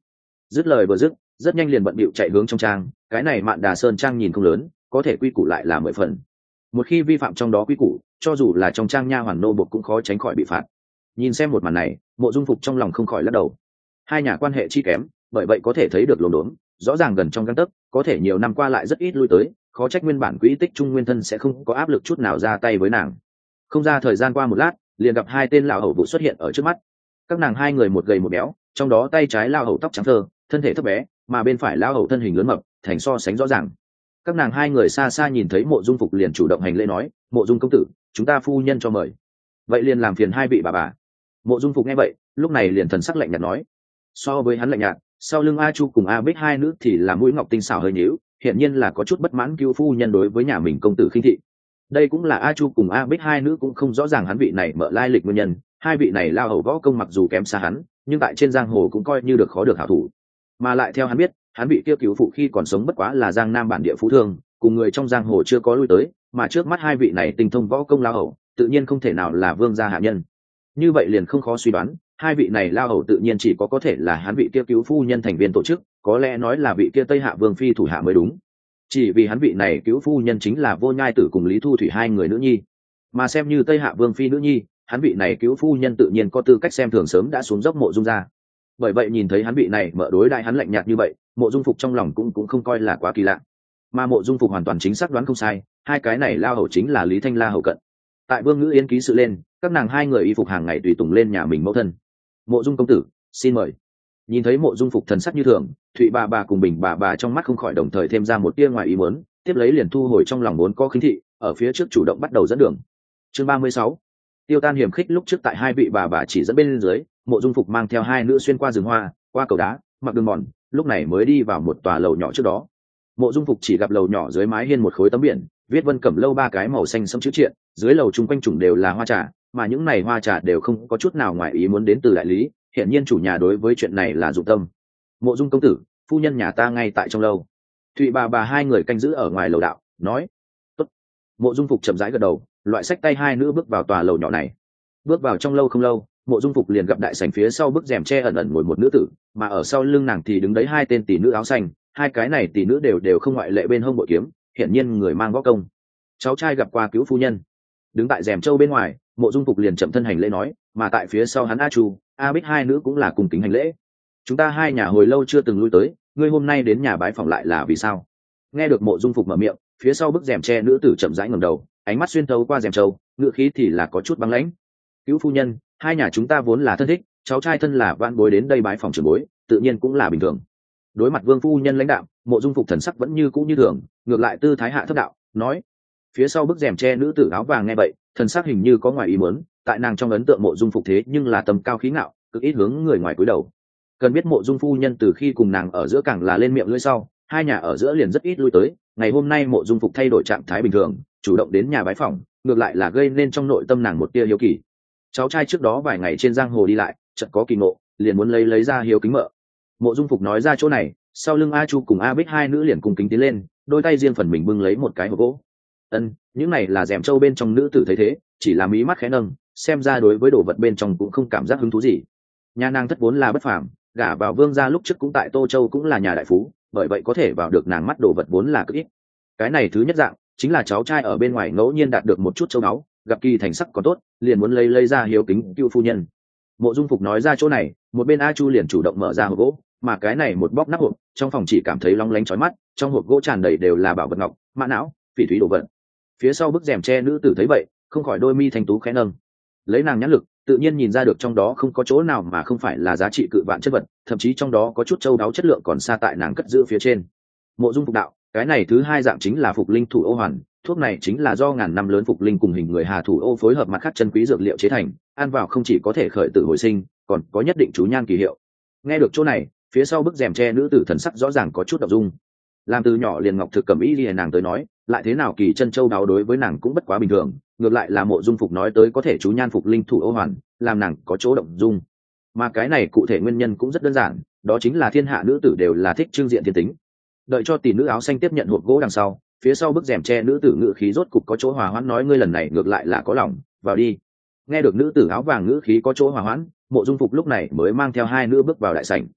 Dứt lời vừa dứt, rất nhanh liền bận bịu chạy hướng trong trang. Cái này Mạn Đà Sơn trang nhìn không lớn, có thể quy củ lại là 10 phần. Một khi vi phạm trong đó quy củ, cho dù là trong trang nha hoàn nô buộc cũng khó tránh khỏi bị phạt. Nhìn xem một màn này, Mộ Dung Phục trong lòng không khỏi lắc đầu. Hai nhà quan hệ chi kém, bởi vậy có thể thấy được lồn đốn, rõ ràng gần trong gang tấc, có thể nhiều năm qua lại rất ít lui tới, khó trách nguyên bản quỹ tích Trung Nguyên thân sẽ không có áp lực chút nào ra tay với nàng. Không ra thời gian qua một lát, liền gặp hai tên lão hầu vụ xuất hiện ở trước mắt. Các nàng hai người một gầy một béo, trong đó tay trái lão hầu tóc trắng thơ, thân thể thấp bé, mà bên phải lão hầu thân hình lớn mập, thành so sánh rõ ràng. Các nàng hai người xa xa nhìn thấy Mộ Dung Phục liền chủ động hành lễ nói: "Mộ Dung công tử, chúng ta phu nhân cho mời." Vậy liền làm phiền hai vị bà. Mộ Dung Phục nghe vậy, lúc này liền thần sắc lạnh nhạt nói. So với hắn lạnh nhạt, sau lưng A Chu cùng A Bích hai nữ thì là mũi ngọc tinh xảo hơi nhíu, hiện nhiên là có chút bất mãn cứu phu nhân đối với nhà mình công tử khinh thị. Đây cũng là A Chu cùng A Bích hai nữ cũng không rõ ràng hắn vị này mở lai lịch nguyên nhân, hai vị này lao hầu võ công mặc dù kém xa hắn, nhưng tại trên giang hồ cũng coi như được khó được hảo thủ. Mà lại theo hắn biết, hắn bị kia cứu phụ khi còn sống bất quá là giang nam bản địa phú thương, cùng người trong giang hồ chưa có lui tới, mà trước mắt hai vị này tinh thông võ công lao hầu, tự nhiên không thể nào là vương gia hạ nhân. Như vậy liền không khó suy đoán, hai vị này lao hầu tự nhiên chỉ có thể là hắn vị kia cứu phu nhân thành viên tổ chức, có lẽ nói là vị kia Tây Hạ Vương phi thủ hạ mới đúng. Chỉ vì hắn vị này cứu phu nhân chính là Vô Nhai Tử cùng Lý Thu Thủy hai người nữ nhi, mà xem như Tây Hạ Vương phi nữ nhi, hắn vị này cứu phu nhân tự nhiên có tư cách xem thường sớm đã xuống dốc Mộ Dung ra. Bởi vậy nhìn thấy hắn vị này mở đối đại hắn lạnh nhạt như vậy, Mộ Dung Phục trong lòng cũng không coi là quá kỳ lạ. Mà Mộ Dung Phục hoàn toàn chính xác đoán không sai, hai cái này lao hầu chính là Lý Thanh La hầu cận. Tại Vương Ngữ Yên ký sự lên, các nàng hai người y phục hàng ngày tùy tùng lên nhà mình mẫu thân. Mộ Dung công tử, xin mời. Nhìn thấy Mộ Dung Phục thần sắc như thường, Thụy bà cùng Bình bà trong mắt không khỏi đồng thời thêm ra một tia ngoài ý muốn, tiếp lấy liền thu hồi trong lòng muốn có khinh thị, ở phía trước chủ động bắt đầu dẫn đường. Chương 36. Tiêu tan hiểm khích. Lúc trước tại hai vị bà chỉ dẫn bên dưới, Mộ Dung Phục mang theo hai nữ xuyên qua rừng hoa, qua cầu đá, mặc đường mòn, lúc này mới đi vào một tòa lầu nhỏ trước đó. Mộ Dung Phục chỉ gặp lầu nhỏ dưới mái hiên một khối tấm biển, viết Vân Cẩm lâu ba cái màu xanh sẫm chữ triện, dưới lầu chung quanh trùng đều là hoa trà, mà những này hoa trà đều không có chút nào ngoài ý muốn đến từ đại lý, hiện nhiên chủ nhà đối với chuyện này là dụng tâm. Mộ Dung công tử, phu nhân nhà ta ngay tại trong lâu. Thụy bà hai người canh giữ ở ngoài lầu đạo, nói. Tốt. Mộ Dung Phục chậm rãi gật đầu, loại xách tay hai nữ bước vào tòa lầu nhỏ này. Bước vào trong lâu không lâu, Mộ Dung Phục liền gặp đại sảnh phía sau bức rèm che ẩn ẩn ngồi một nữ tử, mà ở sau lưng nàng thì đứng đấy hai tên tỷ nữ áo xanh, hai cái này tỷ nữ đều không ngoại lệ bên hông bội kiếm, hiển nhiên người mang võ công. Cháu trai gặp qua cứu phu nhân. Đứng tại rèm châu bên ngoài, Mộ Dung Phục liền chậm thân hành lễ nói, mà tại phía sau hắn A Chu, A Bích hai nữ cũng là cùng kính hành lễ. Chúng ta hai nhà hồi lâu chưa từng lui tới, ngươi hôm nay đến nhà bái phỏng lại là vì sao? Nghe được Mộ Dung Phục mở miệng, phía sau bức rèm che nữ tử chậm rãi ngẩng đầu, ánh mắt xuyên thấu qua rèm châu, ngữ khí thì là có chút băng lãnh. Cứu phu nhân, hai nhà chúng ta vốn là thân thích, cháu trai thân là vãn bối đến đây bái phỏng trưởng bối, tự nhiên cũng là bình thường. Đối mặt Vương phu nhân lãnh đạo, Mộ Dung Phục thần sắc vẫn như cũ như thường, ngược lại tư thái hạ thấp đạo, nói. Phía sau bức rèm che nữ tử áo vàng nghe vậy, thần sắc hình như có ngoài ý muốn, tại nàng trong ấn tượng Mộ Dung Phục thế nhưng là tầm cao khí ngạo, cực ít hướng người ngoài cúi đầu. Cần biết Mộ Dung phu nhân từ khi cùng nàng ở giữa càng là lên miệng lưỡi sau, hai nhà ở giữa liền rất ít lui tới, ngày hôm nay Mộ Dung Phục thay đổi trạng thái bình thường, chủ động đến nhà bái phỏng, ngược lại là gây nên trong nội tâm nàng một tia hiếu kỳ. Cháu trai trước đó vài ngày trên giang hồ đi lại, chợt có kỳ ngộ, liền muốn lấy ra hiếu kính mợ. Mộ Dung Phục nói ra chỗ này, sau lưng A Chu cùng A Bích hai nữ liền cùng kính tiến lên, đôi tay riêng phần mình bưng lấy một cái hộp gỗ. Những này là rèm châu bên trong nữ tử thấy thế, chỉ là mí mắt khẽ nâng, xem ra đối với đồ vật bên trong cũng không cảm giác hứng thú gì. Nhà nàng thất vốn là bất phàm, gả vào Vương gia lúc trước cũng tại Tô Châu cũng là nhà đại phú, bởi vậy có thể vào được nàng mắt đồ vật vốn là cực ít. Cái này thứ nhất dạng, chính là cháu trai ở bên ngoài ngẫu nhiên đạt được một chút châu báu, gặp kỳ thành sắc còn tốt, liền muốn lấy ra hiếu kính cưu phu nhân. Mộ Dung Phục nói ra chỗ này, một bên A Chu liền chủ động mở ra hộp gỗ, mà cái này một bóc nắp hộp, trong phòng chỉ cảm thấy long lánh chói mắt, trong hộp gỗ tràn đầy đều là bảo vật ngọc, mã não, phỉ thúy đồ vật. Phía sau bức rèm che nữ tử thấy vậy, không khỏi đôi mi thanh tú khẽ nâng. Lấy nàng nhãn lực, tự nhiên nhìn ra được trong đó không có chỗ nào mà không phải là giá trị cự vạn chất vật, thậm chí trong đó có chút châu đáo chất lượng còn xa tại nàng cất giữ phía trên. Mộ Dung Phục đạo, cái này thứ hai dạng chính là phục linh thủ ô hoàn, thuốc này chính là do ngàn năm lớn phục linh cùng hình người hà thủ ô phối hợp mặt khác chân quý dược liệu chế thành, ăn vào không chỉ có thể khởi tử hồi sinh, còn có nhất định chú nhan kỳ hiệu. Nghe được chỗ này, phía sau bức rèm che nữ tử thần sắc rõ ràng có chút động dung. Làm từ nhỏ liền ngọc thực cẩm ý liền nàng tới nói, lại thế nào kỳ chân châu đáo đối với nàng cũng bất quá bình thường, ngược lại là Mộ Dung Phục nói tới có thể chú nhan phục linh thủ ô hoàn, làm nàng có chỗ động dung. Mà cái này cụ thể nguyên nhân cũng rất đơn giản, đó chính là thiên hạ nữ tử đều là thích trưng diện thiên tính. Đợi cho tỷ nữ áo xanh tiếp nhận hộp gỗ đằng sau, phía sau bức rèm che nữ tử ngữ khí rốt cục có chỗ hòa hoãn, nói ngươi lần này ngược lại là có lòng, vào đi. Nghe được nữ tử áo vàng ngữ khí có chỗ hòa hoãn, Mộ Dung Phục lúc này mới mang theo hai nữ bước vào đại sảnh.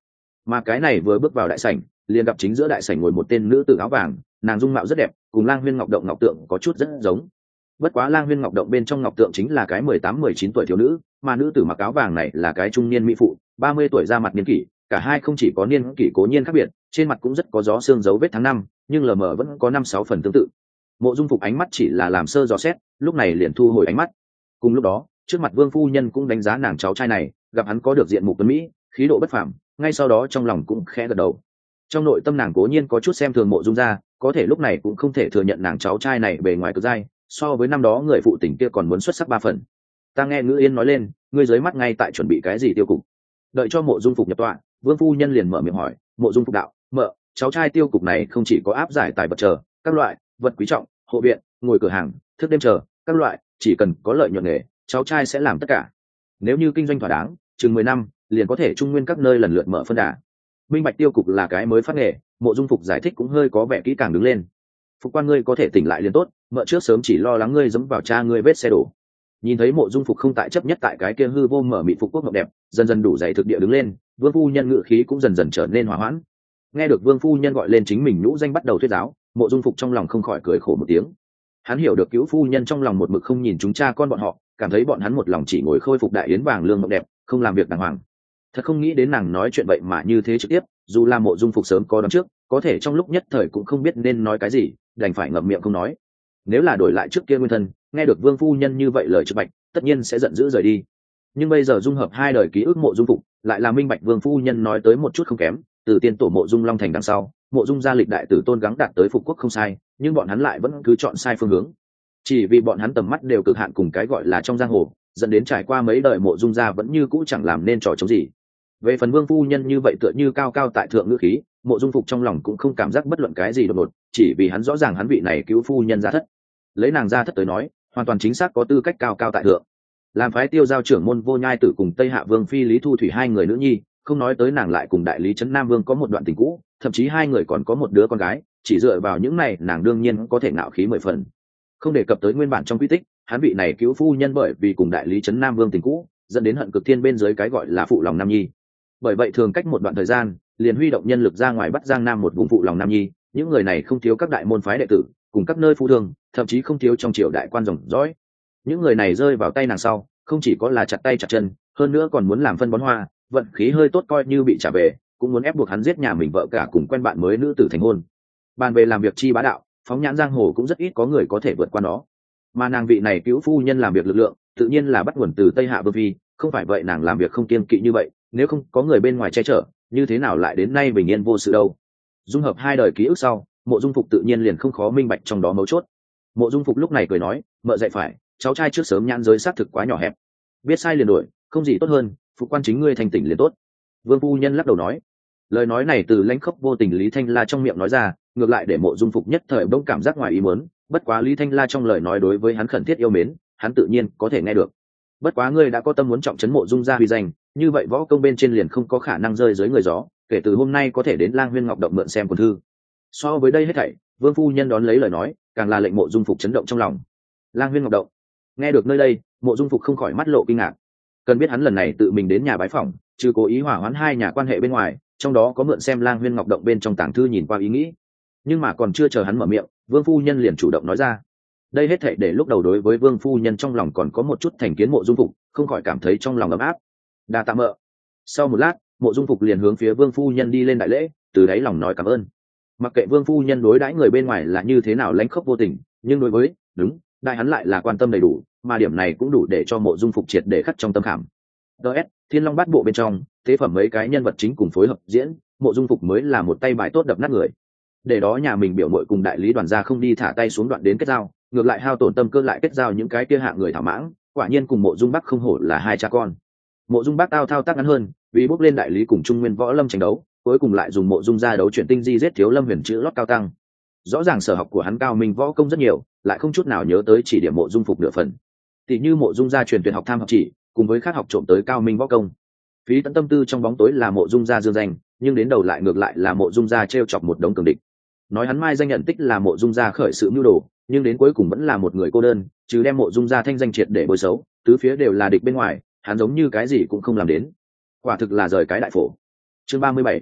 Mà cái này vừa bước vào đại sảnh, liền gặp chính giữa đại sảnh ngồi một tên nữ tử áo vàng, nàng dung mạo rất đẹp, cùng Lang Huyên Ngọc Động ngọc tượng có chút rất giống. Bất quá Lang Huyên Ngọc Động bên trong ngọc tượng chính là cái 18-19 tuổi thiếu nữ, mà nữ tử mặc áo vàng này là cái trung niên mỹ phụ, 30 tuổi ra mặt niên kỷ, cả hai không chỉ có niên kỷ cố nhiên khác biệt, trên mặt cũng rất có gió xương dấu vết tháng năm, nhưng lờ mờ vẫn có 5-6 phần tương tự. Mộ Dung Phục ánh mắt chỉ là làm sơ dò xét, lúc này liền thu hồi ánh mắt. Cùng lúc đó, trước mặt Vương phu nhân cũng đánh giá nàng cháu trai này, gặp hắn có được diện mục tuấn mỹ, khí độ bất phàm, ngay sau đó trong lòng cũng khẽ gật đầu. Trong nội tâm nàng cố nhiên có chút xem thường Mộ Dung gia, có thể lúc này cũng không thể thừa nhận nàng cháu trai này bề ngoài cực dai, so với năm đó người phụ tình kia còn muốn xuất sắc 3 phần. Ta nghe Ngữ Yên nói lên, ngươi dưới mắt ngay tại chuẩn bị cái gì tiêu cục? Đợi cho Mộ Dung Phục nhập tọa, Vương phu nhân liền mở miệng hỏi. Mộ Dung Phục đạo: "Mợ, cháu trai tiêu cục này không chỉ có áp giải tài vật chờ, các loại vật quý trọng, hộ viện, ngồi cửa hàng, thức đêm chờ, các loại, chỉ cần có lợi nhuận nghề, cháu trai sẽ làm tất cả. Nếu như kinh doanh thỏa đáng, chừng 10 năm, liền có thể trung nguyên các nơi lần lượt mở phân đà." Minh bạch tiêu cục là cái mới phát nghề, Mộ Dung Phục giải thích cũng hơi có vẻ kỹ càng đứng lên. "Phục quan ngươi có thể tỉnh lại liền tốt, mợ trước sớm chỉ lo lắng ngươi dẫm vào cha ngươi vết xe đổ." Nhìn thấy Mộ Dung Phục không tại chấp nhất tại cái kia hư vô mở mịt phục quốc ngọc đẹp, dần dần đủ dày thực địa đứng lên, Vương phu nhân ngự khí cũng dần dần trở nên hòa hoãn. Nghe được Vương phu nhân gọi lên chính mình nhũ danh bắt đầu thuyết giáo, Mộ Dung Phục trong lòng không khỏi cười khổ một tiếng. Hắn hiểu được cứu phu nhân trong lòng một mực không nhìn chúng cha con bọn họ, cảm thấy bọn hắn một lòng chỉ ngồi khôi phục đại yến vàng lương ngọc đẹp, không làm việc đàng hoàng. Thật không nghĩ đến nàng nói chuyện vậy mà như thế trực tiếp, dù là Mộ Dung Phục sớm có đoán trước, có thể trong lúc nhất thời cũng không biết nên nói cái gì, đành phải ngậm miệng không nói. Nếu là đổi lại trước kia nguyên thân, nghe được Vương phu nhân như vậy lời trực bạch, tất nhiên sẽ giận dữ rời đi. Nhưng bây giờ dung hợp hai đời ký ức Mộ Dung Phục, lại là minh bạch Vương phu nhân nói tới một chút không kém, từ tiên tổ Mộ Dung Long Thành đằng sau, Mộ Dung gia lịch đại tử tôn gắng đạt tới phục quốc không sai, nhưng bọn hắn lại vẫn cứ chọn sai phương hướng. Chỉ vì bọn hắn tầm mắt đều cực hạn cùng cái gọi là trong giang hồ, dẫn đến trải qua mấy đời Mộ Dung gia vẫn như cũ chẳng làm nên trò chống gì. Về phần Vương phu nhân như vậy tựa như cao cao tại thượng ngữ khí, Mộ Dung Phục trong lòng cũng không cảm giác bất luận cái gì đột ngột, chỉ vì hắn rõ ràng hắn vị này cứu phu nhân gia thất. Lấy nàng gia thất tới nói, hoàn toàn chính xác có tư cách cao cao tại thượng. Làm phái tiêu giao trưởng môn Vô Nhai Tử cùng Tây Hạ Vương phi Lý Thu Thủy hai người nữ nhi, không nói tới nàng lại cùng đại lý trấn Nam Vương có một đoạn tình cũ, thậm chí hai người còn có một đứa con gái, chỉ dựa vào những này nàng đương nhiên có thể ngạo khí 10 phần. Không đề cập tới nguyên bản trong quy tích, hắn vị này cứu phu nhân bởi vì cùng đại lý trấn Nam Vương tình cũ, dẫn đến hận cực thiên bên dưới cái gọi là phụ lòng nam nhi. Bởi vậy thường cách một đoạn thời gian, liền huy động nhân lực ra ngoài bắt Giang Nam một vùng phụ lòng nam nhi, những người này không thiếu các đại môn phái đệ tử, cùng các nơi phu thương, thậm chí không thiếu trong triều đại quan dòng dõi. Những người này rơi vào tay nàng sau, không chỉ có là chặt tay chặt chân, hơn nữa còn muốn làm phân bón hoa, vận khí hơi tốt coi như bị trả về, cũng muốn ép buộc hắn giết nhà mình vợ cả cùng quen bạn mới nữ tử thành hôn. Bàn về làm việc chi bá đạo, phóng nhãn giang hồ cũng rất ít có người có thể vượt qua nó. Mà nàng vị này cứu phu nhân làm việc lực lượng, tự nhiên là bắt nguồn từ Tây Hạ Vương phi, không phải vậy nàng làm việc không kiêng kỵ như vậy, nếu không có người bên ngoài che chở, như thế nào lại đến nay bình yên vô sự đâu. Dung hợp hai đời ký ức sau, Mộ Dung Phục tự nhiên liền không khó minh bạch trong đó mấu chốt. Mộ Dung Phục lúc này cười nói, mợ dạy phải, cháu trai trước sớm nhãn giới xác thực quá nhỏ hẹp, biết sai liền đổi, không gì tốt hơn, phục quan chính ngươi thành tỉnh liền tốt. Vương phu nhân lắc đầu nói. Lời nói này từ lãnh khốc vô tình Lý Thanh La trong miệng nói ra, ngược lại để Mộ Dung Phục nhất thời bỗng cảm giác ngoài ý muốn, bất quá Lý Thanh La trong lời nói đối với hắn khẩn thiết yêu mến, hắn tự nhiên có thể nghe được. Bất quá ngươi đã có tâm muốn trọng trấn Mộ Dung gia uy danh, như vậy võ công bên trên liền không có khả năng rơi dưới người gió, kể từ hôm nay có thể đến Lang Huyên Ngọc Động mượn xem cuốn thư. So với đây hết thảy, Vương phu nhân đón lấy lời nói, càng là lệnh Mộ Dung Phục chấn động trong lòng. Lang Huyên Ngọc Động. Nghe được nơi đây, Mộ Dung Phục không khỏi mắt lộ kinh ngạc. Cần biết hắn lần này tự mình đến nhà bái phỏng, trừ cố ý hỏa hoãn hai nhà quan hệ bên ngoài, trong đó có mượn xem Lang Huyên Ngọc Động bên trong tàng thư nhìn qua ý nghĩ. Nhưng mà còn chưa chờ hắn mở miệng, Vương phu nhân liền chủ động nói ra. Đây hết thảy để lúc đầu đối với Vương phu nhân trong lòng còn có một chút thành kiến Mộ Dung Phục, không khỏi cảm thấy trong lòng ấm áp. Đa tạ mợ. Sau một lát, Mộ Dung Phục liền hướng phía Vương phu nhân đi lên đại lễ, từ đáy lòng nói cảm ơn. Mặc kệ Vương phu nhân đối đãi người bên ngoài là như thế nào lãnh khốc vô tình, nhưng đối với, đúng, đại hắn lại là quan tâm đầy đủ, mà điểm này cũng đủ để cho Mộ Dung Phục triệt để khắc trong tâm khảm. DS, Thiên Long Bát Bộ bên trong, thế phẩm mấy cái nhân vật chính cùng phối hợp diễn, Mộ Dung Phục mới là một tay bài tốt đập nát người. Để đó nhà mình biểu muội cùng đại lý đoàn gia không đi thả tay xuống đoạn đến kết giao, ngược lại hao tổn tâm cơ lại kết giao những cái kia hạ người thảo mãng, quả nhiên cùng Mộ Dung Bắc không hổ là hai cha con. Mộ Dung Bắc tao thao tác ngắn hơn, vì bước lên đại lý cùng Trung Nguyên võ lâm tranh đấu, cuối cùng lại dùng Mộ Dung gia đấu chuyển tinh di giết Thiếu Lâm Huyền chữ lót cao tăng. Rõ ràng sở học của hắn cao minh võ công rất nhiều, lại không chút nào nhớ tới chỉ điểm Mộ Dung Phục nửa phần. Tỷ như Mộ Dung gia truyền tuyệt học tham học chỉ, cùng với khác học trộm tới cao minh võ công. Phí tận tâm tư trong bóng tối là Mộ Dung gia dương danh, nhưng đến đầu lại ngược lại là Mộ Dung gia trêu chọc một đống cường địch. Nói hắn mai danh nhận tích là Mộ Dung gia khởi sự mưu đồ, nhưng đến cuối cùng vẫn là một người cô đơn, chứ đem Mộ Dung gia thanh danh triệt để bôi xấu, tứ phía đều là địch bên ngoài, hắn giống như cái gì cũng không làm đến. Quả thực là rời cái đại phổ. Chương 37,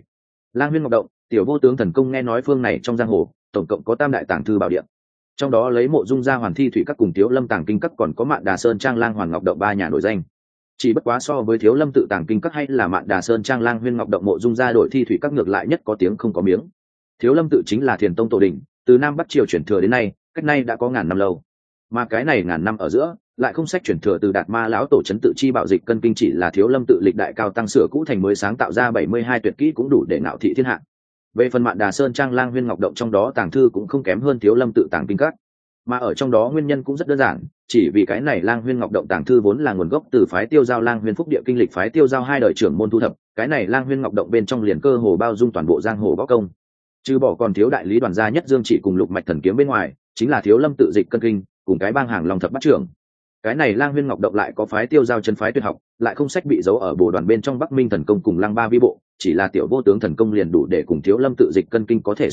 Lang Huyên Ngọc Động, tiểu vô tướng thần công. Nghe nói phương này trong giang hồ tổng cộng có tam đại tàng thư bảo địa, trong đó lấy Mộ Dung gia Hoàn Thi Thủy các cùng Thiếu Lâm tàng kinh các còn có Mạn Đà Sơn Trang Lang Hoàn Ngọc Động ba nhà nổi danh. Chỉ bất quá so với Thiếu Lâm tự tàng kinh các hay là Mạn Đà Sơn Trang Lang Huyên Ngọc Động, Mộ Dung gia đổi Thi Thủy các ngược lại nhất có tiếng không có miếng. Thiếu Lâm tự chính là Thiền tông tổ đình, từ Nam Bắc triều chuyển thừa đến nay, cách nay đã có ngàn năm lâu. Mà cái này ngàn năm ở giữa, lại không sách chuyển thừa từ Đạt Ma lão tổ trấn tự chi bảo dịch cân kinh, chỉ là Thiếu Lâm tự lịch đại cao tăng sửa cũ thành mới sáng tạo ra 72 tuyệt kỹ cũng đủ để ngạo thị thiên hạ. Về phần Mạn Đà Sơn Trang Lang Huyên Ngọc Động, trong đó tàng thư cũng không kém hơn Thiếu Lâm tự tàng kinh các. Mà ở trong đó nguyên nhân cũng rất đơn giản, chỉ vì cái này Lang Huyên Ngọc Động tàng thư vốn là nguồn gốc từ phái Tiêu Giao Lang Huyên Phúc Địa kinh lịch phái Tiêu Giao hai đời trưởng môn thu thập, cái này Lang Huyên Ngọc Động bên trong liền cơ hồ bao dung toàn bộ giang hồ võ công. Trừ bỏ còn thiếu đại lý đoàn gia Nhất Dương chỉ cùng Lục Mạch thần kiếm bên ngoài, chính là Thiếu Lâm tự dịch cân kinh, cùng cái bang hàng Long thập bát trưởng. Cái này Lang Huyên Ngọc Động lại có phái Tiêu Giao chân phái tuyệt học, lại không sách bị giấu ở bồ đoàn bên trong Bắc Minh thần công cùng Lăng Ba vi bộ, chỉ là tiểu vô tướng thần công liền đủ để cùng Thiếu Lâm tự dịch cân kinh có thể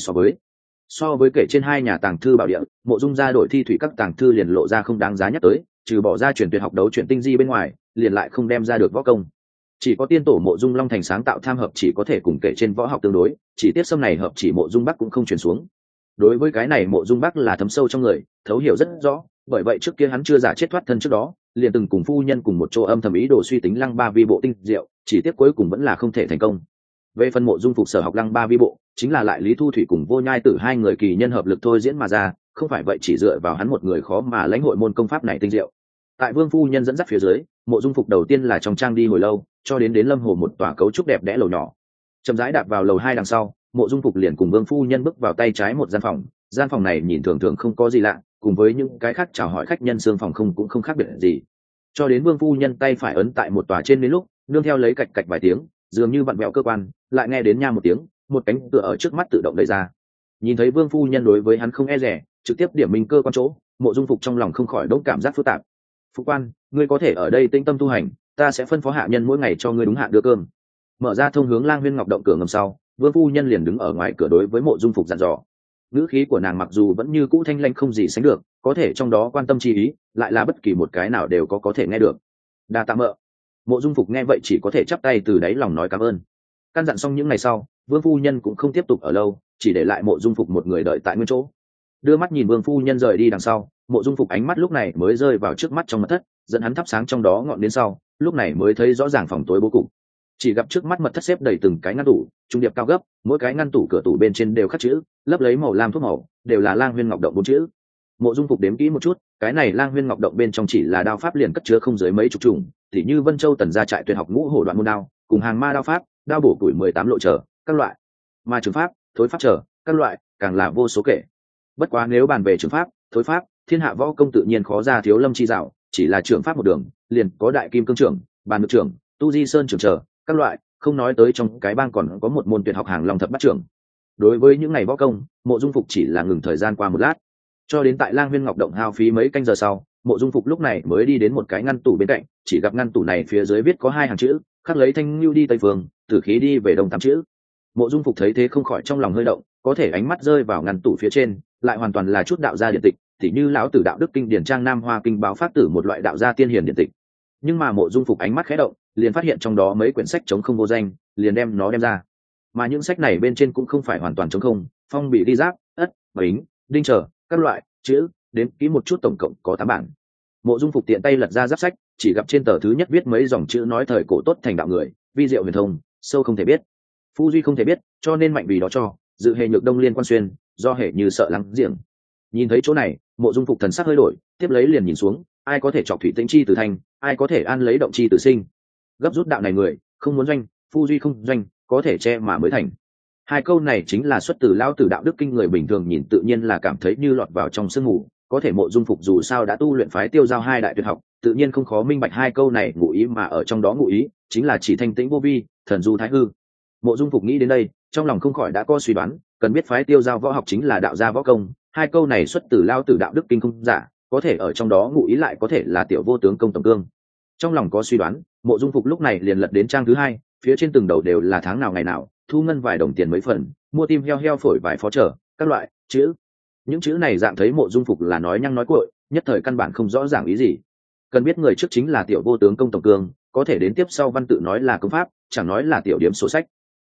so với kể trên hai nhà tàng thư bảo địa, Mộ Dung gia đổi Thi Thủy các tàng thư liền lộ ra không đáng giá nhắc tới, trừ bỏ ra truyền tuyệt học đấu chuyện tinh di bên ngoài, liền lại không đem ra được võ công. Chỉ có tiên tổ Mộ Dung Long Thành sáng tạo tham hợp chỉ có thể cùng kể trên võ học tương đối, chỉ tiếp xâm này hợp chỉ Mộ Dung Bắc cũng không truyền xuống. Đối với cái này Mộ Dung Bắc là thấm sâu trong người, thấu hiểu rất rõ, bởi vậy trước kia hắn chưa giả chết thoát thân trước đó, liền từng cùng phu nhân cùng một chỗ âm thầm ý đồ suy tính Lăng Ba vi bộ tinh diệu, chỉ tiếp cuối cùng vẫn là không thể thành công. Về phần Mộ Dung Phục sở học Lăng Ba vi bộ, chính là lại Lý Thu Thủy cùng Vô Nhai Tử hai người kỳ nhân hợp lực thôi diễn mà ra, không phải vậy chỉ dựa vào hắn một người khó mà lãnh hội môn công pháp này tinh diệu. Tại Vương phu nhân dẫn dắt phía dưới, Mộ Dung Phục đầu tiên là trong trang đi hồi lâu, cho đến Lâm Hồ một tòa cấu trúc đẹp đẽ lầu nhỏ. Chậm rãi đạp vào lầu 2 đằng sau, Mộ Dung Phục liền cùng Vương phu nhân bước vào tay trái một gian phòng này nhìn thường thường không có gì lạ, cùng với những cái khác chào hỏi khách nhân xương phòng cũng không khác biệt gì. Cho đến Vương phu nhân tay phải ấn tại một tòa trên đến lúc, nương theo lấy cạch cạch vài tiếng, dường như vặn vẹo cơ quan, lại nghe đến nha một tiếng, một cánh cửa ở trước mắt tự động đẩy ra. Nhìn thấy Vương phu nhân đối với hắn không e dè, trực tiếp điểm minh cơ quan chỗ, Mộ Dung Phục trong lòng không khỏi đống cảm giác phức tạp. "Phụ quan, ngươi có thể ở đây tĩnh tâm tu hành, ta sẽ phân phó hạ nhân mỗi ngày cho ngươi đúng hạn đưa cơm." Mở ra thông hướng Lang Huyên Ngọc Động cửa ngầm sau, Vương phu nhân liền đứng ở ngoài cửa đối với Mộ Dung Phục dặn dò. Ngữ khí của nàng mặc dù vẫn như cũ thanh lãnh không gì sánh được, có thể trong đó quan tâm chi ý, lại là bất kỳ một cái nào đều có thể nghe được. "Đa tạ mợ." Mộ Dung Phục nghe vậy chỉ có thể chắp tay từ đáy lòng nói cảm ơn. Căn dặn xong những ngày sau, Vương phu nhân cũng không tiếp tục ở lâu, chỉ để lại Mộ Dung Phục một người đợi tại nguyên chỗ. Đưa mắt nhìn Vương phu nhân rời đi đằng sau, Mộ Dung Phục ánh mắt lúc này mới rơi vào trước mắt trong mật thất, dẫn hắn thắp sáng trong đó ngọn đến sau, lúc này mới thấy rõ ràng phòng tối bố cục. Chỉ gặp trước mắt mật thất xếp đầy từng cái ngăn tủ, trung điệp cao gấp, mỗi cái ngăn tủ cửa tủ bên trên đều khắc chữ, lấp lấy màu lam thuốc màu, đều là Lang Huyên Ngọc Động bốn chữ. Mộ Dung Phục đếm kỹ một chút, cái này Lang Huyên Ngọc Động bên trong chỉ là đao pháp liền cất chứa không dưới mấy chục chủng, tỉ như Vân Châu Tần gia trại tuyệt học Ngũ Hổ Đoạn môn đao, cùng hàng ma đao pháp, đao bổ củi 18 lộ trở, các loại, ma trường pháp, thối pháp trở, các loại, càng là vô số kể. Bất quá nếu bàn về trường pháp, thối pháp, thiên hạ võ công tự nhiên khó ra Thiếu Lâm chi dạo, chỉ là trường pháp một đường, liền có Đại Kim Cương trưởng, Bàn Ngự trưởng, Tu Di Sơn trưởng trở, các loại, không nói tới trong cái bang còn có một môn tuyệt học hàng Long thập bát trưởng. Đối với những ngày võ công, Mộ Dung Phục chỉ là ngừng thời gian qua một lát, cho đến tại Lang Huyên Ngọc Động hao phí mấy canh giờ sau, Mộ Dung Phục lúc này mới đi đến một cái ngăn tủ bên cạnh, chỉ gặp ngăn tủ này phía dưới viết có 2 hàng chữ, khắc lấy Thanh Lưu đi Tây Phương, Tử khí đi về Đông 8 chữ. Mộ Dung Phục thấy thế không khỏi trong lòng hơi động, có thể ánh mắt rơi vào ngăn tủ phía trên, lại hoàn toàn là chút đạo gia điện tịch, tỉ như lão tử đạo đức kinh điển trang Nam Hoa kinh báo pháp tử một loại đạo gia tiên hiển điện tịch. Nhưng mà Mộ Dung Phục ánh mắt khẽ động, liền phát hiện trong đó mấy quyển sách trống không vô danh, liền đem nó đem ra. Mà những sách này bên trên cũng không phải hoàn toàn trống không, phong bị đi giáp, ất, bính, đinh trở, các loại chữ, đến kỹ một chút tổng cộng có 8 bản. Mộ Dung Phục tiện tay lật ra giáp sách, chỉ gặp trên tờ thứ nhất viết mấy dòng chữ nói thời cổ tốt thành đạo người, vi diệu huyền thông, sâu không thể biết, phu duy không thể biết, cho nên mạnh vì đó cho, dự hệ nhược đông liên quan xuyên, do hệ như sợ lắng giềng. Nhìn thấy chỗ này, Mộ Dung Phục thần sắc hơi đổi, tiếp lấy liền nhìn xuống, ai có thể chọc thủy tĩnh chi từ thành, ai có thể an lấy động chi từ sinh. Gấp rút đạo này người, không muốn doanh, phu duy không doanh, có thể che mà mới thành. 2 câu này chính là xuất từ lão tử đạo đức kinh, người bình thường nhìn tự nhiên là cảm thấy như lọt vào trong sương mù, có thể Mộ Dung Phục dù sao đã tu luyện phái Tiêu Giao 2 đại tuyệt học, tự nhiên không khó minh bạch 2 câu này ngụ ý, mà ở trong đó ngụ ý chính là chỉ thanh tĩnh vô vi, thần du thái hư. Mộ Dung Phục nghĩ đến đây, trong lòng không khỏi đã có suy đoán, cần biết phái Tiêu Giao võ học chính là đạo gia võ công, 2 câu này xuất từ lão tử đạo đức kinh không giả, có thể ở trong đó ngụ ý lại có thể là tiểu vô tướng công tổng cương. Trong lòng có suy đoán, Mộ Dung Phục lúc này liền lật đến trang thứ 2, phía trên từng đầu đều là tháng nào ngày nào, thu ngân vài đồng tiền mấy phần, mua tim heo phổi vài phó trở, các loại chữ. Những chữ này dạng thấy Mộ Dung Phục là nói nhăng nói cuội, nhất thời căn bản không rõ ràng ý gì. Cần biết người trước chính là tiểu vô tướng công tổng cương, có thể đến tiếp sau văn tự nói là công pháp, chẳng nói là tiểu điểm số sách.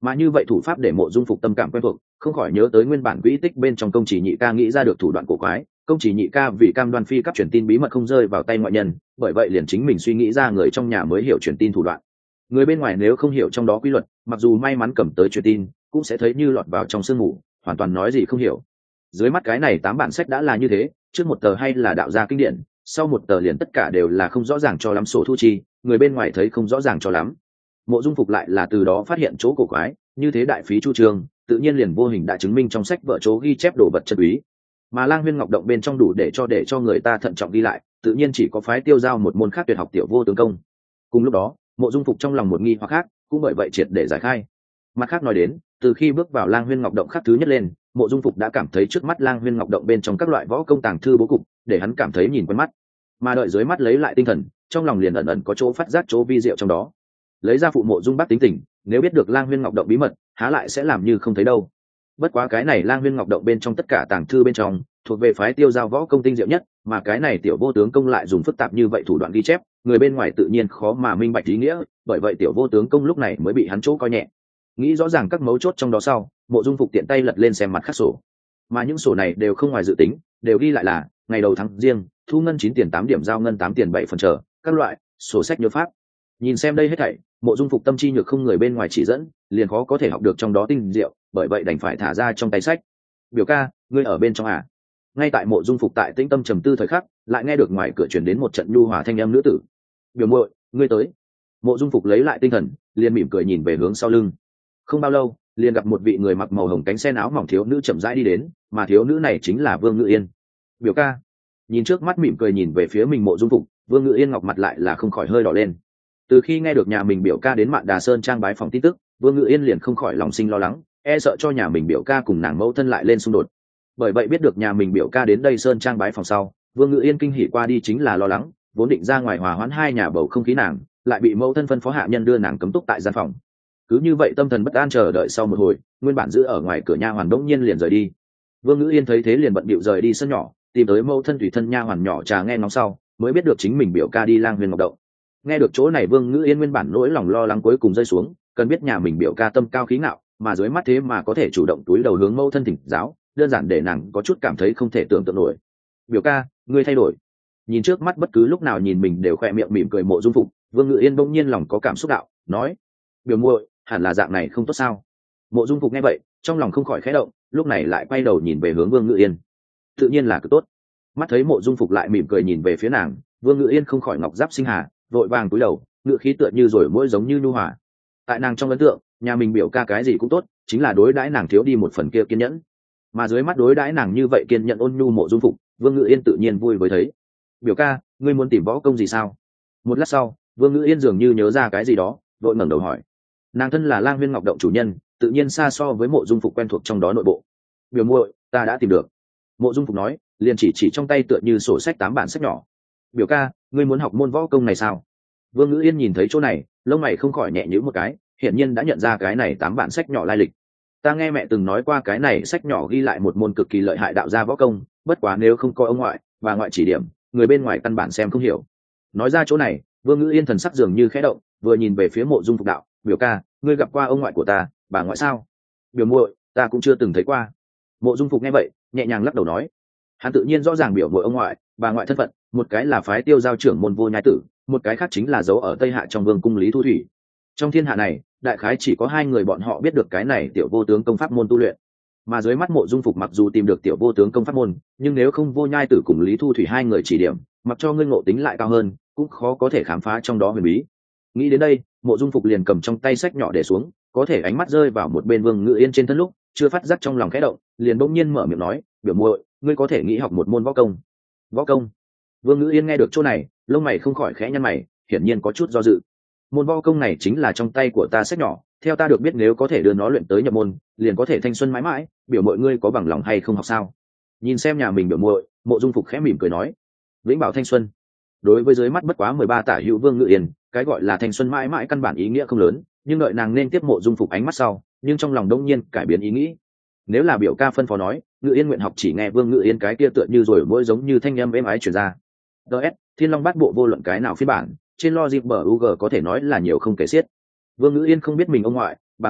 Mà như vậy thủ pháp để Mộ Dung Phục tâm cảm quen thuộc, không khỏi nhớ tới nguyên bản quỹ tích bên trong công chỉ nhị ca nghĩ ra được thủ đoạn cổ quái. Công chỉ nhị ca vì cam đoan phi cấp truyền tin bí mật không rơi vào tay ngoại nhân, bởi vậy liền chính mình suy nghĩ ra người trong nhà mới hiểu truyền tin thủ đoạn. Người bên ngoài nếu không hiểu trong đó quy luật, mặc dù may mắn cầm tới truyền tin, cũng sẽ thấy như lọt vào trong sương mù, hoàn toàn nói gì không hiểu. Dưới mắt cái này 8 bản sách đã là như thế, trước một tờ hay là đạo gia kinh điển, sau một tờ liền tất cả đều là không rõ ràng cho lắm sổ thu chi, người bên ngoài thấy không rõ ràng cho lắm. Mộ Dung Phục lại là từ đó phát hiện chỗ cổ quái, như thế đại phí chu trường, tự nhiên liền vô hình đã chứng minh trong sách vợ chỗ ghi chép đồ vật chân quý. Mà Lang Huyên Ngọc Động bên trong đủ để cho người ta thận trọng ghi lại, tự nhiên chỉ có phái Tiêu Giao một môn khác tuyệt học tiểu vô tướng công. Cùng lúc đó, Mộ Dung Phục trong lòng một nghi hoặc khác, cũng bởi vậy triệt để giải khai. Mặt khác nói đến, từ khi bước vào Lang Huyên Ngọc Động khắc thứ nhất lên, Mộ Dung Phục đã cảm thấy trước mắt Lang Huyên Ngọc Động bên trong các loại võ công tàng thư bố cục, để hắn cảm thấy nhìn quen mắt. Mà đợi dưới mắt lấy lại tinh thần, trong lòng liền ẩn ẩn có chỗ phát giác chỗ vi diệu trong đó. Lấy ra phụ Mộ Dung Bắc tính tình, nếu biết được Lang Huyên Ngọc Động bí mật, há lại sẽ làm như không thấy đâu. Bất quá cái này Lang Huyên Ngọc Động bên trong tất cả tàng thư bên trong, thuộc về phái Tiêu Giao võ công tinh diệu nhất, mà cái này tiểu vô tướng công lại dùng phức tạp như vậy thủ đoạn ghi chép, người bên ngoài tự nhiên khó mà minh bạch ý nghĩa, bởi vậy tiểu vô tướng công lúc này mới bị hắn chỗ coi nhẹ. Nghĩ rõ ràng các mấu chốt trong đó sau, Mộ Dung Phục tiện tay lật lên xem mặt khắc sổ, mà những sổ này đều không ngoài dự tính, đều ghi lại là ngày đầu tháng riêng, thu ngân 9 tiền 8 điểm, giao ngân 8 tiền 7 phần trở các loại sổ sách nhớ pháp. Nhìn xem đây hết thảy, Mộ Dung Phục tâm chi nhược không người bên ngoài chỉ dẫn, liền khó có thể học được trong đó tinh diệu, bởi vậy đành phải thả ra trong tay sách. Biểu ca, ngươi ở bên trong à? Ngay tại Mộ Dung Phục tại tĩnh tâm trầm tư thời khắc, lại nghe được ngoài cửa truyền đến một trận nhu hòa thanh âm nữ tử. Biểu muội, ngươi tới. Mộ Dung Phục lấy lại tinh thần, liền mỉm cười nhìn về hướng sau lưng. Không bao lâu, liền gặp một vị người mặc màu hồng cánh sen áo mỏng thiếu nữ chậm rãi đi đến, mà thiếu nữ này chính là Vương Ngự Yên. Biểu ca. Nhìn trước mắt mỉm cười nhìn về phía mình Mộ Dung Phục, Vương Ngự Yên ngọc mặt lại là không khỏi hơi đỏ lên. Từ khi nghe được nhà mình biểu ca đến Mạn Đà Sơn trang bái phòng tin tức, Vương Ngự Yên liền không khỏi lòng sinh lo lắng, e sợ cho nhà mình biểu ca cùng nàng mẫu thân lại lên xung đột. Bởi vậy biết được nhà mình biểu ca đến đây Sơn trang bái phòng sau, Vương Ngự Yên kinh hỉ qua đi chính là lo lắng, vốn định ra ngoài hòa hoãn hai nhà bầu không khí nàng, lại bị mẫu thân phân phó hạ nhân đưa nàng cấm túc tại gian phòng. Cứ như vậy tâm thần bất an chờ đợi sau một hồi, nguyên bản giữ ở ngoài cửa nha hoàn đống nhiên liền rời đi. Vương Ngự Yên thấy thế liền bận bịu rời đi sân nhỏ, tìm tới mẫu thân tùy thân nha hoàn nhỏ trà nghe ngóng sau, mới biết được chính mình biểu ca đi Lang Huyên Ngọc Động. Nghe được chỗ này Vương Ngự Yên nguyên bản nỗi lòng lo lắng cuối cùng rơi xuống, cần biết nhà mình biểu ca tâm cao khí ngạo, mà dưới mắt thế mà có thể chủ động túi đầu hướng mẫu thân thỉnh giáo, đơn giản để nàng có chút cảm thấy không thể tưởng tượng nổi. Biểu ca, ngươi thay đổi. Nhìn trước mắt bất cứ lúc nào nhìn mình đều khoe miệng mỉm cười Mộ Dung Phục, Vương Ngự Yên bỗng nhiên lòng có cảm xúc đạo, nói: biểu muội, hẳn là dạng này không tốt sao? Mộ Dung Phục nghe vậy, trong lòng không khỏi khẽ động, lúc này lại quay đầu nhìn về hướng Vương Ngự Yên. Tự nhiên là cực tốt. Mắt thấy Mộ Dung Phục lại mỉm cười nhìn về phía nàng, Vương Ngự Yên không khỏi ngọc giáp sinh hà, vội vàng cúi đầu, ngự khí tựa như rồi mỗi giống như nhu hòa. Tại nàng trong ấn tượng, nhà mình biểu ca cái gì cũng tốt, chính là đối đãi nàng thiếu đi một phần kia kiên nhẫn. Mà dưới mắt đối đãi nàng như vậy kiên nhẫn ôn nhu Mộ Dung Phục, Vương Ngự Yên tự nhiên vui với thấy. Biểu ca, ngươi muốn tìm võ công gì sao? Một lát sau, Vương Ngự Yên dường như nhớ ra cái gì đó, vội ngẩng đầu hỏi. Nàng thân là Lang Huyên Ngọc Động chủ nhân, tự nhiên xa so với Mộ Dung Phục quen thuộc trong đó nội bộ. Biểu muội, ta đã tìm được. Mộ Dung Phục nói, liền chỉ trong tay tựa như sổ sách 8 bản sách nhỏ. Biểu ca, ngươi muốn học môn võ công này sao? Vương Ngự Yên nhìn thấy chỗ này, lông mày không khỏi nhẹ nhíu một cái, hiển nhiên đã nhận ra cái này 8 bản sách nhỏ lai lịch. Ta nghe mẹ từng nói qua cái này sách nhỏ ghi lại một môn cực kỳ lợi hại đạo gia võ công, bất quá nếu không có ông ngoại và ngoại chỉ điểm, người bên ngoài căn bản xem không hiểu. Nói ra chỗ này, Vương Ngự Yên thần sắc dường như khẽ động, vừa nhìn về phía Mộ Dung Phục đạo, biểu ca, ngươi gặp qua ông ngoại của ta, bà ngoại sao? Biểu muội, ta cũng chưa từng thấy qua. Mộ Dung Phục nghe vậy, nhẹ nhàng lắc đầu nói, hắn tự nhiên rõ ràng biểu muội ông ngoại, bà ngoại thân phận, một cái là phái Tiêu Giao trưởng môn Vô Nhai Tử, một cái khác chính là dấu ở Tây Hạ trong vương cung Lý Thu Thủy. Trong thiên hạ này, đại khái chỉ có 2 người bọn họ biết được cái này tiểu vô tướng công pháp môn tu luyện. Mà dưới mắt Mộ Dung Phục mặc dù tìm được tiểu vô tướng công pháp môn, nhưng nếu không Vô Nhai Tử cùng Lý Thu Thủy 2 người chỉ điểm, mặc cho ngươi ngộ tính lại cao hơn, cũng khó có thể khám phá trong đó huyền bí. Nghĩ đến đây, Mộ Dung Phục liền cầm trong tay sách nhỏ để xuống, có thể ánh mắt rơi vào một bên Vương Ngự Yên trên thân lúc, chưa phát giác trong lòng khẽ động, liền bỗng nhiên mở miệng nói, biểu muội, ngươi có thể nghĩ học một môn võ công. Võ công? Vương Ngự Yên nghe được chỗ này, lông mày không khỏi khẽ nhăn mày, hiển nhiên có chút do dự. Môn võ công này chính là trong tay của ta sách nhỏ, theo ta được biết nếu có thể đưa nó luyện tới nhập môn, liền có thể thanh xuân mãi mãi, biểu muội ngươi có bằng lòng hay không học sao? Nhìn xem nhà mình biểu muội, Mộ Dung Phục khẽ mỉm cười nói, vĩnh bảo thanh xuân. Đối với dưới mắt bất quá 13 tả hữu Vương Ngự Yên, cái gọi là thanh xuân mãi mãi căn bản ý nghĩa không lớn, nhưng đợi nàng nên tiếp Mộ Dung Phục ánh mắt sau, nhưng trong lòng đông nhiên cải biến ý nghĩ. Nếu là biểu ca phân phó nói, Ngự Yên nguyện học chỉ nghe Vương Ngự Yên cái kia tựa như rồi mỗi giống như thanh âm êm ái truyền ra. DS, Thiên Long Bát Bộ vô luận cái nào phiên bản, trên logic bờ UG có thể nói là nhiều không kể xiết. Vương Ngự Yên không biết mình ông ngoại, bà ngoại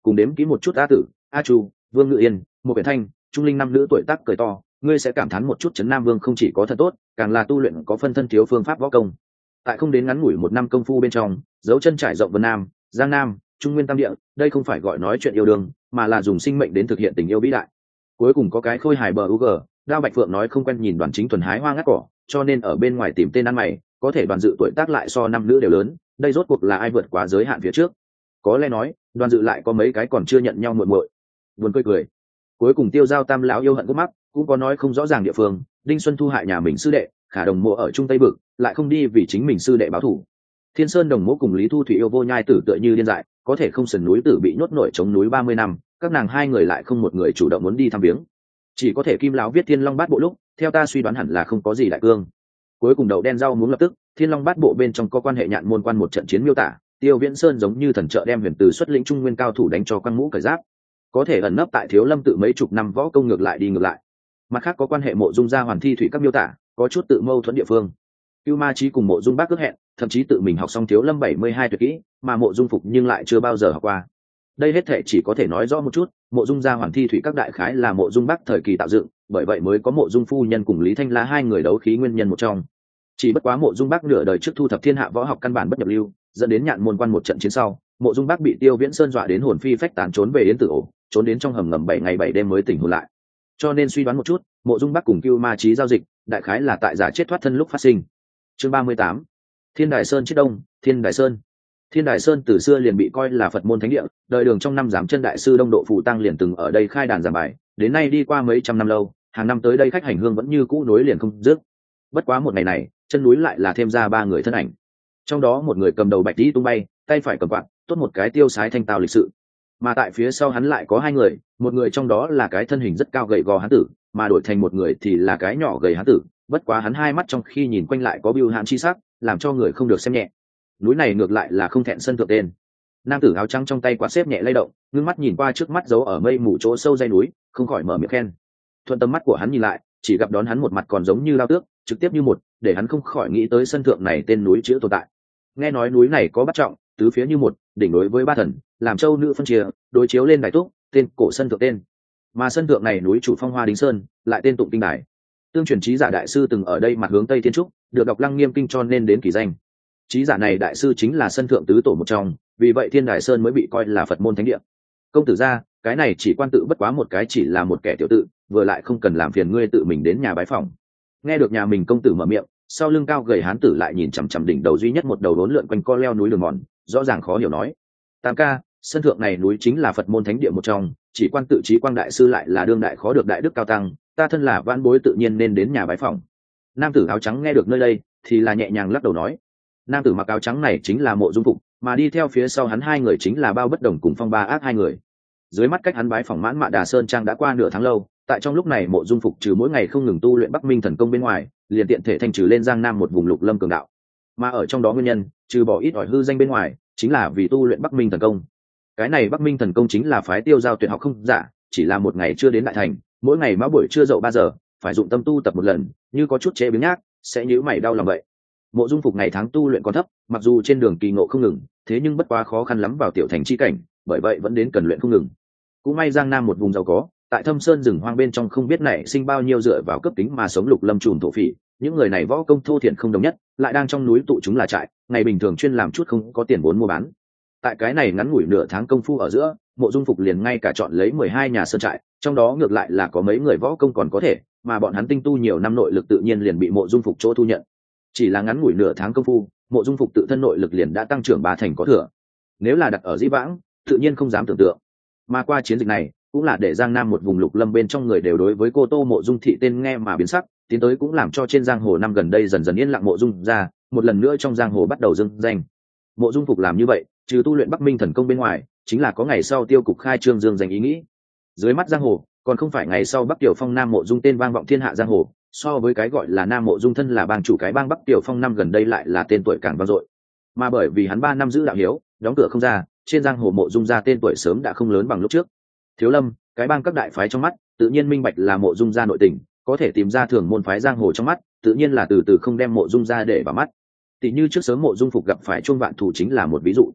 cùng đếm kỹ một chút A Tử, A Chu, Vương Ngự Yên, một Biển Thanh, trung linh năm nữ tuổi tác cười to, ngươi sẽ cảm thán một chút trấn Nam Vương không chỉ có thật tốt, càng là tu luyện có phân thân thiếu phương pháp võ công. Tại không đến ngắn ngủi một năm công phu bên trong, dấu chân trải rộng Vân Nam, Giang Nam, Trung Nguyên Tam Địa, đây không phải gọi nói chuyện yêu đương, mà là dùng sinh mệnh đến thực hiện tình yêu vĩ đại. Cuối cùng có cái khôi hài bờ UG, Đao Bạch Phượng nói không quen nhìn Đoàn Chính thuần hái hoa ngắt cỏ, cho nên ở bên ngoài tìm tên ăn mày, có thể Đoàn Dự tuổi tác lại so năm nữ đều lớn, đây rốt cuộc là ai vượt quá giới hạn phía trước. Có lẽ nói, Đoàn Dự lại có mấy cái còn chưa nhận nhau muội muội. Buồn cười cười. Cuối cùng Tiêu Giao Tam lão yêu hận gút mắt, cũng có nói không rõ ràng địa phương, Đinh Xuân thu hại nhà mình sư đệ, Khả Đồng Mộ ở Trung Tây Bực, lại không đi vì chính mình sư đệ báo thù. Thiên Sơn Đồng Mộ cùng Lý Thu Thủy yêu vô nhai tử tựa như điên dại, có thể không sườn núi tử bị nhốt nổi chống núi 30 năm, các nàng hai người lại không một người chủ động muốn đi thăm viếng. Chỉ có thể Kim lão viết Thiên Long Bát Bộ lúc, theo ta suy đoán hẳn là không có gì đại cương. Cuối cùng đậu đen rau muốn lập tức, Thiên Long Bát Bộ bên trong có quan hệ nhạn môn quan một trận chiến miêu tả, Tiêu Viễn Sơn giống như thần trợ đem Huyền Từ xuất lĩnh trung nguyên cao thủ đánh cho quăng mũ cởi giáp. Có thể ẩn nấp tại Thiếu Lâm tự mấy chục năm võ công ngược lại đi ngược lại. Mặt khác có quan hệ Mộ Dung gia Hoàn Thi Thủy các miêu tả, có chút tự mâu thuẫn địa phương. Cưu Ma Chí cùng Mộ Dung Bác ước hẹn, thậm chí tự mình học xong Thiếu Lâm 72 tuyệt kỹ, mà Mộ Dung Phục nhưng lại chưa bao giờ học qua. Đây hết thảy chỉ có thể nói rõ một chút, Mộ Dung gia Hoàn Thi Thủy các đại khái là Mộ Dung Bác thời kỳ tạo dựng, bởi vậy mới có Mộ Dung phu nhân cùng Lý Thanh La hai người đấu khí nguyên nhân một trong. Chỉ bất quá Mộ Dung Bác nửa đời trước thu thập thiên hạ võ học căn bản bất nhập lưu, dẫn đến nhạn môn quan một trận chiến sau, Mộ Dung Bác bị Tiêu Viễn Sơn dọa đến hồn phi phách tán trốn về Yến Tử Ổ, trốn đến trong hầm ngầm 7 ngày 7 đêm mới tỉnh hồn lại. Cho nên suy đoán một chút, Mộ Dung Bác cùng Cưu Ma Chí giao dịch, đại khái là tại giả chết thoát thân lúc phát sinh. Chương 38. Thiên Đài Sơn chiết đông, Thiên Đài Sơn. Thiên Đài Sơn từ xưa liền bị coi là Phật môn thánh địa, đời Đường trong năm giám chân đại sư Đông Độ Phù Tăng liền từng ở đây khai đàn giảng bài, đến nay đi qua mấy trăm năm lâu, hàng năm tới đây khách hành hương vẫn như cũ nối liền không dứt. Bất quá một ngày này, chân núi lại là thêm ra ba người thân ảnh. Trong đó một người cầm đầu bạch tí tung bay, tay phải cầm quạt, tốt một cái tiêu sái thanh tao lịch sự. Mà tại phía sau hắn lại có hai người, một người trong đó là cái thân hình rất cao gầy gò hán tử, mà đổi thành một người thì là cái nhỏ gầy hán tử, bất quá hắn hai mắt trong khi nhìn quanh lại có bưu hãn chi sắc, làm cho người không được xem nhẹ. Núi này ngược lại là không thẹn sân thượng tên. Nam tử áo trắng trong tay quạt xếp nhẹ lay động, ngưng mắt nhìn qua trước mắt giấu ở mây mù chỗ sâu dãy núi, không khỏi mở miệng khen. Thuận tầm mắt của hắn nhìn lại, chỉ gặp đón hắn một mặt còn giống như lao tước, trực tiếp như một, để hắn không khỏi nghĩ tới sân thượng này tên núi chữ tồn tại. Nghe nói núi này có bát trọng, tứ phía như một, đỉnh đối với ba thần, làm châu nữ phân chia, đối chiếu lên đài túc, tên cổ sân thượng tên. Mà sân thượng này núi chủ phong Hoa Đính Sơn, lại tên Tụng Kinh Đài. Tương truyền trí giả đại sư từng ở đây mặt hướng tây thiên trúc, được đọc Lăng Nghiêm kinh cho nên đến kỳ danh. Trí giả này đại sư chính là sân thượng tứ tổ một trong, vì vậy Thiên Đài Sơn mới bị coi là Phật môn thánh địa. Công tử gia, cái này chỉ quan tự bất quá một cái chỉ là một kẻ tiểu tự, vừa lại không cần làm phiền ngươi tự mình đến nhà bái phỏng. Nghe được nhà mình công tử mở miệng, sau lưng cao gầy hán tử lại nhìn chằm chằm đỉnh đầu duy nhất một đầu đốn lượn quanh co leo núi đường mòn, rõ ràng khó hiểu nói: Tam ca, sân thượng này núi chính là Phật môn thánh địa một trong, chỉ quan tự trí quang đại sư lại là đương đại khó được đại đức cao tăng, ta thân là vãn bối tự nhiên nên đến nhà bái phỏng. Nam tử áo trắng nghe được nơi đây thì là nhẹ nhàng lắc đầu nói. Nam tử mặc áo trắng này chính là Mộ Dung Phục, mà đi theo phía sau hắn hai người chính là Bao Bất Đồng cùng Phong Ba Ác hai người. Dưới mắt cách hắn bái phỏng Mãn Mạ Đà Sơn trang đã qua nửa tháng lâu, tại trong lúc này Mộ Dung Phục trừ mỗi ngày không ngừng tu luyện Bắc Minh thần công bên ngoài, liền tiện thể thanh trừ lên Giang Nam một vùng lục lâm cường đạo. Mà ở trong đó nguyên nhân, trừ bỏ ít ỏi hư danh bên ngoài, chính là vì tu luyện Bắc Minh thần công. Cái này Bắc Minh thần công chính là phái Tiêu Giao tuyệt học không giả, chỉ là một ngày chưa đến đại thành, mỗi ngày mã buổi trưa dậu 3 giờ, phải dụng tâm tu tập một lần, như có chút chế biếng nhác, sẽ nhíu mày đau lòng vậy. Mộ Dung Phục ngày tháng tu luyện còn thấp, mặc dù trên đường kỳ ngộ không ngừng, thế nhưng bất quá khó khăn lắm vào tiểu thành chi cảnh, bởi vậy vẫn đến cần luyện không ngừng. Cũng may Giang Nam một vùng giàu có, tại Thâm Sơn rừng hoang bên trong không biết nảy sinh bao nhiêu dựa vào cấp tính mà sống lục lâm trùm thổ phỉ, những người này võ công thô thiển không đồng nhất, lại đang trong núi tụ chúng là trại, ngày bình thường chuyên làm chút không có tiền vốn mua bán. Tại cái này ngắn ngủi nửa tháng công phu ở giữa, Mộ Dung Phục liền ngay cả chọn lấy 12 nhà sơn trại, trong đó ngược lại là có mấy người võ công còn có thể, mà bọn hắn tinh tu nhiều năm nội lực tự nhiên liền bị Mộ Dung Phục chỗ thu nhận. Chỉ là ngắn ngủi nửa tháng công phu, Mộ Dung Phục tự thân nội lực liền đã tăng trưởng 3 thành có thừa. Nếu là đặt ở Dĩ Vãng, tự nhiên không dám tưởng tượng. Mà qua chiến dịch này, cũng là để Giang Nam một vùng lục lâm bên trong người đều đối với cô Tô Mộ Dung thị tên nghe mà biến sắc, tiến tới cũng làm cho trên giang hồ năm gần đây dần dần yên lặng Mộ Dung ra, một lần nữa trong giang hồ bắt đầu dâng danh. Mộ Dung Phục làm như vậy, trừ tu luyện Bắc Minh thần công bên ngoài, chính là có ngày sau tiêu cục khai trương dương danh ý nghĩ. Dưới mắt giang hồ, còn không phải ngày sau Bắc Tiểu Phong Nam Mộ Dung tên vang vọng thiên hạ giang hồ, so với cái gọi là Nam Mộ Dung thân là bang chủ cái bang Bắc Tiểu Phong năm gần đây lại là tên tuổi càng vang dội. Mà bởi vì hắn 3 năm giữ đạo hiếu, đóng cửa không ra, trên giang hồ Mộ Dung gia tên tuổi sớm đã không lớn bằng lúc trước. Thiếu Lâm, cái bang các đại phái trong mắt, tự nhiên minh bạch là Mộ Dung gia nội tình, có thể tìm ra thường môn phái giang hồ trong mắt, tự nhiên là từ từ không đem Mộ Dung gia để vào mắt. Tỷ như trước sớm Mộ Dung Phục gặp phải Chuông Vạn Thủ chính là một ví dụ.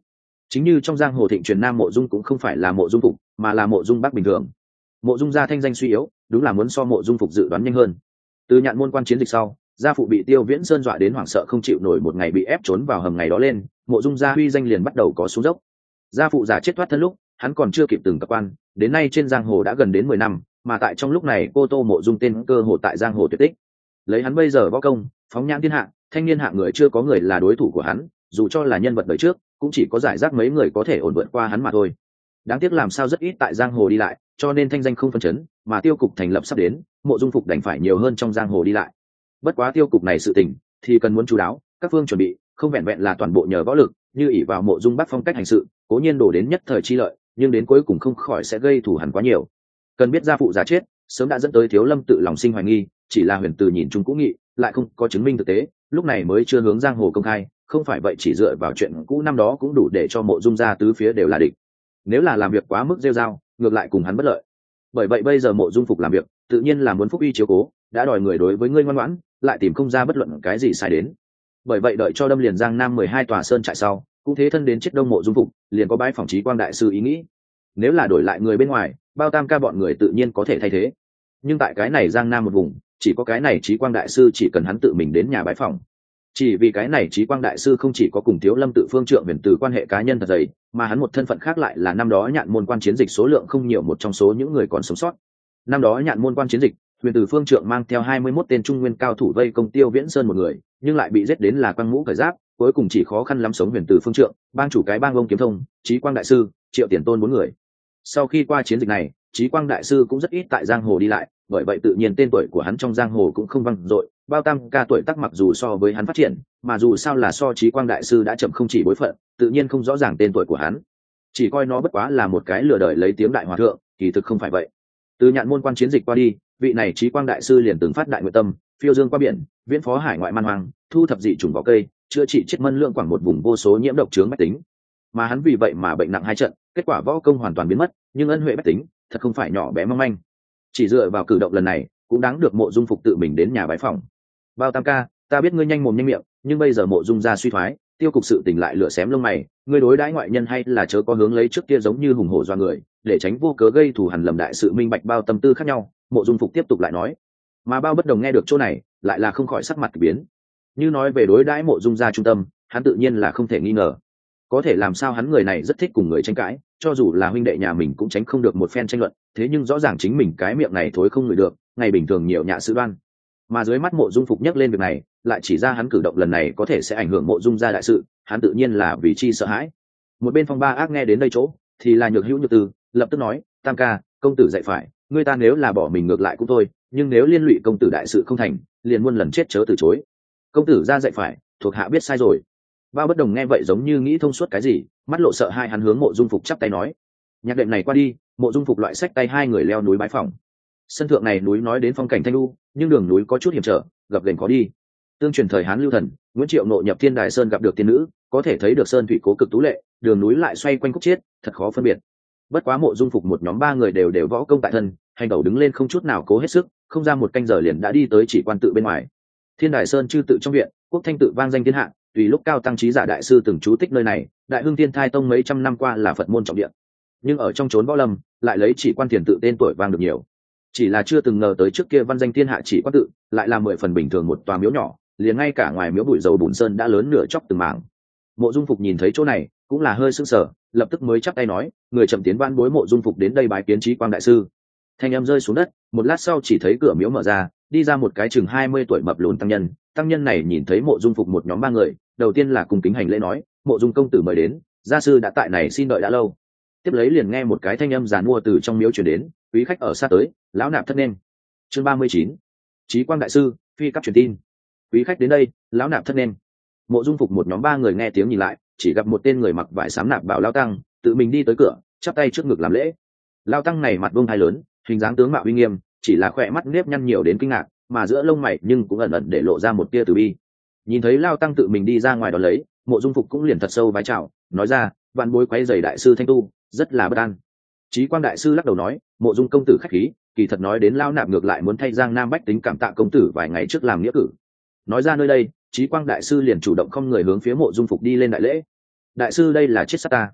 Chính như trong giang hồ thịnh truyền nam mộ dung cũng không phải là mộ dung phục, mà là mộ dung bắc bình thường. Mộ dung gia thanh danh suy yếu, đúng là muốn so mộ dung phục dự đoán nhanh hơn. Từ nhạn môn quan chiến dịch sau, gia phụ bị Tiêu Viễn Sơn dọa đến hoảng sợ không chịu nổi, một ngày bị ép trốn vào hầm ngày đó lên, mộ dung gia huy danh liền bắt đầu có xuống dốc. Gia phụ giả chết thoát thân lúc, hắn còn chưa kịp từng cập quan, đến nay trên giang hồ đã gần đến 10 năm, mà tại trong lúc này cô Tô Mộ Dung tên cơ hồ tại giang hồ tuyệt tích. Lấy hắn bây giờ võ công, phóng nhãn thiên hạ, thanh niên hạng người chưa có người là đối thủ của hắn, dù cho là nhân vật đời trước, cũng chỉ có giải rác mấy người có thể ổn vượt qua hắn mà thôi. Đáng tiếc làm sao rất ít tại giang hồ đi lại, cho nên thanh danh không phân chấn, mà tiêu cục thành lập sắp đến, Mộ Dung Phục đành phải nhiều hơn trong giang hồ đi lại. Bất quá tiêu cục này sự tình thì cần muốn chú đáo, các phương chuẩn bị, không vẹn vẹn là toàn bộ nhờ võ lực, như ỷ vào Mộ Dung Bắc phong cách hành sự, cố nhiên đổ đến nhất thời chi lợi, nhưng đến cuối cùng không khỏi sẽ gây thù hằn quá nhiều. Cần biết gia phụ giả chết, sớm đã dẫn tới Thiếu Lâm tự lòng sinh hoài nghi, chỉ là Huyền Từ nhìn chung cũng nghị, lại không có chứng minh thực tế, lúc này mới chưa hướng giang hồ công khai, không phải vậy chỉ dựa vào chuyện cũ năm đó cũng đủ để cho Mộ Dung gia tứ phía đều là địch. Nếu là làm việc quá mức rêu rao, ngược lại cùng hắn bất lợi. Bởi vậy bây giờ Mộ Dung Phục làm việc, tự nhiên là muốn phúc uy chiếu cố, đã đòi người đối với ngươi ngoan ngoãn, lại tìm không ra bất luận cái gì sai đến. Bởi vậy đợi cho đâm liền giang nam 12 tòa sơn trại sau, cũng thế thân đến chết đông Mộ Dung Phục, liền có bái phỏng Chí Quang đại sư ý nghĩ. Nếu là đổi lại người bên ngoài, bao tam ca bọn người tự nhiên có thể thay thế, nhưng tại cái này giang nam một vùng, chỉ có cái này Chí Quang đại sư chỉ cần hắn tự mình đến nhà bái phỏng. Chỉ vì cái này Chí Quang đại sư không chỉ có cùng Thiếu Lâm tự phương trượng Huyền Từ quan hệ cá nhân thật dày, mà hắn một thân phận khác lại là năm đó nhạn môn quan chiến dịch số lượng không nhiều một trong số những người còn sống sót. Năm đó nhạn môn quan chiến dịch, Huyền Từ phương trượng mang theo 21 tên trung nguyên cao thủ vây công Tiêu Viễn Sơn một người, nhưng lại bị giết đến là quăng mũ cởi giáp, cuối cùng chỉ khó khăn lắm sống Huyền Từ phương trượng, bang chủ cái bang ông kiếm thông, Chí Quang đại sư, Triệu Tiền Tôn bốn người. Sau khi qua chiến dịch này, Chí Quang đại sư cũng rất ít tại giang hồ đi lại, bởi vậy tự nhiên tên tuổi của hắn trong giang hồ cũng không vang dội. Bao tam ca tuổi tác mặc dù so với hắn phát triển, mà dù sao là so Chí Quang đại sư đã chậm không chỉ bối phận, tự nhiên không rõ ràng tên tuổi của hắn, chỉ coi nó bất quá là một cái lừa đời lấy tiếng đại hòa thượng, kỳ thực không phải vậy. Từ nhạn môn quan chiến dịch qua đi, vị này Chí Quang đại sư liền từng phát đại nguyện tâm, phiêu dương qua biển, viễn phó hải ngoại man hoang, thu thập dị chủng vỏ cây, chữa trị chết mân lượng quảng một vùng vô số nhiễm độc chướng bách tính. Mà hắn vì vậy mà bệnh nặng 2 trận, kết quả võ công hoàn toàn biến mất, nhưng ân huệ bách tính thật không phải nhỏ bé mong manh. Chỉ dựa vào cử động lần này, cũng đáng được Mộ Dung Phục tự mình đến nhà bái phỏng. Bao tam ca, ta biết ngươi nhanh mồm nhanh miệng, nhưng bây giờ Mộ Dung gia suy thoái, tiêu cục sự tình lại lửa xém lông mày, ngươi đối đãi ngoại nhân hay là chớ có hướng lấy trước kia giống như hùng hổ doa người, để tránh vô cớ gây thù hằn lầm đại sự minh bạch. Bao tâm tư khác nhau, Mộ Dung Phục tiếp tục lại nói. Mà Bao bất đồng nghe được chỗ này, lại là không khỏi sắc mặt biến. Như nói về đối đãi Mộ Dung gia trung tâm, hắn tự nhiên là không thể nghi ngờ. Có thể làm sao hắn người này rất thích cùng người tranh cãi, cho dù là huynh đệ nhà mình cũng tránh không được một phen tranh luận, thế nhưng rõ ràng chính mình cái miệng này thối không ngửi được, ngày bình thường nhiều nhã sự đoan. Mà dưới mắt Mộ Dung Phục nhắc lên việc này, lại chỉ ra hắn cử động lần này có thể sẽ ảnh hưởng Mộ Dung gia đại sự, hắn tự nhiên là vì chi sợ hãi. Một bên Phong Ba Ác nghe đến đây chỗ, thì là Nhược Hữu Nhược Từ, lập tức nói, tam ca, công tử dạy phải, ngươi ta nếu là bỏ mình ngược lại cũng thôi, nhưng nếu liên lụy công tử đại sự không thành, liền muôn lần chết chớ từ chối. Công tử ra dạy phải, thuộc hạ biết sai rồi. Bao bất đồng nghe vậy giống như nghĩ thông suốt cái gì, mắt lộ sợ hai, hắn hướng Mộ Dung Phục chắp tay nói. Nhạc đệm này qua đi, Mộ Dung Phục loại xách tay hai người leo núi bái phỏng. Sân thượng này núi nói đến phong cảnh thanh lưu, nhưng đường núi có chút hiểm trở, gập ghềnh khó đi. Tương truyền thời Hán Lưu Thần, Nguyễn Triệu nội nhập Thiên Đài Sơn gặp được tiên nữ, có thể thấy được sơn thủy cố cực tú lệ, đường núi lại xoay quanh khúc chiết, thật khó phân biệt. Bất quá Mộ Dung Phục một nhóm 3 người đều võ công tại thân, hành đầu đứng lên không chút nào cố hết sức, không ra một canh giờ liền đã đi tới Chỉ Quan tự bên ngoài. Thiên Đài Sơn chư tự trong viện, Quốc Thanh tự vang danh thiên hạ, tùy lúc cao tăng trí giả đại sư từng trú tích nơi này, Đại Hưng Thiên Thai Tông mấy trăm năm qua là Phật môn trọng địa. Nhưng ở trong chốn võ lâm, lại lấy Chỉ Quan Thiền tự tên tuổi vang được nhiều. Chỉ là chưa từng ngờ tới trước kia văn danh thiên hạ Chỉ Quan tự, lại là 10 phần bình thường một tòa miếu nhỏ, liền ngay cả ngoài miếu bụi dầu bùn sơn đã lớn nửa chóc từng mảng. Mộ Dung Phục nhìn thấy chỗ này, cũng là hơi sững sờ, lập tức mới chắp tay nói, người chậm tiến van bối Mộ Dung Phục đến đây bái kiến Chí Quang đại sư. Thanh âm rơi xuống đất, một lát sau chỉ thấy cửa miếu mở ra, đi ra một cái chừng 20 tuổi mập lùn tăng nhân. Tăng nhân này nhìn thấy Mộ Dung Phục một nhóm 3 người, đầu tiên là cung kính hành lễ nói, Mộ Dung công tử mời đến, gia sư đã tại này xin đợi đã lâu. Tiếp lấy liền nghe một cái thanh âm giàn mua từ trong miếu truyền đến, quý khách ở xa tới, lão nạp thất nên. Chương 39. Chí Quang đại sư, phi cấp truyền tin. Quý khách đến đây, lão nạp thất nên. Mộ Dung Phục một nhóm 3 người nghe tiếng nhìn lại, chỉ gặp một tên người mặc vải xám nạp bảo lão tăng, tự mình đi tới cửa, chắp tay trước ngực làm lễ. Lão tăng này mặt vuông hai lớn, hình dáng tướng mạo uy nghiêm, chỉ là khỏe mắt nếp nhăn nhiều đến kinh ngạc, mà giữa lông mày nhưng cũng ẩn ẩn để lộ ra một tia từ bi. Nhìn thấy lão tăng tự mình đi ra ngoài đó lấy, Mộ Dung Phục cũng liền thật sâu vái chào, nói ra, vạn bối quấy rầy đại sư thanh tu, rất là bất an. Chí Quang đại sư lắc đầu nói, Mộ Dung công tử khách khí, kỳ thật nói đến lão nạp ngược lại muốn thay Giang Nam bách tính cảm tạ công tử vài ngày trước làm nghĩa cử. Nói ra nơi đây, Chí Quang đại sư liền chủ động không người hướng phía Mộ Dung Phục đi lên đại lễ. Đại sư đây là chết sát ta,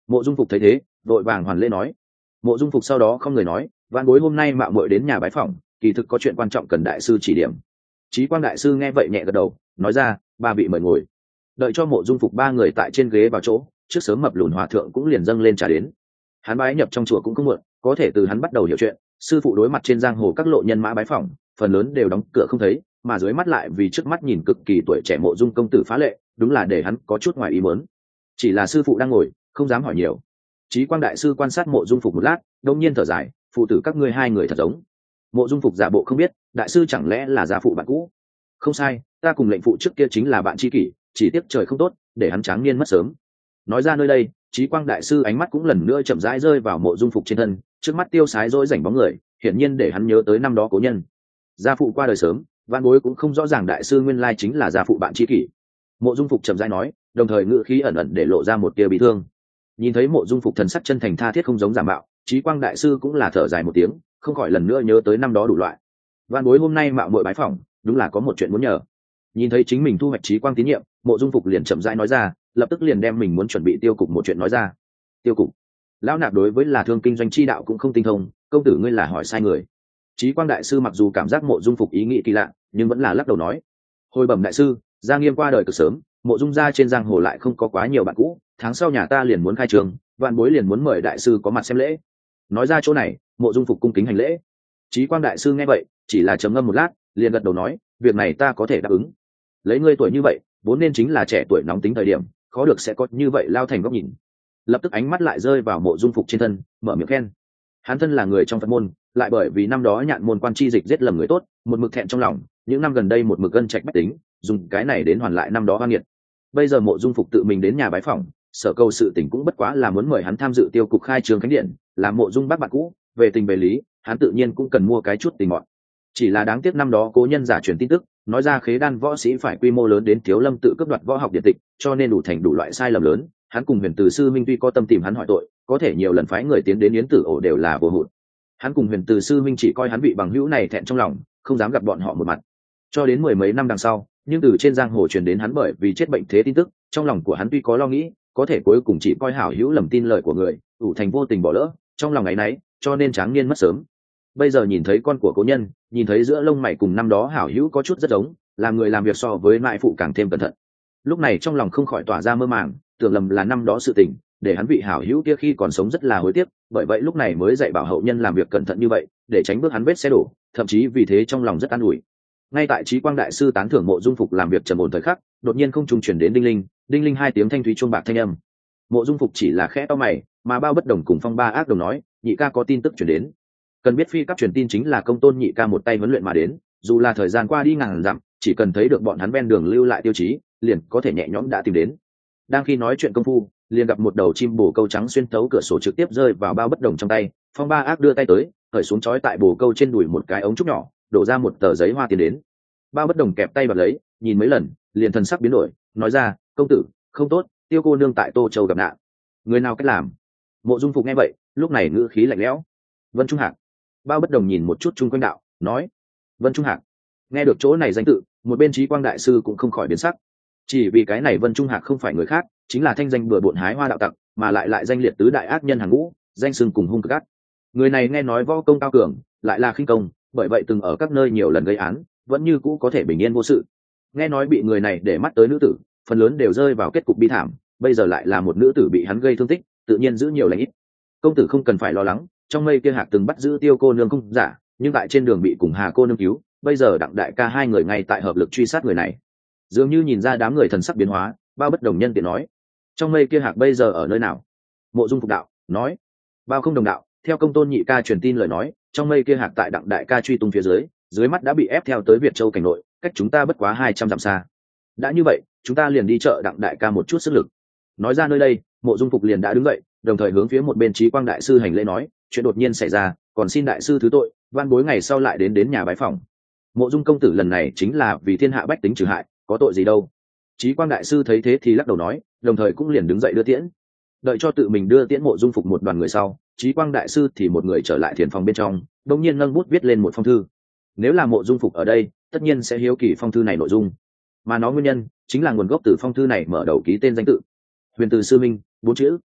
Mộ Dung Phục thấy thế vội vàng hoàn lễ nói. Mộ Dung Phục sau đó không người nói, vạn bối hôm nay mạo muội đến nhà bái phỏng, kỳ thực có chuyện quan trọng cần đại sư chỉ điểm. Chí Quang đại sư nghe vậy nhẹ gật đầu, nói ra, ba vị mời ngồi. Đợi cho Mộ Dung Phục ba người tại trên ghế vào chỗ, trước sớm mập lùn hòa thượng cũng liền dâng lên trà đến. Hắn bái nhập trong chùa cũng không muộn, có thể từ hắn bắt đầu hiểu chuyện, sư phụ đối mặt trên giang hồ các lộ nhân mã bái phỏng, phần lớn đều đóng cửa không thấy, mà dưới mắt lại vì trước mắt nhìn cực kỳ tuổi trẻ Mộ Dung công tử phá lệ, đúng là để hắn có chút ngoài ý muốn. Chỉ là sư phụ đang ngồi, không dám hỏi nhiều. Chí Quang đại sư quan sát Mộ Dung Phục một lát, đông nhiên thở dài, phụ tử các ngươi hai người thật giống. Mộ Dung Phục giả bộ không biết, đại sư chẳng lẽ là gia phụ bạn cũ? Không sai, ta cùng lệnh phụ trước kia chính là bạn tri kỷ, chỉ tiếc trời không tốt, để hắn tráng niên mất sớm. Nói ra nơi đây, Chí Quang đại sư ánh mắt cũng lần nữa chậm rãi rơi vào Mộ Dung Phục trên thân, trước mắt tiêu sái rỗi rảnh bóng người, hiển nhiên để hắn nhớ tới năm đó cố nhân. Gia phụ qua đời sớm, văn bối cũng không rõ ràng đại sư nguyên lai chính là gia phụ bạn tri kỷ. Mộ Dung Phục chậm rãi nói, đồng thời ngữ khí ẩn ẩn để lộ ra một tia bị thương. Nhìn thấy Mộ Dung Phục thần sắc chân thành tha thiết không giống giả mạo, Chí Quang đại sư cũng là thở dài một tiếng, không khỏi lần nữa nhớ tới năm đó đủ loại. Văn bối hôm nay mạo muội bái phỏng, đúng là có một chuyện muốn nhờ. Nhìn thấy chính mình thu hoạch Chí Quang tín nhiệm, Mộ Dung Phục liền chậm rãi nói ra, lập tức liền đem mình muốn chuẩn bị tiêu cục một chuyện nói ra. Tiêu cục? Lão nạp đối với là thương kinh doanh chi đạo cũng không tinh thông, công tử ngươi là hỏi sai người. Chí Quang đại sư mặc dù cảm giác Mộ Dung Phục ý nghĩ kỳ lạ, nhưng vẫn là lắc đầu nói, hồi bẩm đại sư, Gia Nghiêm qua đời cực sớm, Mộ Dung gia trên giang hồ lại không có quá nhiều bạn cũ, tháng sau nhà ta liền muốn khai trường, vạn bối liền muốn mời đại sư có mặt xem lễ. Nói ra chỗ này, Mộ Dung Phục cung kính hành lễ. Chí Quang đại sư nghe vậy, chỉ là trầm ngâm một lát, liền gật đầu nói, việc này ta có thể đáp ứng. Lấy ngươi tuổi như vậy, vốn nên chính là trẻ tuổi nóng tính thời điểm, khó được sẽ có như vậy lao thành góc nhìn. Lập tức ánh mắt lại rơi vào Mộ Dung Phục trên thân, mở miệng khen. Hắn thân là người trong Phật môn, lại bởi vì năm đó Nhạn môn quan chi dịch giết lầm người tốt, một mực thẹn trong lòng, những năm gần đây một mực gân trạch bách tính, dùng cái này đến hoàn lại năm đó oan nghiệt. Bây giờ Mộ Dung Phục tự mình đến nhà bái phỏng, sở cầu sự tình cũng bất quá là muốn mời hắn tham dự tiêu cục khai trường khánh điện, làm Mộ Dung bác bạn cũ, về tình về lý, hắn tự nhiên cũng cần mua cái chút tình mọn. Chỉ là đáng tiếc năm đó cố nhân giả truyền tin tức, nói ra khế đan võ sĩ phải quy mô lớn đến Thiếu Lâm tự cướp đoạt võ học điện tịch, cho nên đủ thành đủ loại sai lầm lớn. Hắn cùng Huyền Từ sư minh tuy có tâm tìm hắn hỏi tội, có thể nhiều lần phái người tiến đến Yến Tử ổ đều là vô hụt. Hắn cùng Huyền Từ sư minh chỉ coi hắn bị bằng hữu này thẹn trong lòng, không dám gặp bọn họ một mặt. Cho đến mười mấy năm đằng sau, nhưng từ trên giang hồ truyền đến hắn bởi vì chết bệnh thế tin tức, trong lòng của hắn tuy có lo nghĩ, có thể cuối cùng chỉ coi hảo hữu lầm tin lời của người, ủ thành vô tình bỏ lỡ, trong lòng ngày nấy, cho nên tráng niên mất sớm. Bây giờ nhìn thấy con của cố nhân, nhìn thấy giữa lông mày cùng năm đó hảo hữu có chút rất giống, làm người làm việc so với mại phụ càng thêm cẩn thận. Lúc này trong lòng không khỏi tỏa ra mơ màng, tưởng lầm là năm đó sự tình, để hắn vị hảo hữu kia khi còn sống rất là hối tiếc, bởi vậy lúc này mới dạy bảo hậu nhân làm việc cẩn thận như vậy, để tránh bước hắn vết xe đổ, thậm chí vì thế trong lòng rất an ủi. Ngay tại Chí Quang đại sư tán thưởng Mộ Dung Phục làm việc trầm ổn thời khắc, đột nhiên không trung chuyển đến đinh linh hai tiếng thanh thúy chuông bạc thanh âm. Mộ Dung Phục chỉ là khẽ to mày, mà Bao Bất Đồng cùng Phong Ba Ác Đồng nói, nhị ca có tin tức chuyển đến. Cần biết phi các truyền tin chính là công tôn nhị ca một tay huấn luyện mà đến, dù là thời gian qua đi ngàn dặm, chỉ cần thấy được bọn hắn ven đường lưu lại tiêu chí, liền có thể nhẹ nhõm đã tìm đến. Đang khi nói chuyện công phu, liền gặp một đầu chim bồ câu trắng xuyên thấu cửa sổ trực tiếp rơi vào Bao Bất Đồng trong tay. Phong Ba Ác đưa tay tới, cởi xuống trói tại bồ câu trên đùi một cái ống trúc nhỏ, đổ ra một tờ giấy hoa tiền đến. Bao Bất Đồng kẹp tay bật lấy, nhìn mấy lần, liền thần sắc biến đổi, nói ra, công tử, không tốt, Tiêu cô nương tại Tô Châu gặp nạn. Người nào cách làm? Mộ Dung Phục nghe vậy, lúc này ngữ khí lạnh lẽo. Vân Trung Hạc. Bao Bất Đồng nhìn một chút chung quanh đạo, nói, Vân Trung Hạc. Nghe được chỗ này danh tự, một bên Chí Quang đại sư cũng không khỏi biến sắc. Chỉ vì cái này Vân Trung Hạc không phải người khác, chính là thanh danh bừa bộn hái hoa đạo tặc, mà lại danh liệt tứ đại ác nhân hàng ngũ, danh xưng cùng hung cực ác. Người này nghe nói võ công cao cường, lại là khinh công, bởi vậy từng ở các nơi nhiều lần gây án, vẫn như cũ có thể bình yên vô sự. Nghe nói bị người này để mắt tới nữ tử, phần lớn đều rơi vào kết cục bi thảm, bây giờ lại là một nữ tử bị hắn gây thương tích, tự nhiên giữ nhiều lành ít. Công tử không cần phải lo lắng, trong mây kia Hạc từng bắt giữ Tiêu cô nương không giả, nhưng tại trên đường bị cùng Hà cô nương cứu, bây giờ Đặng đại ca hai người ngay tại hợp lực truy sát người này. Dường như nhìn ra đám người thần sắc biến hóa, Bao Bất Đồng nhân tiện nói, trong mây kia Hạc bây giờ ở nơi nào? Mộ Dung Phục đạo nói, Bao không đồng đạo, theo công tôn nhị ca truyền tin lời nói, trong mây kia Hạc tại Đặng đại ca truy tung phía dưới mắt đã bị ép theo tới Việt Châu cảnh nội, cách chúng ta bất quá 200 dặm xa. Đã như vậy, chúng ta liền đi chợ Đặng đại ca một chút sức lực. Nói ra nơi đây, Mộ Dung Phục liền đã đứng dậy, đồng thời hướng phía một bên Chí Quang đại sư hành lễ nói, chuyện đột nhiên xảy ra, còn xin đại sư thứ tội, van bối ngày sau lại đến nhà bái phỏng. Mộ Dung công tử lần này chính là vì thiên hạ bách tính trừ hại, có tội gì đâu. Chí Quang đại sư thấy thế thì lắc đầu nói, đồng thời cũng liền đứng dậy đưa tiễn. Đợi cho tự mình đưa tiễn Mộ Dung Phục một đoàn người sau, Chí Quang đại sư thì một người trở lại thiền phòng bên trong, đột nhiên nâng bút viết lên một phong thư. Nếu là Mộ Dung Phục ở đây, tất nhiên sẽ hiếu kỳ phong thư này nội dung, mà nó nguyên nhân chính là nguồn gốc từ phong thư này mở đầu ký tên danh tự Huyền Từ sư minh, 4 chữ.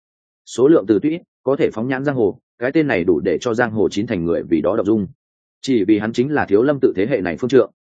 số lượng từ tuy có thể phóng nhãn giang hồ, cái tên này đủ để cho giang hồ chín thành người vì đó đọc dung. Chỉ vì hắn chính là Thiếu Lâm tự thế hệ này phương trượng.